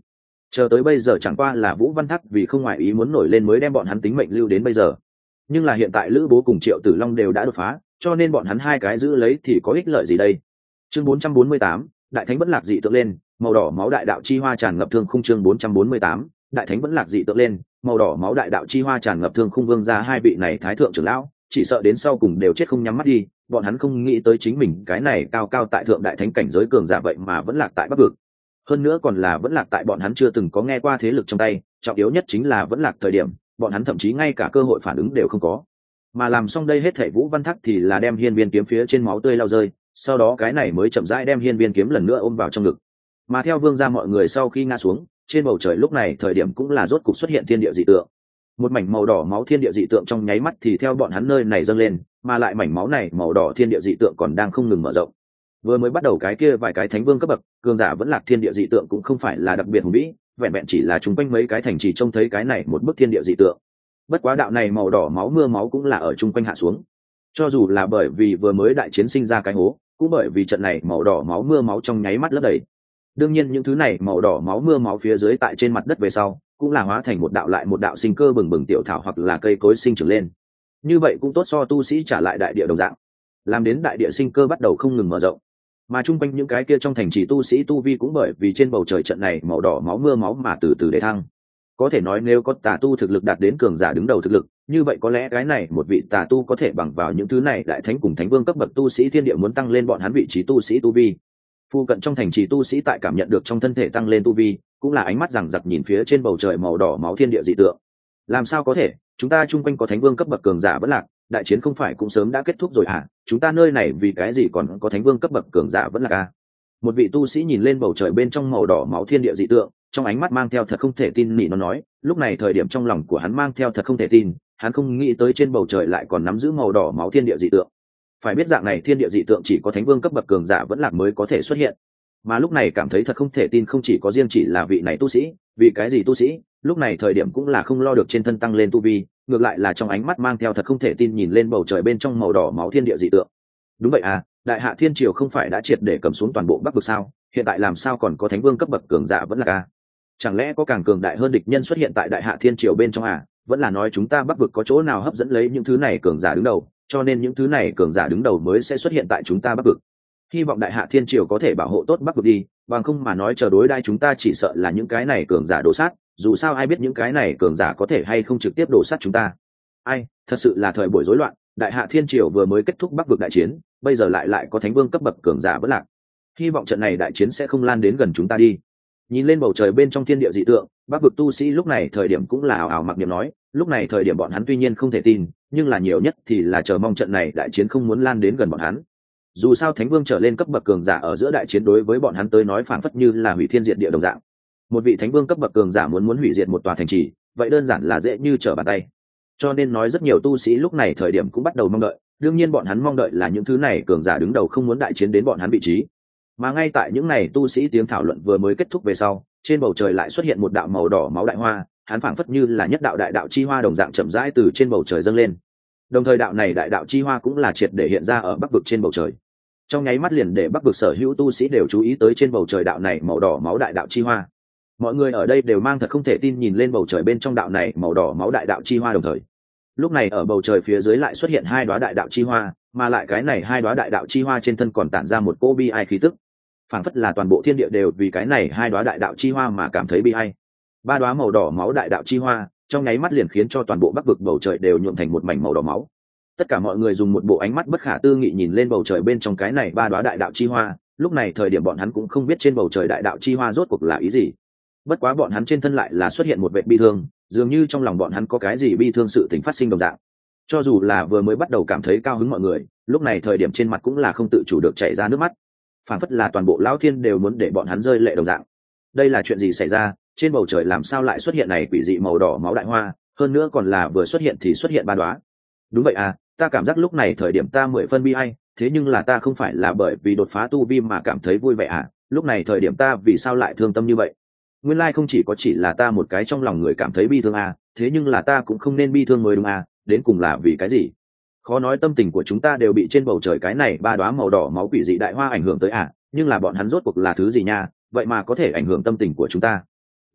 Chờ tới bây giờ chẳng qua là Vũ Văn Thác vì không ngoại ý muốn nổi lên mới đem bọn hắn tính mệnh lưu đến bây giờ. Nhưng là hiện tại Lữ Bố cùng Triệu Tử Long đều đã đột phá, cho nên bọn hắn hai cái giữ lấy thì có ích lợi gì đây? Chương 448, Đại Thánh vẫn lạc dị tượng lên, màu đỏ máu đại đạo chi hoa tràn ngập thương khung. Chương 448, Đại Thánh vẫn lạc dị tượng lên, màu đỏ máu đại đạo chi hoa tràn ngập thương khung. Vương gia hai vị này thái thượng trưởng lão, chỉ sợ đến sau cùng đều chết không nhắm mắt đi, bọn hắn không nghĩ tới chính mình cái này cao cao tại thượng đại thánh cảnh giới cường giả vậy mà vẫn lạc tại Bắc vực. Hơn nữa còn là vẫn lạc tại bọn hắn chưa từng có nghe qua thế lực trong tay, trọng yếu nhất chính là vẫn lạc thời điểm bọn hắn thậm chí ngay cả cơ hội phản ứng đều không có. Mà làm xong đây hết thảy Vũ Văn Thác thì là đem hiên viên kiếm phía trên máu tươi lao rơi, sau đó cái này mới chậm rãi đem hiên viên kiếm lần nữa ôm vào trong ngực. Mà theo Vương gia mọi người sau khi ngã xuống, trên bầu trời lúc này thời điểm cũng là rốt cục xuất hiện thiên địa dị tượng. Một mảnh màu đỏ máu thiên địa dị tượng trong nháy mắt thì theo bọn hắn nơi này dâng lên, mà lại mảnh máu này màu đỏ thiên địa dị tượng còn đang không ngừng mở rộng. Vừa mới bắt đầu cái kia vài cái thánh vương cấp bậc cường giả vẫn lạc thiên địa dị tượng cũng không phải là đặc biệt hùng vĩ, vẹn vẹn chỉ là chúng quanh mấy cái thành trì trông thấy cái này một bức thiên địa dị tượng. Bất quá đạo này màu đỏ máu mưa máu cũng là ở chung quanh hạ xuống. Cho dù là bởi vì vừa mới đại chiến sinh ra cái hố, cũng bởi vì trận này màu đỏ máu mưa máu trong nháy mắt lấp đầy. Đương nhiên những thứ này màu đỏ máu mưa máu phía dưới tại trên mặt đất về sau, cũng là hóa thành một đạo lại một đạo sinh cơ bừng bừng tiểu thảo hoặc là cây cối sinh trưởng lên. Như vậy cũng tốt so tu sĩ trả lại đại địa đồng dạng, làm đến đại địa sinh cơ bắt đầu không ngừng mở rộng. Mà chung quanh những cái kia trong thành trì tu sĩ tu vi cũng bởi vì trên bầu trời trận này màu đỏ máu mưa máu mà từ từ để thăng. Có thể nói nếu có tà tu thực lực đạt đến cường giả đứng đầu thực lực, như vậy có lẽ cái này một vị tà tu có thể bằng vào những thứ này đại thánh cùng thánh vương cấp bậc tu sĩ thiên địa muốn tăng lên bọn hắn vị trí tu sĩ tu vi. Phu cận trong thành trì tu sĩ tại cảm nhận được trong thân thể tăng lên tu vi, cũng là ánh mắt rằng giặc nhìn phía trên bầu trời màu đỏ máu thiên địa dị tượng. Làm sao có thể, chúng ta chung quanh có thánh vương cấp bậc cường giả vẫn lạc, đại chiến không phải cũng sớm đã kết thúc rồi à? Chúng ta nơi này vì cái gì còn có thánh vương cấp bậc cường giả vẫn lạc à? Một vị tu sĩ nhìn lên bầu trời bên trong màu đỏ máu thiên địa dị tượng, trong ánh mắt mang theo thật không thể tin nị nó nói, lúc này thời điểm trong lòng của hắn mang theo thật không thể tin, hắn không nghĩ tới trên bầu trời lại còn nắm giữ màu đỏ máu thiên địa dị tượng. Phải biết dạng này thiên địa dị tượng chỉ có thánh vương cấp bậc cường giả vẫn lạc mới có thể xuất hiện. Mà lúc này cảm thấy thật không thể tin không chỉ có riêng chỉ là vị này tu sĩ, vì cái gì tu sĩ, lúc này thời điểm cũng là không lo được trên thân tăng lên tu vi, ngược lại là trong ánh mắt mang theo thật không thể tin nhìn lên bầu trời bên trong màu đỏ máu thiên địa dị tượng. Đúng vậy à, đại hạ thiên triều không phải đã triệt để cầm xuống toàn bộ Bắc vực sao, hiện tại làm sao còn có thánh vương cấp bậc cường giả vẫn là à? Chẳng lẽ có càng cường đại hơn địch nhân xuất hiện tại đại hạ thiên triều bên trong à? Vẫn là nói chúng ta Bắc vực có chỗ nào hấp dẫn lấy những thứ này cường giả đứng đầu, cho nên những thứ này cường giả đứng đầu mới sẽ xuất hiện tại chúng ta Bắc vực. Hy vọng đại hạ thiên triều có thể bảo hộ tốt Bắc vực đi, bằng không mà nói chờ đối đãi chúng ta chỉ sợ là những cái này cường giả đổ sát, dù sao ai biết những cái này cường giả có thể hay không trực tiếp đổ sát chúng ta. Ai, thật sự là thời buổi rối loạn, đại hạ thiên triều vừa mới kết thúc Bắc vực đại chiến, bây giờ lại có thánh vương cấp bậc cường giả vẫn lạc. Hy vọng trận này đại chiến sẽ không lan đến gần chúng ta đi. Nhìn lên bầu trời bên trong thiên địa dị tượng, Bắc vực tu sĩ lúc này thời điểm cũng là ảo ảo mặc niệm nói, lúc này thời điểm bọn hắn tuy nhiên không thể tin, nhưng là nhiều nhất thì là chờ mong trận này đại chiến không muốn lan đến gần bọn hắn. Dù sao thánh vương trở lên cấp bậc cường giả ở giữa đại chiến đối với bọn hắn tới nói phảng phất như là hủy thiên diệt địa đồng dạng. Một vị thánh vương cấp bậc cường giả muốn hủy diệt một tòa thành trì, vậy đơn giản là dễ như trở bàn tay. Cho nên nói rất nhiều tu sĩ lúc này thời điểm cũng bắt đầu mong đợi, đương nhiên bọn hắn mong đợi là những thứ này cường giả đứng đầu không muốn đại chiến đến bọn hắn vị trí. Mà ngay tại những này tu sĩ tiếng thảo luận vừa mới kết thúc về sau, trên bầu trời lại xuất hiện một đạo màu đỏ máu đại hoa, hắn phảng phất như là nhất đạo đại đạo chi hoa đồng dạng chậm rãi từ trên bầu trời dâng lên. Đồng thời đạo này đại đạo chi hoa cũng là triệt để hiện ra ở Bắc vực trên bầu trời. Trong nháy mắt liền để Bắc vực sở hữu tu sĩ đều chú ý tới trên bầu trời đạo này màu đỏ máu đại đạo chi hoa. Mọi người ở đây đều mang thật không thể tin nhìn lên bầu trời bên trong đạo này màu đỏ máu đại đạo chi hoa đồng thời. Lúc này ở bầu trời phía dưới lại xuất hiện hai đóa đại đạo chi hoa, mà lại cái này hai đóa đại đạo chi hoa trên thân còn tản ra một cỗ bi ai khí tức. Phảng phất là toàn bộ thiên địa đều vì cái này hai đóa đại đạo chi hoa mà cảm thấy bi ai. Ba đóa màu đỏ máu đại đạo chi hoa, trong nháy mắt liền khiến cho toàn bộ Bắc vực bầu trời đều nhuộm thành một mảnh màu đỏ máu. Tất cả mọi người dùng một bộ ánh mắt bất khả tư nghị nhìn lên bầu trời bên trong cái này ba đóa đại đạo chi hoa, lúc này thời điểm bọn hắn cũng không biết trên bầu trời đại đạo chi hoa rốt cuộc là ý gì. Bất quá bọn hắn trên thân lại là xuất hiện một vệt bi thương, dường như trong lòng bọn hắn có cái gì bi thương sự tình phát sinh đồng dạng. Cho dù là vừa mới bắt đầu cảm thấy cao hứng mọi người, lúc này thời điểm trên mặt cũng là không tự chủ được chảy ra nước mắt. Phảng phất là toàn bộ lão thiên đều muốn để bọn hắn rơi lệ đồng dạng. Đây là chuyện gì xảy ra, trên bầu trời làm sao lại xuất hiện này quỷ dị màu đỏ máu đại hoa, hơn nữa còn là vừa xuất hiện thì xuất hiện ba đóa. Đúng vậy à, ta cảm giác lúc này thời điểm ta 10 phân bi ai, thế nhưng là ta không phải là bởi vì đột phá tu vi mà cảm thấy vui vẻ à, lúc này thời điểm ta vì sao lại thương tâm như vậy? Nguyên lai không chỉ là ta một cái trong lòng người cảm thấy bi thương à, thế nhưng là ta cũng không nên bi thương mới đúng à, đến cùng là vì cái gì? Khó nói tâm tình của chúng ta đều bị trên bầu trời cái này ba đóa màu đỏ máu quỷ dị đại hoa ảnh hưởng tới à, nhưng là bọn hắn rốt cuộc là thứ gì nha, vậy mà có thể ảnh hưởng tâm tình của chúng ta.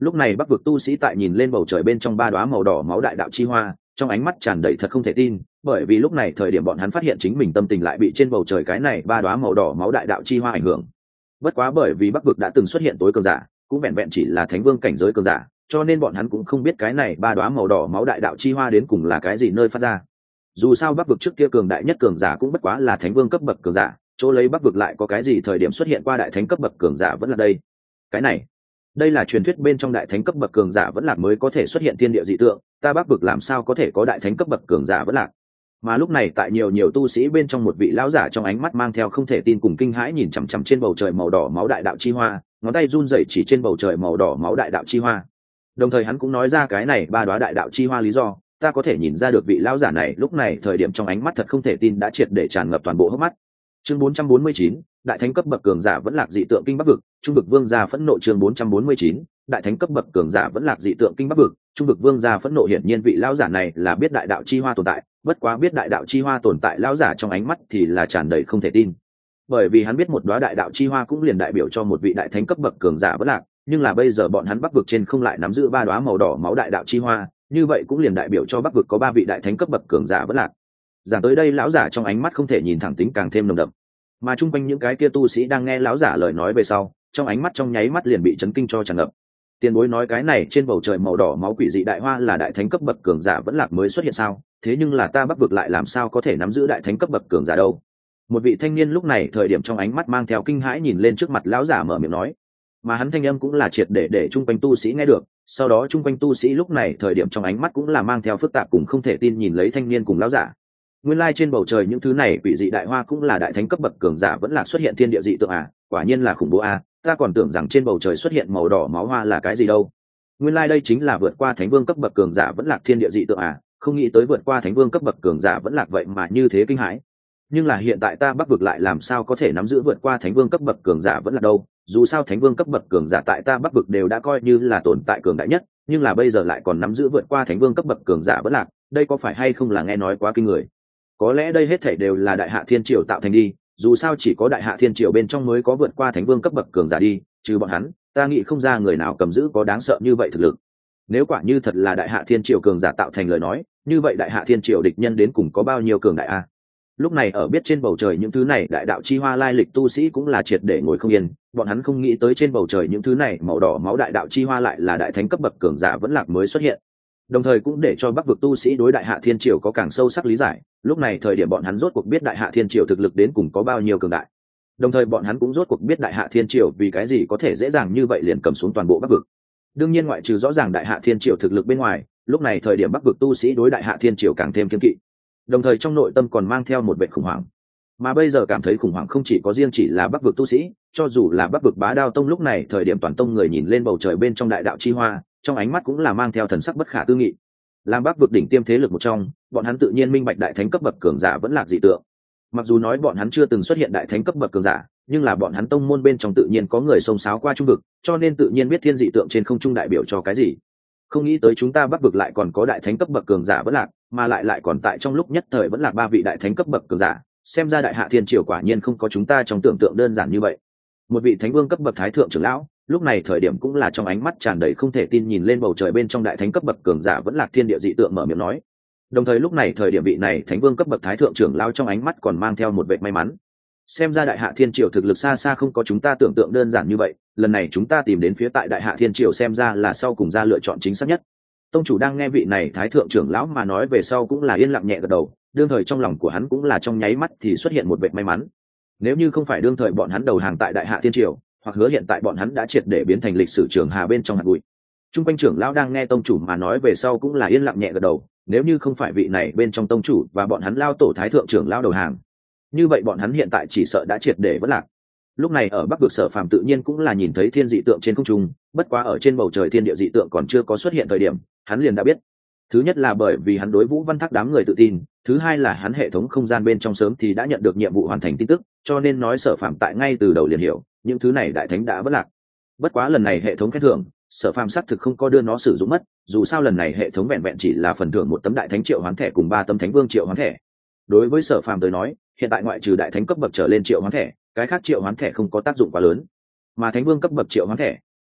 Lúc này bắc vực tu sĩ tại nhìn lên bầu trời bên trong ba đóa màu đỏ máu đại đạo chi hoa, trong ánh mắt tràn đầy thật không thể tin, bởi vì lúc này thời điểm bọn hắn phát hiện chính mình tâm tình lại bị trên bầu trời cái này ba đóa màu đỏ máu đại đạo chi hoa ảnh hưởng. Bất quá bởi vì bắc vực đã từng xuất hiện tối cường giả, cũng vẹn vẹn chỉ là thánh vương cảnh giới cường giả, cho nên bọn hắn cũng không biết cái này ba đóa màu đỏ máu đại đạo chi hoa đến cùng là cái gì nơi phát ra. Dù sao bắc vực trước kia cường đại nhất cường giả cũng bất quá là thánh vương cấp bậc cường giả, chỗ lấy bắc vực lại có cái gì thời điểm xuất hiện qua đại thánh cấp bậc cường giả vẫn là đây. Cái này, đây là truyền thuyết bên trong đại thánh cấp bậc cường giả vẫn lạc mới có thể xuất hiện thiên địa dị tượng, ta bắc vực làm sao có thể có đại thánh cấp bậc cường giả vẫn lạc. Mà lúc này tại nhiều tu sĩ bên trong một vị lão giả trong ánh mắt mang theo không thể tin cùng kinh hãi nhìn chằm chằm trên bầu trời màu đỏ máu đại đạo chi hoa, ngón tay run rẩy chỉ trên bầu trời màu đỏ máu đại đạo chi hoa. Đồng thời hắn cũng nói ra cái này ba đóa đại đạo chi hoa lý do, ta có thể nhìn ra được vị lão giả này lúc này thời điểm trong ánh mắt thật không thể tin đã triệt để tràn ngập toàn bộ hốc mắt. Chương 449, đại thánh cấp bậc cường giả vẫn lạc dị tượng kinh bắc vực, trung vực vương gia phẫn nộ. Chương 449, đại thánh cấp bậc cường giả vẫn lạc dị tượng kinh bắc vực, trung vực vương gia phẫn nộ. Hiển nhiên vị lão giả này là biết đại đạo chi hoa tồn tại, bất quá biết đại đạo chi hoa tồn tại lão giả trong ánh mắt thì là tràn đầy không thể tin, bởi vì hắn biết một đóa đại đạo chi hoa cũng liền đại biểu cho một vị đại thánh cấp bậc cường giả vẫn lạc, nhưng là bây giờ bọn hắn bắc vực trên không lại nắm giữ ba đóa màu đỏ máu đại đạo chi hoa, như vậy cũng liền đại biểu cho bắc vực có ba vị đại thánh cấp bậc cường giả vẫn lạc. Giảng tới đây lão giả trong ánh mắt không thể nhìn thẳng tính càng thêm nồng đậm, mà chung quanh những cái kia tu sĩ đang nghe lão giả lời nói về sau, trong ánh mắt trong nháy mắt liền bị chấn kinh cho tràn ngập. Tiền bối nói cái này trên bầu trời màu đỏ máu quỷ dị đại hoa là đại thánh cấp bậc cường giả vẫn lạc mới xuất hiện sao? Thế nhưng là ta bắc vực lại làm sao có thể nắm giữ đại thánh cấp bậc cường giả đâu? Một vị thanh niên lúc này thời điểm trong ánh mắt mang theo kinh hãi nhìn lên trước mặt lão giả mở miệng nói, mà hắn thanh âm cũng là triệt để chung quanh tu sĩ nghe được. Sau đó chung quanh tu sĩ lúc này thời điểm trong ánh mắt cũng là mang theo phức tạp cùng không thể tin nhìn lấy thanh niên cùng lão giả. Nguyên lai trên bầu trời những thứ này quỷ dị đại hoa cũng là đại thánh cấp bậc cường giả vẫn lạc xuất hiện thiên địa dị tượng à? Quả nhiên là khủng bố à? Ta còn tưởng rằng trên bầu trời xuất hiện màu đỏ máu hoa là cái gì đâu. Nguyên lai đây chính là vượt qua thánh vương cấp bậc cường giả vẫn lạc thiên địa dị tượng à? Không nghĩ tới vượt qua thánh vương cấp bậc cường giả vẫn lạc vậy mà như thế kinh hãi. Nhưng là hiện tại ta bắc vực lại làm sao có thể nắm giữ vượt qua thánh vương cấp bậc cường giả vẫn lạc đâu? Dù sao thánh vương cấp bậc cường giả tại ta bắc vực đều đã coi như là tồn tại cường đại nhất, nhưng là bây giờ lại còn nắm giữ vượt qua thánh vương cấp bậc cường giả vẫn lạc, đây có phải hay không là nghe nói quá kinh người? Có lẽ đây hết thảy đều là đại hạ thiên triều tạo thành đi, dù sao chỉ có đại hạ thiên triều bên trong mới có vượt qua thánh vương cấp bậc cường giả đi, trừ bọn hắn ta nghĩ không ra người nào cầm giữ có đáng sợ như vậy thực lực. Nếu quả như thật là đại hạ thiên triều cường giả tạo thành lời nói, như vậy đại hạ thiên triều địch nhân đến cùng có bao nhiêu cường đại a? Lúc này ở biết trên bầu trời những thứ này đại đạo chi hoa lai lịch tu sĩ cũng là triệt để ngồi không yên, bọn hắn không nghĩ tới trên bầu trời những thứ này màu đỏ máu đại đạo chi hoa lại là đại thánh cấp bậc cường giả vẫn lạc mới xuất hiện, đồng thời cũng để cho bắc vực tu sĩ đối đại hạ thiên triều có càng sâu sắc lý giải. Lúc này thời điểm bọn hắn rốt cuộc biết đại hạ thiên triều thực lực đến cùng có bao nhiêu cường đại, đồng thời bọn hắn cũng rốt cuộc biết đại hạ thiên triều vì cái gì có thể dễ dàng như vậy liền cầm xuống toàn bộ bắc vực. Đương nhiên ngoại trừ rõ ràng đại hạ thiên triều thực lực bên ngoài, lúc này thời điểm bắc vực tu sĩ đối đại hạ thiên triều càng thêm kiêng kỵ, đồng thời trong nội tâm còn mang theo một vẻ khủng hoảng. Mà bây giờ cảm thấy khủng hoảng không chỉ có riêng chỉ là bắc vực tu sĩ, cho dù là bắc vực bá đao tông lúc này thời điểm toàn tông người nhìn lên bầu trời bên trong đại đạo chi hoa, trong ánh mắt cũng là mang theo thần sắc bất khả tư nghị. Làm bắc vực đỉnh tiêm thế lực một trong, bọn hắn tự nhiên minh bạch đại thánh cấp bậc cường giả vẫn lạc dị tượng. Mặc dù nói bọn hắn chưa từng xuất hiện đại thánh cấp bậc cường giả, nhưng là bọn hắn tông môn bên trong tự nhiên có người xông xáo qua trung vực, cho nên tự nhiên biết thiên dị tượng trên không trung đại biểu cho cái gì. Không nghĩ tới chúng ta bắc vực lại còn có đại thánh cấp bậc cường giả vẫn lạc, mà lại còn tại trong lúc nhất thời vẫn là ba vị đại thánh cấp bậc cường giả, xem ra đại hạ thiên triều quả nhiên không có chúng ta trong tưởng tượng đơn giản như vậy. Một vị thánh vương cấp bậc thái thượng trưởng lão lúc này thời điểm cũng là trong ánh mắt tràn đầy không thể tin nhìn lên bầu trời bên trong đại thánh cấp bậc cường giả vẫn lạc thiên địa dị tượng mở miệng nói. Đồng thời lúc này thời điểm vị này thánh vương cấp bậc thái thượng trưởng lão trong ánh mắt còn mang theo một vẻ may mắn, xem ra đại hạ thiên triều thực lực xa xa không có chúng ta tưởng tượng đơn giản như vậy, lần này chúng ta tìm đến phía tại đại hạ thiên triều xem ra là sau cùng ra lựa chọn chính xác nhất. Tông chủ đang nghe vị này thái thượng trưởng lão mà nói về sau cũng là yên lặng nhẹ gật đầu, đương thời trong lòng của hắn cũng là trong nháy mắt thì xuất hiện một vẻ may mắn. Nếu như không phải đương thời bọn hắn đầu hàng tại đại hạ thiên triều, hoặc hứa hiện tại bọn hắn đã triệt để biến thành lịch sử trường hà bên trong hạt bụi. Trung quanh trưởng lão đang nghe tông chủ mà nói về sau cũng là yên lặng nhẹ gật đầu, nếu như không phải vị này bên trong tông chủ và bọn hắn lao tổ thái thượng trưởng lão đầu hàng, như vậy bọn hắn hiện tại chỉ sợ đã triệt để vỡ lạc. Lúc này ở bắc vực Sở Phàm tự nhiên cũng là nhìn thấy thiên dị tượng trên không trung, bất quá ở trên bầu trời thiên địa dị tượng còn chưa có xuất hiện thời điểm, hắn liền đã biết. Thứ nhất là bởi vì hắn đối Vũ Văn Thác đám người tự tin, thứ hai là hắn hệ thống không gian bên trong sớm thì đã nhận được nhiệm vụ hoàn thành tin tức, cho nên nói Sở Phàm tại ngay từ đầu liền hiểu, những thứ này đại thánh đã vỡ lạc. Bất quá lần này hệ thống khen thưởng, Sở Phàm xác thực không có đưa nó sử dụng mất, dù sao lần này hệ thống vẹn vẹn chỉ là phần thưởng một tấm đại thánh triệu hoán thẻ cùng 3 tấm thánh vương triệu hoán thẻ. Đối với Sở Phàm tới nói, hiện tại ngoại trừ đại thánh cấp bậc trở lên triệu hoán thẻ, cái khác triệu hoán thẻ không có tác dụng quá lớn, mà thánh vương cấp bậc triệu hoán thẻ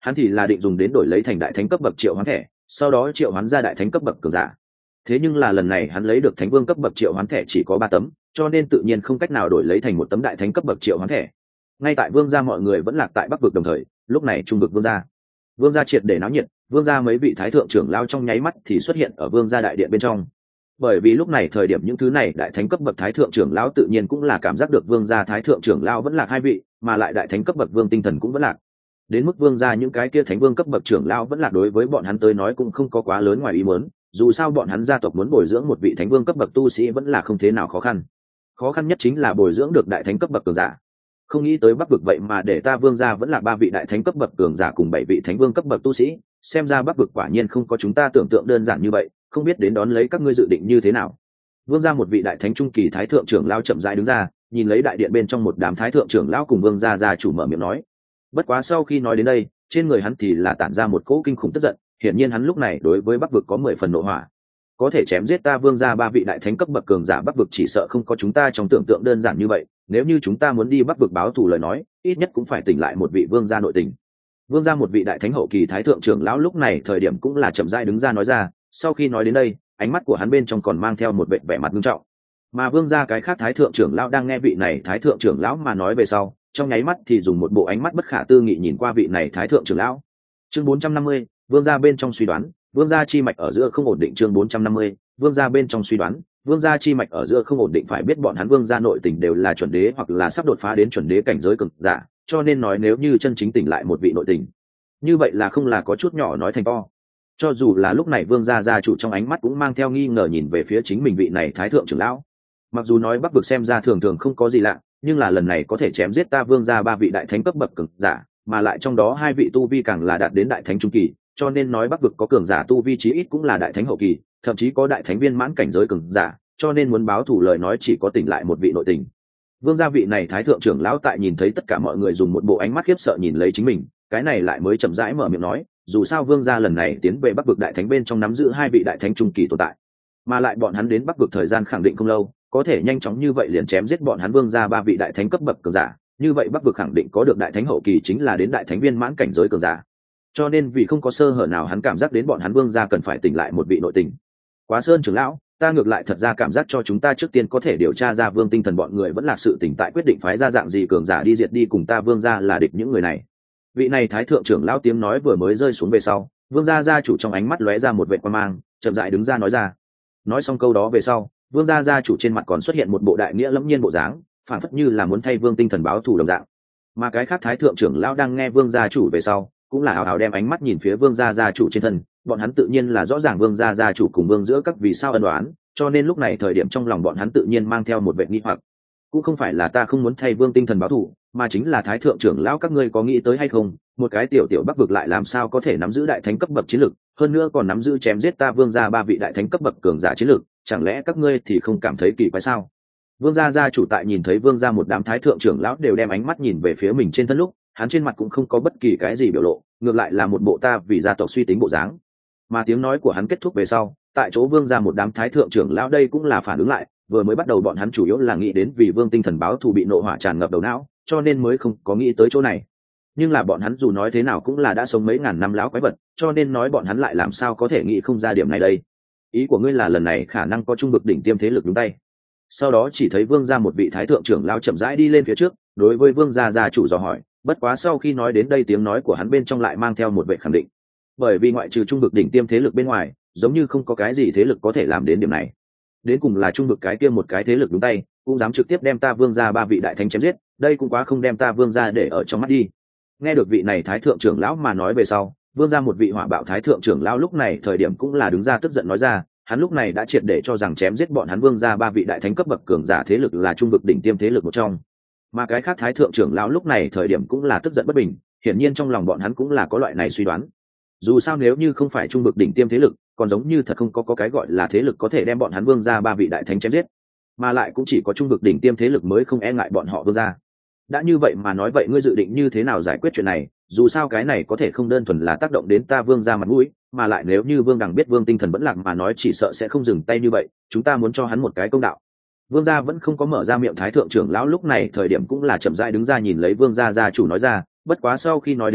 hắn thì là định dùng đến đổi lấy thành đại thánh cấp bậc triệu hoán thẻ, sau đó triệu hoán ra đại thánh cấp bậc cường giả. Thế nhưng là lần này hắn lấy được thánh vương cấp bậc triệu hoán thẻ chỉ có 3 tấm, cho nên tự nhiên không cách nào đổi lấy thành một tấm đại thánh cấp bậc triệu hoán thẻ. Ngay tại vương gia mọi người vẫn lạc tại bắc vực đồng thời, lúc này trung vực vương gia triệt để náo nhiệt, vương gia mấy vị thái thượng trưởng lao trong nháy mắt thì xuất hiện ở vương gia đại điện bên trong. Bởi vì lúc này thời điểm những thứ này đại thánh cấp bậc thái thượng trưởng lão tự nhiên cũng là cảm giác được vương gia thái thượng trưởng lão vẫn lạc 2 vị, mà lại đại thánh cấp bậc vương tinh thần cũng vẫn lạc. Đến mức vương gia những cái kia thánh vương cấp bậc trưởng lão vẫn lạc đối với bọn hắn tới nói cũng không có quá lớn ngoài ý muốn, dù sao bọn hắn gia tộc muốn bồi dưỡng một vị thánh vương cấp bậc tu sĩ vẫn là không thế nào khó khăn. Khó khăn nhất chính là bồi dưỡng được đại thánh cấp bậc cường giả. Không nghĩ tới bắc vực vậy mà để ta vương gia vẫn là 3 vị đại thánh cấp bậc cường giả cùng 7 vị thánh vương cấp bậc tu sĩ, xem ra bắc vực quả nhiên không có chúng ta tưởng tượng đơn giản như vậy, không biết đến đón lấy các ngươi dự định như thế nào. Vương gia một vị đại thánh trung kỳ thái thượng trưởng lão chậm rãi đứng ra, nhìn lấy đại điện bên trong một đám thái thượng trưởng lão cùng vương gia gia chủ mở miệng nói. Bất quá sau khi nói đến đây, trên người hắn thì là tản ra một cỗ kinh khủng tức giận, hiển nhiên hắn lúc này đối với bắc vực có 10 phần nộ hỏa. Có thể chém giết ta vương gia 3 vị đại thánh cấp bậc cường giả bắc vực chỉ sợ không có chúng ta trong tưởng tượng đơn giản như vậy, nếu như chúng ta muốn đi bắc vực báo thù lời nói, ít nhất cũng phải tỉnh lại một vị vương gia nội tình. Vương gia một vị đại thánh hậu kỳ thái thượng trưởng lão lúc này thời điểm cũng là chậm rãi đứng ra nói ra, sau khi nói đến đây, ánh mắt của hắn bên trong còn mang theo một vẻ mặt nghiêm trọng. Mà vương gia cái khác thái thượng trưởng lão đang nghe vị này thái thượng trưởng lão mà nói về sau, trong nháy mắt thì dùng một bộ ánh mắt bất khả tư nghị nhìn qua vị này thái thượng trưởng lão. Chương 450, vương gia bên trong suy đoán, vương gia chi mạch ở giữa không ổn định. Chương 450, vương gia bên trong suy đoán, vương gia chi mạch ở giữa không ổn định. Phải biết bọn hắn vương gia nội tình đều là chuẩn đế hoặc là sắp đột phá đến chuẩn đế cảnh giới cường giả, cho nên nói nếu như chân chính tỉnh lại một vị nội tình, như vậy là không là có chút nhỏ nói thành to. Cho dù là lúc này vương gia gia chủ trong ánh mắt cũng mang theo nghi ngờ nhìn về phía chính mình vị này thái thượng trưởng lão. Mặc dù nói bắc vực xem ra thường thường không có gì lạ, nhưng là lần này có thể chém giết ta vương gia 3 vị đại thánh cấp bậc cường giả, mà lại trong đó 2 vị tu vi càng là đạt đến đại thánh trung kỳ, cho nên nói bắc vực có cường giả tu vi chí ít cũng là đại thánh hậu kỳ, thậm chí có đại thánh viên mãn cảnh giới cường giả, cho nên muốn báo thù lời nói chỉ có tỉnh lại một vị nội tình. Vương gia vị này thái thượng trưởng lão tại nhìn thấy tất cả mọi người dùng một bộ ánh mắt khiếp sợ nhìn lấy chính mình, cái này lại mới chậm rãi mở miệng nói, dù sao vương gia lần này tiến về bắc vực đại thánh bên trong nắm giữ 2 vị đại thánh trung kỳ tồn tại, mà lại bọn hắn đến bắc vực thời gian khẳng định không lâu, có thể nhanh chóng như vậy liền chém giết bọn hắn vương gia 3 vị đại thánh cấp bậc cường giả, như vậy bắc vực khẳng định có được đại thánh hậu kỳ chính là đến đại thánh viên mãn cảnh giới cường giả, cho nên vì không có sơ hở nào hắn cảm giác đến bọn hắn vương gia cần phải tỉnh lại một vị nội tình. Quá Sơn trưởng lão, ta ngược lại thật ra cảm giác cho chúng ta trước tiên có thể điều tra ra vương tinh thần bọn người vẫn là sự tỉnh tại quyết định phái ra dạng gì cường giả đi diệt đi cùng ta vương gia là địch những người này. Vị này thái thượng trưởng lão tiếng nói vừa mới rơi xuống về sau, vương gia gia chủ trong ánh mắt lóe ra một vệt quan mang, chậm rãi đứng ra nói ra. Nói xong câu đó về sau, vương gia gia chủ trên mặt còn xuất hiện một bộ đại nghĩa lẫm nhiên bộ dáng, phản phất như là muốn thay vương tinh thần báo thù đồng dạng. Mà cái khác thái thượng trưởng lão đang nghe vương gia chủ về sau, cũng là hào hào đem ánh mắt nhìn phía vương gia gia chủ trên thân, bọn hắn tự nhiên là rõ ràng vương gia gia chủ cùng vương giữa các vì sao ân oán, cho nên lúc này thời điểm trong lòng bọn hắn tự nhiên mang theo một vẻ nghi hoặc. Cũng không phải là ta không muốn thay vương tinh thần báo thù, mà chính là thái thượng trưởng lão các ngươi có nghĩ tới hay không, một cái tiểu tiểu bắc vực lại làm sao có thể nắm giữ đại thánh cấp bậc chiến lực, hơn nữa còn nắm giữ chém giết ta vương gia 3 vị đại thánh cấp bậc cường giả chiến lực, chẳng lẽ các ngươi thì không cảm thấy kỳ quái sao? Vương gia gia chủ tại nhìn thấy vương gia một đám thái thượng trưởng lão đều đem ánh mắt nhìn về phía mình trên thân lúc, hắn trên mặt cũng không có bất kỳ cái gì biểu lộ, ngược lại là một bộ ta vì gia tộc suy tính bộ dáng. Mà tiếng nói của hắn kết thúc về sau, tại chỗ vương gia một đám thái thượng trưởng lão đây cũng là phản ứng lại, vừa mới bắt đầu bọn hắn chủ yếu là nghĩ đến vì vương tinh thần báo thù bị nộ hỏa tràn ngập đầu não, cho nên mới không có nghĩ tới chỗ này. Nhưng là bọn hắn dù nói thế nào cũng là đã sống mấy ngàn năm lão quái vật, cho nên nói bọn hắn lại làm sao có thể nghĩ không ra điểm này đây. Ý của ngươi là lần này khả năng có trung vực đỉnh tiêm thế lực đúng tay. Sau đó chỉ thấy vương gia một vị thái thượng trưởng lão chậm rãi đi lên phía trước, đối với vương gia gia chủ dò hỏi, bất quá sau khi nói đến đây tiếng nói của hắn bên trong lại mang theo một vẻ khẳng định. Bởi vì ngoại trừ trung vực đỉnh tiêm thế lực bên ngoài, giống như không có cái gì thế lực có thể làm đến điểm này. Đến cùng là trung vực cái kia một cái thế lực đúng tay, cũng dám trực tiếp đem ta vương gia 3 vị đại thánh chém giết, đây cũng quá không đem ta vương gia để ở trong mắt đi. Nghe được vị này thái thượng trưởng lão mà nói về sau, vương gia một vị hỏa bạo thái thượng trưởng lão lúc này thời điểm cũng là đứng ra tức giận nói ra, hắn lúc này đã triệt để cho rằng chém giết bọn hắn vương gia 3 vị đại thánh cấp bậc cường giả thế lực là trung vực đỉnh tiêm thế lực một trong. Mà cái khác thái thượng trưởng lão lúc này thời điểm cũng là tức giận bất bình, hiển nhiên trong lòng bọn hắn cũng là có loại này suy đoán. Dù sao nếu như không phải trung vực đỉnh tiêm thế lực, còn giống như thật không có cái gọi là thế lực có thể đem bọn hắn vương gia 3 vị đại thánh chém giết, mà lại cũng chỉ có trung vực đỉnh tiêm thế lực mới không e ngại bọn họ vương gia. Đã như vậy mà nói vậy ngươi dự định như thế nào giải quyết chuyện này, dù sao cái này có thể không đơn thuần là tác động đến ta vương gia mặt mũi, mà lại nếu như vương đằng biết vương tinh thần vẫn lạc mà nói chỉ sợ sẽ không dừng tay như vậy, chúng ta muốn cho hắn một cái công đạo. Vương gia vẫn không có mở ra miệng thái thượng trưởng lão lúc này thời điểm cũng là chậm rãi đứng ra nhìn lấy vương gia gia chủ nói ra, bất quá sau khi nói đến đây,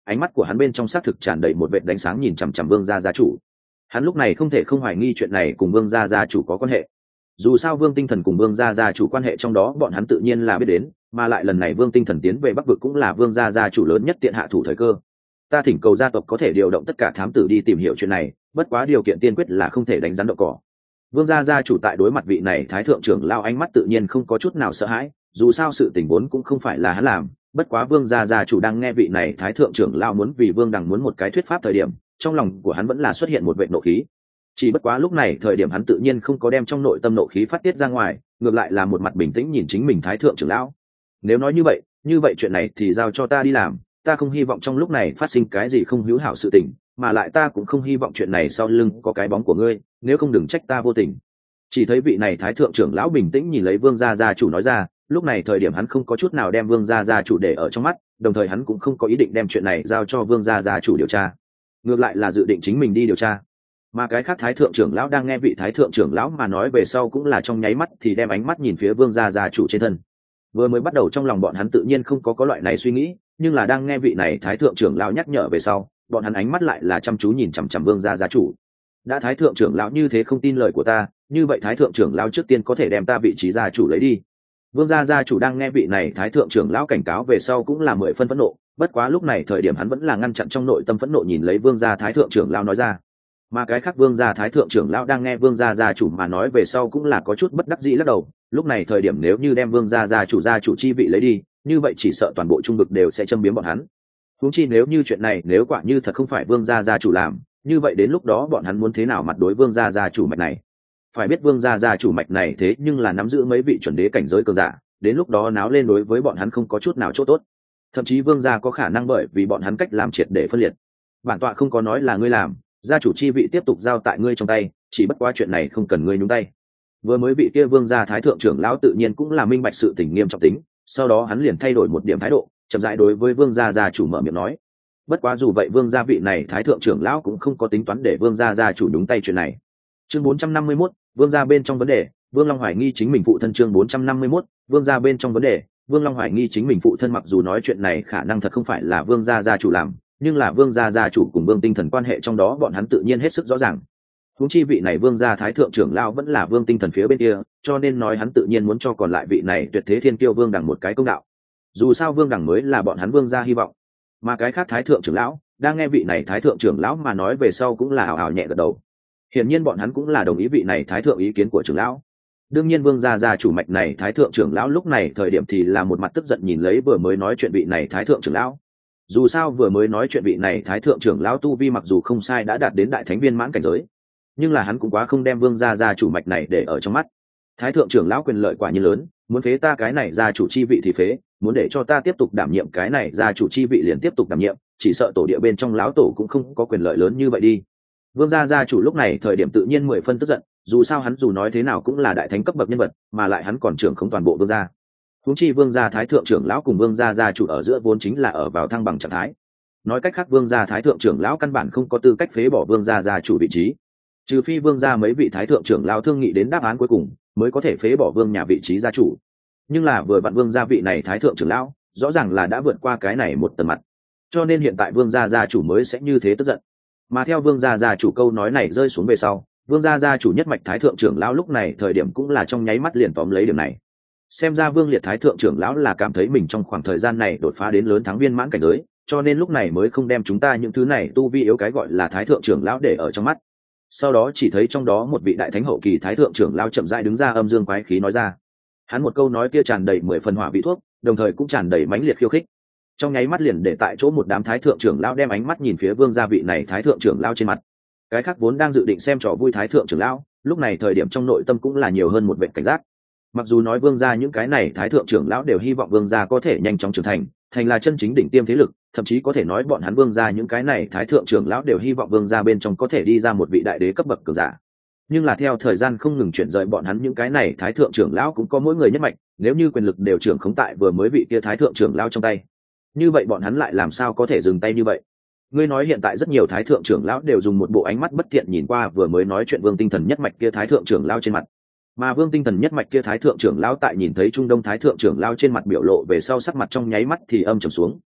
ánh mắt của hắn bên trong xác thực tràn đầy một vệt đánh sáng nhìn chằm chằm vương gia gia chủ. Hắn lúc này không thể không hoài nghi chuyện này cùng vương gia gia chủ có quan hệ. Dù sao Vương Tinh Thần cùng Vương gia gia chủ quan hệ trong đó bọn hắn tự nhiên là biết đến, mà lại lần này Vương Tinh Thần tiến về Bắc vực cũng là Vương gia gia chủ lớn nhất tiện hạ thủ thời cơ. Ta thỉnh cầu gia tộc có thể điều động tất cả thám tử đi tìm hiểu chuyện này, bất quá điều kiện tiên quyết là không thể đánh rắn đậu cỏ. Vương gia gia chủ tại đối mặt vị này thái thượng trưởng lao ánh mắt tự nhiên không có chút nào sợ hãi, dù sao sự tình vốn cũng không phải là hắn làm, bất quá Vương gia gia chủ đang nghe vị này thái thượng trưởng lao muốn vì Vương Đằng muốn một cái thuyết pháp thời điểm, trong lòng của hắn vẫn là xuất hiện một vệt nộ khí. Chỉ bất quá lúc này thời điểm hắn tự nhiên không có đem trong nội tâm nộ khí phát tiết ra ngoài, ngược lại là một mặt bình tĩnh nhìn chính mình thái thượng trưởng lão. Nếu nói như vậy chuyện này thì giao cho ta đi làm, ta không hy vọng trong lúc này phát sinh cái gì không hữu hảo sự tình, mà lại ta cũng không hy vọng chuyện này sau lưng có cái bóng của ngươi, nếu không đừng trách ta vô tình. Chỉ thấy vị này thái thượng trưởng lão bình tĩnh nhìn lấy Vương gia gia chủ nói ra, lúc này thời điểm hắn không có chút nào đem Vương gia gia chủ để ở trong mắt, đồng thời hắn cũng không có ý định đem chuyện này giao cho Vương gia gia chủ điều tra, ngược lại là dự định chính mình đi điều tra. Mà cái khác thái thượng trưởng lão đang nghe vị thái thượng trưởng lão mà nói về sau cũng là trong nháy mắt thì đem ánh mắt nhìn phía Vương gia gia chủ trên thân. Vừa mới bắt đầu trong lòng bọn hắn tự nhiên không có loại này suy nghĩ, nhưng là đang nghe vị này thái thượng trưởng lão nhắc nhở về sau, bọn hắn ánh mắt lại là chăm chú nhìn chằm chằm Vương gia gia chủ. Đã thái thượng trưởng lão như thế không tin lời của ta, như vậy thái thượng trưởng lão trước tiên có thể đem ta vị trí gia chủ lấy đi. Vương gia gia chủ đang nghe vị này thái thượng trưởng lão cảnh cáo về sau cũng là 10 phân phẫn nộ, bất quá lúc này thời điểm hắn vẫn là ngăn chặn trong nội tâm phẫn nộ nhìn lấy Vương gia thái thượng trưởng lão nói ra. Mà cái khác Vương gia thái thượng trưởng lão đang nghe Vương gia gia chủ mà nói về sau cũng là có chút bất đắc dĩ lắc đầu, lúc này thời điểm nếu như đem Vương gia gia chủ chi vị lấy đi, như vậy chỉ sợ toàn bộ trung vực đều sẽ châm biếm bọn hắn. Huống chi nếu như chuyện này nếu quả như thật không phải Vương gia gia chủ làm, như vậy đến lúc đó bọn hắn muốn thế nào mặt đối Vương gia gia chủ mạch này? Phải biết Vương gia gia chủ mạch này thế nhưng là nắm giữ mấy vị chuẩn đế cảnh giới cường giả, đến lúc đó náo lên đối với bọn hắn không có chút nào chỗ tốt. Thậm chí Vương gia có khả năng bởi vì bọn hắn cách làm triệt để phân liệt. Bản tọa không có nói là ngươi làm, gia chủ chi vị tiếp tục giao tại ngươi trong tay, chỉ bất quá chuyện này không cần ngươi nhúng tay. Vừa mới vị kia Vương gia thái thượng trưởng lão tự nhiên cũng là minh bạch sự tình nghiêm trọng tính, sau đó hắn liền thay đổi một điểm thái độ, chậm rãi đối với Vương gia gia chủ mở miệng nói. Bất quá dù vậy Vương gia vị này thái thượng trưởng lão cũng không có tính toán để Vương gia gia chủ nhúng tay chuyện này. Chương 451, Vương gia bên trong vấn đề, Vương Long hoài nghi chính mình phụ thân. Chương 451, Vương gia bên trong vấn đề, Vương Long hoài nghi chính mình phụ thân. Mặc dù nói chuyện này khả năng thật không phải là Vương gia gia chủ làm, nhưng là Vương gia gia chủ cùng Vương Tinh Thần quan hệ trong đó bọn hắn tự nhiên hết sức rõ ràng. Huống chi vị này Vương gia thái thượng trưởng lão vẫn là Vương Tinh Thần phía bên kia, cho nên nói hắn tự nhiên muốn cho còn lại vị này tuyệt thế thiên kiêu Vương Đằng một cái công đạo. Dù sao Vương Đằng mới là bọn hắn Vương gia hy vọng. Mà cái khác thái thượng trưởng lão đang nghe vị này thái thượng trưởng lão mà nói về sau cũng là ảo ảo nhẹ gật đầu. Hiển nhiên bọn hắn cũng là đồng ý vị này thái thượng ý kiến của trưởng lão. Đương nhiên Vương gia gia chủ mạch này thái thượng trưởng lão lúc này thời điểm thì là một mặt tức giận nhìn lấy vừa mới nói chuyện vị này thái thượng trưởng lão. Dù sao vừa mới nói chuyện vị này thái thượng trưởng lão tu vi mặc dù không sai đã đạt đến đại thánh viên mãn cảnh giới, nhưng là hắn cũng quá không đem Vương gia gia chủ mạch này để ở trong mắt. Thái thượng trưởng lão quyền lợi quả nhiên lớn, muốn phế ta cái này gia chủ chi vị thì phế, muốn để cho ta tiếp tục đảm nhiệm cái này gia chủ chi vị liền tiếp tục đảm nhiệm, chỉ sợ tổ địa bên trong lão tổ cũng không có quyền lợi lớn như vậy đi. Vương gia gia chủ lúc này thời điểm tự nhiên 10 phân tức giận, dù sao hắn dù nói thế nào cũng là đại thánh cấp bậc nhân vật, mà lại hắn còn trưởng không toàn bộ Vương gia. Huống chi Vương gia thái thượng trưởng lão cùng Vương gia gia chủ ở giữa vốn chính là ở vào thăng bằng trạng thái. Nói cách khác Vương gia thái thượng trưởng lão căn bản không có tư cách phế bỏ Vương gia gia chủ vị trí. Trừ phi Vương gia mấy vị thái thượng trưởng lão thương nghị đến đáp án cuối cùng, mới có thể phế bỏ Vương nhà vị trí gia chủ. Nhưng là vừa vặn Vương gia vị này thái thượng trưởng lão, rõ ràng là đã vượt qua cái này một tầng mặt. Cho nên hiện tại Vương gia gia chủ mới sẽ như thế tức giận. Mà theo Vương gia gia chủ câu nói này rơi xuống về sau, Vương gia gia chủ nhất mạch thái thượng trưởng lão lúc này thời điểm cũng là trong nháy mắt liền tóm lấy điểm này. Xem ra Vương Liệt thái thượng trưởng lão là cảm thấy mình trong khoảng thời gian này đột phá đến lớn thắng viên mãn cảnh giới, cho nên lúc này mới không đem chúng ta những thứ này tu vi yếu cái gọi là thái thượng trưởng lão để ở trong mắt. Sau đó chỉ thấy trong đó một vị đại thánh hậu kỳ thái thượng trưởng lão chậm rãi đứng ra âm dương quái khí nói ra. Hắn một câu nói kia tràn đầy 10 phần hỏa vị thuốc, đồng thời cũng tràn đầy mãnh liệt khiêu khích. Trong nháy mắt liền để tại chỗ một đám thái thượng trưởng lão đem ánh mắt nhìn phía Vương gia vị này thái thượng trưởng lão trên mặt. Cái khác vốn đang dự định xem trò vui thái thượng trưởng lão, lúc này thời điểm trong nội tâm cũng là nhiều hơn một vẻ cảnh giác. Mặc dù nói Vương gia những cái này thái thượng trưởng lão đều hy vọng Vương gia có thể nhanh chóng trưởng thành là chân chính đỉnh tiêm thế lực, thậm chí có thể nói bọn hắn Vương gia những cái này thái thượng trưởng lão đều hy vọng Vương gia bên trong có thể đi ra một vị đại đế cấp bậc cường giả. Nhưng là theo thời gian không ngừng chuyển rời bọn hắn những cái này thái thượng trưởng lão cũng có mỗi người nhất mạch, nếu như quyền lực đều trưởng khống tại vừa mới vị kia thái thượng trưởng lão trong tay, như vậy bọn hắn lại làm sao có thể dừng tay như vậy? Ngươi nói hiện tại rất nhiều thái thượng trưởng lão đều dùng một bộ ánh mắt bất thiện nhìn qua vừa mới nói chuyện Vương Tinh Thần nhất mạch kia thái thượng trưởng lão trên mặt. Mà Vương Tinh Thần nhất mạch kia thái thượng trưởng lão tại nhìn thấy Trung Đông thái thượng trưởng lão trên mặt biểu lộ về sau sắc mặt trong nháy mắt thì âm trầm xuống.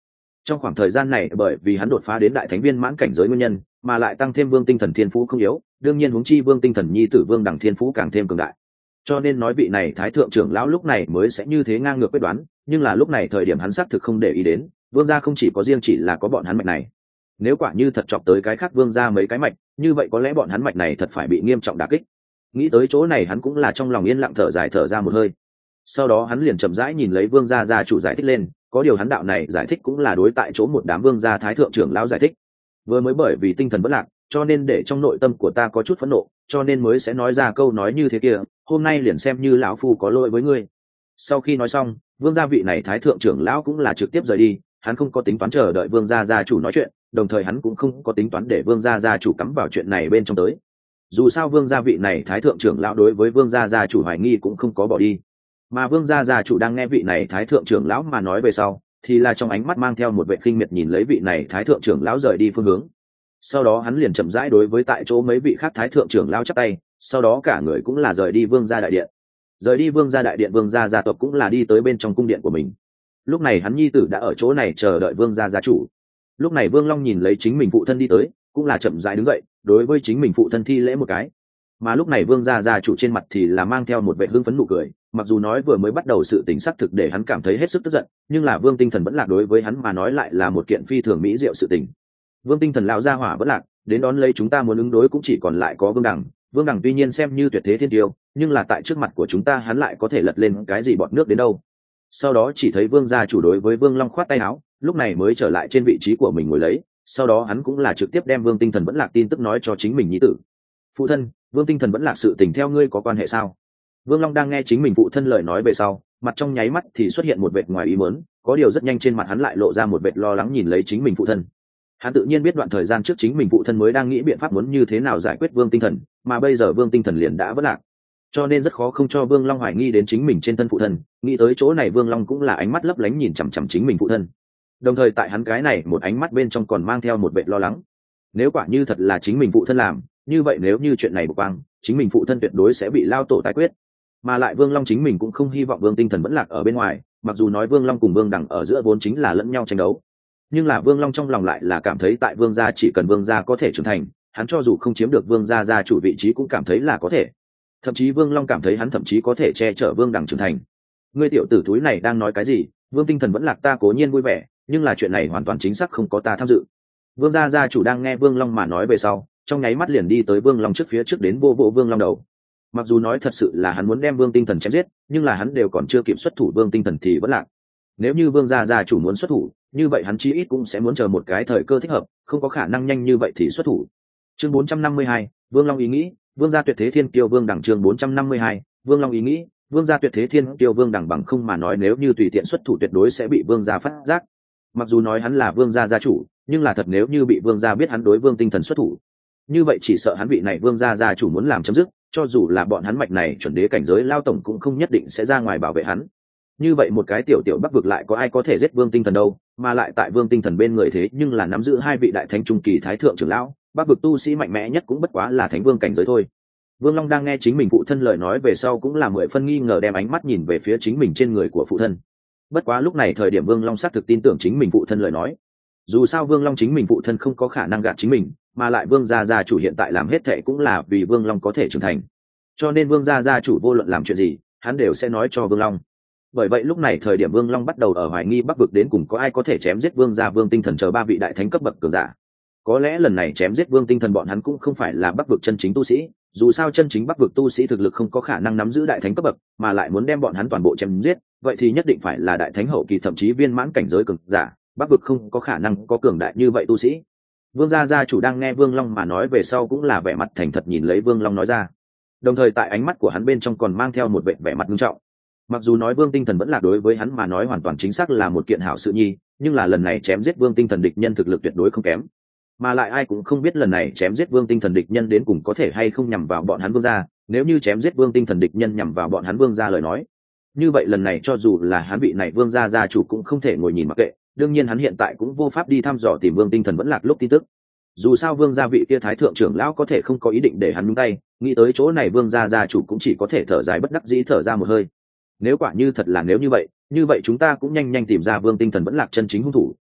Trong khoảng thời gian này bởi vì hắn đột phá đến đại thánh viên mãn cảnh giới nguyên nhân, mà lại tăng thêm vương tinh thần thiên phú không yếu, đương nhiên huống chi vương tinh thần nhi tử vương đẳng thiên phú càng thêm cường đại, cho nên nói vị này thái thượng trưởng lão lúc này mới sẽ như thế ngang ngược quyết đoán. Nhưng là lúc này thời điểm hắn xác thực không để ý đến vương gia không chỉ có riêng chỉ là có bọn hắn mạch này, nếu quả như thật chọc tới cái khác vương gia mấy cái mạch, như vậy có lẽ bọn hắn mạch này thật phải bị nghiêm trọng đả kích. Nghĩ tới chỗ này hắn cũng là trong lòng yên lặng thở dài thở ra một hơi. Sau đó hắn liền chậm rãi nhìn lấy vương gia gia chủ giải thích lên, có điều hắn đạo này giải thích cũng là đối tại chỗ một đám vương gia thái thượng trưởng lão giải thích. Vừa mới bởi vì tinh thần bất lạc, cho nên để trong nội tâm của ta có chút phẫn nộ, cho nên mới sẽ nói ra câu nói như thế kia, hôm nay liền xem như lão phu có lỗi với ngươi. Sau khi nói xong, vương gia vị này thái thượng trưởng lão cũng là trực tiếp rời đi, hắn không có tính toán chờ đợi vương gia gia chủ nói chuyện, đồng thời hắn cũng không có tính toán để vương gia gia chủ cắm vào chuyện này bên trong tới. Dù sao vương gia vị này thái thượng trưởng lão đối với vương gia gia chủ hoài nghi cũng không có bỏ đi, mà vương gia gia chủ đang nghe vị này thái thượng trưởng lão mà nói về sau, thì là trong ánh mắt mang theo một vẻ khinh miệt nhìn lấy vị này thái thượng trưởng lão rời đi phương hướng. Sau đó hắn liền chậm rãi đối với tại chỗ mấy vị khác thái thượng trưởng lão chắp tay, sau đó cả người cũng là rời đi vương gia đại điện. Rời đi vương gia đại điện, vương gia gia tộc cũng là đi tới bên trong cung điện của mình. Lúc này hắn nhi tử đã ở chỗ này chờ đợi vương gia gia chủ. Lúc này Vương Long nhìn lấy chính mình phụ thân đi tới, cũng là chậm rãi đứng dậy, đối với chính mình phụ thân thi lễ một cái. Mà lúc này vương gia gia chủ trên mặt thì là mang theo một vẻ hưng phấn nụ cười, mặc dù nói vừa mới bắt đầu sự tình xác thực để hắn cảm thấy hết sức tức giận, nhưng là vương tinh thần vẫn lạc đối với hắn mà nói lại là một kiện phi thường mỹ diệu sự tình. Vương tinh thần lão gia hỏa vẫn lạc, đến đón lấy chúng ta muốn ứng đối cũng chỉ còn lại có vương đẳng. Vương đẳng tuy nhiên xem như tuyệt thế thiên tiêu, nhưng là tại trước mặt của chúng ta hắn lại có thể lật lên cái gì bọt nước đến đâu. Sau đó chỉ thấy vương gia chủ đối với vương Long khoát tay áo, lúc này mới trở lại trên vị trí của mình ngồi lấy. Sau đó hắn cũng là trực tiếp đem vương tinh thần vẫn lạc tin tức nói cho chính mình nhi tử. Phụ thân, vương tinh thần vẫn lạc sự tình theo ngươi có quan hệ sao? Vương Long đang nghe chính mình phụ thân lời nói về sau, mặt trong nháy mắt thì xuất hiện một vệt ngoài ý muốn, có điều rất nhanh trên mặt hắn lại lộ ra một vệt lo lắng nhìn lấy chính mình phụ thân. Hắn tự nhiên biết đoạn thời gian trước chính mình phụ thân mới đang nghĩ biện pháp muốn như thế nào giải quyết vương tinh thần, mà bây giờ vương tinh thần liền đã vất lạc, cho nên rất khó không cho Vương Long hoài nghi đến chính mình trên thân phụ thân. Nghĩ tới chỗ này Vương Long cũng là ánh mắt lấp lánh nhìn chằm chằm chính mình phụ thân, đồng thời tại hắn cái này một ánh mắt bên trong còn mang theo một vẻ lo lắng. Nếu quả như thật là chính mình phụ thân làm, như vậy nếu như chuyện này bộc quang, chính mình phụ thân tuyệt đối sẽ bị lao tổ tái quyết. Mà lại Vương Long chính mình cũng không hy vọng vương tinh thần vẫn lạc ở bên ngoài, mặc dù nói Vương Long cùng Vương Đẳng ở giữa vốn chính là lẫn nhau tranh đấu, nhưng là Vương Long trong lòng lại là cảm thấy tại Vương gia chỉ cần Vương gia có thể trưởng thành, hắn cho dù không chiếm được Vương gia gia chủ vị trí cũng cảm thấy là có thể. Thậm chí Vương Long cảm thấy hắn thậm chí có thể che chở Vương Đẳng trưởng thành. Ngươi tiểu tử thúi này đang nói cái gì? Vương tinh thần vẫn lạc ta cố nhiên vui vẻ, nhưng là chuyện này hoàn toàn chính xác không có ta tham dự. Vương gia gia chủ đang nghe Vương Long mà nói về sau, trong nháy mắt liền đi tới Vương Long trước phía trước đến vô vô Vương Long đầu. Mặc dù nói thật sự là hắn muốn đem Vương tinh thần chém giết, nhưng là hắn đều còn chưa kịp xuất thủ Vương tinh thần thì vẫn lạc. Nếu như Vương gia gia chủ muốn xuất thủ, như vậy hắn chí ít cũng sẽ muốn chờ một cái thời cơ thích hợp, không có khả năng nhanh như vậy thì xuất thủ. Chương 452, Vương Long ý nghĩ, Vương gia tuyệt thế thiên kiêu Vương Đẳng. Chương 452, Vương Long ý nghĩ, Vương gia tuyệt thế thiên kiêu Vương Đẳng bằng không mà nói nếu như tùy tiện xuất thủ tuyệt đối sẽ bị Vương gia phát giác. Mặc dù nói hắn là Vương gia gia chủ, nhưng là thật nếu như bị Vương gia biết hắn đối Vương tinh thần xuất thủ, như vậy chỉ sợ hắn vị này Vương gia gia chủ muốn làm chấm dứt, cho dù là bọn hắn mạch này chuẩn đế cảnh giới lao tổng cũng không nhất định sẽ ra ngoài bảo vệ hắn. Như vậy một cái tiểu tiểu Bắc vực lại có ai có thể giết Vương tinh thần đâu, mà lại tại Vương tinh thần bên người thế nhưng là nắm giữ hai vị đại thánh trung kỳ thái thượng trưởng lão, Bắc vực tu sĩ mạnh mẽ nhất cũng bất quá là thánh vương cảnh giới thôi. Vương Long đang nghe chính mình phụ thân lời nói về sau cũng là mười phân nghi ngờ đem ánh mắt nhìn về phía chính mình trên người của phụ thân. Bất quá lúc này thời điểm Vương Long xác thực tin tưởng chính mình phụ thân lời nói. Dù sao Vương Long chính mình phụ thân không có khả năng gạt chính mình, mà lại Vương gia gia chủ hiện tại làm hết thệ cũng là vì Vương Long có thể trưởng thành. Cho nên Vương gia gia chủ vô luận làm chuyện gì, hắn đều sẽ nói cho Vương Long. Bởi vậy lúc này thời điểm Vương Long bắt đầu ở hoài nghi Bắc vực đến cùng có ai có thể chém giết Vương gia Vương tinh thần chờ ba vị đại thánh cấp bậc cường giả. Có lẽ lần này chém giết Vương tinh thần bọn hắn cũng không phải là Bắc vực chân chính tu sĩ, dù sao chân chính Bắc vực tu sĩ thực lực không có khả năng nắm giữ đại thánh cấp bậc, mà lại muốn đem bọn hắn toàn bộ chém giết, vậy thì nhất định phải là đại thánh hậu kỳ thậm chí viên mãn cảnh giới cường giả, Bắc vực không có khả năng có cường đại như vậy tu sĩ. Vương gia gia chủ đang nghe Vương Long mà nói về sau cũng là vẻ mặt thành thật nhìn lấy Vương Long nói ra. Đồng thời tại ánh mắt của hắn bên trong còn mang theo một vẻ mặt nghiêm trọng. Mặc dù nói Vương tinh thần vẫn là đối với hắn mà nói hoàn toàn chính xác là một kiện hảo sự nhi, nhưng là lần này chém giết Vương tinh thần địch nhân thực lực tuyệt đối không kém. Mà lại ai cũng không biết lần này chém giết Vương tinh thần địch nhân đến cùng có thể hay không nhằm vào bọn hắn Vương gia, nếu như chém giết Vương tinh thần địch nhân nhằm vào bọn hắn Vương gia lời nói, như vậy lần này cho dù là hắn vị này Vương gia gia chủ cũng không thể ngồi nhìn mặc kệ, đương nhiên hắn hiện tại cũng vô pháp đi thăm dò tìm Vương tinh thần vẫn lạc lúc tin tức. Dù sao Vương gia vị kia thái thượng trưởng lão có thể không có ý định để hắn nhúng tay, nghĩ tới chỗ này Vương gia gia chủ cũng chỉ có thể thở dài bất đắc dĩ thở ra một hơi. Nếu quả như thật là nếu như vậy chúng ta cũng nhanh nhanh tìm ra Vương tinh thần vẫn lạc chân chính hung thủ,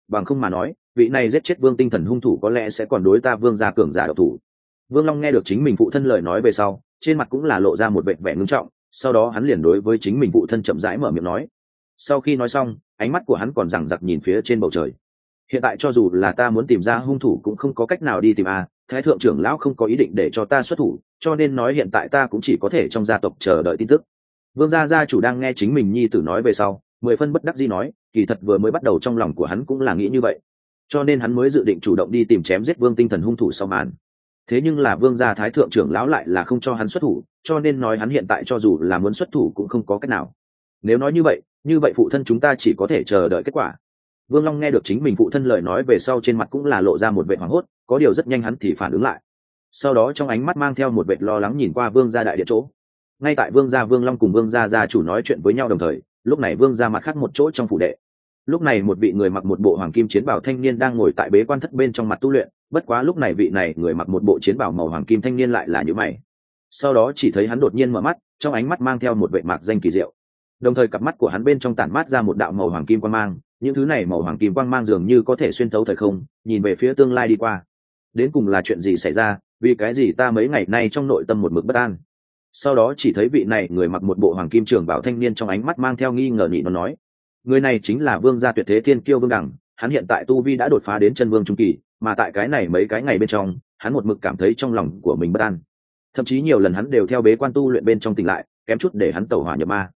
bằng không mà nói vị này giết chết vương tinh thần hung thủ có lẽ sẽ còn đối ta vương gia cường giả độc thủ. Vương Long nghe được chính mình phụ thân lời nói về sau, trên mặt cũng là lộ ra một vẻ vẻ ngưng trọng, sau đó hắn liền đối với chính mình phụ thân chậm rãi mở miệng nói. Sau khi nói xong, ánh mắt của hắn còn giằng giặc nhìn phía trên bầu trời. Hiện tại cho dù là ta muốn tìm ra hung thủ cũng không có cách nào đi tìm Thái thượng trưởng lão không có ý định để cho ta xuất thủ, cho nên nói hiện tại ta cũng chỉ có thể trong gia tộc chờ đợi tin tức. Vương gia gia chủ đang nghe chính mình nhi tử nói về sau, 10 phân bất đắc dĩ nói, kỳ thật vừa mới bắt đầu trong lòng của hắn cũng là nghĩ như vậy, cho nên hắn mới dự định chủ động đi tìm chém giết Vương Tinh Thần hung thủ sau màn. Thế nhưng là Vương gia Thái thượng trưởng lão lại là không cho hắn xuất thủ, cho nên nói hắn hiện tại cho dù là muốn xuất thủ cũng không có cách nào. Nếu nói như vậy phụ thân chúng ta chỉ có thể chờ đợi kết quả. Vương Long nghe được chính mình phụ thân lời nói về sau trên mặt cũng là lộ ra một vẻ hoảng hốt, có điều rất nhanh hắn thì phản ứng lại. Sau đó trong ánh mắt mang theo một vẻ lo lắng nhìn qua Vương gia đại điện chỗ. Ngay tại Vương gia Vương Long cùng Vương gia gia chủ nói chuyện với nhau đồng thời, lúc này Vương gia mặt khác một chỗ trong phủ đệ. Lúc này một vị người mặc một bộ hoàng kim chiến bào thanh niên đang ngồi tại bế quan thất bên trong mặt tu luyện, bất quá lúc này vị này người mặc một bộ chiến bào màu hoàng kim thanh niên lại là như mày. Sau đó chỉ thấy hắn đột nhiên mở mắt, trong ánh mắt mang theo một vẻ mạc danh kỳ diệu. Đồng thời cặp mắt của hắn bên trong tản mát ra một đạo màu hoàng kim quang mang, những thứ này màu hoàng kim quang mang dường như có thể xuyên thấu thời không, nhìn về phía tương lai đi qua. Đến cùng là chuyện gì xảy ra, vì cái gì ta mấy ngày nay trong nội tâm một mực bất an. Sau đó chỉ thấy vị này người mặc một bộ hoàng kim trường bảo thanh niên trong ánh mắt mang theo nghi ngờ nhị nó nói, người này chính là Vương gia tuyệt thế thiên kiêu Vương Đẳng, hắn hiện tại tu vi đã đột phá đến chân vương trung kỳ, mà tại cái này mấy cái ngày bên trong, hắn một mực cảm thấy trong lòng của mình bất an. Thậm chí nhiều lần hắn đều theo bế quan tu luyện bên trong tỉnh lại, kém chút để hắn tẩu hỏa nhập ma.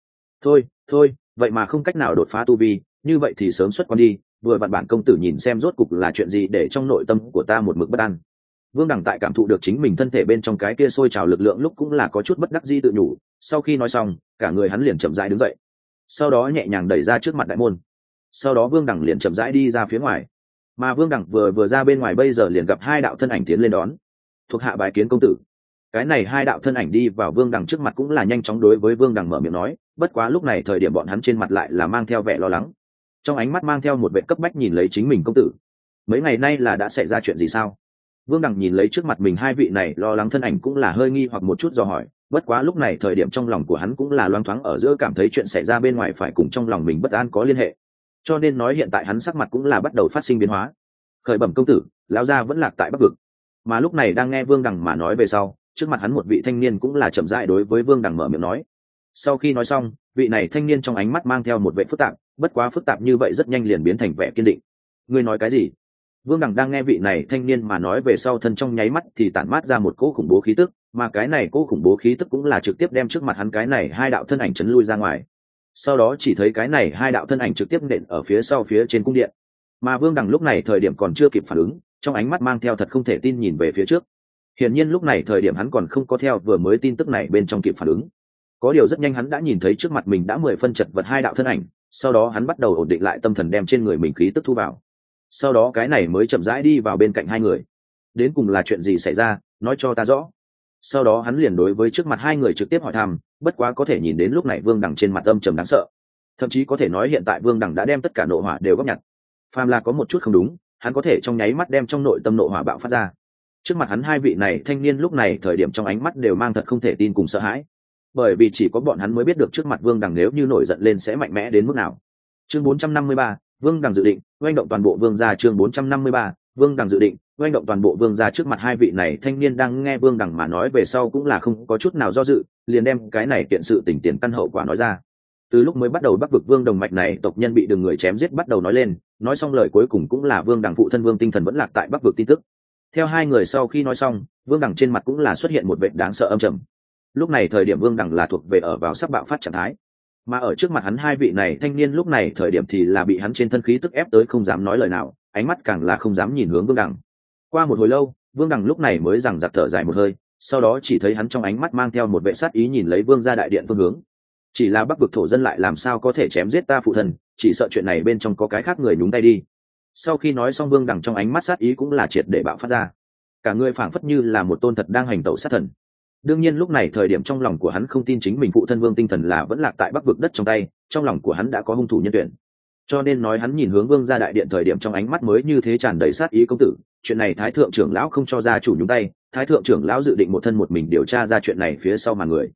Thôi, vậy mà không cách nào đột phá tu vi, như vậy thì sớm xuất quan đi, vừa vặn bản công tử nhìn xem rốt cục là chuyện gì để trong nội tâm của ta một mực bất an. Vương Đẳng tại cảm thụ được chính mình thân thể bên trong cái kia sôi trào lực lượng lúc cũng là có chút bất đắc dĩ tự nhủ, sau khi nói xong, cả người hắn liền chậm rãi đứng dậy. Sau đó nhẹ nhàng đẩy ra trước mặt đại môn. Sau đó Vương Đẳng liền chậm rãi đi ra phía ngoài. Mà Vương Đẳng vừa ra bên ngoài bây giờ liền gặp hai đạo thân ảnh tiến lên đón. Thuộc hạ bái kiến công tử. Cái này hai đạo thân ảnh đi vào Vương Đẳng trước mặt cũng là nhanh chóng đối với Vương Đẳng mở miệng nói, bất quá lúc này thời điểm bọn hắn trên mặt lại là mang theo vẻ lo lắng. Trong ánh mắt mang theo một vẻ cấp bách nhìn lấy chính mình công tử. Mấy ngày nay là đã xảy ra chuyện gì sao? Vương Đẳng nhìn lấy trước mặt mình hai vị này lo lắng thân ảnh cũng là hơi nghi hoặc một chút dò hỏi, bất quá lúc này thời điểm trong lòng của hắn cũng là loáng thoáng ở giữa cảm thấy chuyện xảy ra bên ngoài phải cùng trong lòng mình bất an có liên hệ, cho nên nói hiện tại hắn sắc mặt cũng là bắt đầu phát sinh biến hóa. Khởi bẩm công tử, lão gia vẫn lạc tại Bắc Vực. Mà lúc này đang nghe Vương Đẳng mà nói về sau, trước mặt hắn một vị thanh niên cũng là chậm rãi đối với Vương Đẳng mở miệng nói. Sau khi nói xong, vị này thanh niên trong ánh mắt mang theo một vẻ phức tạp, bất quá phức tạp như vậy rất nhanh liền biến thành vẻ kiên định. Ngươi nói cái gì? Vương Đẳng đang nghe vị này thanh niên mà nói về sau thân trong nháy mắt thì tản mát ra một cỗ khủng bố khí tức, mà cái này cỗ khủng bố khí tức cũng là trực tiếp đem trước mặt hắn cái này hai đạo thân ảnh chấn lui ra ngoài. Sau đó chỉ thấy cái này hai đạo thân ảnh trực tiếp nện ở phía sau phía trên cung điện. Mà Vương Đẳng lúc này thời điểm còn chưa kịp phản ứng, trong ánh mắt mang theo thật không thể tin nhìn về phía trước. Hiển nhiên lúc này thời điểm hắn còn không có theo vừa mới tin tức này bên trong kịp phản ứng. Có điều rất nhanh hắn đã nhìn thấy trước mặt mình đã 10 phân chật vật hai đạo thân ảnh, sau đó hắn bắt đầu ổn định lại tâm thần đem trên người mình khí tức thu vào. Sau đó cái này mới chậm rãi đi vào bên cạnh hai người. Đến cùng là chuyện gì xảy ra, nói cho ta rõ. Sau đó hắn liền đối với trước mặt hai người trực tiếp hỏi thăm, bất quá có thể nhìn đến lúc này Vương Đẳng trên mặt âm trầm đáng sợ. Thậm chí có thể nói hiện tại Vương Đẳng đã đem tất cả nộ hỏa đều góp nhặt. Phàm là có một chút không đúng, hắn có thể trong nháy mắt đem trong nội tâm nộ hỏa bạo phát ra. Trước mặt hắn hai vị này thanh niên lúc này thời điểm trong ánh mắt đều mang thật không thể tin cùng sợ hãi. Bởi vì chỉ có bọn hắn mới biết được trước mặt Vương Đẳng nếu như nổi giận lên sẽ mạnh mẽ đến mức nào. Chương 453, Vương Đẳng dự định oanh động toàn bộ Vương gia. Chương 453, Vương Đẳng dự định oanh động toàn bộ Vương gia. Trước mặt hai vị này thanh niên đang nghe Vương Đẳng mà nói về sau cũng là không có chút nào do dự, liền đem cái này kiện sự tình tiền căn hậu quả nói ra. Từ lúc mới bắt đầu Bắc Vực Vương Đồng mạch này tộc nhân bị đường người chém giết bắt đầu nói lên, nói xong lời cuối cùng cũng là Vương Đẳng phụ thân Vương Tinh Thần vẫn lạc tại Bắc Vực tin tức. Theo hai người sau khi nói xong, Vương Đẳng trên mặt cũng là xuất hiện một vẻ đáng sợ âm trầm. Lúc này thời điểm Vương Đẳng là thuộc về ở vào sắp bạo phát trạng thái, mà ở trước mặt hắn hai vị này thanh niên lúc này thời điểm thì là bị hắn trên thân khí tức ép tới không dám nói lời nào, ánh mắt càng là không dám nhìn hướng Vương Đẳng. Qua một hồi lâu, Vương Đẳng lúc này mới rằng giặc thở dài một hơi, sau đó chỉ thấy hắn trong ánh mắt mang theo một vẻ sát ý nhìn lấy Vương gia đại điện phương hướng. Chỉ là Bắc Vực thổ dân lại làm sao có thể chém giết ta phụ thân, chỉ sợ chuyện này bên trong có cái khác người nhúng tay đi. Sau khi nói xong Vương Đẳng trong ánh mắt sát ý cũng là triệt để bạo phát ra, cả người phảng phất như là một tôn thật đang hành tẩu sát thần. Đương nhiên lúc này thời điểm trong lòng của hắn không tin chính mình phụ thân Vương Tinh Thần là vẫn lạc tại Bắc Vực đất trong tay, trong lòng của hắn đã có hung thủ nhân tuyển. Cho nên nói hắn nhìn hướng Vương gia đại điện thời điểm trong ánh mắt mới như thế tràn đầy sát ý. Công tử, chuyện này Thái thượng trưởng lão không cho gia chủ nhúng tay, Thái thượng trưởng lão dự định một thân một mình điều tra ra chuyện này phía sau màn người.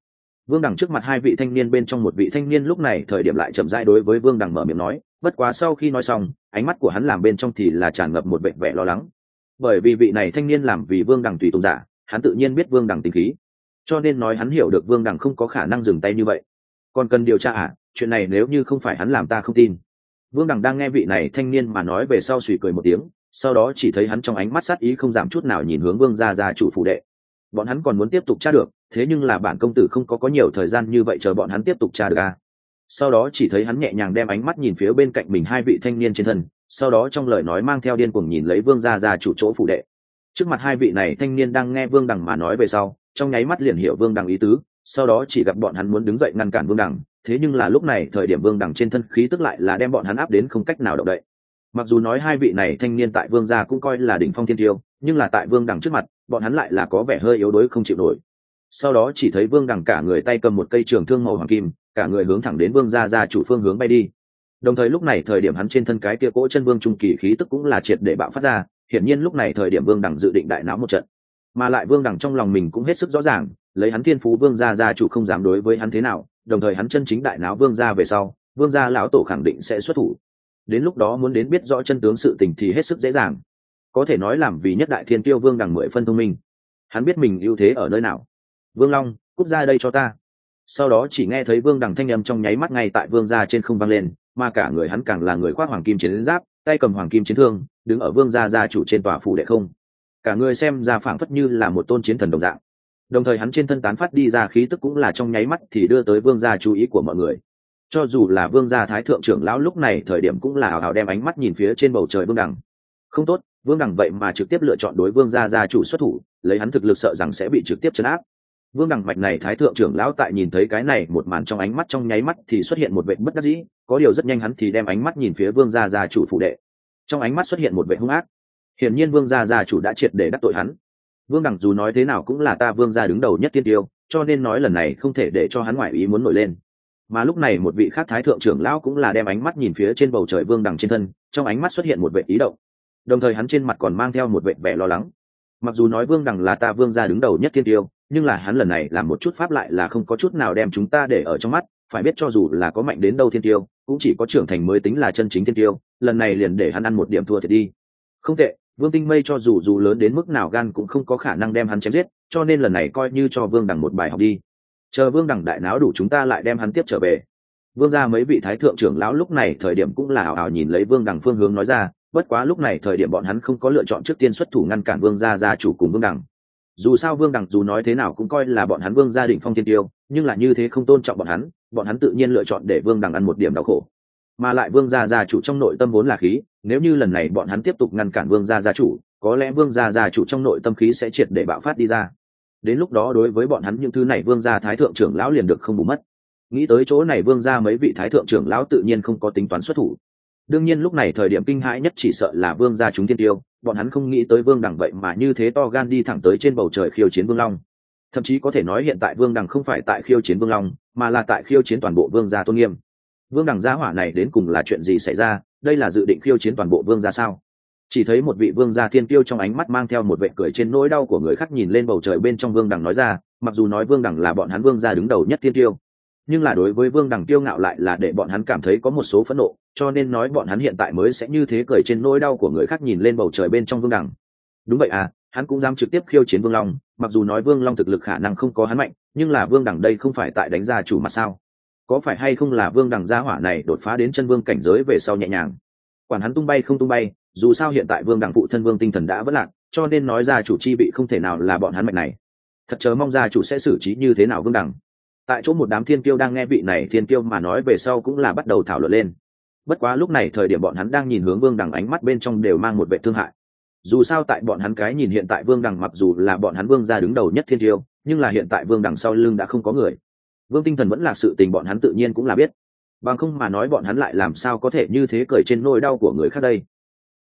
Vương Đằng trước mặt hai vị thanh niên bên trong một vị thanh niên lúc này thời điểm lại chậm rãi đối với Vương Đằng mở miệng nói, bất quá sau khi nói xong ánh mắt của hắn làm bên trong thì là tràn ngập một vẻ lo lắng, bởi vì vị này thanh niên làm vì Vương Đằng tùy tùng giả, hắn tự nhiên biết Vương Đằng tính khí, cho nên nói hắn hiểu được Vương Đằng không có khả năng dừng tay như vậy. Còn cần điều tra à? Chuyện này nếu như không phải hắn làm ta không tin. Vương Đằng đang nghe vị này thanh niên mà nói về sau suy cười một tiếng, sau đó chỉ thấy hắn trong ánh mắt sát ý không giảm chút nào nhìn hướng Vương gia chủ phủ đệ. Bọn hắn còn muốn tiếp tục tra được, thế nhưng là bản công tử không có nhiều thời gian như vậy chờ bọn hắn tiếp tục tra được à. Sau đó chỉ thấy hắn nhẹ nhàng đem ánh mắt nhìn phía bên cạnh mình hai vị thanh niên trên thân, sau đó trong lời nói mang theo điên cuồng nhìn lấy Vương gia chủ chỗ phủ đệ. Trước mặt hai vị này thanh niên đang nghe Vương Đằng mà nói về sau, trong nháy mắt liền hiểu Vương Đằng ý tứ, sau đó chỉ gặp bọn hắn muốn đứng dậy ngăn cản Vương Đằng, thế nhưng là lúc này thời điểm Vương Đằng trên thân khí tức lại là đem bọn hắn áp đến không cách nào động đậy. Mặc dù nói hai vị này thanh niên tại Vương gia cũng coi là đỉnh phong thiên tiêu, nhưng là tại Vương Đằng trước mặt, bọn hắn lại là có vẻ hơi yếu đuối không chịu nổi. Sau đó chỉ thấy Vương Đằng cả người tay cầm một cây trường thương màu hoàng kim, cả người hướng thẳng đến Vương gia chủ phương hướng bay đi. Đồng thời lúc này thời điểm hắn trên thân cái kia cỗ chân vương trung kỳ khí tức cũng là triệt để bạo phát ra, hiển nhiên lúc này thời điểm Vương Đằng dự định đại náo một trận. Mà lại Vương Đằng trong lòng mình cũng hết sức rõ ràng, lấy hắn thiên phú Vương gia chủ không dám đối với hắn thế nào, đồng thời hắn chân chính đại náo Vương gia về sau, Vương gia lão tổ khẳng định sẽ xuất thủ. Đến lúc đó muốn đến biết rõ chân tướng sự tình thì hết sức dễ dàng. Có thể nói làm vì nhất đại thiên tiêu Vương Đằng 10 phân thông minh. Hắn biết mình ưu thế ở nơi nào. Vương Long, cút ra đây cho ta. Sau đó chỉ nghe thấy Vương Đằng thanh âm trong nháy mắt ngay tại Vương gia trên không vang lên, mà cả người hắn càng là người khoác hoàng kim chiến giáp, tay cầm hoàng kim chiến thương, đứng ở Vương gia chủ trên tòa phủ đệ không. Cả người xem ra phảng phất như là một tôn chiến thần đồng dạng. Đồng thời hắn trên thân tán phát đi ra khí tức cũng là trong nháy mắt thì đưa tới Vương gia chú ý của mọi người. Cho dù là Vương gia thái thượng trưởng lão lúc này thời điểm cũng là hào hào đem ánh mắt nhìn phía trên bầu trời Vương Đằng. Không tốt, Vương Đằng vậy mà trực tiếp lựa chọn đối Vương gia chủ xuất thủ, lấy hắn thực lực sợ rằng sẽ bị trực tiếp trấn áp. Vương Đằng mạch này thái thượng trưởng lão tại nhìn thấy cái này một màn trong ánh mắt trong nháy mắt thì xuất hiện một vẻ bất đắc dĩ, có điều rất nhanh hắn thì đem ánh mắt nhìn phía Vương gia chủ phủ đệ. Trong ánh mắt xuất hiện một vẻ hung ác. Hiển nhiên Vương gia chủ đã triệt để đắc tội hắn. Vương Đằng dù nói thế nào cũng là ta Vương gia đứng đầu nhất tiên tiêu, cho nên nói lần này không thể để cho hắn ngoại ý muốn nổi lên. Mà lúc này một vị khác thái thượng trưởng lão cũng là đem ánh mắt nhìn phía trên bầu trời Vương Đằng trên thân, trong ánh mắt xuất hiện một vẻ ý động. Đồng thời hắn trên mặt còn mang theo một vẻ lo lắng. Mặc dù nói Vương Đằng là ta Vương gia đứng đầu nhất tiên tiêu, nhưng là hắn lần này làm một chút pháp lại là không có chút nào đem chúng ta để ở trong mắt, phải biết cho dù là có mạnh đến đâu thiên tiêu, cũng chỉ có trưởng thành mới tính là chân chính thiên tiêu, lần này liền để hắn ăn một điểm thua thiệt đi. Không tệ, Vương Tinh Mây cho dù lớn đến mức nào gan cũng không có khả năng đem hắn chém giết, cho nên lần này coi như cho Vương Đằng một bài học đi. Chờ Vương Đằng đại náo đủ chúng ta lại đem hắn tiếp trở về. Vương gia mấy vị thái thượng trưởng lão lúc này thời điểm cũng là ảo ảo nhìn lấy Vương Đằng phương hướng nói ra, bất quá lúc này thời điểm bọn hắn không có lựa chọn trước tiên xuất thủ ngăn cản Vương gia chủ cùng Vương Đằng. Dù sao Vương Đằng dù nói thế nào cũng coi là bọn hắn Vương gia đỉnh phong thiên tiêu, nhưng là như thế không tôn trọng bọn hắn tự nhiên lựa chọn để Vương Đằng ăn một điểm đau khổ. Mà lại Vương gia chủ trong nội tâm vốn là khí, nếu như lần này bọn hắn tiếp tục ngăn cản Vương gia chủ, có lẽ Vương gia chủ trong nội tâm khí sẽ triệt để bạo phát đi ra. Đến lúc đó đối với bọn hắn những thứ này Vương gia thái thượng trưởng lão liền được không bù mất. Nghĩ tới chỗ này Vương gia mấy vị thái thượng trưởng lão tự nhiên không có tính toán xuất thủ. Đương nhiên lúc này thời điểm kinh hãi nhất chỉ sợ là Vương gia chúng tiên tiêu, bọn hắn không nghĩ tới Vương Đằng vậy mà như thế to gan đi thẳng tới trên bầu trời khiêu chiến Vương Long. Thậm chí có thể nói hiện tại Vương Đằng không phải tại khiêu chiến Vương Long, mà là tại khiêu chiến toàn bộ Vương gia tôn nghiêm. Vương Đằng gia hỏa này đến cùng là chuyện gì xảy ra, đây là dự định khiêu chiến toàn bộ Vương gia sao? Chỉ thấy một vị Vương gia thiên tiêu trong ánh mắt mang theo một vẻ cười trên nỗi đau của người khác nhìn lên bầu trời bên trong Vương Đằng nói ra, mặc dù nói Vương Đằng là bọn hắn Vương gia đứng đầu nhất thiên tiêu, nhưng là đối với Vương Đằng kiêu ngạo lại là để bọn hắn cảm thấy có một số phẫn nộ, cho nên nói bọn hắn hiện tại mới sẽ như thế cười trên nỗi đau của người khác nhìn lên bầu trời bên trong Vương Đằng. Đúng vậy à, hắn cũng dám trực tiếp khiêu chiến Vương Long, mặc dù nói Vương Long thực lực khả năng không có hắn mạnh, nhưng là Vương Đằng đây không phải tại đánh ra chủ mặt sao? Có phải hay không là Vương Đằng gia hỏa này đột phá đến chân vương cảnh giới về sau nhẹ nhàng? Quản hắn tung bay không tung bay, dù sao hiện tại Vương Đằng phụ thân Vương Tinh Thần đã vỡ lạc, cho nên nói ra chủ chi bị không thể nào là bọn hắn mạnh này. Thật chờ mong gia chủ sẽ xử trí như thế nào Vương Đằng. Tại chỗ một đám thiên kiêu đang nghe vị này thiên kiêu mà nói về sau cũng là bắt đầu thảo luận lên. Bất quá lúc này thời điểm bọn hắn đang nhìn hướng Vương Đằng ánh mắt bên trong đều mang một vẻ thương hại. Dù sao tại bọn hắn cái nhìn hiện tại Vương Đằng mặc dù là bọn hắn Vương gia đứng đầu nhất thiên kiêu, nhưng là hiện tại Vương Đằng sau lưng đã không có người. Vương Tinh Thần vẫn là sự tình bọn hắn tự nhiên cũng là biết. Bằng không mà nói bọn hắn lại làm sao có thể như thế cười trên nỗi đau của người khác đây.